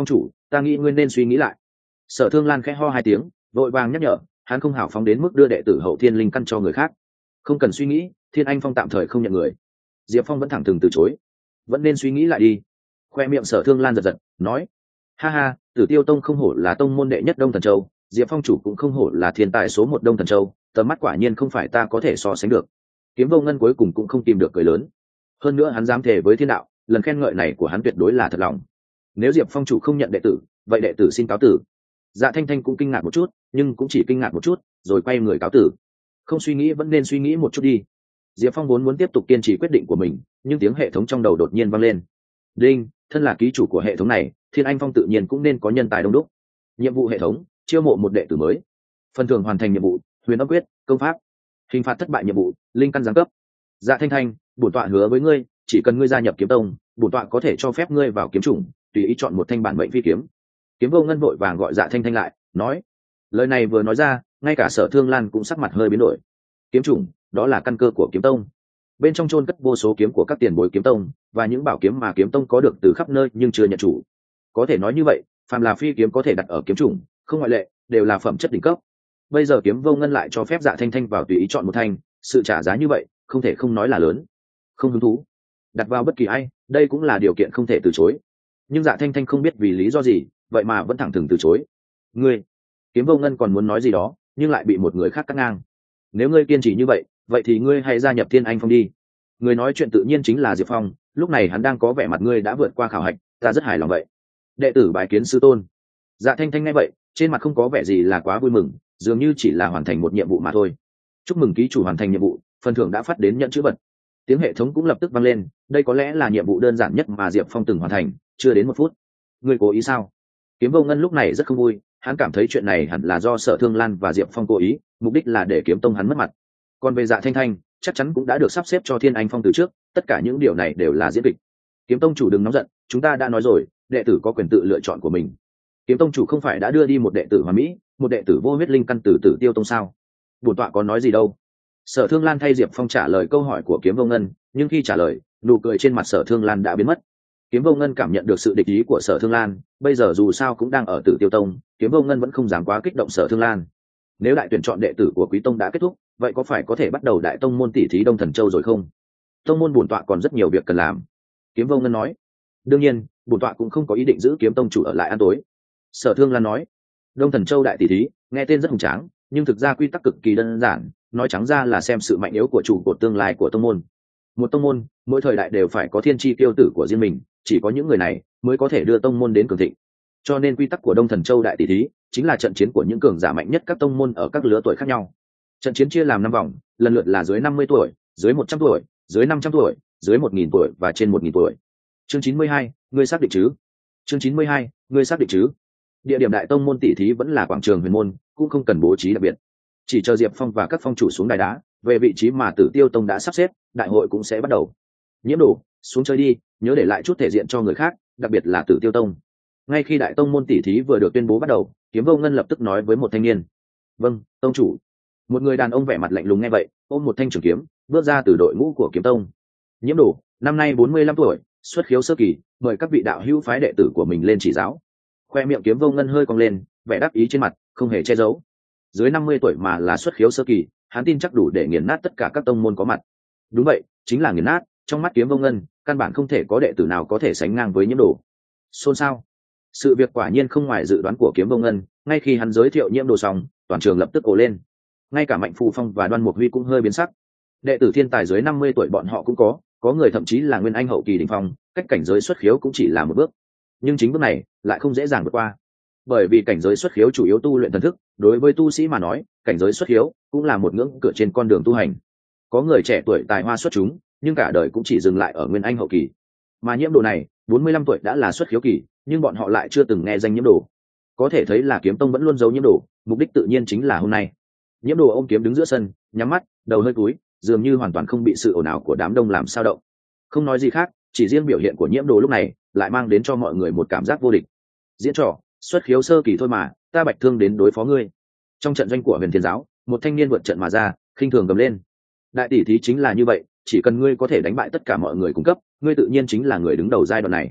ta nghĩ ngươi nên suy nghĩ lại. Sở Thương Lan khẽ ho hai tiếng, vội vàng nhắc nhở, hắn không hào phóng đến mức đưa đệ tử hậu thiên linh căn cho người khác. Không cần suy nghĩ, Thiên Anh Phong tạm thời không nhận người. Diệp Phong vẫn thẳng thừng từ chối. Vẫn nên suy nghĩ lại đi. Khoe miệng Sở Thương Lan giật giật, nói, ha ha, Tử Tiêu Tông không hổ là tông môn đệ nhất Đông Thần Châu, Diệp Phong chủ cũng không hổ là thiên tài số một Đông Thần Châu, tầm mắt quả nhiên không phải ta có thể so sánh được. Kiếm Vô Ngân cuối cùng cũng không tìm được cười lớn. Hơn nữa hắn dám thề với thiên đạo, lần khen ngợi này của hắn tuyệt đối là thật lòng. Nếu Diệp Phong chủ không nhận đệ tử, vậy đệ tử xin cáo tử. Dạ Thanh Thanh cũng kinh ngạc một chút, nhưng cũng chỉ kinh ngạc một chút, rồi quay người cáo tử. Không suy nghĩ vẫn nên suy nghĩ một chút đi. Diệp Phong vốn muốn tiếp tục kiên trì quyết định của mình, nhưng tiếng hệ thống trong đầu đột nhiên vang lên. Đinh, thân là ký chủ của hệ thống này, Thiên Anh Phong tự nhiên cũng nên có nhân tài đông đúc. Nhiệm vụ hệ thống, chiêu mộ một đệ tử mới. Phần thưởng hoàn thành nhiệm vụ, huyền âm quyết, công pháp. Hình phạt thất bại nhiệm vụ, linh căn giáng cấp. Dạ Thanh Thanh, bổn tọa hứa với ngươi, chỉ cần ngươi gia nhập kiếm tông, bổn tọa có thể cho phép ngươi vào kiếm chủng, tùy ý chọn một thanh bản mệnh phi kiếm. Kiếm Vô Ngân vội vàng gọi Dạ Thanh Thanh lại, nói, lời này vừa nói ra, ngay cả Sở Thương Lan cũng sắc mặt hơi biến đổi. Kiếm chủng, đó là căn cơ của kiếm tông, bên trong chôn cất vô số kiếm của các tiền bối kiếm tông và những bảo kiếm mà kiếm tông có được từ khắp nơi nhưng chưa nhận chủ. Có thể nói như vậy, phàm là phi kiếm có thể đặt ở kiếm chủng, không ngoại lệ, đều là phẩm chất đỉnh cấp. Bây giờ Kiếm Vô Ngân lại cho phép Dạ Thanh Thanh vào tùy ý chọn một thanh, sự trả giá như vậy, không thể không nói là lớn. Không hứng thú, đặt vào bất kỳ ai, đây cũng là điều kiện không thể từ chối. Nhưng Dạ Thanh Thanh không biết vì lý do gì, vậy mà vẫn thẳng thừng từ chối. Ngươi, Kiếm Vô Ngân còn muốn nói gì đó, nhưng lại bị một người khác cắt ngang. Nếu ngươi kiên trì như vậy, vậy thì ngươi hãy gia nhập Thiên Anh Phong đi. Người nói chuyện tự nhiên chính là Diệp Phong, lúc này hắn đang có vẻ mặt ngươi đã vượt qua khảo hạch, ta rất hài lòng vậy. Đệ tử bái kiến sư tôn. Dạ Thanh Thanh nghe vậy, trên mặt không có vẻ gì là quá vui mừng, dường như chỉ là hoàn thành một nhiệm vụ mà thôi. Chúc mừng ký chủ hoàn thành nhiệm vụ, phần thưởng đã phát đến nhận chữ vật. Tiếng hệ thống cũng lập tức vang lên, đây có lẽ là nhiệm vụ đơn giản nhất mà Diệp Phong từng hoàn thành, chưa đến 1 phút. Ngươi cố ý sao? Kiếm Vô Ngân lúc này rất không vui, hắn cảm thấy chuyện này hẳn là do Sở Thương Lan và Diệp Phong cố ý, mục đích là để kiếm tông hắn mất mặt. Còn về Dạ Thanh Thanh, chắc chắn cũng đã được sắp xếp cho Thiên Anh Phong từ trước, tất cả những điều này đều là diễn kịch. Kiếm tông chủ đừng nóng giận, chúng ta đã nói rồi, đệ tử có quyền tự lựa chọn của mình. Kiếm tông chủ không phải đã đưa đi một đệ tử hoàn mỹ, một đệ tử vô huyết linh căn từ Tử Tiêu Tông sao? Bổn tọa có nói gì đâu. Sở Thương Lan thay Diệp Phong trả lời câu hỏi của Kiếm Vô Ngân, nhưng khi trả lời, nụ cười trên mặt Sở Thương Lan đã biến mất. Kiếm Vô Ngân cảm nhận được sự địch ý của Sở Thương Lan, bây giờ dù sao cũng đang ở Tử Tiêu Tông, Kiếm Vô Ngân vẫn không dám quá kích động Sở Thương Lan. Nếu đại tuyển chọn đệ tử của Quý Tông đã kết thúc, vậy có phải có thể bắt đầu đại tông môn tỷ thí Đông Thần Châu rồi không? Tông môn bổn tọa còn rất nhiều việc cần làm. Kiếm Vô Ngân nói. Đương nhiên, bổn tọa cũng không có ý định giữ Kiếm Tông chủ ở lại ăn tối. Sở Thương Lan nói. Đông Thần Châu đại tỷ thí, nghe tên rất hùng tráng, nhưng thực ra quy tắc cực kỳ đơn giản, nói trắng ra là xem sự mạnh yếu của chủ cột tương lai của tông môn. Một tông môn, mỗi thời đại đều phải có thiên chi tiêu tử của riêng mình, chỉ có những người này mới có thể đưa tông môn đến cường thịnh. Cho nên quy tắc của Đông Thần Châu đại tỷ thí chính là trận chiến của những cường giả mạnh nhất các tông môn ở các lứa tuổi khác nhau. Trận chiến chia làm 5 vòng, lần lượt là dưới 50 tuổi, dưới 100 tuổi, dưới 500 tuổi, dưới 1000 tuổi và trên 1000 tuổi. Chương 92, ngươi xác định chứ? Chương 92, ngươi xác định chứ? Địa điểm đại tông môn tỷ thí vẫn là quảng trường Huyền Môn, cũng không cần bố trí đặc biệt. Chỉ chờ Diệp Phong và các phong chủ xuống đài đá, về vị trí mà Tử Tiêu Tông đã sắp xếp, đại hội cũng sẽ bắt đầu. Nhiễm Đồ, xuống chơi đi, nhớ để lại chút thể diện cho người khác, đặc biệt là Tử Tiêu Tông. Ngay khi đại tông môn tỷ thí vừa được tuyên bố bắt đầu, Kiếm Vô Ngân lập tức nói với một thanh niên. Vâng, tông chủ. Một người đàn ông vẻ mặt lạnh lùng nghe vậy, ôm một thanh trường kiếm, bước ra từ đội ngũ của Kiếm Tông. Nhiễm Đồ, năm nay 45 tuổi, xuất khiếu sơ kỳ, mời các vị đạo hữu phái đệ tử của mình lên chỉ giáo. Khoe miệng Kiếm Vô Ngân hơi cong lên, vẻ đáp ý trên mặt không hề che giấu. Dưới 50 tuổi mà là xuất khiếu sơ kỳ, hắn tin chắc đủ để nghiền nát tất cả các tông môn có mặt. Đúng vậy, chính là nghiền nát, trong mắt Kiếm Vô Ngân, căn bản không thể có đệ tử nào có thể sánh ngang với Nhiễm Đồ. Xôn xao. Sự việc quả nhiên không ngoài dự đoán của Kiếm Vô Ngân, ngay khi hắn giới thiệu Nhiễm Đồ xong, toàn trường lập tức ồ lên. Ngay cả Mạnh Phù Phong và Đoan Mục Huy cũng hơi biến sắc. Đệ tử thiên tài dưới 50 tuổi bọn họ cũng có người thậm chí là nguyên anh hậu kỳ đỉnh phong, cách cảnh giới xuất khiếu cũng chỉ là một bước. Nhưng chính bước này lại không dễ dàng vượt qua. Bởi vì cảnh giới xuất khiếu chủ yếu tu luyện thần thức, đối với tu sĩ mà nói, cảnh giới xuất khiếu cũng là một ngưỡng cửa trên con đường tu hành. Có người trẻ tuổi tài hoa xuất chúng, nhưng cả đời cũng chỉ dừng lại ở nguyên anh hậu kỳ. Mà Nhiễm Đồ này, 45 tuổi đã là xuất khiếu kỳ, nhưng bọn họ lại chưa từng nghe danh Nhiễm Đồ. Có thể thấy là Kiếm Tông vẫn luôn giấu Nhiễm Đồ, mục đích tự nhiên chính là hôm nay. Nhiễm Đồ ôm kiếm đứng giữa sân, nhắm mắt, đầu hơi cúi, dường như hoàn toàn không bị sự ồn ào của đám đông làm sao động. Không nói gì khác, chỉ riêng biểu hiện của Nhiễm Đồ lúc này lại mang đến cho mọi người một cảm giác vô địch. Diễn trò, xuất khiếu sơ kỳ thôi mà, ta Bạch Thương đến đối phó ngươi. Trong trận doanh của Huyền Thiên giáo, một thanh niên vượt trận mà ra, khinh thường gầm lên. Đại tỷ thí chính là như vậy, chỉ cần ngươi có thể đánh bại tất cả mọi người cung cấp, ngươi tự nhiên chính là người đứng đầu giai đoạn này.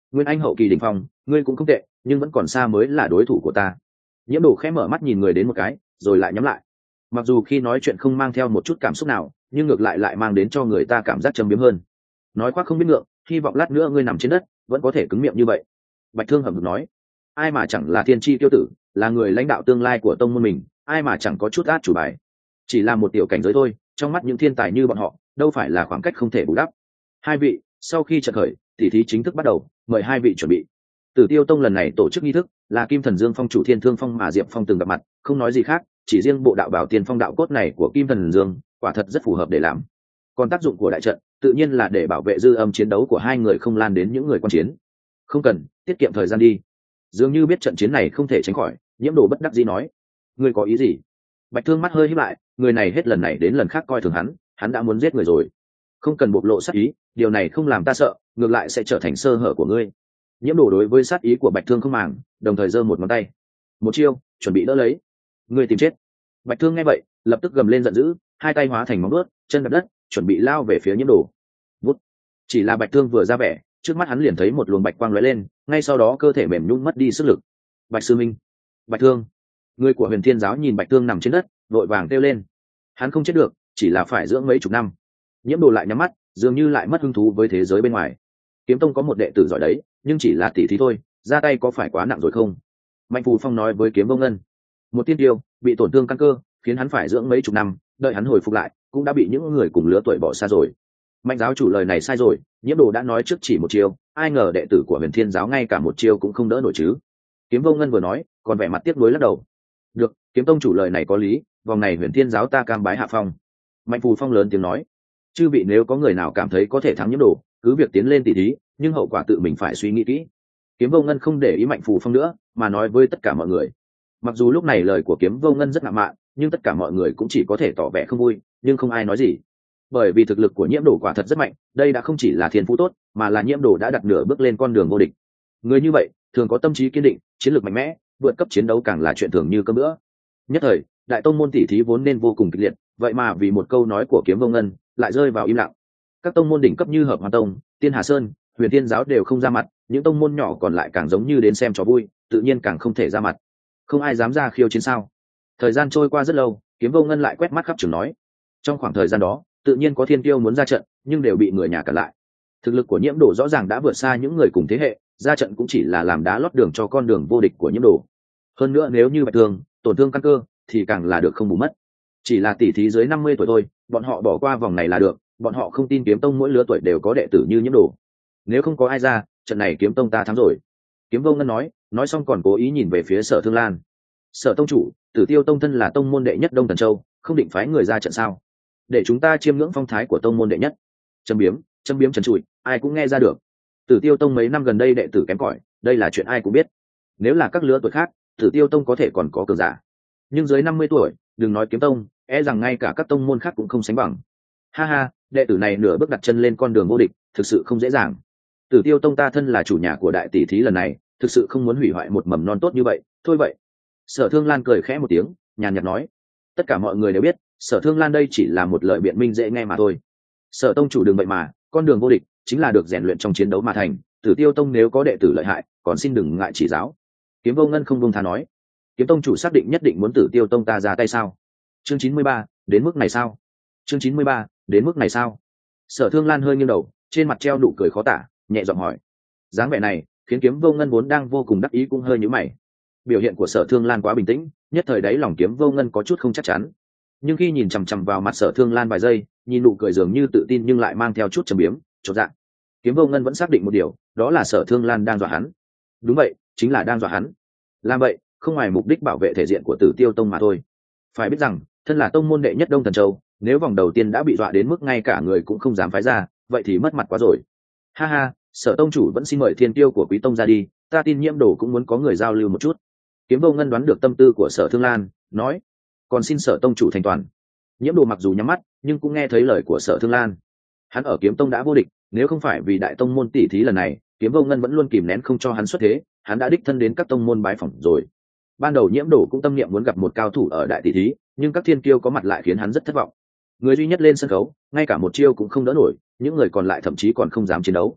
nguyên anh hậu kỳ đỉnh phong, ngươi cũng không tệ, nhưng vẫn còn xa mới là đối thủ của ta. Nhiễm Đồ khẽ mở mắt nhìn người đến một cái, rồi lại nhắm lại. Mặc dù khi nói chuyện không mang theo một chút cảm xúc nào, nhưng ngược lại mang đến cho người ta cảm giác trầm biếm hơn. Nói khoác không biết ngượng, hy vọng lát nữa ngươi nằm trên đất vẫn có thể cứng miệng như vậy. Bạch Thương hầm hực nói, ai mà chẳng là thiên chi tiêu tử, là người lãnh đạo tương lai của tông môn mình, ai mà chẳng có chút át chủ bài. Chỉ là một tiểu cảnh giới thôi, trong mắt những thiên tài như bọn họ, đâu phải là khoảng cách không thể bù đắp. Hai vị, sau khi trận khởi, tỷ thí chính thức bắt đầu, mời hai vị chuẩn bị. Tử Tiêu Tông lần này tổ chức nghi thức là Kim Thần Dương Phong chủ Thiên Thương Phong mà Diệp Phong từng gặp mặt, không nói gì khác, chỉ riêng bộ đạo bảo tiền phong đạo cốt này của Kim Thần Dương, quả thật rất phù hợp để làm. Còn tác dụng của đại trận, tự nhiên là để bảo vệ dư âm chiến đấu của hai người không lan đến những người quan chiến. Không cần, tiết kiệm thời gian đi. Dường như biết trận chiến này không thể tránh khỏi, Nhiễm Đồ bất đắc dĩ nói, ngươi có ý gì? Bạch Thương mắt hơi híp lại, người này hết lần này đến lần khác coi thường hắn đã muốn giết người rồi. Không cần bộc lộ sát ý, điều này không làm ta sợ, ngược lại sẽ trở thành sơ hở của ngươi. Nhiễm Đồ đối với sát ý của Bạch Thương không màng, đồng thời giơ một ngón tay, một chiêu, chuẩn bị đỡ lấy. Ngươi tìm chết. Bạch Thương nghe vậy, lập tức gầm lên giận dữ, hai tay hóa thành móng vuốt, chân đập đất, chuẩn bị lao về phía Nhiễm Đồ. Vút. Chỉ là Bạch Thương vừa ra vẻ, trước mắt hắn liền thấy một luồng bạch quang lóe lên, ngay sau đó cơ thể mềm nhũn mất đi sức lực. Bạch sư minh, Bạch Thương. Người của Huyền Thiên giáo nhìn Bạch Thương nằm trên đất, vội vàng kêu lên. Hắn không chết được, chỉ là phải dưỡng mấy chục năm. Nhiễm Đồ lại nhắm mắt, dường như lại mất hứng thú với thế giới bên ngoài. Kiếm Tông có một đệ tử giỏi đấy, nhưng chỉ là tỷ thí thôi, ra tay có phải quá nặng rồi không? Mạnh Phù Phong nói với Kiếm Vô Ngân. Một tiên tiêu bị tổn thương căn cơ, khiến hắn phải dưỡng mấy chục năm, đợi hắn hồi phục lại, cũng đã bị những người cùng lứa tuổi bỏ xa rồi. Mạnh giáo chủ lời này sai rồi, Nhiễm Đồ đã nói trước chỉ một chiêu, ai ngờ đệ tử của Huyền Thiên giáo ngay cả một chiêu cũng không đỡ nổi chứ. Kiếm Vô Ngân vừa nói, còn vẻ mặt tiếc nuối lắc đầu. Được, Kiếm tông chủ lời này có lý, vòng này Huyền Thiên giáo ta cam bái hạ phong. Mạnh Phù Phong lớn tiếng nói, chư vị nếu có người nào cảm thấy có thể thắng Nhiễm Đồ, cứ việc tiến lên tỷ thí, nhưng hậu quả tự mình phải suy nghĩ kỹ. Kiếm Vô Ngân không để ý Mạnh Phù Phong nữa, mà nói với tất cả mọi người. Mặc dù lúc này lời của Kiếm Vô Ngân rất ngạo mạn, nhưng tất cả mọi người cũng chỉ có thể tỏ vẻ không vui, nhưng không ai nói gì. Bởi vì thực lực của Nhiễm Đồ quả thật rất mạnh, đây đã không chỉ là thiên phú tốt, mà là Nhiễm Đồ đã đặt nửa bước lên con đường vô địch. Người như vậy, thường có tâm trí kiên định, chiến lược mạnh mẽ, vượt cấp chiến đấu càng là chuyện thường như cơm bữa. Nhất thời, đại tông môn tỷ thí vốn nên vô cùng kịch liệt, vậy mà vì một câu nói của Kiếm Vô Ngân, lại rơi vào im lặng. Các tông môn đỉnh cấp như Hợp Hoàn Tông, Tiên Hà Sơn, Huyền Thiên giáo đều không ra mặt, những tông môn nhỏ còn lại càng giống như đến xem trò vui, tự nhiên càng không thể ra mặt. Không ai dám ra khiêu chiến sao? Thời gian trôi qua rất lâu, Kiếm Vô Ngân lại quét mắt khắp trường nói, trong khoảng thời gian đó, tự nhiên có thiên tiêu muốn ra trận, nhưng đều bị người nhà cản lại. Thực lực của Nhiễm Đồ rõ ràng đã vượt xa những người cùng thế hệ, ra trận cũng chỉ là làm đá lót đường cho con đường vô địch của Nhiễm Đồ. Hơn nữa nếu như Bạch Thương tổn thương căn cơ, thì càng là được không bù mất. Chỉ là tỷ thí dưới 50 tuổi thôi, bọn họ bỏ qua vòng này là được, bọn họ không tin Kiếm Tông mỗi lứa tuổi đều có đệ tử như Nhiễm Đồ. Nếu không có ai ra, trận này Kiếm Tông ta thắng rồi. Kiếm Vô Ngân nói xong còn cố ý nhìn về phía Sở Thương Lan. Sở tông chủ, Tử Tiêu Tông thân là tông môn đệ nhất Đông Thần Châu, không định phái người ra trận sao? Để chúng ta chiêm ngưỡng phong thái của tông môn đệ nhất. Châm biếm trần trụi, ai cũng nghe ra được. Tử Tiêu Tông mấy năm gần đây đệ tử kém cỏi, đây là chuyện ai cũng biết. Nếu là các lứa tuổi khác, Tử Tiêu Tông có thể còn có cường giả, nhưng dưới 50 tuổi, đừng nói Kiếm Tông, rằng ngay cả các tông môn khác cũng không sánh bằng. Ha ha, đệ tử này nửa bước đặt chân lên con đường vô địch, thực sự không dễ dàng. Tử Tiêu Tông ta thân là chủ nhà của đại tỷ thí lần này, thực sự không muốn hủy hoại một mầm non tốt như vậy, thôi vậy. Sở Thương Lan cười khẽ một tiếng, nhàn nhạt nói, tất cả mọi người đều biết, Sở Thương Lan đây chỉ là một lời biện minh dễ nghe mà thôi. Sở tông chủ đừng vậy mà, con đường vô địch chính là được rèn luyện trong chiến đấu mà thành. Tử Tiêu Tông nếu có đệ tử lợi hại, còn xin đừng ngại chỉ giáo. Kiếm Vô Ngân không buông tha nói, Kiếm tông chủ xác định nhất định muốn Tử Tiêu Tông ta ra tay sao? Chương 93, đến mức này sao? Chương 93, đến mức này sao? Sở Thương Lan hơi nghiêng đầu, trên mặt treo nụ cười khó tả, nhẹ giọng hỏi. Dáng vẻ này khiến Kiếm Vô Ngân vốn đang vô cùng đắc ý cũng hơi nhíu mày. Biểu hiện của Sở Thương Lan quá bình tĩnh, nhất thời đấy lòng Kiếm Vô Ngân có chút không chắc chắn. Nhưng khi nhìn chằm chằm vào mặt Sở Thương Lan vài giây, nhìn nụ cười dường như tự tin nhưng lại mang theo chút trầm biếm, chột dạ. Kiếm Vô Ngân vẫn xác định một điều, đó là Sở Thương Lan đang dọa hắn. Đúng vậy, chính là đang dọa hắn. Làm vậy, không ngoài mục đích bảo vệ thể diện của Tử Tiêu Tông mà thôi. Phải biết rằng, thân là tông môn đệ nhất Đông Thần Châu, nếu vòng đầu tiên đã bị dọa đến mức ngay cả người cũng không dám phái ra, vậy thì mất mặt quá rồi. Ha ha, Sở tông chủ vẫn xin mời thiên tiêu của Quý tông ra đi, ta tin Nhiễm Đồ cũng muốn có người giao lưu một chút. Kiếm Vô Ngân đoán được tâm tư của Sở Thương Lan, nói, còn xin Sở tông chủ thành toàn. Nhiễm Đồ mặc dù nhắm mắt, nhưng cũng nghe thấy lời của Sở Thương Lan. Hắn ở Kiếm Tông đã vô địch, nếu không phải vì đại tông môn tỷ thí lần này, Kiếm Vô Ngân vẫn luôn kìm nén không cho hắn xuất thế, hắn đã đích thân đến các tông môn bái phỏng rồi. Ban đầu Nhiễm Đồ cũng tâm niệm muốn gặp một cao thủ ở đại tỷ thí, nhưng các thiên kiêu có mặt lại khiến hắn rất thất vọng. Người duy nhất lên sân khấu, ngay cả một chiêu cũng không đỡ nổi, những người còn lại thậm chí còn không dám chiến đấu.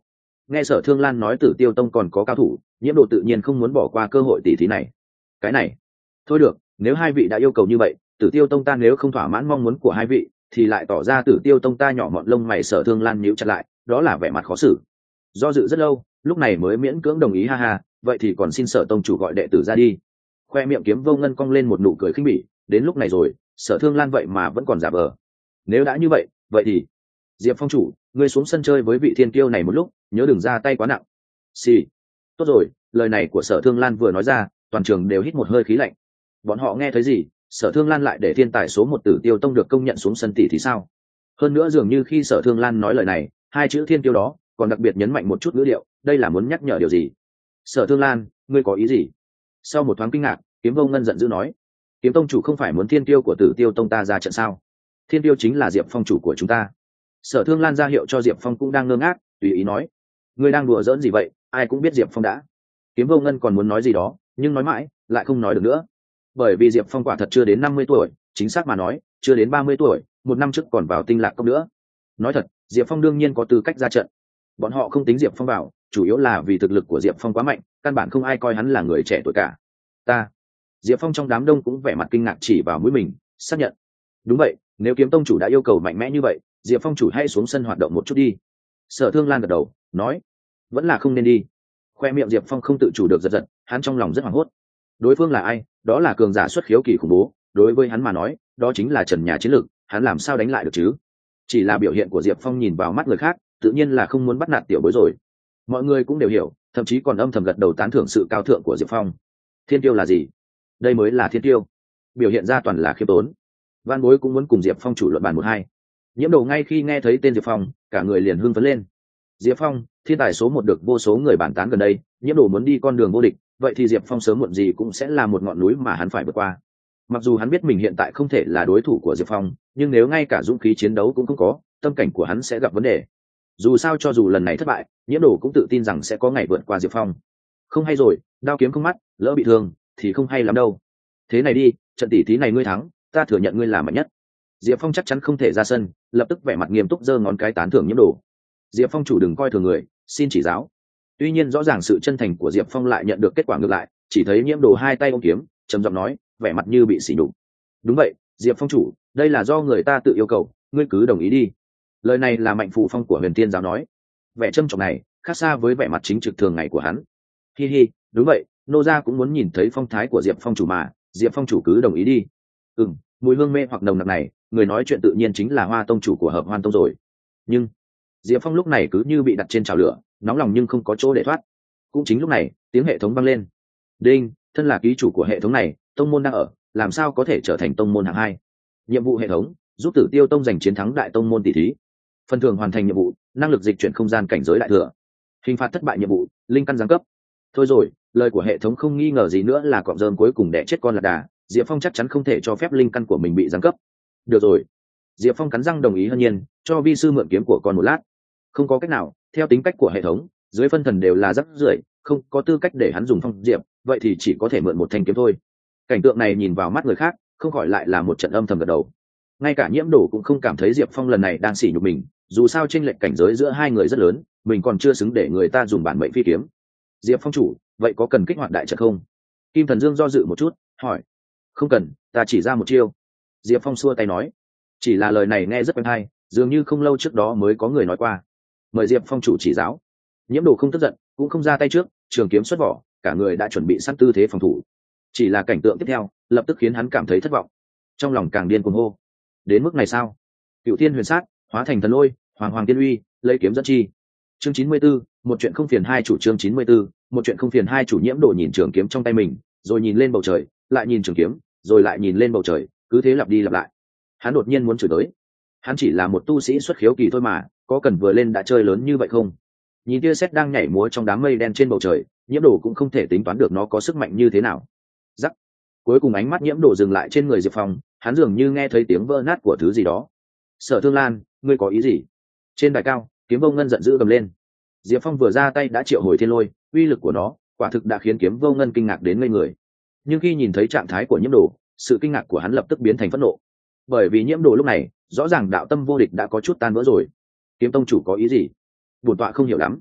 Nghe Sở Thương Lan nói Tử Tiêu Tông còn có cao thủ, Nhiễm Đồ tự nhiên không muốn bỏ qua cơ hội tỷ thí này. Cái này, thôi được, nếu hai vị đã yêu cầu như vậy, Tử Tiêu Tông ta nếu không thỏa mãn mong muốn của hai vị, thì lại tỏ ra Tử Tiêu Tông ta nhỏ mọn lông mày. Sở Thương Lan nhíu chặt lại, đó là vẻ mặt khó xử. Do dự rất lâu, lúc này mới miễn cưỡng đồng ý, ha ha, vậy thì còn xin Sở tông chủ gọi đệ tử ra đi. Khoe miệng Kiếm Vô Ngân cong lên một nụ cười khinh bỉ, đến lúc này rồi, Sở Thương Lan vậy mà vẫn còn giả vờ. Nếu đã như vậy, vậy thì Diệp Phong chủ, ngươi xuống sân chơi với vị thiên kiêu này một lúc, nhớ đừng ra tay quá nặng. Xì. Tốt rồi, lời này của Sở Thương Lan vừa nói ra, toàn trường đều hít một hơi khí lạnh. Bọn họ nghe thấy gì? Sở Thương Lan lại để thiên tài số 1 Tử Tiêu Tông được công nhận xuống sân tỷ thì sao? Hơn nữa dường như khi Sở Thương Lan nói lời này, hai chữ thiên kiêu đó còn đặc biệt nhấn mạnh một chút ngữ điệu, đây là muốn nhắc nhở điều gì? Sở Thương Lan, ngươi có ý gì? Sau một thoáng kinh ngạc, Kiếm Vô Ngân giận dữ nói: Kiếm tông chủ không phải muốn thiên kiêu của Tử Tiêu Tông ta ra trận sao? Thiên kiêu chính là Diệp Phong chủ của chúng ta. Sở Thương Lan ra hiệu cho Diệp Phong cũng đang ngơ ngác, tùy ý nói: ngươi đang đùa giỡn gì vậy? Ai cũng biết Diệp Phong đã. Kiếm Vô Ngân còn muốn nói gì đó, nhưng nói mãi lại không nói được nữa, bởi vì Diệp Phong quả thật chưa đến 50 tuổi, chính xác mà nói chưa đến 30 tuổi, một năm trước còn vào Tinh Lạc Cốc nữa. Nói thật, Diệp Phong đương nhiên có tư cách ra trận. Bọn họ không tính Diệp Phong vào, chủ yếu là vì thực lực của Diệp Phong quá mạnh, căn bản không ai coi hắn là người trẻ tuổi cả. Ta. Diệp Phong trong đám đông cũng vẻ mặt kinh ngạc chỉ vào mũi mình, xác nhận: đúng vậy, nếu Kiếm tông chủ đã yêu cầu mạnh mẽ như vậy, Diệp Phong chủ hãy xuống sân hoạt động một chút đi. Sở Thương Lan gật đầu nói: vẫn là không nên đi. Khoe miệng Diệp Phong không tự chủ được giật giật, hắn trong lòng rất hoảng hốt. Đối phương là ai? Đó là cường giả xuất khiếu kỳ khủng bố, đối với hắn mà nói đó chính là trần nhà chiến lược, hắn làm sao đánh lại được chứ? Chỉ là biểu hiện của Diệp Phong nhìn vào mắt người khác, tự nhiên là không muốn bắt nạt tiểu bối rồi. Mọi người cũng đều hiểu, thậm chí còn âm thầm gật đầu tán thưởng sự cao thượng của Diệp Phong. Thiên tiêu là gì? Đây mới là thiên tiêu. Biểu hiện ra toàn là khiêm tốn. Van bối cũng muốn cùng Diệp Phong chủ luận bàn một hai. Nhiễm Đồ ngay khi nghe thấy tên Diệp Phong, cả người liền hưng phấn lên. Diệp Phong, thiên tài số 1 được vô số người bàn tán gần đây, Nhiễm Đồ muốn đi con đường vô địch, vậy thì Diệp Phong sớm muộn gì cũng sẽ là một ngọn núi mà hắn phải vượt qua. Mặc dù hắn biết mình hiện tại không thể là đối thủ của Diệp Phong, nhưng nếu ngay cả dũng khí chiến đấu cũng không có, tâm cảnh của hắn sẽ gặp vấn đề. Dù sao cho dù lần này thất bại, Nhiễm Đồ cũng tự tin rằng sẽ có ngày vượt qua Diệp Phong. Không hay rồi, đao kiếm không mắt, lỡ bị thương thì không hay lắm đâu. Thế này đi, trận tỷ thí này ngươi thắng, ta thừa nhận ngươi là mạnh nhất. Diệp Phong chắc chắn không thể ra sân, lập tức vẻ mặt nghiêm túc giơ ngón cái tán thưởng Nhiễm Đồ. Diệp Phong chủ đừng coi thường người, xin chỉ giáo. Tuy nhiên rõ ràng sự chân thành của Diệp Phong lại nhận được kết quả ngược lại, chỉ thấy Nhiễm Đồ hai tay ôm kiếm, trầm giọng nói, vẻ mặt như bị sỉ nhục. Đúng vậy, Diệp Phong chủ, đây là do người ta tự yêu cầu, ngươi cứ đồng ý đi. Lời này là Mạnh Phù Phong của Huyền Tiên giáo nói. Vẻ trâm trọng này khác xa với vẻ mặt chính trực thường ngày của hắn. Hi hi, đúng vậy, nô gia cũng muốn nhìn thấy phong thái của Diệp Phong chủ mà, Diệp Phong chủ cứ đồng ý đi. Mùi hương mê hoặc nồng nặc này, người nói chuyện tự nhiên chính là Hoa tông chủ của Hợp Hoan tông rồi. Nhưng Diệp Phong lúc này cứ như bị đặt trên chảo lửa, nóng lòng nhưng không có chỗ để thoát. Cũng chính lúc này, tiếng hệ thống vang lên. Đinh, thân là ký chủ của hệ thống này, tông môn đang ở, làm sao có thể trở thành tông môn hạng 2? Nhiệm vụ hệ thống, giúp Tử Tiêu tông giành chiến thắng đại tông môn tỷ thí. Phần thưởng hoàn thành nhiệm vụ, năng lực dịch chuyển không gian cảnh giới đại thừa. Hình phạt thất bại nhiệm vụ, linh căn giáng cấp. Thôi rồi, lời của hệ thống không nghi ngờ gì nữa là cọp rơm cuối cùng đẻ chết con lạc đà, Diệp Phong chắc chắn không thể cho phép linh căn của mình bị giáng cấp. Được rồi. Diệp Phong cắn răng đồng ý hân nhiên, cho vi sư mượn kiếm của con một lát. Không có cách nào, theo tính cách của hệ thống, dưới phân thần đều là rắc rưởi, không có tư cách để hắn dùng phong diệp, vậy thì chỉ có thể mượn một thanh kiếm thôi. Cảnh tượng này nhìn vào mắt người khác, không khỏi lại là một trận âm thầm gật đầu. Ngay cả Nhiễm Đồ cũng không cảm thấy Diệp Phong lần này đang sỉ nhục mình, dù sao chênh lệch cảnh giới giữa hai người rất lớn, mình còn chưa xứng để người ta dùng bản mệnh phi kiếm. Diệp Phong chủ, vậy có cần kích hoạt đại trận không? Kim Thần Dương do dự một chút, hỏi. Không cần, ta chỉ ra một chiêu. Diệp Phong xua tay nói. Chỉ là lời này nghe rất quen tai, dường như không lâu trước đó mới có người nói qua. Mời Diệp Phong chủ chỉ giáo. Nhiễm Đồ không tức giận, cũng không ra tay trước, trường kiếm xuất vỏ, cả người đã chuẩn bị sẵn tư thế phòng thủ. Chỉ là cảnh tượng tiếp theo, lập tức khiến hắn cảm thấy thất vọng. Trong lòng càng điên cuồng hô. Đến mức này sao? Cựu Thiên Huyền Sát, hóa thành thần lôi, hoàng hoàng tiên uy, lấy kiếm dẫn chi. Chương 94, một chuyện không phiền hai chủ. Chương 94, một chuyện không phiền hai chủ. Nhiễm Đồ nhìn trường kiếm trong tay mình, rồi nhìn lên bầu trời, lại nhìn trường kiếm, rồi lại nhìn lên bầu trời, cứ thế lặp đi lặp lại. Hắn đột nhiên muốn chửi tới. Hắn chỉ là một tu sĩ xuất khiếu kỳ thôi mà, có cần vừa lên đã chơi lớn như vậy không? Nhìn tia sét đang nhảy múa trong đám mây đen trên bầu trời, Nhiễm Đồ cũng không thể tính toán được nó có sức mạnh như thế nào. Rắc. Cuối cùng ánh mắt Nhiễm Đồ dừng lại trên người Diệp Phong, hắn dường như nghe thấy tiếng vỡ nát của thứ gì đó. Sở Thương Lan, ngươi có ý gì? Trên đài cao, Kiếm Vô Ngân giận dữ gầm lên. Diệp Phong vừa ra tay đã triệu hồi thiên lôi, uy lực của nó quả thực đã khiến Kiếm Vô Ngân kinh ngạc đến ngây người. Nhưng khi nhìn thấy trạng thái của Nhiễm Đồ, sự kinh ngạc của hắn lập tức biến thành phẫn nộ. Bởi vì Nhiễm Đồ lúc này rõ ràng đạo tâm vô địch đã có chút tan vỡ rồi. Kiếm tông chủ có ý gì? Bổn tọa không hiểu lắm.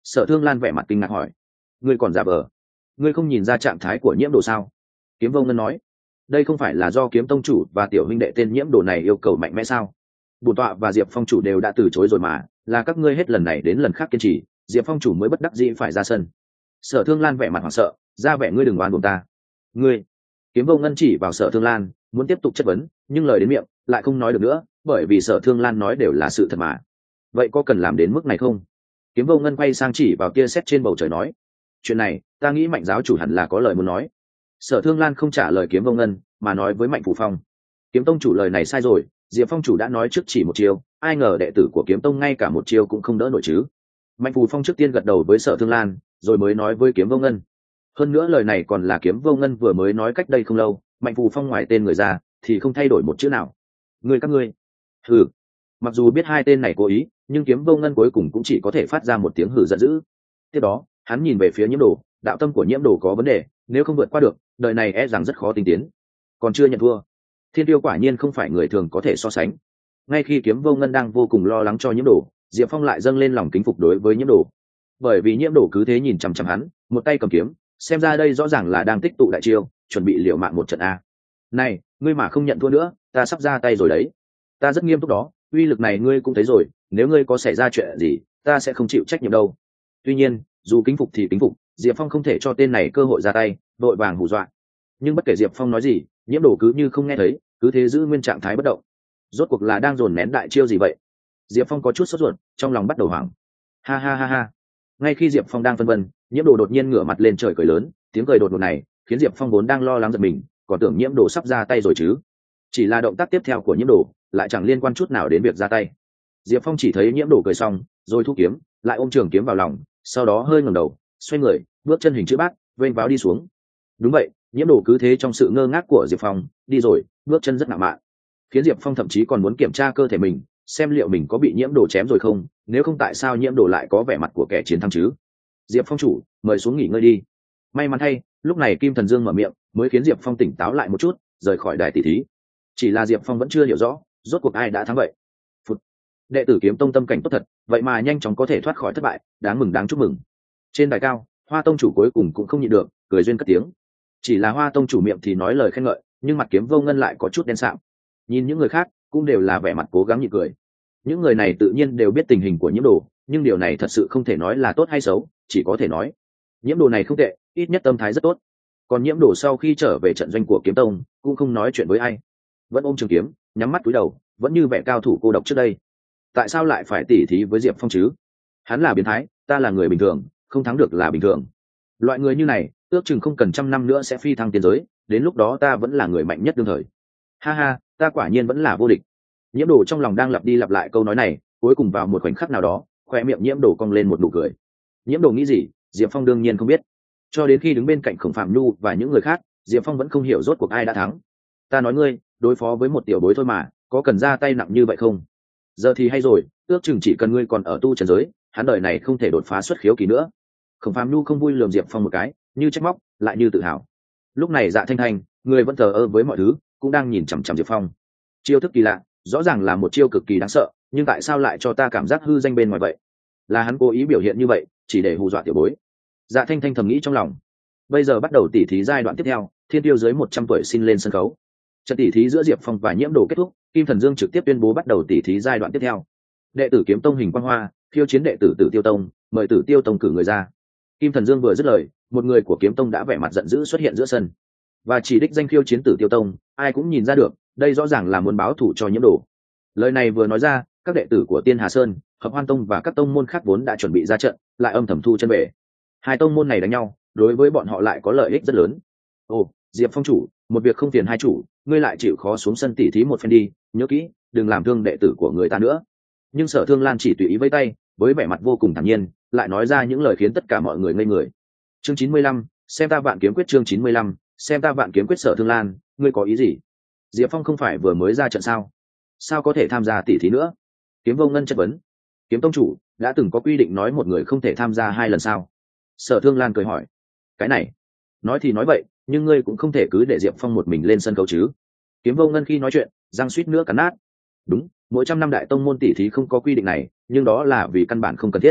Sở Thương Lan vẻ mặt kinh ngạc hỏi, ngươi còn giả vờ, ngươi không nhìn ra trạng thái của Nhiễm Đồ sao? Kiếm Vô Ngân nói, đây không phải là do Kiếm tông chủ và tiểu huynh đệ tên Nhiễm Đồ này yêu cầu mạnh mẽ sao? Bổn tọa và Diệp phong chủ đều đã từ chối rồi mà, là các ngươi hết lần này đến lần khác kiên trì, Diệp phong chủ mới bất đắc dĩ phải ra sân. Sở Thương Lan vẻ mặt hoảng sợ, ra vẻ ngươi đừng oan buồn ta. Ngươi? Kiếm Vô Ngân chỉ vào Sở Thương Lan, muốn tiếp tục chất vấn, nhưng lời đến miệng lại không nói được nữa, bởi vì Sở Thương Lan nói đều là sự thật mà. Vậy có cần làm đến mức này không? Kiếm Vô Ngân quay sang chỉ vào tia sét trên bầu trời nói, chuyện này ta nghĩ Mạnh giáo chủ hẳn là có lời muốn nói. Sở Thương Lan không trả lời Kiếm Vô Ngân, mà nói với Mạnh Phù Phong, Kiếm tông chủ lời này sai rồi, Diệp phong chủ đã nói trước chỉ một chiêu, ai ngờ đệ tử của Kiếm tông ngay cả một chiêu cũng không đỡ nổi chứ. Mạnh Phù Phong trước tiên gật đầu với Sở Thương Lan, rồi mới nói với Kiếm Vô Ngân. Hơn nữa lời này còn là Kiếm Vô Ngân vừa mới nói cách đây không lâu, Mạnh Phù Phong ngoài tên người ra thì không thay đổi một chữ nào. Các ngươi hừ. Mặc dù biết hai tên này cố ý, nhưng Kiếm Vô Ngân cuối cùng cũng chỉ có thể phát ra một tiếng hừ giận dữ. Tiếp đó hắn nhìn về phía Nhiễm Đồ, đạo tâm của Nhiễm Đồ có vấn đề, nếu không vượt qua được đời này e rằng rất khó tinh tiến. Còn chưa nhận thua, Thiên Tiêu quả nhiên không phải người thường có thể so sánh. Ngay khi Kiếm Vô Ngân đang vô cùng lo lắng cho Nhiễm Đồ, Diệp Phong lại dâng lên lòng kính phục đối với Nhiễm Đồ, bởi vì Nhiễm Đồ cứ thế nhìn chằm chằm hắn, một tay cầm kiếm, xem ra đây rõ ràng là đang tích tụ đại chiêu, chuẩn bị liều mạng một trận a. Này, ngươi mà không nhận thua nữa, ta sắp ra tay rồi đấy. Ta rất nghiêm túc đó, uy lực này ngươi cũng thấy rồi, nếu ngươi có xảy ra chuyện gì, ta sẽ không chịu trách nhiệm đâu. Tuy nhiên, dù kính phục thì kính phục, Diệp Phong không thể cho tên này cơ hội ra tay, vội vàng hù dọa. Nhưng bất kể Diệp Phong nói gì, Nhiễm Đồ cứ như không nghe thấy, cứ thế giữ nguyên trạng thái bất động. Rốt cuộc là đang dồn nén đại chiêu gì vậy? Diệp Phong có chút sốt ruột, trong lòng bắt đầu hoảng. Ha ha ha ha. Ngay khi Diệp Phong đang phân vân, Nhiễm Đồ đột nhiên ngửa mặt lên trời cười lớn, tiếng cười đột ngột này khiến Diệp Phong vốn đang lo lắng giật mình, còn tưởng Nhiễm Đồ sắp ra tay rồi chứ. Chỉ là động tác tiếp theo của Nhiễm Đồ lại chẳng liên quan chút nào đến việc ra tay. Diệp Phong chỉ thấy Nhiễm Đồ cười xong, rồi thu kiếm, lại ôm trường kiếm vào lòng, sau đó hơi ngẩng đầu, xoay người, bước chân hình chữ bát, vênh váo đi xuống. Đúng vậy, Nhiễm Đồ cứ thế trong sự ngơ ngác của Diệp Phong đi rồi, bước chân rất ngạo mạn, khiến Diệp Phong thậm chí còn muốn kiểm tra cơ thể mình, xem liệu mình có bị Nhiễm Đồ chém rồi không, nếu không tại sao Nhiễm Đồ lại có vẻ mặt của kẻ chiến thắng chứ. Diệp phong chủ, mời xuống nghỉ ngơi đi. May mắn thay, lúc này Kim Thần Dương mở miệng, mới khiến Diệp Phong tỉnh táo lại một chút, rời khỏi đài tỷ thí. Chỉ là Diệp Phong vẫn chưa hiểu rõ, rốt cuộc ai đã thắng vậy. Phụt. Đệ tử Kiếm tông tâm cảnh tốt thật, vậy mà nhanh chóng có thể thoát khỏi thất bại, đáng mừng đáng chúc mừng. Trên đài cao, Hoa tông chủ cuối cùng cũng không nhịn được, cười duyên cất tiếng. Chỉ là Hoa tông chủ miệng thì nói lời khen ngợi, nhưng mặt Kiếm Vô Ngân lại có chút đen sạm. Nhìn những người khác cũng đều là vẻ mặt cố gắng nhịn cười. Những người này tự nhiên đều biết tình hình của Nhiễm Đồ, nhưng điều này thật sự không thể nói là tốt hay xấu, chỉ có thể nói Nhiễm Đồ này không tệ, ít nhất tâm thái rất tốt. Còn Nhiễm Đồ sau khi trở về trận doanh của Kiếm tông cũng không nói chuyện với ai, vẫn ôm trường kiếm, nhắm mắt cúi đầu, vẫn như vẻ cao thủ cô độc trước đây. Tại sao lại phải tỉ thí với Diệp Phong chứ? Hắn là biến thái, ta là người bình thường, không thắng được là bình thường. Loại người như này ước chừng không cần trăm năm nữa sẽ phi thăng tiên giới, đến lúc đó ta vẫn là người mạnh nhất đương thời. Ha ha, ta quả nhiên vẫn là vô địch. Nhiễm Đồ trong lòng đang lặp đi lặp lại câu nói này, cuối cùng vào một khoảnh khắc nào đó, khoe miệng Nhiễm Đồ cong lên một nụ cười. Nhiễm Đồ nghĩ gì, Diệp Phong đương nhiên không biết. Cho đến khi đứng bên cạnh Khổng Phạm Nhu và những người khác, Diệp Phong vẫn không hiểu rốt cuộc ai đã thắng. Ta nói ngươi, đối phó với một tiểu bối thôi mà, có cần ra tay nặng như vậy không? Giờ thì hay rồi, ước chừng chỉ cần ngươi còn ở tu trần giới, hắn đời này không thể đột phá xuất khiếu kỳ nữa. Khổng Phạm Nhu không vui lườm Diệp Phong một cái, như trách móc, lại như tự hào. Lúc này Dạ Thanh Thanh, người vẫn thờ ơ với mọi thứ, cũng đang nhìn chằm chằm Diệp Phong. Chiêu thức kỳ lạ, rõ ràng là một chiêu cực kỳ đáng sợ, nhưng tại sao lại cho ta cảm giác hư danh bên ngoài vậy? Là hắn cố ý biểu hiện như vậy, chỉ để hù dọa tiểu bối. Dạ Thanh Thanh thầm nghĩ trong lòng. Bây giờ bắt đầu tỉ thí giai đoạn tiếp theo, Thiên Tiêu dưới 100 tuổi xin lên sân khấu. Trận tỉ thí giữa Diệp Phong và Nhiễm Đồ kết thúc, Kim Thần Dương trực tiếp tuyên bố bắt đầu tỉ thí giai đoạn tiếp theo. Đệ tử Kiếm Tông Hình Quang Hoa khiêu chiến đệ tử Tử Tiêu Tông, mời Tử Tiêu Tông cử người ra. Kim Thần Dương vừa dứt lời, một người của Kiếm Tông đã vẻ mặt giận dữ xuất hiện giữa sân, và chỉ đích danh khiêu chiến Tử Tiêu Tông, ai cũng nhìn ra được, đây rõ ràng là muốn báo thù cho Nhiễm Đồ. Lời này vừa nói ra, các đệ tử của Tiên Hà Sơn, Hợp Hoan Tông và các tông môn khác vốn đã chuẩn bị ra trận, lại âm thầm thu chân về. Hai tông môn này đánh nhau, đối với bọn họ lại có lợi ích rất lớn. Ồ, Diệp Phong chủ, một việc không phiền hai chủ, ngươi lại chịu khó xuống sân tỉ thí một phen đi, nhớ kỹ, đừng làm thương đệ tử của người ta nữa. Nhưng Sở Thương Lan chỉ tùy ý vẫy tay, với vẻ mặt vô cùng thản nhiên, lại nói ra những lời khiến tất cả mọi người ngây người. Chương 95, xem ta Vạn Kiếm Quyết. Chương 95, xem ta Vạn Kiếm Quyết. Sở Thương Lan, ngươi có ý gì? Diệp Phong không phải vừa mới ra trận sao? Sao có thể tham gia tỉ thí nữa? Kiếm Vô Ngân chất vấn. Kiếm tông chủ đã từng có quy định nói một người không thể tham gia hai lần sao? Sở Thương Lan cười hỏi. Cái này, nói thì nói vậy, nhưng ngươi cũng không thể cứ để Diệp Phong một mình lên sân khấu chứ? Kiếm Vô Ngân khi nói chuyện, răng suýt nữa cắn nát. Đúng, mỗi trăm năm đại tông môn tỉ thí không có quy định này, nhưng đó là vì căn bản không cần thiết.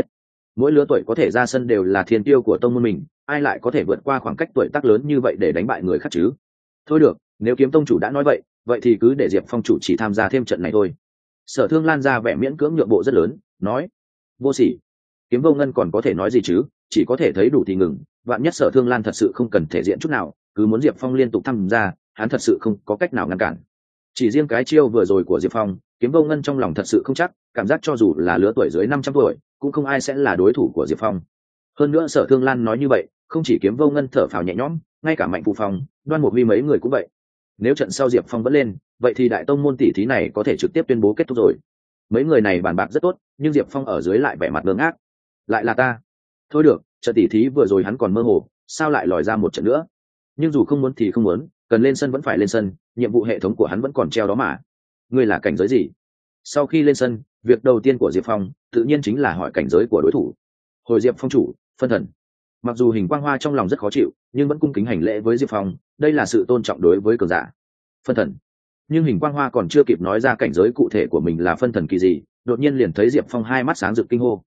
mỗi lứa tuổi có thể ra sân đều là thiên tiêu của tông môn mình, ai lại có thể vượt qua khoảng cách tuổi tác lớn như vậy để đánh bại người khác chứ? Thôi được, nếu kiếm tông chủ đã nói vậy thì cứ để Diệp Phong chủ chỉ tham gia thêm trận này thôi. Sở Thương Lan ra vẻ miễn cưỡng nhượng bộ rất lớn, nói: vô sỉ. Kiếm Vô Ngân còn có thể nói gì chứ, chỉ có thể thấy đủ thì ngừng. Vạn nhất Sở Thương Lan thật sự không cần thể diện chút nào, cứ muốn Diệp Phong liên tục tham gia, hắn thật sự không có cách nào ngăn cản. Chỉ riêng cái chiêu vừa rồi của Diệp Phong, Kiếm Vô Ngân trong lòng thật sự không chắc, cảm giác cho dù là lứa tuổi dưới 500 tuổi cũng không ai sẽ là đối thủ của Diệp Phong. Hơn nữa Sở Thương Lan nói như vậy, không chỉ Kiếm Vô Ngân thở phào nhẹ nhõm, ngay cả Mạnh Phù Phong, Đoan Mục Huy mấy người cũng vậy. Nếu trận sau Diệp Phong vẫn lên, vậy thì đại tông môn tỷ thí này có thể trực tiếp tuyên bố kết thúc rồi. Mấy người này bàn bạc rất tốt, nhưng Diệp Phong ở dưới lại vẻ mặt ngơ ngác. Lại là ta? Thôi được, trận tỷ thí vừa rồi hắn còn mơ hồ, sao lại lòi ra một trận nữa? Nhưng dù không muốn thì không muốn, cần lên sân vẫn phải lên sân, nhiệm vụ hệ thống của hắn vẫn còn treo đó mà. Ngươi là cảnh giới gì? Sau khi lên sân, việc đầu tiên của Diệp Phong tự nhiên chính là hỏi cảnh giới của đối thủ. Hồi Diệp Phong chủ, phân thần. Mặc dù Hình Quang Hoa trong lòng rất khó chịu, nhưng vẫn cung kính hành lễ với Diệp Phong, đây là sự tôn trọng đối với cường giả. Phân thần. Nhưng Hình Quang Hoa còn chưa kịp nói ra cảnh giới cụ thể của mình là phân thần kỳ gì, đột nhiên liền thấy Diệp Phong hai mắt sáng rực kinh hô.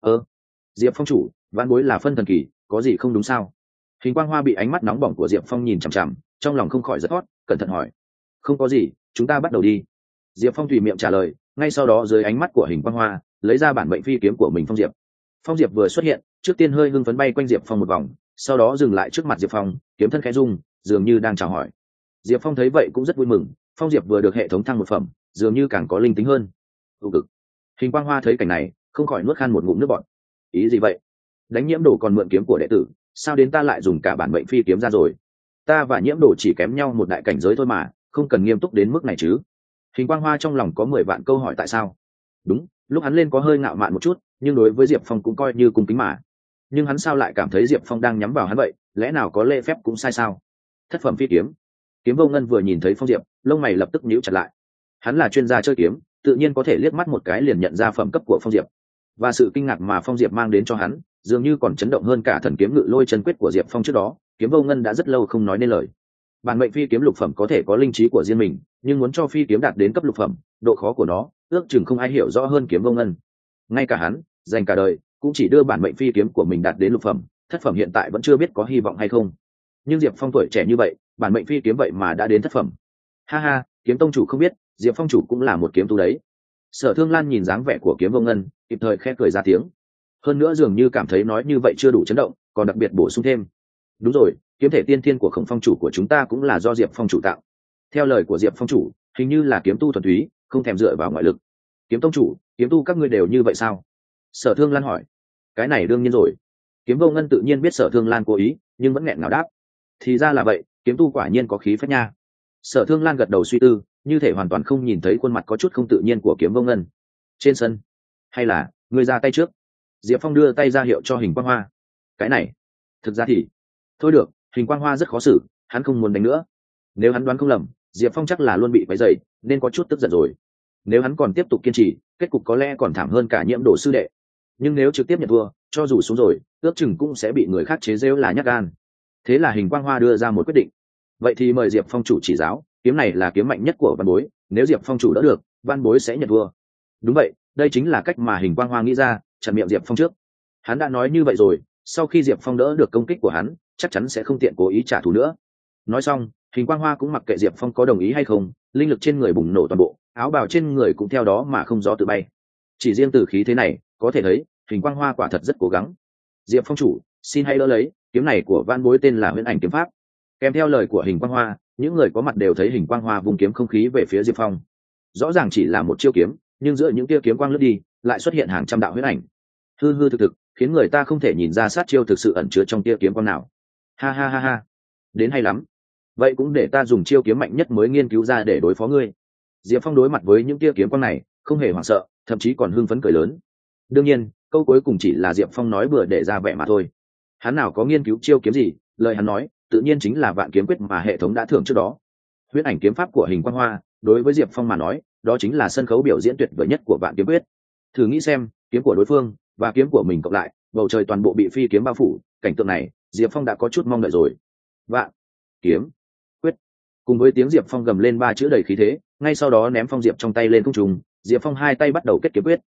Diệp Phong chủ, vãn bối là phân thần kỳ, có gì không đúng sao? Hình Quang Hoa bị ánh mắt nóng bỏng của Diệp Phong nhìn chằm chằm, trong lòng không khỏi giật thót, cẩn thận hỏi: không có gì, chúng ta bắt đầu đi. Diệp Phong tùy miệng trả lời, ngay sau đó dưới ánh mắt của Hình Quang Hoa, lấy ra bản mệnh phi kiếm của mình. Phong Diệp vừa xuất hiện, trước tiên hơi hưng phấn bay quanh Diệp Phong một vòng, sau đó dừng lại trước mặt Diệp Phong, kiếm thân khẽ rung, dường như đang chào hỏi. Diệp Phong thấy vậy cũng rất vui mừng, Phong Diệp vừa được hệ thống thăng một phẩm, dường như càng có linh tính hơn. Cực. Hình Quang Hoa thấy cảnh này, không khỏi nuốt khan một ngụm nước bọt. Ý gì vậy? Đánh Nhiễm Đồ còn mượn kiếm của đệ tử, sao đến ta lại dùng cả bản mệnh phi kiếm ra rồi? Ta và Nhiễm Đồ chỉ kém nhau một đại cảnh giới thôi mà, không cần nghiêm túc đến mức này chứ. Hình Quang Hoa trong lòng có 10 vạn câu hỏi tại sao. Đúng, lúc hắn lên có hơi ngạo mạn một chút, nhưng đối với Diệp Phong cũng coi như cung kính mà. Nhưng hắn sao lại cảm thấy Diệp Phong đang nhắm vào hắn vậy, lẽ nào có lễ phép cũng sai sao? Thất phẩm phi kiếm. Kiếm Vô Ngân vừa nhìn thấy Phong Diệp, lông mày lập tức nhíu chặt lại. Hắn là chuyên gia chơi kiếm, tự nhiên có thể liếc mắt một cái liền nhận ra phẩm cấp của Phong Diệp. Và sự kinh ngạc mà Phong Diệp mang đến cho hắn, dường như còn chấn động hơn cả thần kiếm ngự lôi chân quyết của Diệp Phong trước đó. Kiếm Vô Ngân đã rất lâu không nói nên lời. Bản mệnh phi kiếm lục phẩm có thể có linh trí của riêng mình, nhưng muốn cho phi kiếm đạt đến cấp lục phẩm, độ khó của nó ước chừng không ai hiểu rõ hơn Kiếm Vô Ngân. Ngay cả hắn, dành cả đời cũng chỉ đưa bản mệnh phi kiếm của mình đạt đến lục phẩm, thất phẩm hiện tại vẫn chưa biết có hy vọng hay không. Nhưng Diệp Phong tuổi trẻ như vậy, bản mệnh phi kiếm vậy mà đã đến thất phẩm. Ha ha, Kiếm tông chủ không biết, Diệp Phong chủ cũng là một kiếm tu đấy. Sở Thương Lan nhìn dáng vẻ của Kiếm Vô Ngân, kịp thời khẽ cười ra tiếng. Hơn nữa dường như cảm thấy nói như vậy chưa đủ chấn động, còn đặc biệt bổ sung thêm: đúng rồi, kiếm thể tiên thiên của Khổng Phong chủ của chúng ta cũng là do Diệp Phong chủ tạo. Theo lời của Diệp Phong chủ, hình như là kiếm tu thuần túy, không thèm dựa vào ngoại lực. Kiếm tông chủ, kiếm tu các ngươi đều như vậy sao? Sở Thương Lan hỏi. Cái này đương nhiên rồi. Kiếm Vô Ngân tự nhiên biết Sở Thương Lan cố ý, nhưng vẫn nghẹn ngào đáp: thì ra là vậy, kiếm tu quả nhiên có khí phách nha. Sở Thương Lan gật đầu suy tư, như thể hoàn toàn không nhìn thấy khuôn mặt có chút không tự nhiên của Kiếm Vô Ngân. Trên sân, hay là ngươi ra tay trước? Diệp Phong đưa tay ra hiệu cho Hình Quang Hoa. Cái này, thực ra thì thôi được, Hình Quang Hoa rất khó xử, hắn không muốn đánh nữa. Nếu hắn đoán không lầm, Diệp Phong chắc là luôn bị quấy rầy, nên có chút tức giận rồi. Nếu hắn còn tiếp tục kiên trì, kết cục có lẽ còn thảm hơn cả Nhiễm Đồ sư đệ. Nhưng nếu trực tiếp nhận thua, cho dù xuống rồi, ước chừng cũng sẽ bị người khác chế giễu là nhát gan. Thế là Hình Quang Hoa đưa ra một quyết định. Vậy thì mời Diệp Phong chủ chỉ giáo, kiếm này là kiếm mạnh nhất của văn bối, nếu Diệp Phong chủ đỡ được, văn bối sẽ nhận thua. Đúng vậy, đây chính là cách mà Hình Quang Hoa nghĩ ra, chặn miệng Diệp Phong trước. Hắn đã nói như vậy rồi, sau khi Diệp Phong đỡ được công kích của hắn, chắc chắn sẽ không tiện cố ý trả thù nữa. Nói xong, Hình Quang Hoa cũng mặc kệ Diệp Phong có đồng ý hay không, linh lực trên người bùng nổ toàn bộ, áo bào trên người cũng theo đó mà không gió tự bay. Chỉ riêng từ khí thế này, có thể thấy Hình Quang Hoa quả thật rất cố gắng. Diệp Phong chủ, xin hãy đỡ lấy, kiếm này của van bối tên là Huyễn Ảnh kiếm pháp. Kèm theo lời của Hình Quang Hoa, những người có mặt đều thấy Hình Quang Hoa vùng kiếm không khí về phía Diệp Phong. Rõ ràng chỉ là một chiêu kiếm, nhưng giữa những tia kiếm quang lướt đi, lại xuất hiện hàng trăm đạo huyễn ảnh. Hư hư thực thực, khiến người ta không thể nhìn ra sát chiêu thực sự ẩn chứa trong tia kiếm quang nào. Ha ha ha ha, đến hay lắm. Vậy cũng để ta dùng chiêu kiếm mạnh nhất mới nghiên cứu ra để đối phó ngươi. Diệp Phong đối mặt với những tia kiếm quang này, không hề hoảng sợ, thậm chí còn hưng phấn cười lớn. Đương nhiên, câu cuối cùng chỉ là Diệp Phong nói bừa để ra vẻ mà thôi. Hắn nào có nghiên cứu chiêu kiếm gì, lời hắn nói tự nhiên chính là Vạn Kiếm Quyết mà hệ thống đã thưởng trước đó. Huyễn Ảnh kiếm pháp của Hình Quang Hoa, đối với Diệp Phong mà nói, đó chính là sân khấu biểu diễn tuyệt vời nhất của Vạn Kiếm Quyết. Thử nghĩ xem, kiếm của đối phương và kiếm của mình cộng lại, bầu trời toàn bộ bị phi kiếm bao phủ, cảnh tượng này, Diệp Phong đã có chút mong đợi rồi. Vạn Kiếm Quyết. Cùng với tiếng Diệp Phong gầm lên ba chữ đầy khí thế, ngay sau đó ném phong diệp trong tay lên không trung, Diệp Phong hai tay bắt đầu kết kiếm quyết,